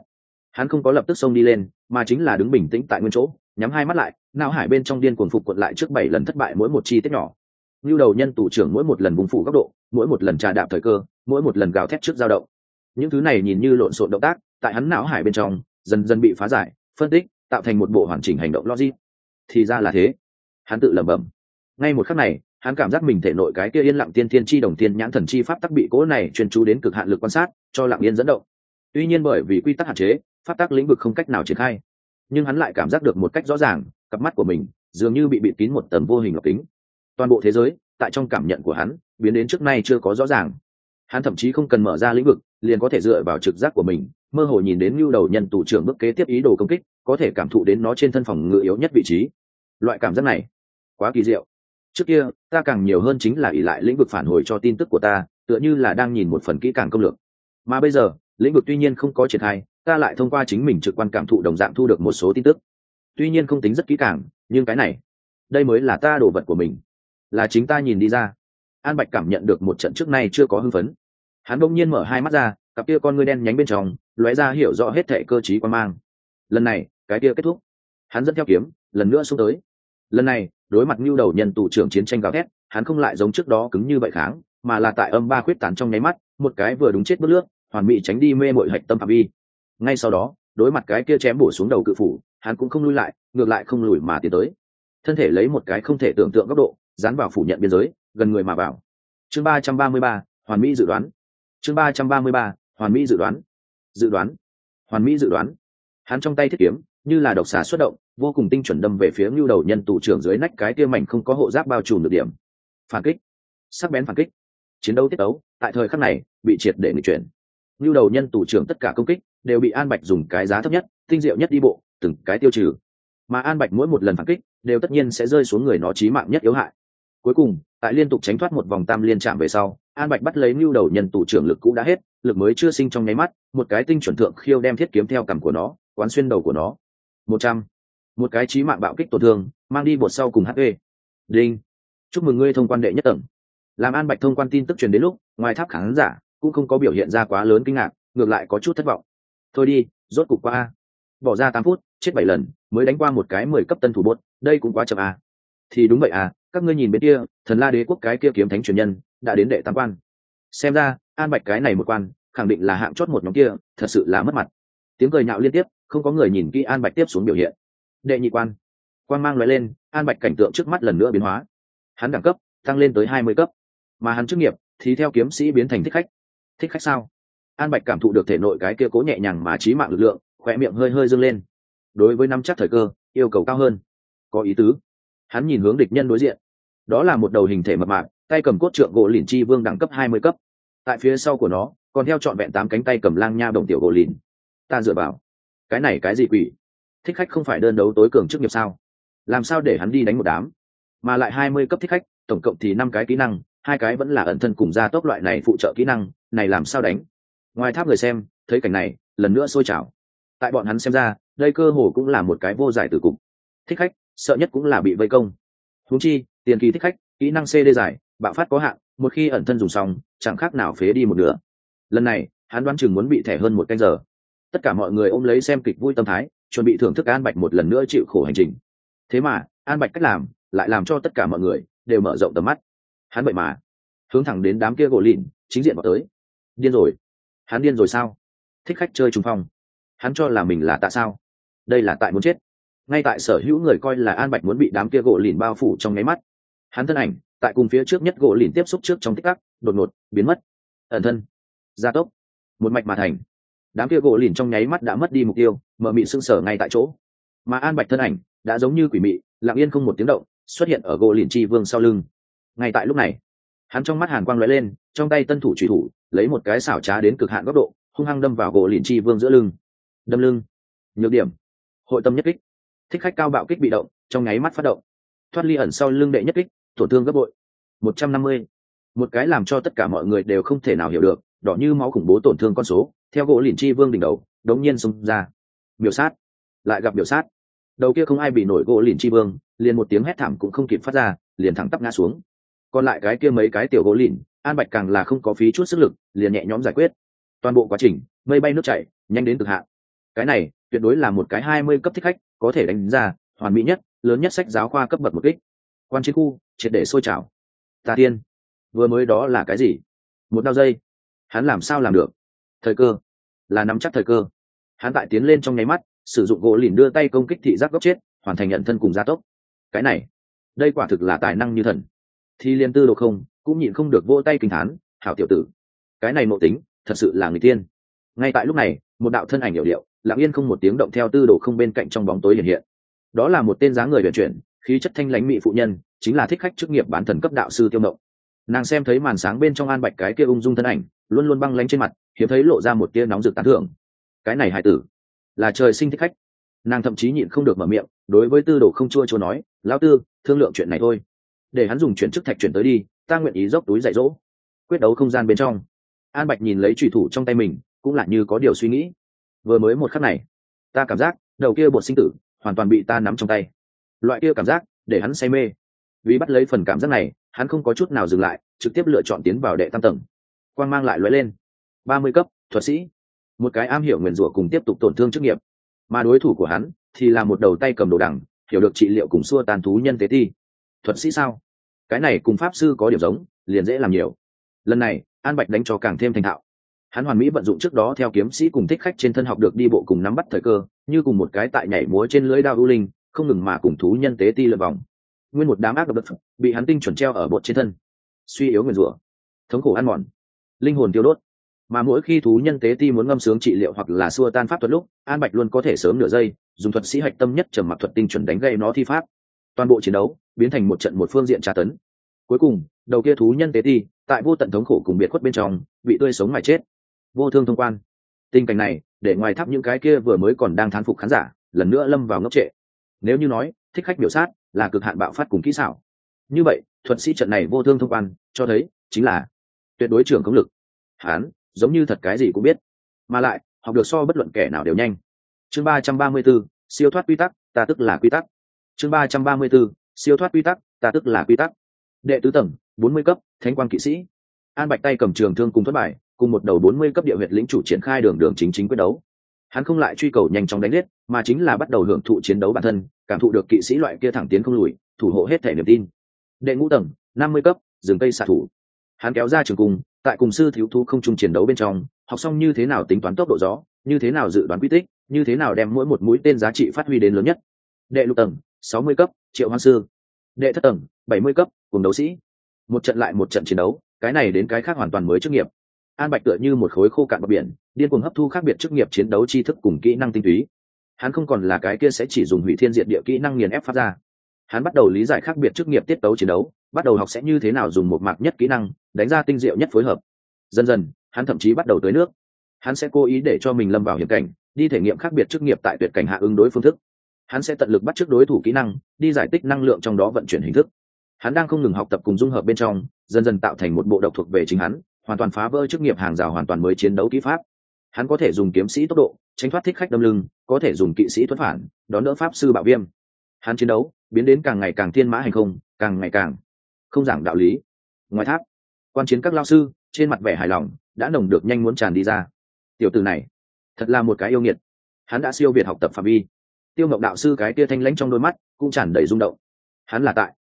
Hắn không có lập tức xông đi lên, mà chính là đứng bình tĩnh tại nguyên chỗ, nhắm hai mắt lại, não hải bên trong điên cuồng phục quật lại trước 7 lần thất bại mỗi một chi tiết nhỏ. Lưu đầu nhân tù trưởng mỗi một lần bùng phủ góc độ, mỗi một lần trà đạp thời cơ, mỗi một lần gào thét trước dao động. Những thứ này nhìn như lộn xộn động tác, tại hắn não hải bên trong dần dần bị phá giải, phân tích, tạo thành một bộ hoàn chỉnh hành động logic. Thì ra là thế, hắn tự lẩm bẩm. Ngay một khắc này, hắn cảm giác mình thể nội cái kia yên lặng tiên thiên chi đồng tiên nhãn thần chi pháp tắc bị cố này chuyên chú đến cực hạn lực quan sát, cho lặng yên dẫn động. Tuy nhiên bởi vì quy tắc hạn chế, pháp tắc lĩnh vực không cách nào triển khai, nhưng hắn lại cảm giác được một cách rõ ràng, cặp mắt của mình dường như bị bịt kín một tầng vô hình lọc kính. Toàn bộ thế giới, tại trong cảm nhận của hắn, biến đến trước nay chưa có rõ ràng. Hắn thậm chí không cần mở ra lĩnh vực, liền có thể dựa vào trực giác của mình, mơ hồ nhìn đến lưu đầu nhân tù trưởng bước kế tiếp ý đồ công kích, có thể cảm thụ đến nó trên thân phòng ngự yếu nhất vị trí. Loại cảm giác này, quá kỳ diệu. Trước kia, ta càng nhiều hơn chính là ỷ lại lĩnh vực phản hồi cho tin tức của ta, tựa như là đang nhìn một phần kỹ càng công lược. Mà bây giờ, lĩnh vực tuy nhiên không có triển khai, ta lại thông qua chính mình trực quan cảm thụ đồng dạng thu được một số tin tức. Tuy nhiên không tính rất kỹ càng, nhưng cái này, đây mới là ta đồ vật của mình, là chính ta nhìn đi ra. An Bạch cảm nhận được một trận trước nay chưa có hưng phấn. Hắn bỗng nhiên mở hai mắt ra, cặp kia con ngươi đen nhánh bên trong lóe ra hiểu rõ hết thảy cơ trí quan mang. Lần này, cái kia kết thúc. Hắn dẫn theo kiếm, lần nữa xuống tới. Lần này, đối mặt nhu đầu nhân tù trưởng chiến tranh gào thét, hắn không lại giống trước đó cứng như vậy kháng, mà là tại âm ba khuyết tán trong nháy mắt, một cái vừa đúng chết bước lướt, hoàn mỹ tránh đi mê mội hạch tâm phạm vi. Ngay sau đó, đối mặt cái kia chém bổ xuống đầu cự phủ, hắn cũng không lui lại, ngược lại không lùi mà tiến tới. Thân thể lấy một cái không thể tưởng tượng góc độ, dán vào phủ nhận biên giới, gần người mà vào. Chương 333, hoàn mỹ dự đoán. Chương 333, hoàn mỹ dự đoán. Dự đoán. Hoàn mỹ dự đoán. Hắn trong tay thiết kiếm, như là độc xà xuất động, vô cùng tinh chuẩn đâm về phía nhu đầu nhân tù trưởng dưới nách cái kia mảnh không có hộ giáp bao trùm được điểm. Phản kích. Sắc bén phản kích. Chiến đấu tiết đấu, tại thời khắc này, bị triệt để nghịch chuyển. Nhu đầu nhân tù trưởng tất cả công kích đều bị An Bạch dùng cái giá thấp nhất, tinh diệu nhất đi bộ, từng cái tiêu trừ. Mà An Bạch mỗi một lần phản kích, đều tất nhiên sẽ rơi xuống người nó chí mạng nhất yếu hại. Cuối cùng, tại liên tục tránh thoát một vòng tam liên chạm về sau, An Bạch bắt lấy nhu đầu nhân tù trưởng lực cũ đã hết, lực mới chưa sinh trong nháy mắt, một cái tinh chuẩn thượng khiêu đem thiết kiếm theo cằm của nó, quán xuyên đầu của nó. 100. Một cái chí mạng bạo kích tổn thương, mang đi bột sau cùng HP. Đinh. Chúc mừng ngươi thông quan đệ nhất tầng. Làm An Bạch thông quan tin tức truyền đến lúc, ngoài tháp khán giả cũng không có biểu hiện ra quá lớn kinh ngạc, ngược lại có chút thất vọng. Thôi đi, rốt cục qua a. Bỏ ra 8 phút, chết 7 lần, mới đánh qua một cái 10 cấp tân thủ bot, đây cũng quá chậm a. Thì đúng vậy à, các ngươi nhìn bên kia, Thần La Đế quốc cái kia kiếm thánh truyền nhân đã đến đệ 8 quan. Xem ra, An Bạch cái này một quan, khẳng định là hạng chót một nhóm kia, thật sự là mất mặt. Tiếng cười nhạo liên tiếp, không có người nhìn kỹ An Bạch tiếp xuống biểu hiện. Đệ nhị quan. Quang mang lóe lên, An Bạch cảnh tượng trước mắt lần nữa biến hóa. Hắn đẳng cấp tăng lên tới 20 cấp, mà hắn chức nghiệp thì theo kiếm sĩ biến thành thích khách. Thích khách sao? An Bạch cảm thụ được thể nội cái kia cố nhẹ nhàng mà chí mạng lực lượng, khóe miệng hơi hơi dương lên. Đối với nắm chắc thời cơ, yêu cầu cao hơn. Có ý tứ. Hắn nhìn hướng địch nhân đối diện. Đó là một đầu hình thể mập mạp, tay cầm cốt trượng gỗ lìn chi vương đẳng cấp 20 cấp. Tại phía sau của nó, còn theo trọn vẹn 8 cánh tay cầm lang nha đồng tiểu gỗ lìn. Ta dựa vào. Cái này cái gì quỷ? Thích khách không phải đơn đấu tối cường chức nghiệp sao? Làm sao để hắn đi đánh một đám? Mà lại 20 cấp thích khách, tổng cộng thì 5 cái kỹ năng, 2 cái vẫn là ẩn thân cùng gia tốc loại này phụ trợ kỹ năng, này làm sao đánh? Ngoài tháp người xem, thấy cảnh này, lần nữa sôi trào. Tại bọn hắn xem ra, đây cơ hồ cũng là một cái vô giải tử cục. Thích khách, sợ nhất cũng là bị vây công. Huống chi, tiền kỳ thích khách, kỹ năng CD giải, bạo phát có hạn, một khi ẩn thân dùng xong, chẳng khác nào phế đi một nửa. Lần này, hắn đoán chừng muốn bị thẻ hơn 1 canh giờ. Tất cả mọi người ôm lấy xem kịch vui tâm thái, chuẩn bị thưởng thức An Bạch một lần nữa chịu khổ hành trình. Thế mà, An Bạch cách làm, lại làm cho tất cả mọi người đều mở rộng tầm mắt. Hắn vậy mà hướng thẳng đến đám kia gỗ lìn, chính diện vào tới. Điên rồi. Hắn điên rồi sao? Thích khách chơi trùng phong. Hắn cho là mình là tại sao? Đây là tại muốn chết. Ngay tại sở hữu người coi là An Bạch muốn bị đám kia gỗ lìn bao phủ trong nháy mắt, hắn thân ảnh tại cùng phía trước nhất gỗ lìn tiếp xúc trước trong tích tắc, đột ngột biến mất. Ẩn thân, gia tốc, một mạch mà thành. Đám kia gỗ lìn trong nháy mắt đã mất đi mục tiêu, mở mị sưng sở ngay tại chỗ. Mà An Bạch thân ảnh đã giống như quỷ mị, lặng yên không một tiếng động, xuất hiện ở gỗ lìn chi vương sau lưng. Ngay tại lúc này, hắn trong mắt hàn quang lóe lên, trong tay tân thủ chủy thủ lấy một cái xảo trá đến cực hạn góc độ, hung hăng đâm vào gỗ lìn chi vương giữa lưng. Đâm lưng. Nhược điểm. Hội tâm nhất kích. Thích khách cao bạo kích bị động, trong nháy mắt phát động. Thoát ly ẩn sau lưng đệ nhất kích, tổn thương gấp bội. 150. Một cái làm cho tất cả mọi người đều không thể nào hiểu được, đỏ như máu khủng bố tổn thương con số, theo gỗ lìn chi vương đỉnh đầu, đống nhiên xông ra. Miểu sát. Lại gặp miểu sát. Đầu kia không ai bị nổi gỗ lìn chi vương, liền một tiếng hét thảm cũng không kịp phát ra, liền thẳng tắp ngã xuống. Còn lại cái kia mấy cái tiểu gỗ lìn, An Bạch càng là không có phí chút sức lực, liền nhẹ nhõm giải quyết. Toàn bộ quá trình, mây bay nước chảy, nhanh đến cực hạn. Cái này tuyệt đối là một cái 20 cấp thích khách, có thể đánh ra hoàn mỹ nhất, lớn nhất sách giáo khoa cấp bậc một kích. Quan chiến khu triệt để sôi trào. Tà tiên, vừa mới đó là cái gì? Một đao dây, hắn làm sao làm được? Thời cơ, là nắm chắc thời cơ. Hắn tại tiến lên trong nháy mắt, sử dụng gỗ lìn đưa tay công kích thị giác góc chết, hoàn thành nhận thân cùng gia tốc. Cái này, đây quả thực là tài năng như thần. Thì liên Tư Đồ không cũng nhịn không được vỗ tay kinh thán, hảo tiểu tử, cái này nội tính thật sự là người tiên. Ngay tại lúc này, một đạo thân ảnh hiệu điệu lặng yên không một tiếng động theo Tư Đồ không bên cạnh trong bóng tối hiện hiện. Đó là một tên dáng người huyền chuyển, khí chất thanh lãnh mỹ phụ nhân, chính là thích khách chức nghiệp bán thần cấp đạo sư Tiêu Mộng. Nàng xem thấy màn sáng bên trong An Bạch cái kia ung dung thân ảnh, luôn luôn băng lãnh trên mặt, hiếm thấy lộ ra một tia nóng rực tán thưởng. Cái này hài tử là trời sinh thích khách. Nàng thậm chí nhịn không được mở miệng, đối với Tư Đồ không chua chua nói, lão Tư, thương lượng chuyện này thôi, để hắn dùng chuyển chức thạch chuyển tới đi, ta nguyện ý dốc túi dạy dỗ. Quyết đấu không gian bên trong, An Bạch nhìn lấy chủy thủ trong tay mình, cũng là như có điều suy nghĩ. Vừa mới một khắc này, ta cảm giác đầu kia bột sinh tử hoàn toàn bị ta nắm trong tay. Loại kia cảm giác để hắn say mê. Vì bắt lấy phần cảm giác này, hắn không có chút nào dừng lại, trực tiếp lựa chọn tiến vào đệ tam tầng. Quang mang lại lóe lên. 30 cấp thuật sĩ, một cái am hiểu nguyền rủa cùng tiếp tục tổn thương chức nghiệp, mà đối thủ của hắn thì là một đầu tay cầm đồ đằng, hiểu được trị liệu cùng xua tan thú nhân tế ti. Thuật sĩ sao? Cái này cùng pháp sư có điểm giống, liền dễ làm nhiều. Lần này An Bạch đánh cho càng thêm thành thạo. Hắn hoàn mỹ vận dụng trước đó theo kiếm sĩ cùng thích khách trên thân học được đi bộ cùng nắm bắt thời cơ, như cùng một cái tại nhảy múa trên lưỡi đao ưu linh, không ngừng mà cùng thú nhân tế ti lượn vòng. Nguyên một đám ác độc đất bị hắn tinh chuẩn treo ở bột trên thân, suy yếu nguyền rủa, thống khổ ăn mòn, linh hồn tiêu đốt. Mà mỗi khi thú nhân tế ti muốn ngâm sướng trị liệu hoặc là xua tan pháp thuật lúc, An Bạch luôn có thể sớm nửa giây dùng thuật sĩ hạch tâm nhất trầm mặc thuật tinh chuẩn đánh gây nó thi pháp. Toàn bộ chiến đấu biến thành một trận một phương diện tra tấn. Cuối cùng, đầu kia thú nhân tế ti tại vô tận thống khổ cùng biệt khuất bên trong bị tươi sống mà chết. Vô thương thông quan. Tình cảnh này để ngoài tháp những cái kia vừa mới còn đang thán phục khán giả lần nữa lâm vào ngốc trệ. Nếu như nói thích khách biểu sát là cực hạn bạo phát cùng kỹ xảo, như vậy thuật sĩ trận này vô thương thông quan cho thấy chính là tuyệt đối trưởng công lực. Hán giống như thật cái gì cũng biết, mà lại học được so bất luận kẻ nào đều nhanh. Chương 334, siêu thoát quy tắc, ta tức là quy tắc. Chương 334, siêu thoát quy tắc, ta tức là quy tắc. Đệ tứ tầng, 40 cấp, Thánh Quang kỵ sĩ. An Bạch tay cầm trường thương cùng thoát bài, cùng một đầu 40 cấp địa huyệt lĩnh chủ triển khai đường đường chính chính quyết đấu. Hắn không lại truy cầu nhanh chóng đánh giết, mà chính là bắt đầu hưởng thụ chiến đấu bản thân, cảm thụ được kỵ sĩ loại kia thẳng tiến không lùi, thủ hộ hết thể niềm tin. Đệ ngũ tầng, 50 cấp, rừng cây xạ thủ. Hắn kéo ra trường cung, tại cùng sư thiếu thú không trung chiến đấu bên trong, học xong như thế nào tính toán tốc độ gió, như thế nào dự đoán quy tích, như thế nào đem mỗi một mũi tên giá trị phát huy đến lớn nhất. Đệ lục tầng, 60 cấp, triệu hoan sư. Đệ thất tầng, 70 cấp, cùng đấu sĩ. Một trận lại một trận chiến đấu, cái này đến cái khác hoàn toàn mới chức nghiệp. An Bạch tựa như một khối khô cạn bờ biển, điên cuồng hấp thu khác biệt chức nghiệp chiến đấu tri thức cùng kỹ năng tinh túy. Hắn không còn là cái kia sẽ chỉ dùng hủy thiên diệt địa kỹ năng nghiền ép phát ra. Hắn bắt đầu lý giải khác biệt chức nghiệp tiết tấu chiến đấu, bắt đầu học sẽ như thế nào dùng một mạc nhất kỹ năng đánh ra tinh diệu nhất phối hợp. Dần dần, hắn thậm chí bắt đầu tới nước. Hắn sẽ cố ý để cho mình lâm vào hiểm cảnh, đi thể nghiệm khác biệt chức nghiệp tại tuyệt cảnh hạ ứng đối phương thức. Hắn sẽ tận lực bắt chước đối thủ kỹ năng, đi giải tích năng lượng trong đó vận chuyển hình thức. Hắn đang không ngừng học tập cùng dung hợp bên trong, dần dần tạo thành một bộ độc thuộc về chính hắn, hoàn toàn phá vỡ chức nghiệp hàng rào hoàn toàn mới chiến đấu kỹ pháp. Hắn có thể dùng kiếm sĩ tốc độ tránh thoát thích khách đâm lưng, có thể dùng kỵ sĩ thuẫn phản đón đỡ pháp sư bạo viêm. Hắn chiến đấu biến đến càng ngày càng thiên mã hành không, càng ngày càng không giảng đạo lý. Ngoài tháp, quan chiến các lao sư trên mặt vẻ hài lòng đã nồng được nhanh muốn tràn đi ra. Tiểu tử này thật là một cái yêu nghiệt, hắn đã siêu việt học tập phạm vi. Tiêu Ngọc đạo sư cái tia thanh lãnh trong đôi mắt cũng tràn đầy rung động. Hắn là tại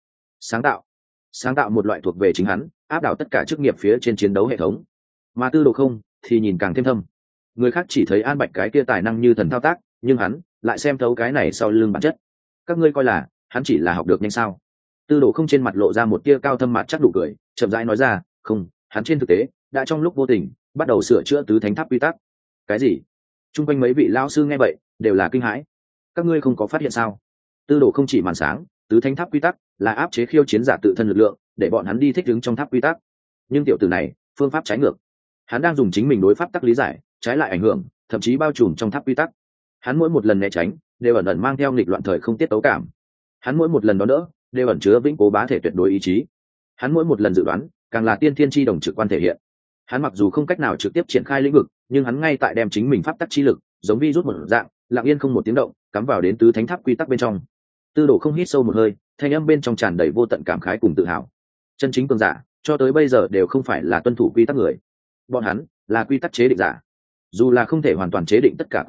sáng tạo một loại thuộc về chính hắn, áp đảo tất cả chức nghiệp phía trên chiến đấu hệ thống. Mà Tư Đồ không thì nhìn càng thêm thâm. Người khác chỉ thấy An Bạch cái kia tài năng như thần thao tác, nhưng hắn lại xem thấu cái này sau lưng bản chất. Các ngươi coi là hắn chỉ là học được nhanh sao? Tư Đồ không trên mặt lộ ra một tia cao thâm mặt chắc đủ cười, chậm rãi nói ra, không, hắn trên thực tế đã trong lúc vô tình bắt đầu sửa chữa tứ thánh tháp quy tắc. Cái gì? Trung quanh mấy vị lão sư nghe vậy đều là kinh hãi. Các ngươi không có phát hiện sao? Tư Đồ không chỉ màn sáng, tứ thánh tháp quy tắc là áp chế khiêu chiến giả tự thân lực lượng, để bọn hắn đi thích ứng trong tháp quy tắc. Nhưng tiểu tử này phương pháp trái ngược, hắn đang dùng chính mình đối pháp tắc lý giải trái lại ảnh hưởng, thậm chí bao trùm trong tháp quy tắc. Hắn mỗi một lần né tránh đều ẩn ẩn mang theo nghịch loạn thời không tiết tấu cảm. Hắn mỗi một lần đón đỡ đều ẩn chứa vĩnh cố bá thể tuyệt đối ý chí. Hắn mỗi một lần dự đoán càng là tiên thiên chi đồng trực quan thể hiện. Hắn mặc dù không cách nào trực tiếp triển khai lĩnh vực, nhưng hắn ngay tại đem chính mình pháp tắc chi lực giống vi rút một dạng, lặng yên không một tiếng động cắm vào đến tứ thánh tháp quy tắc bên trong. Tư Đồ không hít sâu một hơi, thanh âm bên trong tràn đầy vô tận cảm khái cùng tự hào. Chân chính cường giả cho tới bây giờ đều không phải là tuân thủ quy tắc người, bọn hắn là quy tắc chế định giả. Dù là không thể hoàn toàn chế định tất cả quy tắc,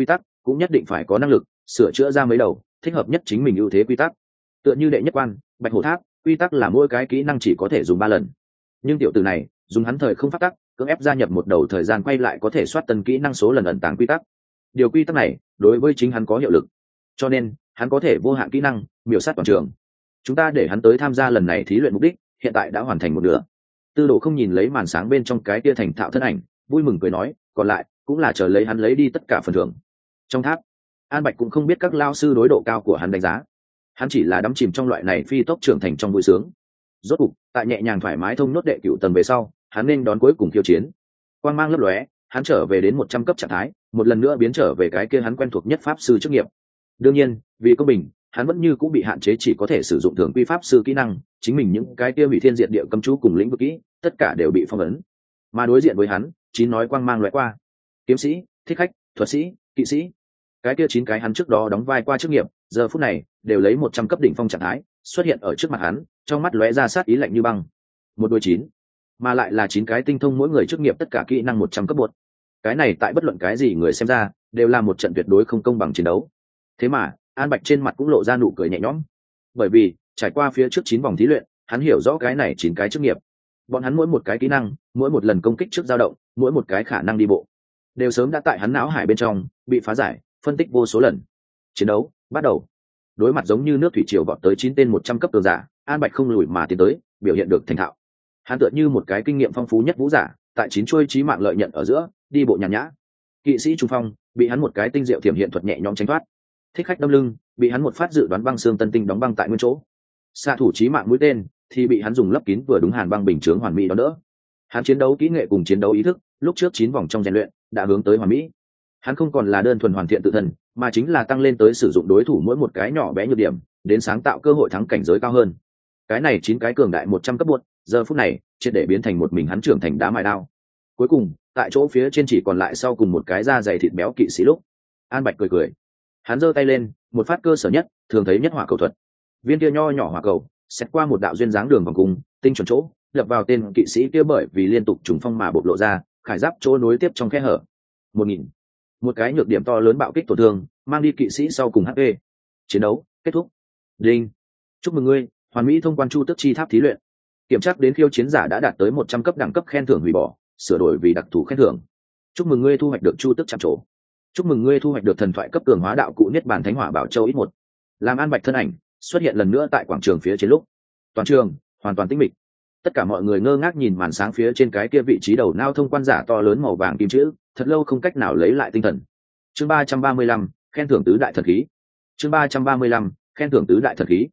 cũng nhất định phải có năng lực sửa chữa ra mấy đầu thích hợp nhất chính mình ưu thế quy tắc. Tựa như đệ nhất quan bạch hổ tháp, quy tắc là mỗi cái kỹ năng chỉ có thể dùng 3 lần, nhưng tiểu tử này dùng hắn thời không phát tắc cưỡng ép gia nhập một đầu thời gian quay lại có thể soát tân kỹ năng số lần ẩn tàng quy tắc. Điều quy tắc này đối với chính hắn có hiệu lực, cho nên hắn có thể vô hạn kỹ năng miểu sát toàn trường. Chúng ta để hắn tới tham gia lần này thí luyện mục đích hiện tại đã hoàn thành một nửa. Tư đồ không nhìn lấy màn sáng bên trong cái kia thành thạo thân ảnh, vui mừng cười nói, còn lại cũng là chờ lấy hắn lấy đi tất cả phần thưởng. Trong tháp, An Bạch cũng không biết các lao sư đối độ cao của hắn đánh giá, hắn chỉ là đắm chìm trong loại này phi tốc trưởng thành trong vui sướng. Rốt cục tại nhẹ nhàng thoải mái thông nốt đệ cửu tầng về sau, hắn nên đón cuối cùng khiêu chiến. Quang mang lấp lóe, hắn trở về đến 100 cấp trạng thái, một lần nữa biến trở về cái kia hắn quen thuộc nhất pháp sư chức nghiệp. Đương nhiên vì công bình, hắn vẫn như cũng bị hạn chế chỉ có thể sử dụng thường quy pháp sư kỹ năng, chính mình những cái kia hủy thiên diệt địa cấm chú cùng lĩnh vực kỹ tất cả đều bị phong ấn. Mà đối diện với hắn, 9 nói quang mang lóe qua, kiếm sĩ, thích khách, thuật sĩ, kỵ sĩ, cái kia 9 cái hắn trước đó đóng vai qua chức nghiệp giờ phút này đều lấy 100 cấp đỉnh phong trạng thái xuất hiện ở trước mặt hắn, trong mắt lóe ra sát ý lạnh như băng. Một đôi 9, mà lại là 9 cái tinh thông mỗi người chức nghiệp tất cả kỹ năng 100 cấp bột. Cái này tại bất luận cái gì người xem ra đều là một trận tuyệt đối không công bằng chiến đấu. Thế mà An Bạch trên mặt cũng lộ ra nụ cười nhẹ nhõm, bởi vì trải qua phía trước 9 vòng thí luyện, hắn hiểu rõ cái này 9 cái chức nghiệp, bọn hắn mỗi một cái kỹ năng, mỗi một lần công kích trước dao động, mỗi một cái khả năng đi bộ, đều sớm đã tại hắn não hải bên trong bị phá giải phân tích vô số lần. Chiến đấu bắt đầu. Đối mặt giống như nước thủy triều vọt tới 9 tên 100 cấp cường giả, An Bạch không lùi mà tiến tới, biểu hiện được thành thạo. Hắn tựa như một cái kinh nghiệm phong phú nhất vũ giả, tại 9 chuôi chí mạng lợi nhận ở giữa đi bộ nhàn nhã. Kỵ sĩ trung phong bị hắn một cái tinh diệu thiểm hiện thuật nhẹ nhõm tránh thoát. Thích khách đâm lưng bị hắn một phát dự đoán băng xương tân tinh đóng băng tại nguyên chỗ. Xạ thủ chí mạng mũi tên thì bị hắn dùng lấp kín vừa đúng hàn băng bình chướng hoàn mỹ đó đỡ. Hắn chiến đấu kỹ nghệ cùng chiến đấu ý thức, lúc trước 9 vòng trong rèn luyện đã hướng tới hoàn mỹ. Hắn không còn là đơn thuần hoàn thiện tự thân, mà chính là tăng lên tới sử dụng đối thủ mỗi một cái nhỏ bé nhược điểm, đến sáng tạo cơ hội thắng cảnh giới cao hơn. Cái này 9 cái cường đại 100 cấp buốt, giờ phút này triệt để biến thành một mình hắn trưởng thành đá mài đao. Cuối cùng, tại chỗ phía trên chỉ còn lại sau cùng một cái da dày thịt béo kỵ sĩ lúc, An Bạch cười cười. Hắn giơ tay lên, một phát cơ sở nhất, thường thấy nhất hỏa cầu thuật. Viên kia nho nhỏ hỏa cầu, xét qua một đạo duyên dáng đường vòng cung, tinh chuẩn chỗ, lập vào tên kỵ sĩ kia bởi vì liên tục trùng phong mà bộc lộ ra, khải giáp chỗ nối tiếp trong khe hở. 1000. Một cái nhược điểm to lớn bạo kích tổn thương, mang đi kỵ sĩ sau cùng HP. Chiến đấu kết thúc. Đinh. Chúc mừng ngươi, hoàn mỹ thông quan Chu Tước Chi Tháp thí luyện. Kiểm tra đến khiêu chiến giả đã đạt tới 100 cấp đẳng cấp khen thưởng hủy bỏ, sửa đổi vì đặc thù khen thưởng. Chúc mừng ngươi thu hoạch được Chu Tước chạm trổ. Chúc mừng ngươi thu hoạch được thần thoại cấp cường hóa đạo cụ niết bàn thánh hỏa bảo châu ít một. Làm An Bạch thân ảnh xuất hiện lần nữa tại quảng trường phía trên lúc, toàn trường hoàn toàn tĩnh mịch. Tất cả mọi người ngơ ngác nhìn màn sáng phía trên cái kia vị trí đầu nao thông quan giả to lớn màu vàng kim chữ, thật lâu không cách nào lấy lại tinh thần. Chương 335, khen thưởng tứ đại thần khí. Chương 335, khen thưởng tứ đại thần khí.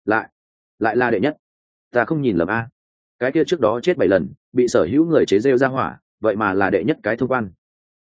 Lại là đệ nhất. Ta không nhìn lầm a. Cái kia trước đó chết 7 lần, bị sở hữu người chế rêu ra hỏa, vậy mà là đệ nhất cái thông quan.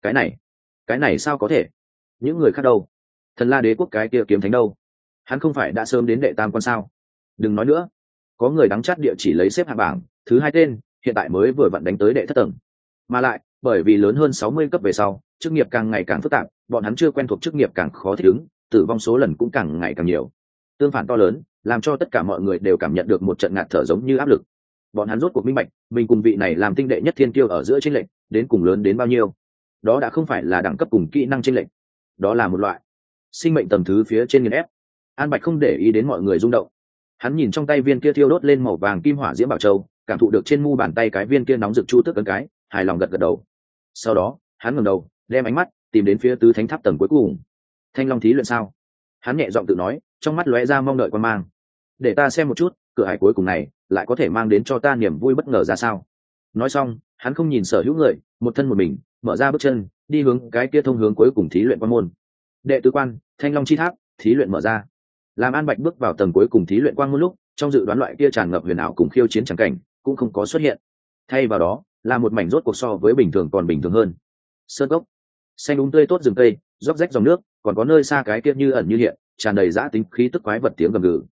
Cái này sao có thể? Những người khác đâu? Thần La Đế quốc cái kia kiếm thánh đâu? Hắn không phải đã sớm đến đệ tam quan sao? Đừng nói nữa. Có người đắng chát địa chỉ lấy xếp hạng bảng, thứ 2 tên, hiện tại mới vừa vặn đánh tới đệ thất tầng. Mà lại, bởi vì lớn hơn 60 cấp về sau, chức nghiệp càng ngày càng phức tạp, bọn hắn chưa quen thuộc chức nghiệp càng khó thích ứng, tử vong số lần cũng càng ngày càng nhiều. Tương phản to lớn, làm cho tất cả mọi người đều cảm nhận được một trận ngạt thở giống như áp lực. Bọn hắn rốt cuộc minh bạch, mình cùng vị này làm tinh đệ nhất thiên kiêu ở giữa chênh lệch, đến cùng lớn đến bao nhiêu. Đó đã không phải là đẳng cấp cùng kỹ năng chênh lệch, đó là một loại sinh mệnh tầm thứ phía trên nghiền ép. An Bạch không để ý đến mọi người rung động. Hắn nhìn trong tay viên kia thiêu đốt lên màu vàng kim hỏa diễm bảo châu, cảm thụ được trên mu bàn tay cái viên kia nóng rực chu tước cấn cái, hài lòng gật gật đầu. Sau đó, hắn ngẩng đầu, đem ánh mắt tìm đến phía tứ thánh tháp tầng cuối cùng. Thanh Long thí luyện sao? Hắn nhẹ giọng tự nói, trong mắt lóe ra mong đợi quan mang. Để ta xem một chút, cửa hải cuối cùng này lại có thể mang đến cho ta niềm vui bất ngờ ra sao. Nói xong, hắn không nhìn sở hữu người, một thân một mình, mở ra bước chân, đi hướng cái kia thông hướng cuối cùng thí luyện quan môn. Đệ tứ quan, Thanh Long chi tháp, thí luyện mở ra. Làm An Bạch bước vào tầng cuối cùng thí luyện quang môn lúc, trong dự đoán loại kia tràn ngập huyền ảo cùng khiêu chiến chẳng cảnh cũng không có xuất hiện. Thay vào đó, là một mảnh rốt cuộc so với bình thường còn bình thường hơn. Sơn gốc, xanh đúng tươi tốt rừng cây, róc rách dòng nước, còn có nơi xa cái kia như ẩn như hiện, tràn đầy dã tính khí tức quái vật tiếng gầm gừ.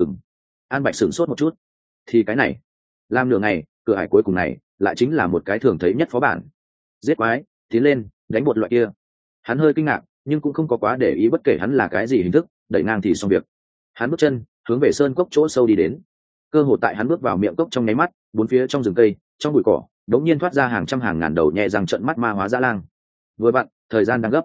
An Bạch sửng sốt một chút. Thì cái này, làm nửa ngày, cửa ải cuối cùng này lại chính là một cái thường thấy nhất phó bản. Giết quái, tiến lên, đánh bột loại kia. Hắn hơi kinh ngạc, nhưng cũng không có quá để ý bất kể hắn là cái gì hình thức, đẩy ngang thì xong việc. Hắn bước chân hướng về sơn cốc chỗ sâu đi đến. Cơ hồ tại hắn bước vào miệng cốc trong nháy mắt, bốn phía trong rừng cây, trong bụi cỏ, đống nhiên thoát ra hàng trăm hàng ngàn đầu nhẹ răng trợn mắt ma hóa dã lang. Vừa vặn, thời gian đang gấp.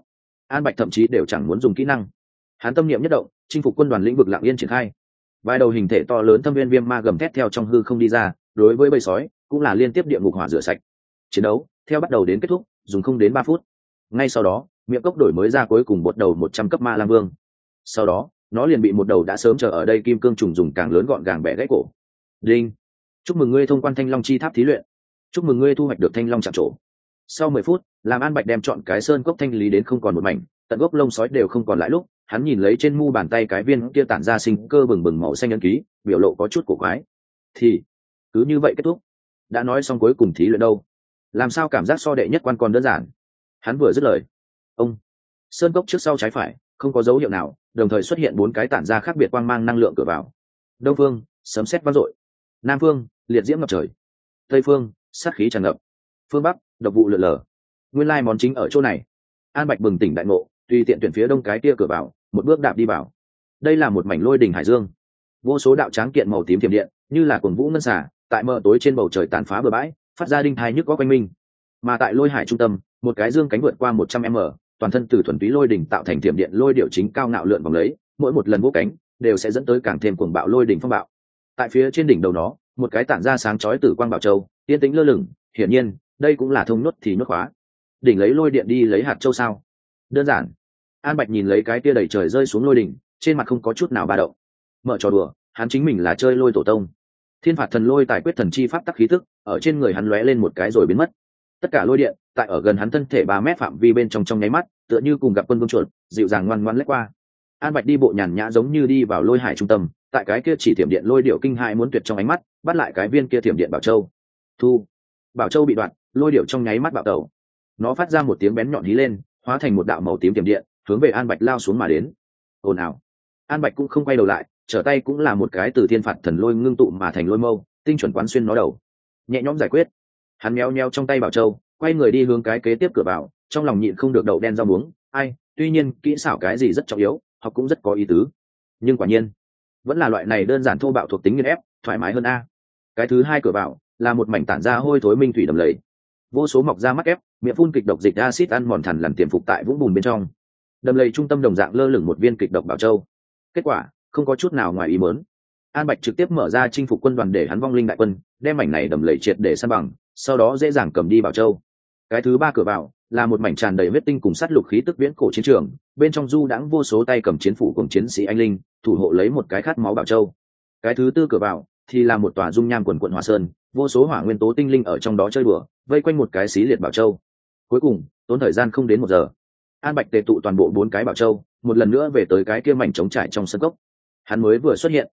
An Bạch thậm chí đều chẳng muốn dùng kỹ năng, hắn tâm niệm nhất động, chinh phục quân đoàn lĩnh vực lặng yên triển khai. Vài đầu hình thể to lớn thâm viên viêm ma gầm thét theo trong hư không đi ra, đối với bầy sói cũng là liên tiếp địa ngục hỏa rửa sạch. Chiến đấu theo bắt đầu đến kết thúc dùng không đến 3 phút. Ngay sau đó miệng cốc đổi mới ra cuối cùng một đầu 100 cấp ma lang vương. Sau đó nó liền bị một đầu đã sớm chờ ở đây kim cương trùng dùng càng lớn gọn gàng bẻ gãy cổ. Đinh, chúc mừng ngươi thông quan thanh long chi tháp thí luyện, chúc mừng ngươi thu hoạch được thanh long chạm trổ. Sau 10 phút làm An Bạch đem chọn cái sơn cốc thanh lý đến không còn một mảnh, tận gốc lông sói đều không còn lại lúc hắn nhìn lấy trên mu bàn tay cái viên kia tản ra sinh cơ bừng bừng màu xanh ấn ký, biểu lộ có chút cổ quái. Thì cứ như vậy kết thúc? Đã nói xong cuối cùng thí luyện đâu? Làm sao cảm giác so đệ nhất quan còn đơn giản? Hắn vừa dứt lời, ông sơn cốc trước sau trái phải không có dấu hiệu nào, đồng thời xuất hiện 4 cái tản ra khác biệt quang mang năng lượng cửa vào. Đông phương sấm sét vang dội, nam phương liệt diễm ngập trời, tây phương sát khí tràn ngập, phương bắc độc vụ lượn lờ. Nguyên lai món chính ở chỗ này. An Bạch bừng tỉnh đại ngộ, tùy tiện tuyển phía đông cái kia cửa vào, một bước đạp đi vào. Đây là một mảnh lôi đỉnh hải dương, vô số đạo tráng kiện màu tím thiểm điện như là cuồng vũ ngân xả tại mờ tối trên bầu trời tàn phá bờ bãi, phát ra đinh thai nhức có quanh minh. Mà tại lôi hải trung tâm, một cái dương cánh vượt qua 100m, toàn thân từ thuần túy lôi đỉnh tạo thành thiểm điện lôi điệu chính cao ngạo lượn vòng lấy, mỗi một lần vỗ cánh đều sẽ dẫn tới càng thêm cuồng bạo lôi đỉnh phong bạo. Tại phía trên đỉnh đầu nó, một cái tản ra sáng chói tử quang bảo châu, yên tĩnh lơ lửng, hiển nhiên, đây cũng là thông nhốt thì nhốt khóa. Đỉnh lấy lôi điện đi lấy hạt châu sao? Đơn giản. An Bạch nhìn lấy cái kia đầy trời rơi xuống lôi đỉnh, trên mặt không có chút nào ba động. Mở trò đùa, hắn chính mình là chơi lôi tổ tông. Thiên phạt thần lôi tài quyết thần chi pháp tắc khí tức ở trên người hắn lóe lên một cái rồi biến mất. Tất cả lôi điện tại ở gần hắn thân thể 3 mét phạm vi bên trong nháy mắt, tựa như cùng gặp quân vương chuột, dịu dàng ngoan ngoãn lách qua. An Bạch đi bộ nhàn nhã giống như đi vào lôi hải trung tâm, tại cái kia chỉ thiểm điện lôi điệu kinh hãi muốn tuyệt trong ánh mắt, bắt lại cái viên kia thiểm điện bảo châu. Thu. Bảo châu bị đoạn, lôi điệu trong nháy mắt bạo tẩu. Nó phát ra một tiếng bén nhọn hí lên, hóa thành một đạo màu tím tiềm điện, hướng về An Bạch lao xuống mà đến. Ồn ào. An Bạch cũng không quay đầu lại, trở tay cũng là một cái từ thiên phạt thần lôi ngưng tụ mà thành lôi mâu, tinh chuẩn quán xuyên nó đầu. Nhẹ nhõm giải quyết. Hắn méo nheo trong tay bảo châu, quay người đi hướng cái kế tiếp cửa vào, trong lòng nhịn không được đậu đen rau muống. Ai, tuy nhiên kỹ xảo cái gì rất trọng yếu, học cũng rất có ý tứ, nhưng quả nhiên vẫn là loại này đơn giản thô bạo thuộc tính nghiền ép, thoải mái hơn a. Cái thứ hai cửa vào là một mảnh tản ra hôi thối minh thủy đầm lầy, vô số mọc ra mắt ép, miệng phun kịch độc dịch acid ăn mòn thằn lằn tiềm phục tại vũng bùn bên trong. Đầm lầy trung tâm đồng dạng lơ lửng một viên kịch độc bảo châu. Kết quả không có chút nào ngoài ý muốn. An Bạch trực tiếp mở ra chinh phục quân đoàn để hắn vong linh đại quân, đem mảnh này đầm lầy triệt để san bằng, sau đó dễ dàng cầm đi bảo châu. Cái thứ ba cửa vào là một mảnh tràn đầy huyết tinh cùng sát lục khí tức viễn cổ chiến trường, bên trong du đãng vô số tay cầm chiến phủ cùng chiến sĩ anh linh, thủ hộ lấy một cái khát máu bảo châu. Cái thứ tư cửa vào thì là một tòa dung nham quần quận hỏa sơn, vô số hỏa nguyên tố tinh linh ở trong đó chơi đùa, vây quanh một cái xí liệt bảo châu. Cuối cùng tốn thời gian không đến 1 giờ, An Bạch tề tụ toàn bộ 4 cái bảo châu, một lần nữa về tới cái kia mảnh trống trải trong sân cốc. Hắn mới vừa xuất hiện,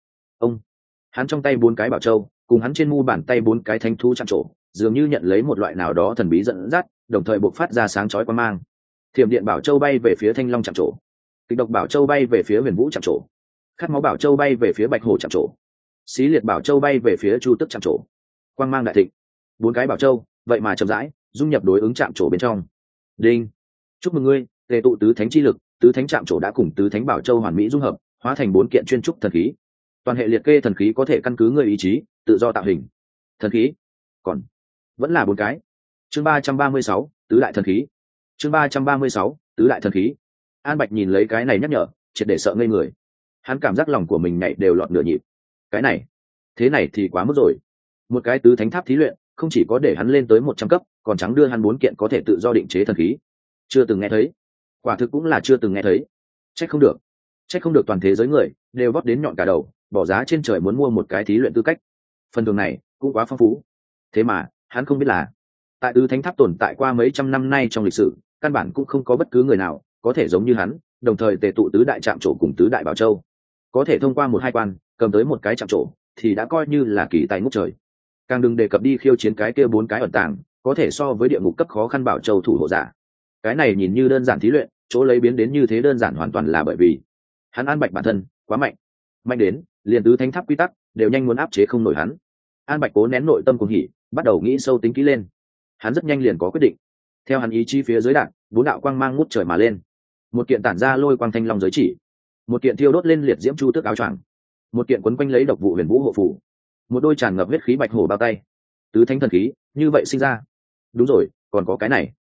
hắn trong tay 4 cái bảo châu cùng hắn trên mu bàn tay 4 cái thánh thú chạm trổ, dường như nhận lấy một loại nào đó thần bí dẫn dắt, đồng thời bộc phát ra sáng chói quang mang. Thiểm điện bảo châu bay về phía thanh long chạm trổ, kịch độc bảo châu bay về phía huyền vũ chạm trổ, khát máu bảo châu bay về phía bạch hổ chạm trổ, xí liệt bảo châu bay về phía chu tức chạm trổ. Quang mang đại thịnh, 4 cái bảo châu vậy mà chậm rãi dung nhập đối ứng chạm trổ bên trong. Đinh, chúc mừng ngươi tề tụ tứ thánh chi lực, tứ thánh chạm trổ đã cùng tứ thánh bảo châu hoàn mỹ dung hợp, hóa thành 4 kiện chuyên trúc thần khí. Toàn hệ liệt kê thần khí có thể căn cứ ngươi ý chí tự do tạo hình. Thần khí còn vẫn là 4 cái. Chương 336, tứ đại thần khí. Chương 336, tứ đại thần khí. An Bạch nhìn lấy cái này nhắc nhở, triệt để sợ ngây người. Hắn cảm giác lòng của mình nhảy đều lọt nửa nhịp. Cái này, thế này thì quá mức rồi. Một cái tứ thánh tháp thí luyện, không chỉ có để hắn lên tới 100 cấp, còn trắng đưa hắn 4 kiện có thể tự do định chế thần khí. Chưa từng nghe thấy. Quả thực cũng là chưa từng nghe thấy. Trách không được toàn thế giới người đều vót đến nhọn cả đầu, bỏ giá trên trời muốn mua một cái thí luyện tư cách. Phần thưởng này cũng quá phong phú. Thế mà hắn không biết là tại tứ thánh tháp tồn tại qua mấy trăm năm nay trong lịch sử, căn bản cũng không có bất cứ người nào có thể giống như hắn, đồng thời tề tụ tứ đại trạm trổ cùng tứ đại bảo châu, có thể thông qua 1-2 quan cầm tới một cái trạm trổ thì đã coi như là kỳ tài ngút trời. Càng đừng đề cập đi khiêu chiến cái kia 4 cái ẩn tàng có thể so với địa ngục cấp khó khăn bảo châu thủ hộ giả. Cái này nhìn như đơn giản thí luyện, chỗ lấy biến đến như thế đơn giản hoàn toàn là bởi vì hắn An Bạch bản thân quá mạnh đến liền tứ thánh tháp quy tắc đều nhanh muốn áp chế không nổi hắn. An Bạch cố nén nội tâm cuồng hỉ, bắt đầu nghĩ sâu tính kỹ lên. Hắn rất nhanh liền có quyết định. Theo hắn ý chí phía dưới đạn 4 đạo quang mang ngút trời mà lên. Một kiện tản ra lôi quang thanh long giới chỉ, một kiện thiêu đốt lên liệt diễm chu tước áo choàng, một kiện quấn quanh lấy độc vụ huyền vũ hộ phủ, một đôi tràn ngập huyết khí bạch hổ bao tay. Tứ thánh thần khí như vậy sinh ra. Đúng rồi, còn có cái này.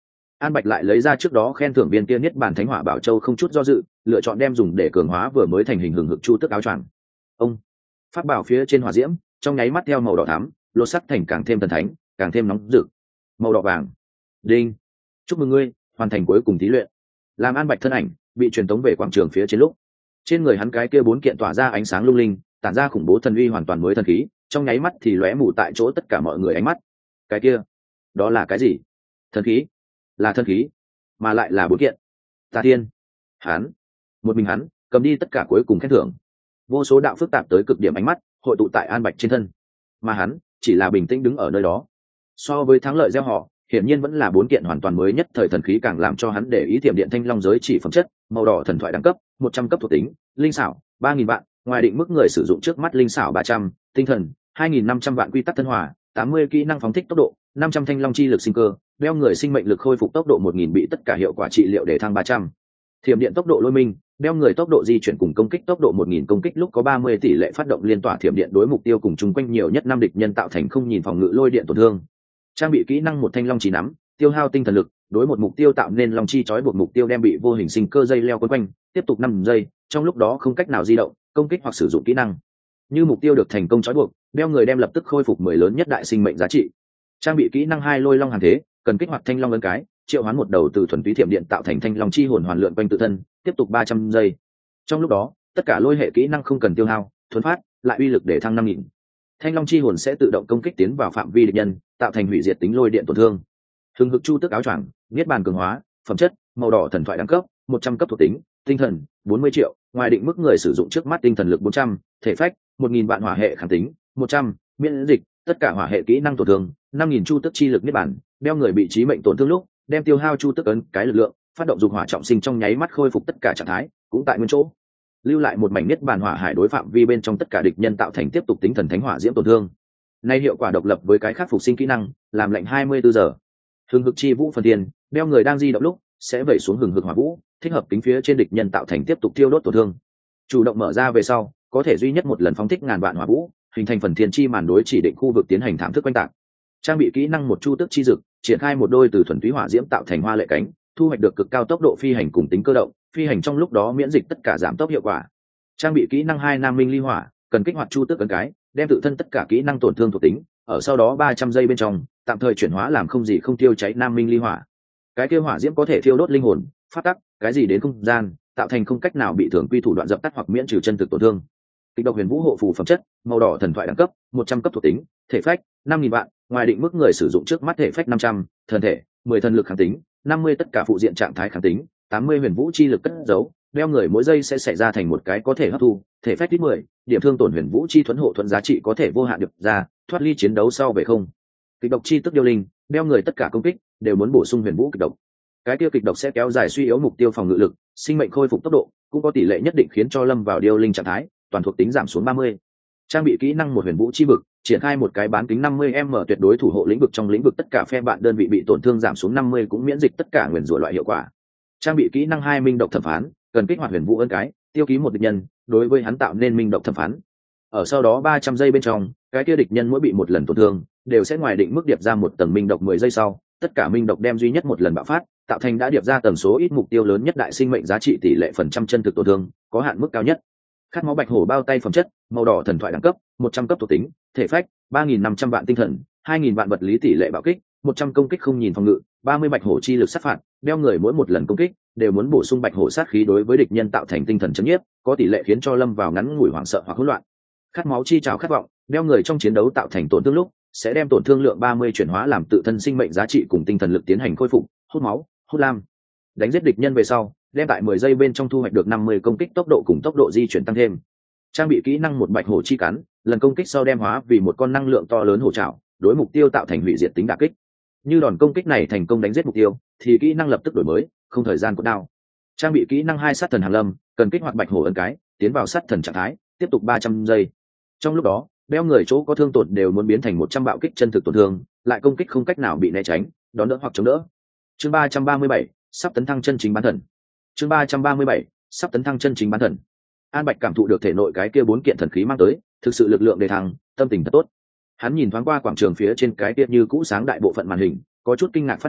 An Bạch lại lấy ra trước đó khen thưởng viên kia niết bàn thánh hỏa bảo châu, không chút do dự lựa chọn đem dùng để cường hóa vừa mới thành hình hừng hực chu tước áo choàng. Ông pháp bảo phía trên hỏa diễm trong nháy mắt theo màu đỏ thắm lột sắc thành càng thêm thần thánh, càng thêm nóng rực, màu đỏ vàng. Đinh, chúc mừng ngươi hoàn thành cuối cùng thí luyện. Làm An Bạch thân ảnh bị truyền tống về quảng trường phía trên, lúc trên người hắn cái kia 4 kiện tỏa ra ánh sáng lung linh, tản ra khủng bố thần uy hoàn toàn mới thần khí, trong nháy mắt thì lóe mù tại chỗ tất cả mọi người ánh mắt. Cái kia, đó là cái gì? Thần khí? Là thần khí, mà lại là 4 kiện. Tà Thiên, hắn, một mình hắn cầm đi tất cả cuối cùng khen thưởng. Vô số đạo phức tạp tới cực điểm ánh mắt hội tụ tại An Bạch trên thân, mà hắn chỉ là bình tĩnh đứng ở nơi đó. So với thắng lợi gieo họ, hiển nhiên vẫn là 4 kiện hoàn toàn mới nhất thời thần khí càng làm cho hắn để ý. Tiềm điện thanh long giới chỉ phẩm chất màu đỏ thần thoại đẳng cấp 100 cấp thuộc tính linh xảo 3.000 vạn, ngoài định mức người sử dụng trước mắt linh xảo 300, tinh thần 2.500 vạn, quy tắc thân hòa 80, kỹ năng phóng thích tốc độ 500, thanh long chi lực sinh cơ, đeo người sinh mệnh lực khôi phục tốc độ 1.000, bị tất cả hiệu quả trị liệu để thăng 300. Thiểm điện tốc độ lôi minh, đeo người tốc độ di chuyển cùng công kích tốc độ 1.000, công kích lúc có 30 tỷ lệ phát động liên tỏa thiểm điện đối mục tiêu cùng chung quanh nhiều nhất 5 địch nhân tạo thành không nhìn phòng ngự lôi điện tổn thương. Trang bị kỹ năng một thanh long chỉ nắm, tiêu hao tinh thần lực, đối một mục tiêu tạo nên long chi trói buộc, mục tiêu đem bị vô hình sinh cơ dây leo quấn quanh, tiếp tục 5 giây, trong lúc đó không cách nào di động, công kích hoặc sử dụng kỹ năng. Như mục tiêu được thành công trói buộc, đeo người đem lập tức khôi phục 10 lớn nhất đại sinh mệnh giá trị. Trang bị kỹ năng 2 lôi long hàn thế, cần kích hoạt thanh long ấn cái, triệu hoán một đầu từ thuần túy thiểm điện tạo thành thanh long chi hồn hoàn lượn quanh tự thân, tiếp tục 300 giây. Trong lúc đó, tất cả lôi hệ kỹ năng không cần tiêu hao, thuần phát, lại uy lực để thăng 5.000. Thanh long chi hồn sẽ tự động công kích tiến vào phạm vi địch nhân, tạo thành hủy diệt tính lôi điện tổn thương. Hừng hực chu tước áo choàng, niết bàn cường hóa, phẩm chất màu đỏ thần thoại đẳng cấp 100 cấp thuộc tính tinh thần 40 triệu, ngoài định mức người sử dụng trước mắt tinh thần lực 400, thể phách 1.000 vạn, hỏa hệ kháng tính 100, miễn dịch tất cả hỏa hệ kỹ năng tổn thương 5.000, chu tước chi lực niết bàn, đeo người bị chí mệnh tổn thương lúc đem tiêu hao chu tước ấn cái lực lượng, phát động dục hỏa trọng sinh trong nháy mắt khôi phục tất cả trạng thái, cũng tại nguyên chỗ lưu lại một mảnh niết bàn hỏa hải đối phạm vi bên trong tất cả địch nhân tạo thành tiếp tục tính thần thánh hỏa diễm tổn thương. Nay hiệu quả độc lập với cái khác phục sinh kỹ năng, làm lạnh 24 giờ. Hừng hực chi vũ phần thiên, đeo người đang di động lúc sẽ vẩy xuống hừng hực hỏa vũ, thích hợp kính phía trên địch nhân tạo thành tiếp tục tiêu đốt tổn thương. Chủ động mở ra về sau, có thể duy nhất một lần phóng thích ngàn vạn hỏa vũ, hình thành phần thiên chi màn đối chỉ định khu vực tiến hành thảm thức quanh tạc. Trang bị kỹ năng một chu tước chi dực, triển khai một đôi từ thuần túy hỏa diễm tạo thành hoa lệ cánh, thu hoạch được cực cao tốc độ phi hành cùng tính cơ động, phi hành trong lúc đó miễn dịch tất cả giảm tốc hiệu quả. Trang bị kỹ năng 2 nam minh ly hỏa, cần kích hoạt chu tước ấn cái, đem tự thân tất cả kỹ năng tổn thương thuộc tính ở sau đó 300 giây bên trong tạm thời chuyển hóa làm không gì không tiêu cháy nam minh ly hỏa. Cái kia hỏa diễm có thể thiêu đốt linh hồn, phát tắc, cái gì đến không gian, tạo thành không cách nào bị thường quy thủ đoạn dập tắt hoặc miễn trừ chân thực tổn thương. Kịch độc huyền vũ hộ phù phẩm chất màu đỏ thần thoại đẳng cấp 100 cấp thuộc tính thể phách 5.000 vạn, ngoài định mức người sử dụng trước mắt thể phách 500, thần thể 10 thần lực kháng tính 50, tất cả phụ diện trạng thái kháng tính 80, huyền vũ chi lực cất giấu, đeo người mỗi giây sẽ xảy ra thành một cái có thể hấp thu thể phách ít 10, điểm thương tổn huyền vũ chi thuẫn hộ thuẫn giá trị có thể vô hạn được ra, thoát ly chiến đấu sau về không. Kịch độc chi tức điêu linh, đeo người tất cả công kích đều muốn bổ sung huyền vũ kịch độc. Cái tiêu kịch độc sẽ kéo dài suy yếu mục tiêu phòng ngự lực, sinh mệnh khôi phục tốc độ, cũng có tỷ lệ nhất định khiến cho lâm vào điêu linh trạng thái, toàn thuộc tính giảm xuống 30. Trang bị kỹ năng một huyền vũ chi vực, triển khai một cái bán kính 50m tuyệt đối thủ hộ lĩnh vực, trong lĩnh vực tất cả phe bạn đơn vị bị tổn thương giảm xuống 50, cũng miễn dịch tất cả nguyền rủa loại hiệu quả. Trang bị kỹ năng 2 minh độc thẩm phán, cần kích hoạt huyền vũ ấn cái, tiêu ký một địch nhân, đối với hắn tạo nên minh độc thẩm phán. Ở sau đó 300 giây bên trong, cái kia địch nhân mỗi bị một lần tổn thương, đều sẽ ngoài định mức điệp ra một tầng minh độc 10 giây sau, tất cả minh độc đem duy nhất một lần bạo phát, tạo thành đã điệp ra tần số ít mục tiêu lớn nhất đại sinh mệnh giá trị tỷ lệ phần trăm chân thực tổn thương, có hạn mức cao nhất. Khát máu bạch hổ bao tay phẩm chất, màu đỏ thần thoại đẳng cấp, 100 cấp thuộc tính, thể phách 3.500 vạn, tinh thần 2.000 vạn, vật lý tỷ lệ bạo kích 100, công kích không nhìn phòng ngự 30, bạch hổ chi lực sát phạt, đeo người mỗi một lần công kích đều muốn bổ sung bạch hổ sát khí đối với địch nhân tạo thành tinh thần chấn nhiếp, có tỷ lệ khiến cho lâm vào ngắn ngủi hoảng sợ hoặc hỗn loạn. Khát máu chi trào khát vọng, đeo người trong chiến đấu tạo thành tổn thương lúc sẽ đem tổn thương lượng 30 chuyển hóa làm tự thân sinh mệnh giá trị cùng tinh thần lực tiến hành khôi phục. Hút máu, hút lam, đánh giết địch nhân về sau đem tại 10 giây bên trong thu hoạch được 50 công kích tốc độ cùng tốc độ di chuyển tăng thêm. Trang bị kỹ năng một bạch hổ chi cắn, lần công kích sau đem hóa vì một con năng lượng to lớn hổ trảo, đối mục tiêu tạo thành hủy diệt tính đả kích. Như đòn công kích này thành công đánh giết mục tiêu thì kỹ năng lập tức đổi mới, không thời gian cốt đao. Trang bị kỹ năng 2 sát thần hàn lâm, cần kích hoạt bạch hổ ấn cái, tiến vào sát thần trạng thái, tiếp tục 300 giây. Trong lúc đó đeo người chỗ có thương tổn đều muốn biến thành 100 bạo kích chân thực tổn thương, lại công kích không cách nào bị né tránh, đón đỡ hoặc chống đỡ. Chương 337, sắp tấn thăng chân chính bán thần. Chương 337, sắp tấn thăng chân chính bán thần. An Bạch cảm thụ được thể nội cái kia 4 kiện thần khí mang tới, thực sự lực lượng đề thăng, tâm tình thật tốt. Hắn nhìn thoáng qua quảng trường phía trên cái kia như cũ sáng đại bộ phận màn hình, có chút kinh ngạc phát hiện,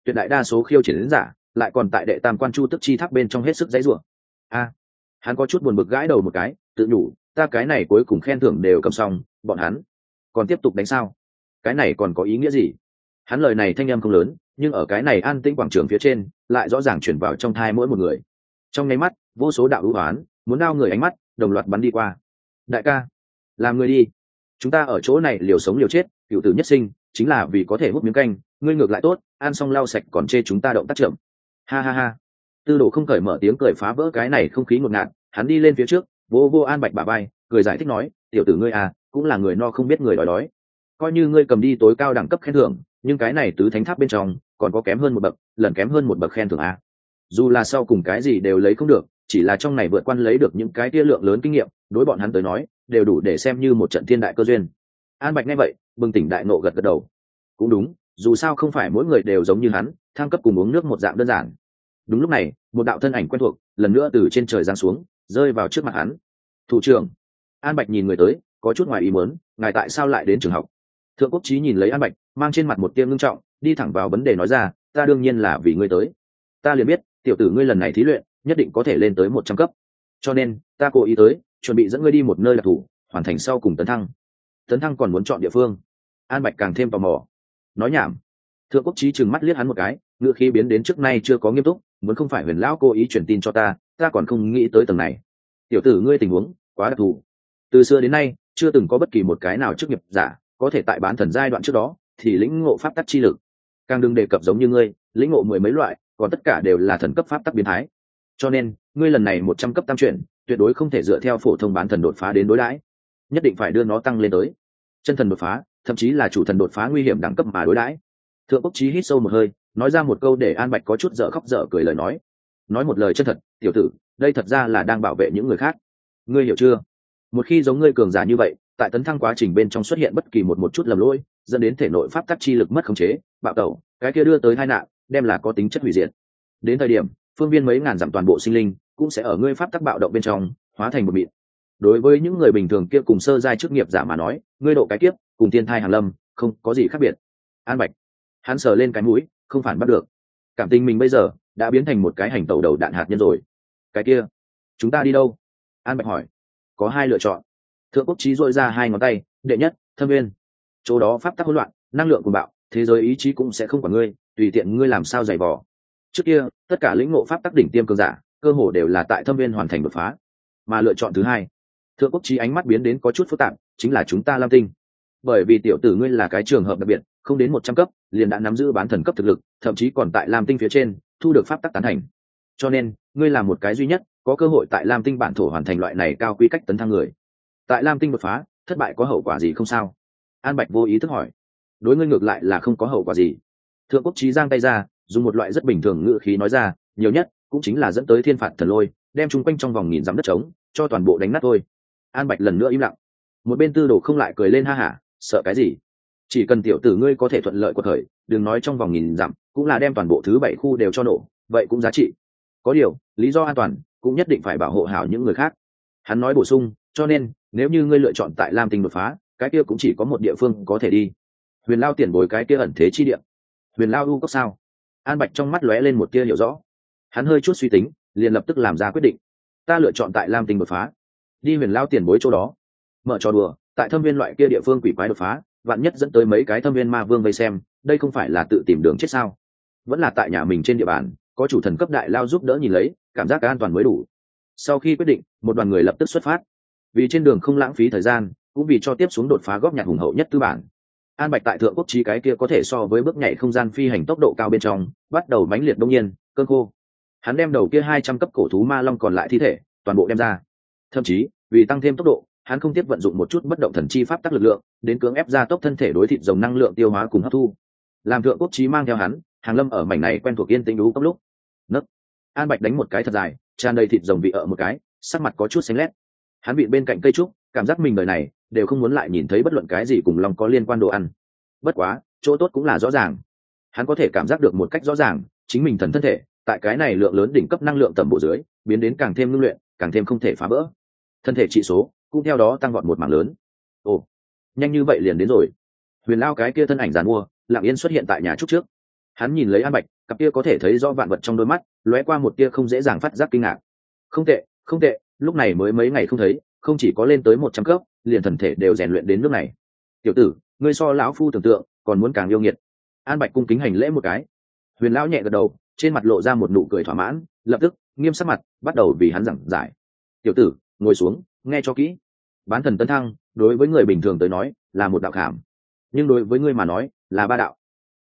tuyệt đại đa số khiêu chiến giả lại còn tại đệ tam quan chu tức chi tháp bên trong hết sức dãy rủa. Hắn có chút buồn bực gãi đầu một cái, tự nhủ, ta cái này cuối cùng khen thưởng đều cầm xong, bọn hắn còn tiếp tục đánh sao? Cái này còn có ý nghĩa gì? Hắn lời này thanh âm không lớn, nhưng ở cái này an tĩnh quảng trường phía trên lại rõ ràng chuyển vào trong thai mỗi một người. Trong nháy mắt, vô số đạo ưu hoán muốn đao người ánh mắt đồng loạt bắn đi qua. Đại ca, làm người đi, chúng ta ở chỗ này liều sống liều chết, cựu tử nhất sinh, chính là vì có thể hút miếng canh, ngươi ngược lại tốt, ăn xong lau sạch còn chê chúng ta động tác chậm. Ha ha ha. Tư Đồ không cởi mở tiếng cười phá vỡ cái này không khí ngột ngạt, hắn đi lên phía trước, vô vô An Bạch bả vai, cười giải thích nói, tiểu tử ngươi à, cũng là người no không biết người đói đói. Coi như ngươi cầm đi tối cao đẳng cấp khen thưởng, nhưng cái này tứ thánh tháp bên trong còn có kém hơn một bậc, lần kém hơn một bậc khen thưởng à. Dù là sau cùng cái gì đều lấy không được, chỉ là trong này vượt qua lấy được những cái tia lượng lớn kinh nghiệm, đối bọn hắn tới nói, đều đủ để xem như một trận thiên đại cơ duyên. An Bạch nghe vậy, bừng tỉnh đại nộ gật gật đầu. Cũng đúng, dù sao không phải mỗi người đều giống như hắn, thăng cấp cùng uống nước một dạng đơn giản. Đúng lúc này, một đạo thân ảnh quen thuộc lần nữa từ trên trời giáng xuống, rơi vào trước mặt hắn. Thủ trưởng. An Bạch nhìn người tới, có chút ngoài ý muốn, ngài tại sao lại đến trường học? Thượng Quốc Chí nhìn lấy An Bạch, mang trên mặt một tia ngưng trọng, đi thẳng vào vấn đề nói ra, ta đương nhiên là vì ngươi tới. Ta liền biết, tiểu tử ngươi lần này thí luyện, nhất định có thể lên tới 100 cấp. Cho nên, ta cố ý tới, chuẩn bị dẫn ngươi đi một nơi đặc thù, hoàn thành sau cùng tấn thăng. Tấn thăng còn muốn chọn địa phương. An Bạch càng thêm tò mò. Nói nhảm. Thượng Quốc Chí trừng mắt liếc hắn một cái, ngựa khí biến đến trước nay chưa có nghiêm túc, muốn không phải Huyền lão cố ý truyền tin cho ta, ta còn không nghĩ tới tầng này. Tiểu tử ngươi tình huống quá đặc thù. Từ xưa đến nay, chưa từng có bất kỳ một cái nào chức nghiệp giả có thể tại bán thần giai đoạn trước đó thì lĩnh ngộ pháp tắc chi lực. Càng đừng đề cập giống như ngươi, lĩnh ngộ mười mấy loại, còn tất cả đều là thần cấp pháp tắc biến thái. Cho nên, ngươi lần này 100 cấp tam chuyển, tuyệt đối không thể dựa theo phổ thông bán thần đột phá đến đối đãi, nhất định phải đưa nó tăng lên tới chân thần đột phá, thậm chí là chủ thần đột phá nguy hiểm đẳng cấp mà đối đãi. Thượng Quốc Chí hít sâu một hơi, nói ra một câu để An Bạch có chút dở khóc dở cười lời nói một lời chân thật, tiểu tử, đây thật ra là đang bảo vệ những người khác, ngươi hiểu chưa? Một khi giống ngươi cường giả như vậy, tại tấn thăng quá trình bên trong xuất hiện bất kỳ một chút lầm lỗi, dẫn đến thể nội pháp tắc chi lực mất khống chế, bạo tẩu, cái kia đưa tới tai nạn, đem là có tính chất hủy diệt. Đến thời điểm, phương viên mấy ngàn dặm toàn bộ sinh linh cũng sẽ ở ngươi pháp tắc bạo động bên trong hóa thành một mịn. Đối với những người bình thường kia cùng sơ giai chức nghiệp giả mà nói, ngươi độ cái kiếp cùng tiên thai hàng lâm không có gì khác biệt. An Bạch, hắn sờ lên cái mũi, không phản bắt được. Cảm tình mình bây giờ đã biến thành một cái hành tẩu đầu đạn hạt nhân rồi. Cái kia, chúng ta đi đâu? An Bạch hỏi. Có hai lựa chọn. Thượng Quốc Chí dội ra hai ngón tay, đệ nhất, Thâm Nguyên. Chỗ đó pháp tắc hỗn loạn, năng lượng cuồng bạo, thế giới ý chí cũng sẽ không quản ngươi, tùy tiện ngươi làm sao giày vò. Trước kia, tất cả lĩnh ngộ pháp tắc đỉnh tiêm cường giả, cơ hồ đều là tại Thâm Nguyên hoàn thành đột phá. Mà lựa chọn thứ hai, Thượng Quốc Chí ánh mắt biến đến có chút phức tạp, chính là chúng ta Lam Tinh. Bởi vì tiểu tử ngươi là cái trường hợp đặc biệt, không đến 100 cấp, liền đã nắm giữ bán thần cấp thực lực, thậm chí còn tại Lam Tinh phía trên, thu được pháp tắc tán thành. Cho nên, ngươi là một cái duy nhất có cơ hội tại Lam Tinh bản thổ hoàn thành loại này cao quy cách tấn thăng người. Tại Lam Tinh đột phá, thất bại có hậu quả gì không sao? An Bạch vô ý thức hỏi. Đối ngươi ngược lại là không có hậu quả gì. Thượng Quốc Chí giang tay ra, dùng một loại rất bình thường ngữ khí nói ra, nhiều nhất cũng chính là dẫn tới thiên phạt thần lôi, đem chúng quanh trong vòng 1000 dặm đất trống, cho toàn bộ đánh nát thôi. An Bạch lần nữa im lặng. Một bên Tư Đồ không lại cười lên ha hả, sợ cái gì? Chỉ cần tiểu tử ngươi có thể thuận lợi quật khởi, đừng nói trong vòng 1000 dặm, cũng là đem toàn bộ thứ 7 khu đều cho nổ, vậy cũng giá trị. Có điều, lý do an toàn cũng nhất định phải bảo hộ hảo những người khác. Hắn nói bổ sung, cho nên nếu như ngươi lựa chọn tại Lam Tinh đột phá, cái kia cũng chỉ có một địa phương có thể đi. Huyền Lao tiền bối cái kia ẩn thế chi địa. Huyền Lao u có sao? An Bạch trong mắt lóe lên một tia hiểu rõ. Hắn hơi chút suy tính, liền lập tức làm ra quyết định. Ta lựa chọn tại Lam Tinh đột phá, đi Huyền Lao tiền bối chỗ đó. Mở trò đùa, tại Thâm Viên loại kia địa phương quỷ quái đột phá, vạn nhất dẫn tới mấy cái Thâm Viên ma vương vây xem, đây không phải là tự tìm đường chết sao? Vẫn là tại nhà mình trên địa bàn, có chủ thần cấp đại lao giúp đỡ nhìn lấy, cảm giác an toàn mới đủ. Sau khi quyết định, một đoàn người lập tức xuất phát. Vì trên đường không lãng phí thời gian, cũng vì cho tiếp xuống đột phá góp nhặt hùng hậu nhất tư bản. An Bạch tại Thượng Quốc Chí cái kia có thể so với bước nhảy không gian phi hành tốc độ cao bên trong, bắt đầu mãnh liệt đông nhiên, cơn khô. Hắn đem đầu kia 200 cấp cổ thú ma long còn lại thi thể, toàn bộ đem ra. Thậm chí, vì tăng thêm tốc độ, hắn không tiếp vận dụng một chút bất động thần chi pháp tắc lực lượng, đến cưỡng ép ra tốc thân thể đối thịt rồng năng lượng tiêu hóa cùng hấp thu. Làm Thượng Quốc Chí mang theo hắn, hàng lâm ở mảnh này quen thuộc yên tĩnh đú cấp lúc. Nấc. An Bạch đánh một cái thật dài, tràn đầy thịt rồng vị ở một cái, sắc mặt có chút xanh lét. Hắn bị bên cạnh cây trúc, cảm giác mình đời này đều không muốn lại nhìn thấy bất luận cái gì cùng long có liên quan đồ ăn. Bất quá, chỗ tốt cũng là rõ ràng. Hắn có thể cảm giác được một cách rõ ràng, chính mình thần thân thể, tại cái này lượng lớn đỉnh cấp năng lượng tầm bộ dưới, biến đến càng thêm ngưng luyện, càng thêm không thể phá vỡ. Thân thể trị số cũng theo đó tăng vọt một mảng lớn. Ồ, nhanh như vậy liền đến rồi. Huyền Lao cái kia thân ảnh giàn mua, lặng yên xuất hiện tại nhà trúc trước. Hắn nhìn lấy An Bạch, cặp kia có thể thấy rõ vạn vật trong đôi mắt lóe qua một tia không dễ dàng phát giác kinh ngạc. Không tệ, không tệ, lúc này mới mấy ngày không thấy, không chỉ có lên tới 100 cấp, liền thần thể đều rèn luyện đến nước này. Tiểu tử, ngươi so lão phu tưởng tượng còn muốn càng yêu nghiệt. An Bạch cung kính hành lễ một cái. Huyền lão nhẹ gật đầu, trên mặt lộ ra một nụ cười thỏa mãn, lập tức nghiêm sắc mặt, bắt đầu vì hắn giảng giải. Tiểu tử, ngồi xuống, nghe cho kỹ. Bán thần tấn thăng, đối với người bình thường tới nói là một đạo khảm, nhưng đối với ngươi mà nói là ba đạo.